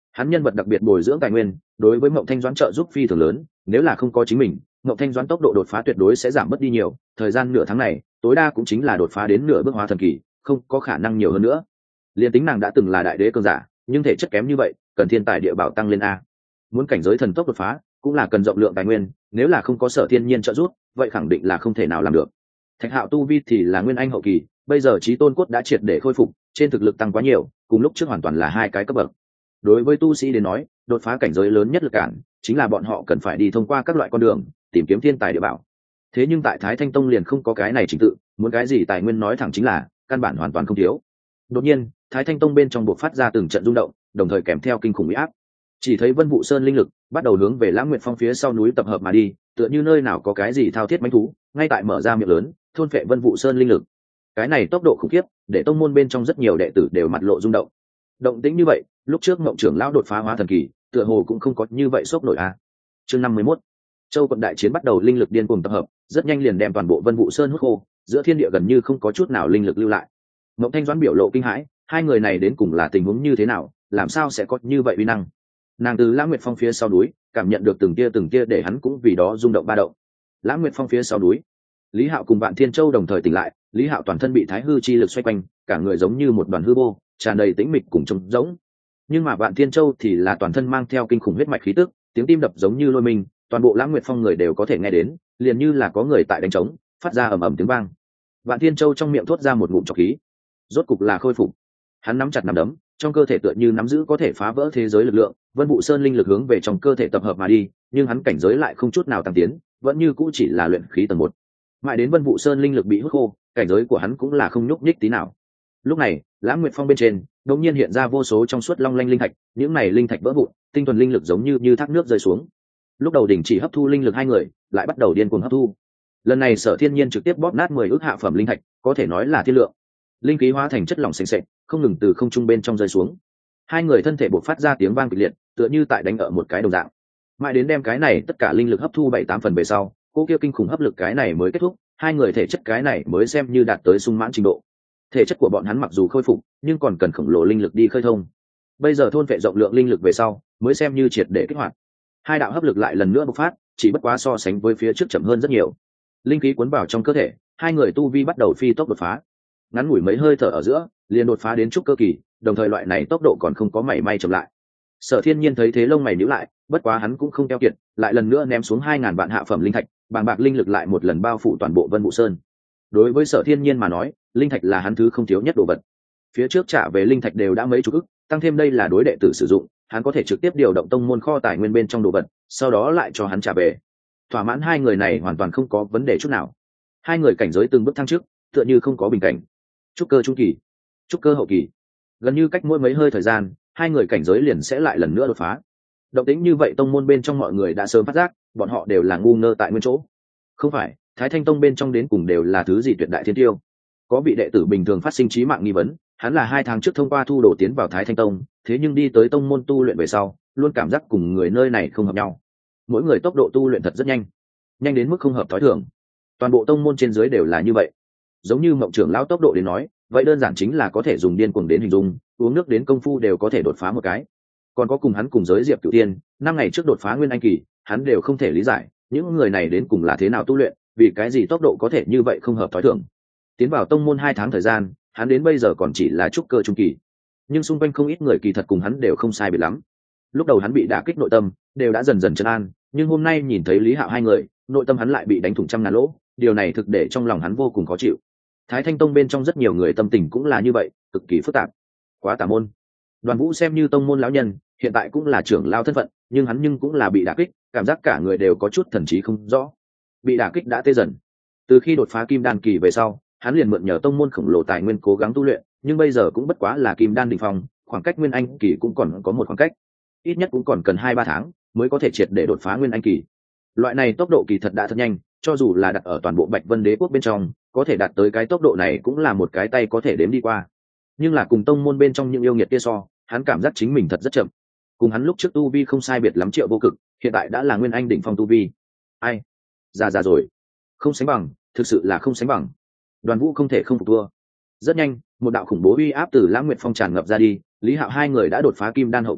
hắn nhân vật đặc biệt bồi dưỡng tài nguyên, đối với Mộng Thanh Doãn trợ giúp phi thường lớn, nếu là không có chính mình, Mộng Thanh Doãn tốc độ đột phá tuyệt đối sẽ giảm mất đi nhiều, thời gian nửa tháng này tối đa cũng chính là đột phá đến nửa bước hóa thần kỳ, không có khả năng nhiều hơn nữa. Liên tính nàng đã từng là đại đế cường giả, nhưng thể chất kém như vậy, cần thiên tài địa bảo tăng lên a. Muốn cảnh giới thần tốc đột phá, cũng là cần rộng lượng tài nguyên, nếu là không có Sở Thiên Nhiên trợ giúp, vậy khẳng định là không thể nào làm được. Thạch Hạo tu vi thì là nguyên anh hậu kỳ, bây giờ chí tôn cốt đã triệt để khôi phục, trên thực lực tăng quá nhiều, cùng lúc trước hoàn toàn là hai cái cấp bậc. Đối với tu sĩ đến nói, đột phá cảnh giới lớn nhất lực cản chính là bọn họ cần phải đi thông qua các loại con đường tìm kiếm thiên tài địa bảo. Thế nhưng tại Thái Thanh Tông liền không có cái này trình tự, muốn cái gì tài nguyên nói thẳng chính là căn bản hoàn toàn không thiếu. Đột nhiên, Thái Thanh Tông bên trong buộc phát ra từng trận rung động, đồng thời kèm theo kinh khủng uy áp. Chỉ thấy Vân Vũ Sơn linh lực bắt đầu hướng về Lãng Nguyệt Phong phía sau núi tập hợp mà đi, tựa như nơi nào có cái gì thao thiết mãnh thú, ngay tại mở ra miệng lớn, thôn phệ Vân Vũ Sơn linh lực. Cái này tốc độ khủng khiếp, để tông môn bên trong rất nhiều đệ tử đều mặt lộ rung động. Động tĩnh như vậy, lúc trước Ngộng trưởng lão đột phá hóa thần kỳ, tựa hồ cũng không có như vậy sốc nổi a. Chương năm mươi mốt. Châu quận đại chiến bắt đầu, linh lực điên cuồng tập hợp, rất nhanh liền đem toàn bộ Vân Vũ Sơn hút khô, giữa thiên địa gần như không có chút nào linh lực lưu lại. Mộng Thanh Doãn biểu lộ kinh hãi, hai người này đến cùng là tình huống như thế nào, làm sao sẽ có như vậy uy năng? Nàng từ Lãng Nguyệt Phong phía sau núi, cảm nhận được từng tia từng tia để hắn cũng vì đó rung động ba động. Lãng Nguyệt Phong phía sau núi, Lý Hạo cùng Vạn Thiên Châu đồng thời tỉnh lại, Lý Hạo toàn thân bị thái hư chi lực xoay quanh, cả người giống như một đoàn hư vô, tràn đầy tĩnh mịch cùng trống rỗng. Nhưng mà Vạn Thiên Châu thì là toàn thân mang theo kinh khủng huyết mạch khí tức, tiếng tim đập giống như lôi mình, toàn bộ Lãng Nguyệt Phong người đều có thể nghe đến, liền như là có người tại đánh trống, phát ra ầm ầm tiếng vang. Vạn Thiên Châu trong miệng thốt ra một ngụm trọc khí, rốt cục là khôi phục. Hắn nắm chặt nắm đấm, trong cơ thể tựa như nắm giữ có thể phá vỡ thế giới lực lượng, Vân Vũ Sơn linh lực hướng về trong cơ thể tập hợp mà đi, nhưng hắn cảnh giới lại không chút nào tăng tiến, vẫn như cũ chỉ là luyện khí tầng một. Mãi đến Vân Vũ Sơn linh lực bị hút khô, cảnh giới của hắn cũng là không nhúc nhích tí nào. Lúc này, Lãng Nguyệt Phong bên trên, đột nhiên hiện ra vô số trong suốt long lanh linh thạch, những này linh thạch vỡ vụn, tinh thuần linh lực giống như như thác nước rơi xuống. Lúc đầu đình chỉ hấp thu linh lực hai người, lại bắt đầu điên cuồng hấp thu. Lần này Sở Thiên Nhiên trực tiếp bóp nát mười ức hạ phẩm linh thạch, có thể nói là thiên lượng. Linh khí hóa thành chất lỏng sền sệt, không ngừng từ không trung bên trong rơi xuống. Hai người thân thể bộc phát ra tiếng vang kịch liệt, tựa như tại đánh ở một cái đồng dạng. Mãi đến đem cái này tất cả linh lực hấp thu bảy tám phần về sau, cô kia kinh khủng hấp lực cái này mới kết thúc, hai người thể chất cái này mới xem như đạt tới sung mãn trình độ. Thể chất của bọn hắn mặc dù khôi phục, nhưng còn cần khổng lồ linh lực đi khơi thông. Bây giờ thôn vệ rộng lượng linh lực về sau, mới xem như triệt để kích hoạt. Hai đạo hấp lực lại lần nữa bộc phát, chỉ bất quá so sánh với phía trước chậm hơn rất nhiều. Linh khí cuốn vào trong cơ thể, hai người tu vi bắt đầu phi tốc đột phá. Ngắn ngủi mấy hơi thở ở giữa, liền đột phá đến trúc cơ kỳ, đồng thời loại này tốc độ còn không có mảy may chậm lại. Sở Thiên Nhiên thấy thế lông mày nhíu lại, bất quá hắn cũng không keo kiệt, lại lần nữa ném xuống hai ngàn vạn hạ phẩm linh thạch, bàng bạc linh lực lại một lần bao phủ toàn bộ Vân Vũ Sơn. Đối với Sở Thiên Nhiên mà nói, linh thạch là hắn thứ không thiếu nhất đồ vật. Phía trước trả về linh thạch đều đã mấy chục ức, tăng thêm đây là đối đệ tử sử dụng, hắn có thể trực tiếp điều động tông môn kho tài nguyên bên trong đồ vật, sau đó lại cho hắn trả về. Thỏa mãn hai người này hoàn toàn không có vấn đề chút nào. Hai người cảnh giới từng bước thăng trước, tựa như không có bình cảnh. Trúc cơ trung kỳ, trúc cơ hậu kỳ, gần như cách mỗi mấy hơi thời gian, hai người cảnh giới liền sẽ lại lần nữa đột phá. Động tĩnh như vậy tông môn bên trong mọi người đã sớm phát giác, bọn họ đều là ngu ngơ tại nguyên chỗ. Không phải, Thái Thanh Tông bên trong đến cùng đều là thứ gì tuyệt đại thiên tiêu? Có vị đệ tử bình thường phát sinh trí mạng nghi vấn, hắn là hai tháng trước thông qua thu đồ tiến vào Thái Thanh Tông, thế nhưng đi tới tông môn tu luyện về sau, luôn cảm giác cùng người nơi này không hợp nhau. Mỗi người tốc độ tu luyện thật rất nhanh, nhanh đến mức không hợp thói thường. Toàn bộ tông môn trên dưới đều là như vậy. Giống như Mộng trưởng lão tốc độ đến nói, vậy đơn giản chính là có thể dùng điên cuồng đến hình dung, uống nước đến công phu đều có thể đột phá một cái. Còn có cùng hắn cùng giới Diệp Cửu Tiên, năm ngày trước đột phá nguyên anh kỳ, hắn đều không thể lý giải, những người này đến cùng là thế nào tu luyện, vì cái gì tốc độ có thể như vậy không hợp thói thường. Tiến vào tông môn hai tháng thời gian, hắn đến bây giờ còn chỉ là trúc cơ trung kỳ, nhưng xung quanh không ít người kỳ thật cùng hắn đều không sai biệt lắm. Lúc đầu hắn bị đả kích nội tâm, đều đã dần dần trấn an, nhưng hôm nay nhìn thấy Lý Hạo hai người, nội tâm hắn lại bị đánh thủng trăm ngàn lỗ, điều này thực để trong lòng hắn vô cùng khó chịu. Thái Thanh Tông bên trong rất nhiều người tâm tình cũng là như vậy, cực kỳ phức tạp. Quá tà môn. Đoàn Vũ xem như tông môn lão nhân, hiện tại cũng là trưởng lão thân phận, nhưng hắn nhưng cũng là bị đả kích, cảm giác cả người đều có chút thần trí không rõ. Bị đả kích đã tê dần. Từ khi đột phá kim đan kỳ về sau, hắn liền mượn nhờ tông môn khổng lồ tài nguyên cố gắng tu luyện, nhưng bây giờ cũng bất quá là kim đan đỉnh phong, khoảng cách nguyên anh kỳ cũng còn có một khoảng cách, ít nhất cũng còn cần hai ba tháng mới có thể triệt để đột phá nguyên anh kỳ. Loại này tốc độ kỳ thật đã thật nhanh, cho dù là đặt ở toàn bộ Bạch Vân Đế quốc bên trong, có thể đạt tới cái tốc độ này cũng là một cái tay có thể đếm đi qua. Nhưng là cùng tông môn bên trong những yêu nghiệt kia so, hắn cảm giác chính mình thật rất chậm. Cùng hắn lúc trước tu vi không sai biệt lắm Triệu Vô Cực, hiện tại đã là nguyên anh đỉnh phong tu vi. Ai, già già rồi, không sánh bằng, thực sự là không sánh bằng. Đoàn Vũ không thể không phục thua. Rất nhanh, một đạo khủng bố uy áp từ Lãng Nguyệt Phong tràn ngập ra đi, Lý Hạo hai người đã đột phá kim đan hậu kỳ,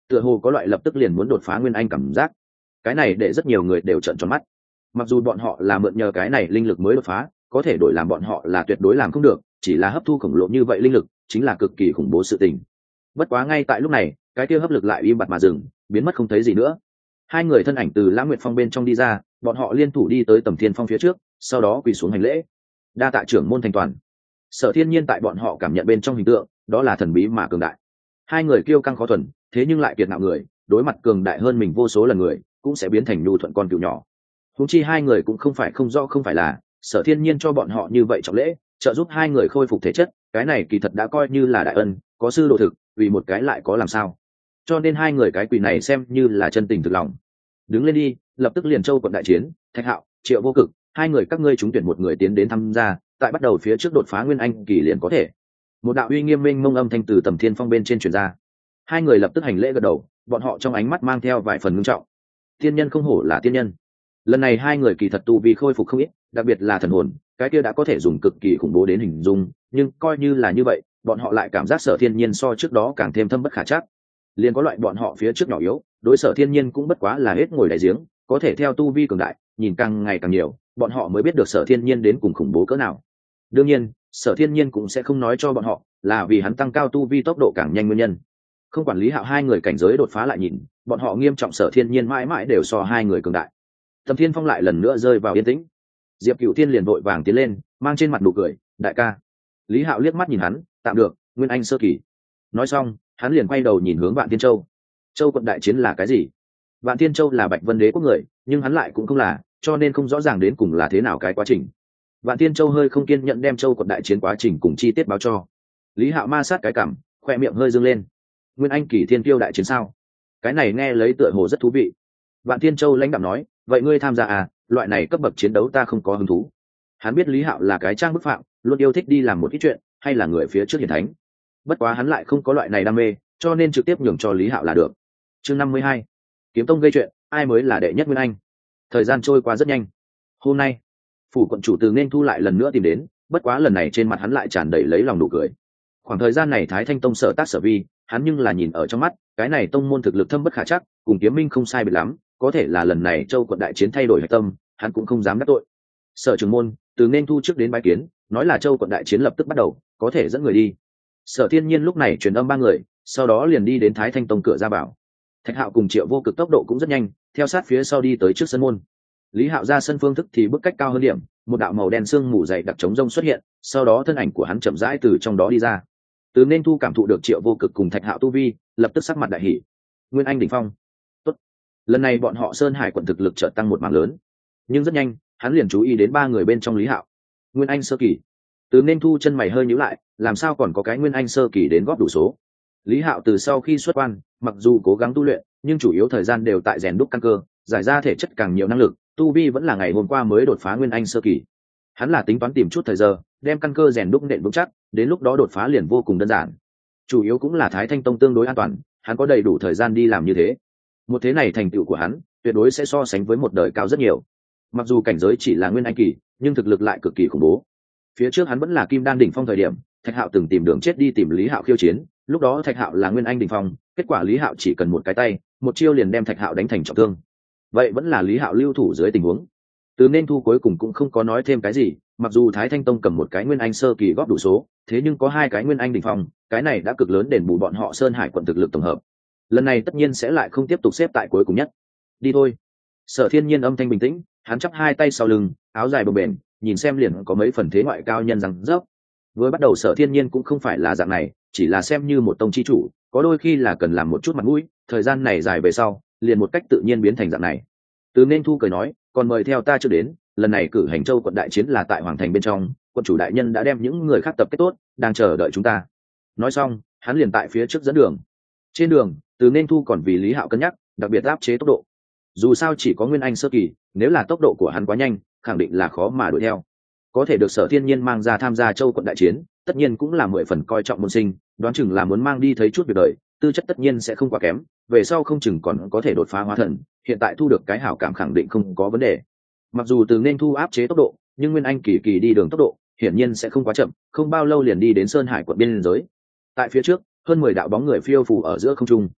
tựa hồ có loại lập tức liền muốn đột phá nguyên anh cảm giác. Cái này để rất nhiều người đều trợn tròn mắt. Mặc dù bọn họ là mượn nhờ cái này linh lực mới đột phá, có thể đổi làm bọn họ là tuyệt đối làm không được, chỉ là hấp thu khổng lồ như vậy linh lực chính là cực kỳ khủng bố sự tình. Bất quá ngay tại lúc này, cái kia hấp lực lại im bặt mà dừng, biến mất không thấy gì nữa. Hai người thân ảnh từ Lãng Nguyệt Phong bên trong đi ra, bọn họ liên thủ đi tới Tầm Thiên Phong phía trước, sau đó quỳ xuống hành lễ. Đa tạ trưởng môn thành toàn. Sở Thiên Nhiên tại bọn họ cảm nhận bên trong hình tượng, đó là thần bí mà cường đại. Hai người kiêu căng khó thuần, thế nhưng lại kiệt ngạo người, đối mặt cường đại hơn mình vô số lần người, cũng sẽ biến thành nhu thuận con cừu nhỏ. Huống chi hai người cũng không phải không rõ không phải là, Sở Thiên Nhiên cho bọn họ như vậy trọng lễ, trợ giúp hai người khôi phục thể chất, cái này kỳ thật đã coi như là đại ân, có sư độ thực, vì một cái lại có làm sao. Cho nên hai người cái quỳ này xem như là chân tình thực lòng. Đứng lên đi, lập tức liền châu quận đại chiến, Thạch Hạo, Triệu Vô Cực, hai người các ngươi trúng tuyển một người tiến đến tham gia, tại bắt đầu phía trước đột phá nguyên anh kỳ liền có thể. Một đạo uy nghiêm minh mông âm thanh từ Tầm Thiên Phong bên trên truyền ra. Hai người lập tức hành lễ gật đầu, bọn họ trong ánh mắt mang theo vài phần ngưng trọng. Tiên nhân không hổ là tiên nhân. Lần này hai người kỳ thật tu vi khôi phục không ít, đặc biệt là thần hồn, cái kia đã có thể dùng cực kỳ khủng bố đến hình dung, nhưng coi như là như vậy, bọn họ lại cảm giác Sở Thiên Nhiên so trước đó càng thêm thâm bất khả trắc. Liền có loại bọn họ phía trước nhỏ yếu, đối Sở Thiên Nhiên cũng bất quá là hết ngồi đại giếng, có thể theo tu vi cường đại, nhìn càng ngày càng nhiều, bọn họ mới biết được Sở Thiên Nhiên đến cùng khủng bố cỡ nào. Đương nhiên, Sở Thiên Nhiên cũng sẽ không nói cho bọn họ, là vì hắn tăng cao tu vi tốc độ càng nhanh nguyên nhân. Không quản Lý Hạo hai người cảnh giới đột phá lại nhìn, bọn họ nghiêm trọng Sở Thiên Nhiên mãi mãi đều so hai người cường đại. Tầm Thiên Phong lại lần nữa rơi vào yên tĩnh. Diệp Cửu Thiên liền vội vàng tiến lên, mang trên mặt nụ cười, "Đại ca." Lý Hạo liếc mắt nhìn hắn, "Tạm được, nguyên anh sơ kỳ." Nói xong, hắn liền quay đầu nhìn hướng Vạn Tiên Châu. Châu quận đại chiến là cái gì? Vạn Tiên Châu là Bạch Vân Đế quốc người, nhưng hắn lại cũng không là, cho nên không rõ ràng đến cùng là thế nào cái quá trình. Vạn Tiên Châu hơi không kiên nhẫn đem Châu quận đại chiến quá trình cùng chi tiết báo cho. Lý Hạo ma sát cái cằm, khoe miệng hơi dương lên. Nguyên anh kỳ thiên tiêu đại chiến sao? Cái này nghe lấy tựa hồ rất thú vị. Vạn Tiên Châu lãnh đạm nói, "Vậy ngươi tham gia à? Loại này cấp bậc chiến đấu ta không có hứng thú." Hắn biết Lý Hạo là cái trang bức phạm, luôn yêu thích đi làm một ít chuyện, hay là người phía trước hiển thánh. Bất quá hắn lại không có loại này đam mê, cho nên trực tiếp nhường cho Lý Hạo là được. Chương năm mươi hai, Kiếm Tông gây chuyện, ai mới là đệ nhất nguyên anh? Thời gian trôi qua rất nhanh. Hôm nay, phủ quận chủ Từ Nên Thu lại lần nữa tìm đến, bất quá lần này trên mặt hắn lại tràn đầy lấy lòng nụ cười. Khoảng thời gian này Thái Thanh Tông sở tác sở vi, hắn nhưng là nhìn ở trong mắt, cái này tông môn thực lực thâm bất khả trắc, cùng Kiếm Minh không sai biệt lắm, có thể là lần này Châu quận đại chiến thay đổi hệ tâm, hắn cũng không dám đắc tội. Sở trưởng môn, Từ Nên Thu trước đến bái kiến, nói là Châu quận đại chiến lập tức bắt đầu, có thể dẫn người đi. Sở Thiên Nhiên lúc này truyền âm ba người, sau đó liền đi đến Thái Thanh Tông cửa ra bảo. Thạch Hạo cùng Triệu Vô Cực tốc độ cũng rất nhanh, theo sát phía sau đi tới trước sân môn. Lý Hạo ra sân phương thức thì bước cách cao hơn điểm, một đạo màu đen sương mù dày đặc trống rông xuất hiện, sau đó thân ảnh của hắn chậm rãi từ trong đó đi ra. Từ Nên Thu cảm thụ được Triệu Vô Cực cùng Thạch Hạo tu vi, lập tức sắc mặt đại hỉ. Nguyên anh đỉnh phong. Tốt. Lần này bọn họ Sơn Hải quận thực lực chợt tăng một mảng lớn. Nhưng rất nhanh, hắn liền chú ý đến ba người bên trong Lý Hạo. Nguyên anh sơ kỳ. Từ Nên Thu chân mày hơi nhíu lại, làm sao còn có cái nguyên anh sơ kỳ đến góp đủ số. Lý Hạo từ sau khi xuất quan, mặc dù cố gắng tu luyện, nhưng chủ yếu thời gian đều tại rèn đúc căn cơ, giải ra thể chất càng nhiều năng lực, tu vi vẫn là ngày hôm qua mới đột phá nguyên anh sơ kỳ. Hắn là tính toán tìm chút thời giờ, đem căn cơ rèn đúc nện vững chắc, đến lúc đó đột phá liền vô cùng đơn giản. Chủ yếu cũng là Thái Thanh Tông tương đối an toàn, hắn có đầy đủ thời gian đi làm như thế. Một thế này thành tựu của hắn, tuyệt đối sẽ so sánh với một đời cao rất nhiều. Mặc dù cảnh giới chỉ là nguyên anh kỳ, nhưng thực lực lại cực kỳ khủng bố. Phía trước hắn vẫn là kim đan đỉnh phong thời điểm, Thạch Hạo từng tìm đường chết đi tìm Lý Hạo khiêu chiến, lúc đó Thạch Hạo là nguyên anh đỉnh phong, kết quả Lý Hạo chỉ cần một cái tay, một chiêu liền đem Thạch Hạo đánh thành trọng thương. Vậy vẫn là Lý Hạo lưu thủ dưới tình huống. Từ Nên Thu cuối cùng cũng không có nói thêm cái gì, mặc dù Thái Thanh Tông cầm một cái nguyên anh sơ kỳ góp đủ số, thế nhưng có hai cái nguyên anh đỉnh phong, cái này đã cực lớn đền bù bọn họ Sơn Hải quận thực lực tổng hợp. Lần này tất nhiên sẽ lại không tiếp tục xếp tại cuối cùng nhất. Đi thôi. Sở Thiên Nhiên âm thanh bình tĩnh, hắn chắp hai tay sau lưng, áo dài bồng bềnh, nhìn xem liền có mấy phần thế ngoại cao nhân rằng dốc. Vừa bắt đầu Sở Thiên Nhiên cũng không phải là dạng này, chỉ là xem như một tông chi chủ, có đôi khi là cần làm một chút mặt mũi, thời gian này dài về sau, liền một cách tự nhiên biến thành dạng này. Từ Nên Thu cười nói, còn mời theo ta chưa đến, lần này cử hành Châu quận đại chiến là tại hoàng thành bên trong, quận chủ đại nhân đã đem những người khác tập kết tốt, đang chờ đợi chúng ta. Nói xong, hắn liền tại phía trước dẫn đường. Trên đường, Từ Nên Thu còn vì Lý Hạo cân nhắc, đặc biệt áp chế tốc độ. Dù sao chỉ có nguyên anh sơ kỳ, nếu là tốc độ của hắn quá nhanh, khẳng định là khó mà đuổi theo. Có thể được Sở Thiên Nhiên mang ra tham gia Châu quận đại chiến, tất nhiên cũng là mười phần coi trọng môn sinh, đoán chừng là muốn mang đi thấy chút việc đời, tư chất tất nhiên sẽ không quá kém, về sau không chừng còn có thể đột phá hóa thần, hiện tại thu được cái hảo cảm khẳng định không có vấn đề. Mặc dù Từ Nên Thu áp chế tốc độ, nhưng nguyên anh kỳ kỳ đi đường tốc độ, hiển nhiên sẽ không quá chậm, không bao lâu liền đi đến Sơn Hải quận biên giới. Tại phía trước, hơn mười đạo bóng người phiêu phù ở giữa không trung.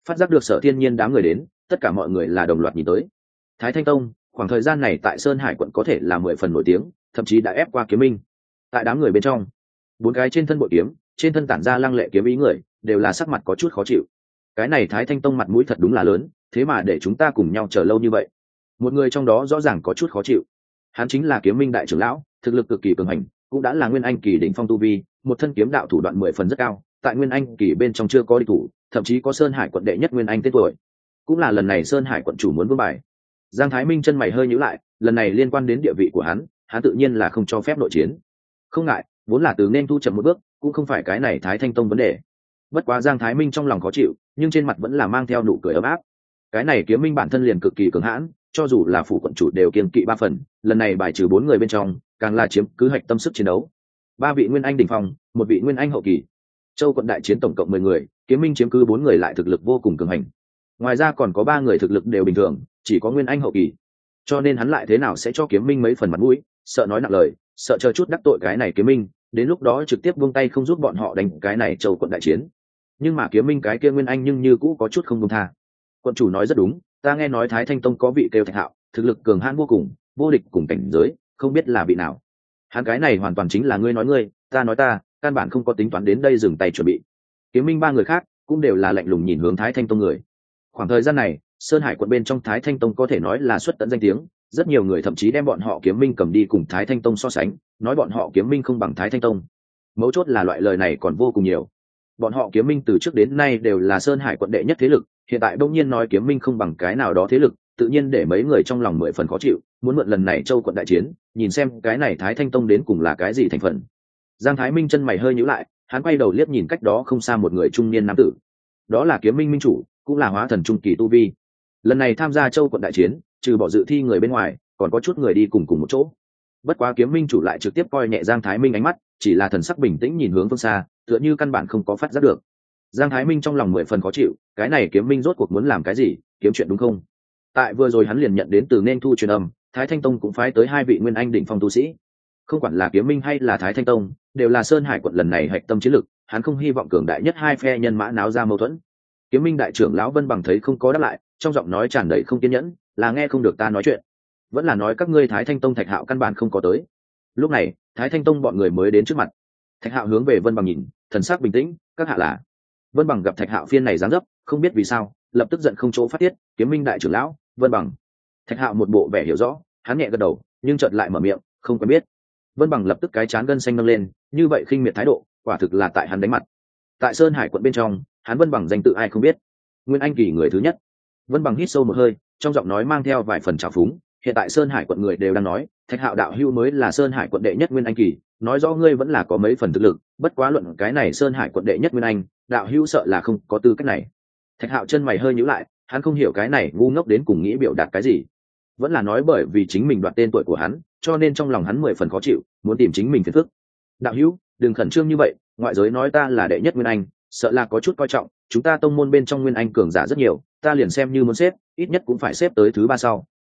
Phát giác được Sở Thiên Nhiên đám người đến, tất cả mọi người là đồng loạt nhìn tới. Thái Thanh Tông khoảng thời gian này tại Sơn Hải quận có thể là mười phần nổi tiếng, thậm chí đã ép qua Kiếm Minh. Tại đám người bên trong, bốn cái trên thân bội kiếm, trên thân tản ra lăng lệ kiếm ý người, đều là sắc mặt có chút khó chịu. Cái này Thái Thanh Tông mặt mũi thật đúng là lớn, thế mà để chúng ta cùng nhau chờ lâu như vậy. Một người trong đó rõ ràng có chút khó chịu. Hắn chính là Kiếm Minh đại trưởng lão, thực lực cực kỳ cường hành, cũng đã là nguyên anh kỳ đỉnh phong tu vi, một thân kiếm đạo thủ đoạn mười phần rất cao, tại nguyên anh kỳ bên trong chưa có địch thủ, thậm chí có Sơn Hải quận đệ nhất nguyên anh tên tuổi. Cũng là lần này Sơn Hải quận chủ muốn vương bài. Giang Thái Minh chân mày hơi nhíu lại, lần này liên quan đến địa vị của hắn, hắn tự nhiên là không cho phép nội chiến. Không ngại, vốn là từ nên thu chậm một bước, cũng không phải cái này Thái Thanh Tông vấn đề. Bất quá Giang Thái Minh trong lòng khó chịu, nhưng trên mặt vẫn là mang theo nụ cười ấm áp. Cái này Kiếm Minh bản thân liền cực kỳ cường hãn, cho dù là phủ quận chủ đều kiêng kỵ ba phần, lần này bài trừ bốn người bên trong, càng là chiếm cứ hạch tâm sức chiến đấu. Ba vị nguyên anh đỉnh phong, một vị nguyên anh hậu kỳ. Châu quận đại chiến tổng cộng mười người, Kiếm Minh chiếm cứ bốn người lại thực lực vô cùng cường hành. Ngoài ra còn có ba người thực lực đều bình thường, chỉ có nguyên anh hậu kỳ. Cho nên hắn lại thế nào sẽ cho Kiếm Minh mấy phần mặt mũi, sợ nói nặng lời, sợ chờ chút đắc tội cái này Kiếm Minh, đến lúc đó trực tiếp buông tay không giúp bọn họ đánh cái này Châu quận đại chiến. Nhưng mà Kiếm Minh cái kia nguyên anh nhưng như cũ có chút không buông tha. Quận chủ nói rất đúng, ta nghe nói Thái Thanh Tông có vị kêu Thạch Hạo, thực lực cường hãn vô cùng, vô địch cùng cảnh giới, không biết là vị nào. Hắn cái này hoàn toàn chính là ngươi nói ngươi, ta nói ta, căn bản không có tính toán đến đây dừng tay chuẩn bị. Kiếm Minh ba người khác cũng đều là lạnh lùng nhìn hướng Thái Thanh Tông người. Khoảng thời gian này, Sơn Hải quận bên trong Thái Thanh Tông có thể nói là xuất tận danh tiếng, rất nhiều người thậm chí đem bọn họ Kiếm Minh cầm đi cùng Thái Thanh Tông so sánh, nói bọn họ Kiếm Minh không bằng Thái Thanh Tông. Mấu chốt là loại lời này còn vô cùng nhiều. Bọn họ Kiếm Minh từ trước đến nay đều là Sơn Hải quận đệ nhất thế lực, hiện tại đông nhiên nói Kiếm Minh không bằng cái nào đó thế lực, tự nhiên để mấy người trong lòng mười phần khó chịu, muốn mượn lần này Châu quận đại chiến, nhìn xem cái này Thái Thanh Tông đến cùng là cái gì thành phần. Giang Thái Minh chân mày hơi nhíu lại, hắn quay đầu liếc nhìn cách đó không xa một người trung niên nam tử. Đó là Kiếm Minh minh chủ, cũng là hóa thần trung kỳ tu vi. Lần này tham gia Châu quận đại chiến, trừ bỏ dự thi người bên ngoài, còn có chút người đi cùng cùng một chỗ. Bất quá Kiếm Minh chủ lại trực tiếp coi nhẹ Giang Thái Minh ánh mắt, chỉ là thần sắc bình tĩnh nhìn hướng phương xa, tựa như căn bản không có phát giác được. Giang Thái Minh trong lòng mười phần khó chịu, cái này Kiếm Minh rốt cuộc muốn làm cái gì, kiếm chuyện đúng không? Tại vừa rồi hắn liền nhận đến từ nên thu truyền âm, Thái Thanh Tông cũng phái tới hai vị nguyên anh đỉnh phong tu sĩ. Không quản là Kiếm Minh hay là Thái Thanh Tông, đều là Sơn Hải quận lần này hạch tâm chiến lực, hắn không hy vọng cường đại nhất hai phe nhân mã náo ra mâu thuẫn. Kiếm Minh đại trưởng lão Vân Bằng thấy không có đáp lại, trong giọng nói tràn đầy không kiên nhẫn, là nghe không được ta nói chuyện, vẫn là nói các ngươi Thái Thanh Tông Thạch Hạo căn bản không có tới. Lúc này, Thái Thanh Tông bọn người mới đến trước mặt. Thạch Hạo hướng về Vân Bằng nhìn, thần sắc bình tĩnh, các hạ là. Vân Bằng gặp Thạch Hạo phiên này dáng dấp, không biết vì sao, lập tức giận không chỗ phát tiết, Kiếm Minh đại trưởng lão, Vân Bằng. Thạch Hạo một bộ vẻ hiểu rõ, hắn nhẹ gật đầu, nhưng chợt lại mở miệng, không quen biết. Vân Bằng lập tức cái chán gân xanh nâng lên, như vậy khinh miệt thái độ, quả thực là tại hắn đánh mặt. Tại Sơn Hải quận bên trong, hắn Vân Bằng danh tự ai không biết, nguyên anh kỳ người thứ nhất. Vân Bằng hít sâu một hơi, trong giọng nói mang theo vài phần trào phúng, hiện tại Sơn Hải quận người đều đang nói, Thạch Hạo đạo hữu mới là Sơn Hải quận đệ nhất nguyên anh kỳ, nói rõ ngươi vẫn là có mấy phần thực lực, bất quá luận cái này Sơn Hải quận đệ nhất nguyên anh, đạo hữu sợ là không có tư cách này. Thạch Hạo chân mày hơi nhíu lại, hắn không hiểu cái này ngu ngốc đến cùng nghĩ biểu đạt cái gì, vẫn là nói bởi vì chính mình đoạt tên tuổi của hắn, cho nên trong lòng hắn mười phần khó chịu, muốn tìm chính mình phiền phức. Đạo hữu, đừng khẩn trương như vậy, ngoại giới nói ta là đệ nhất nguyên anh, sợ là có chút coi trọng, chúng ta tông môn bên trong nguyên anh cường giả rất nhiều, ta liền xem như muốn xếp, ít nhất cũng phải xếp tới thứ ba sau.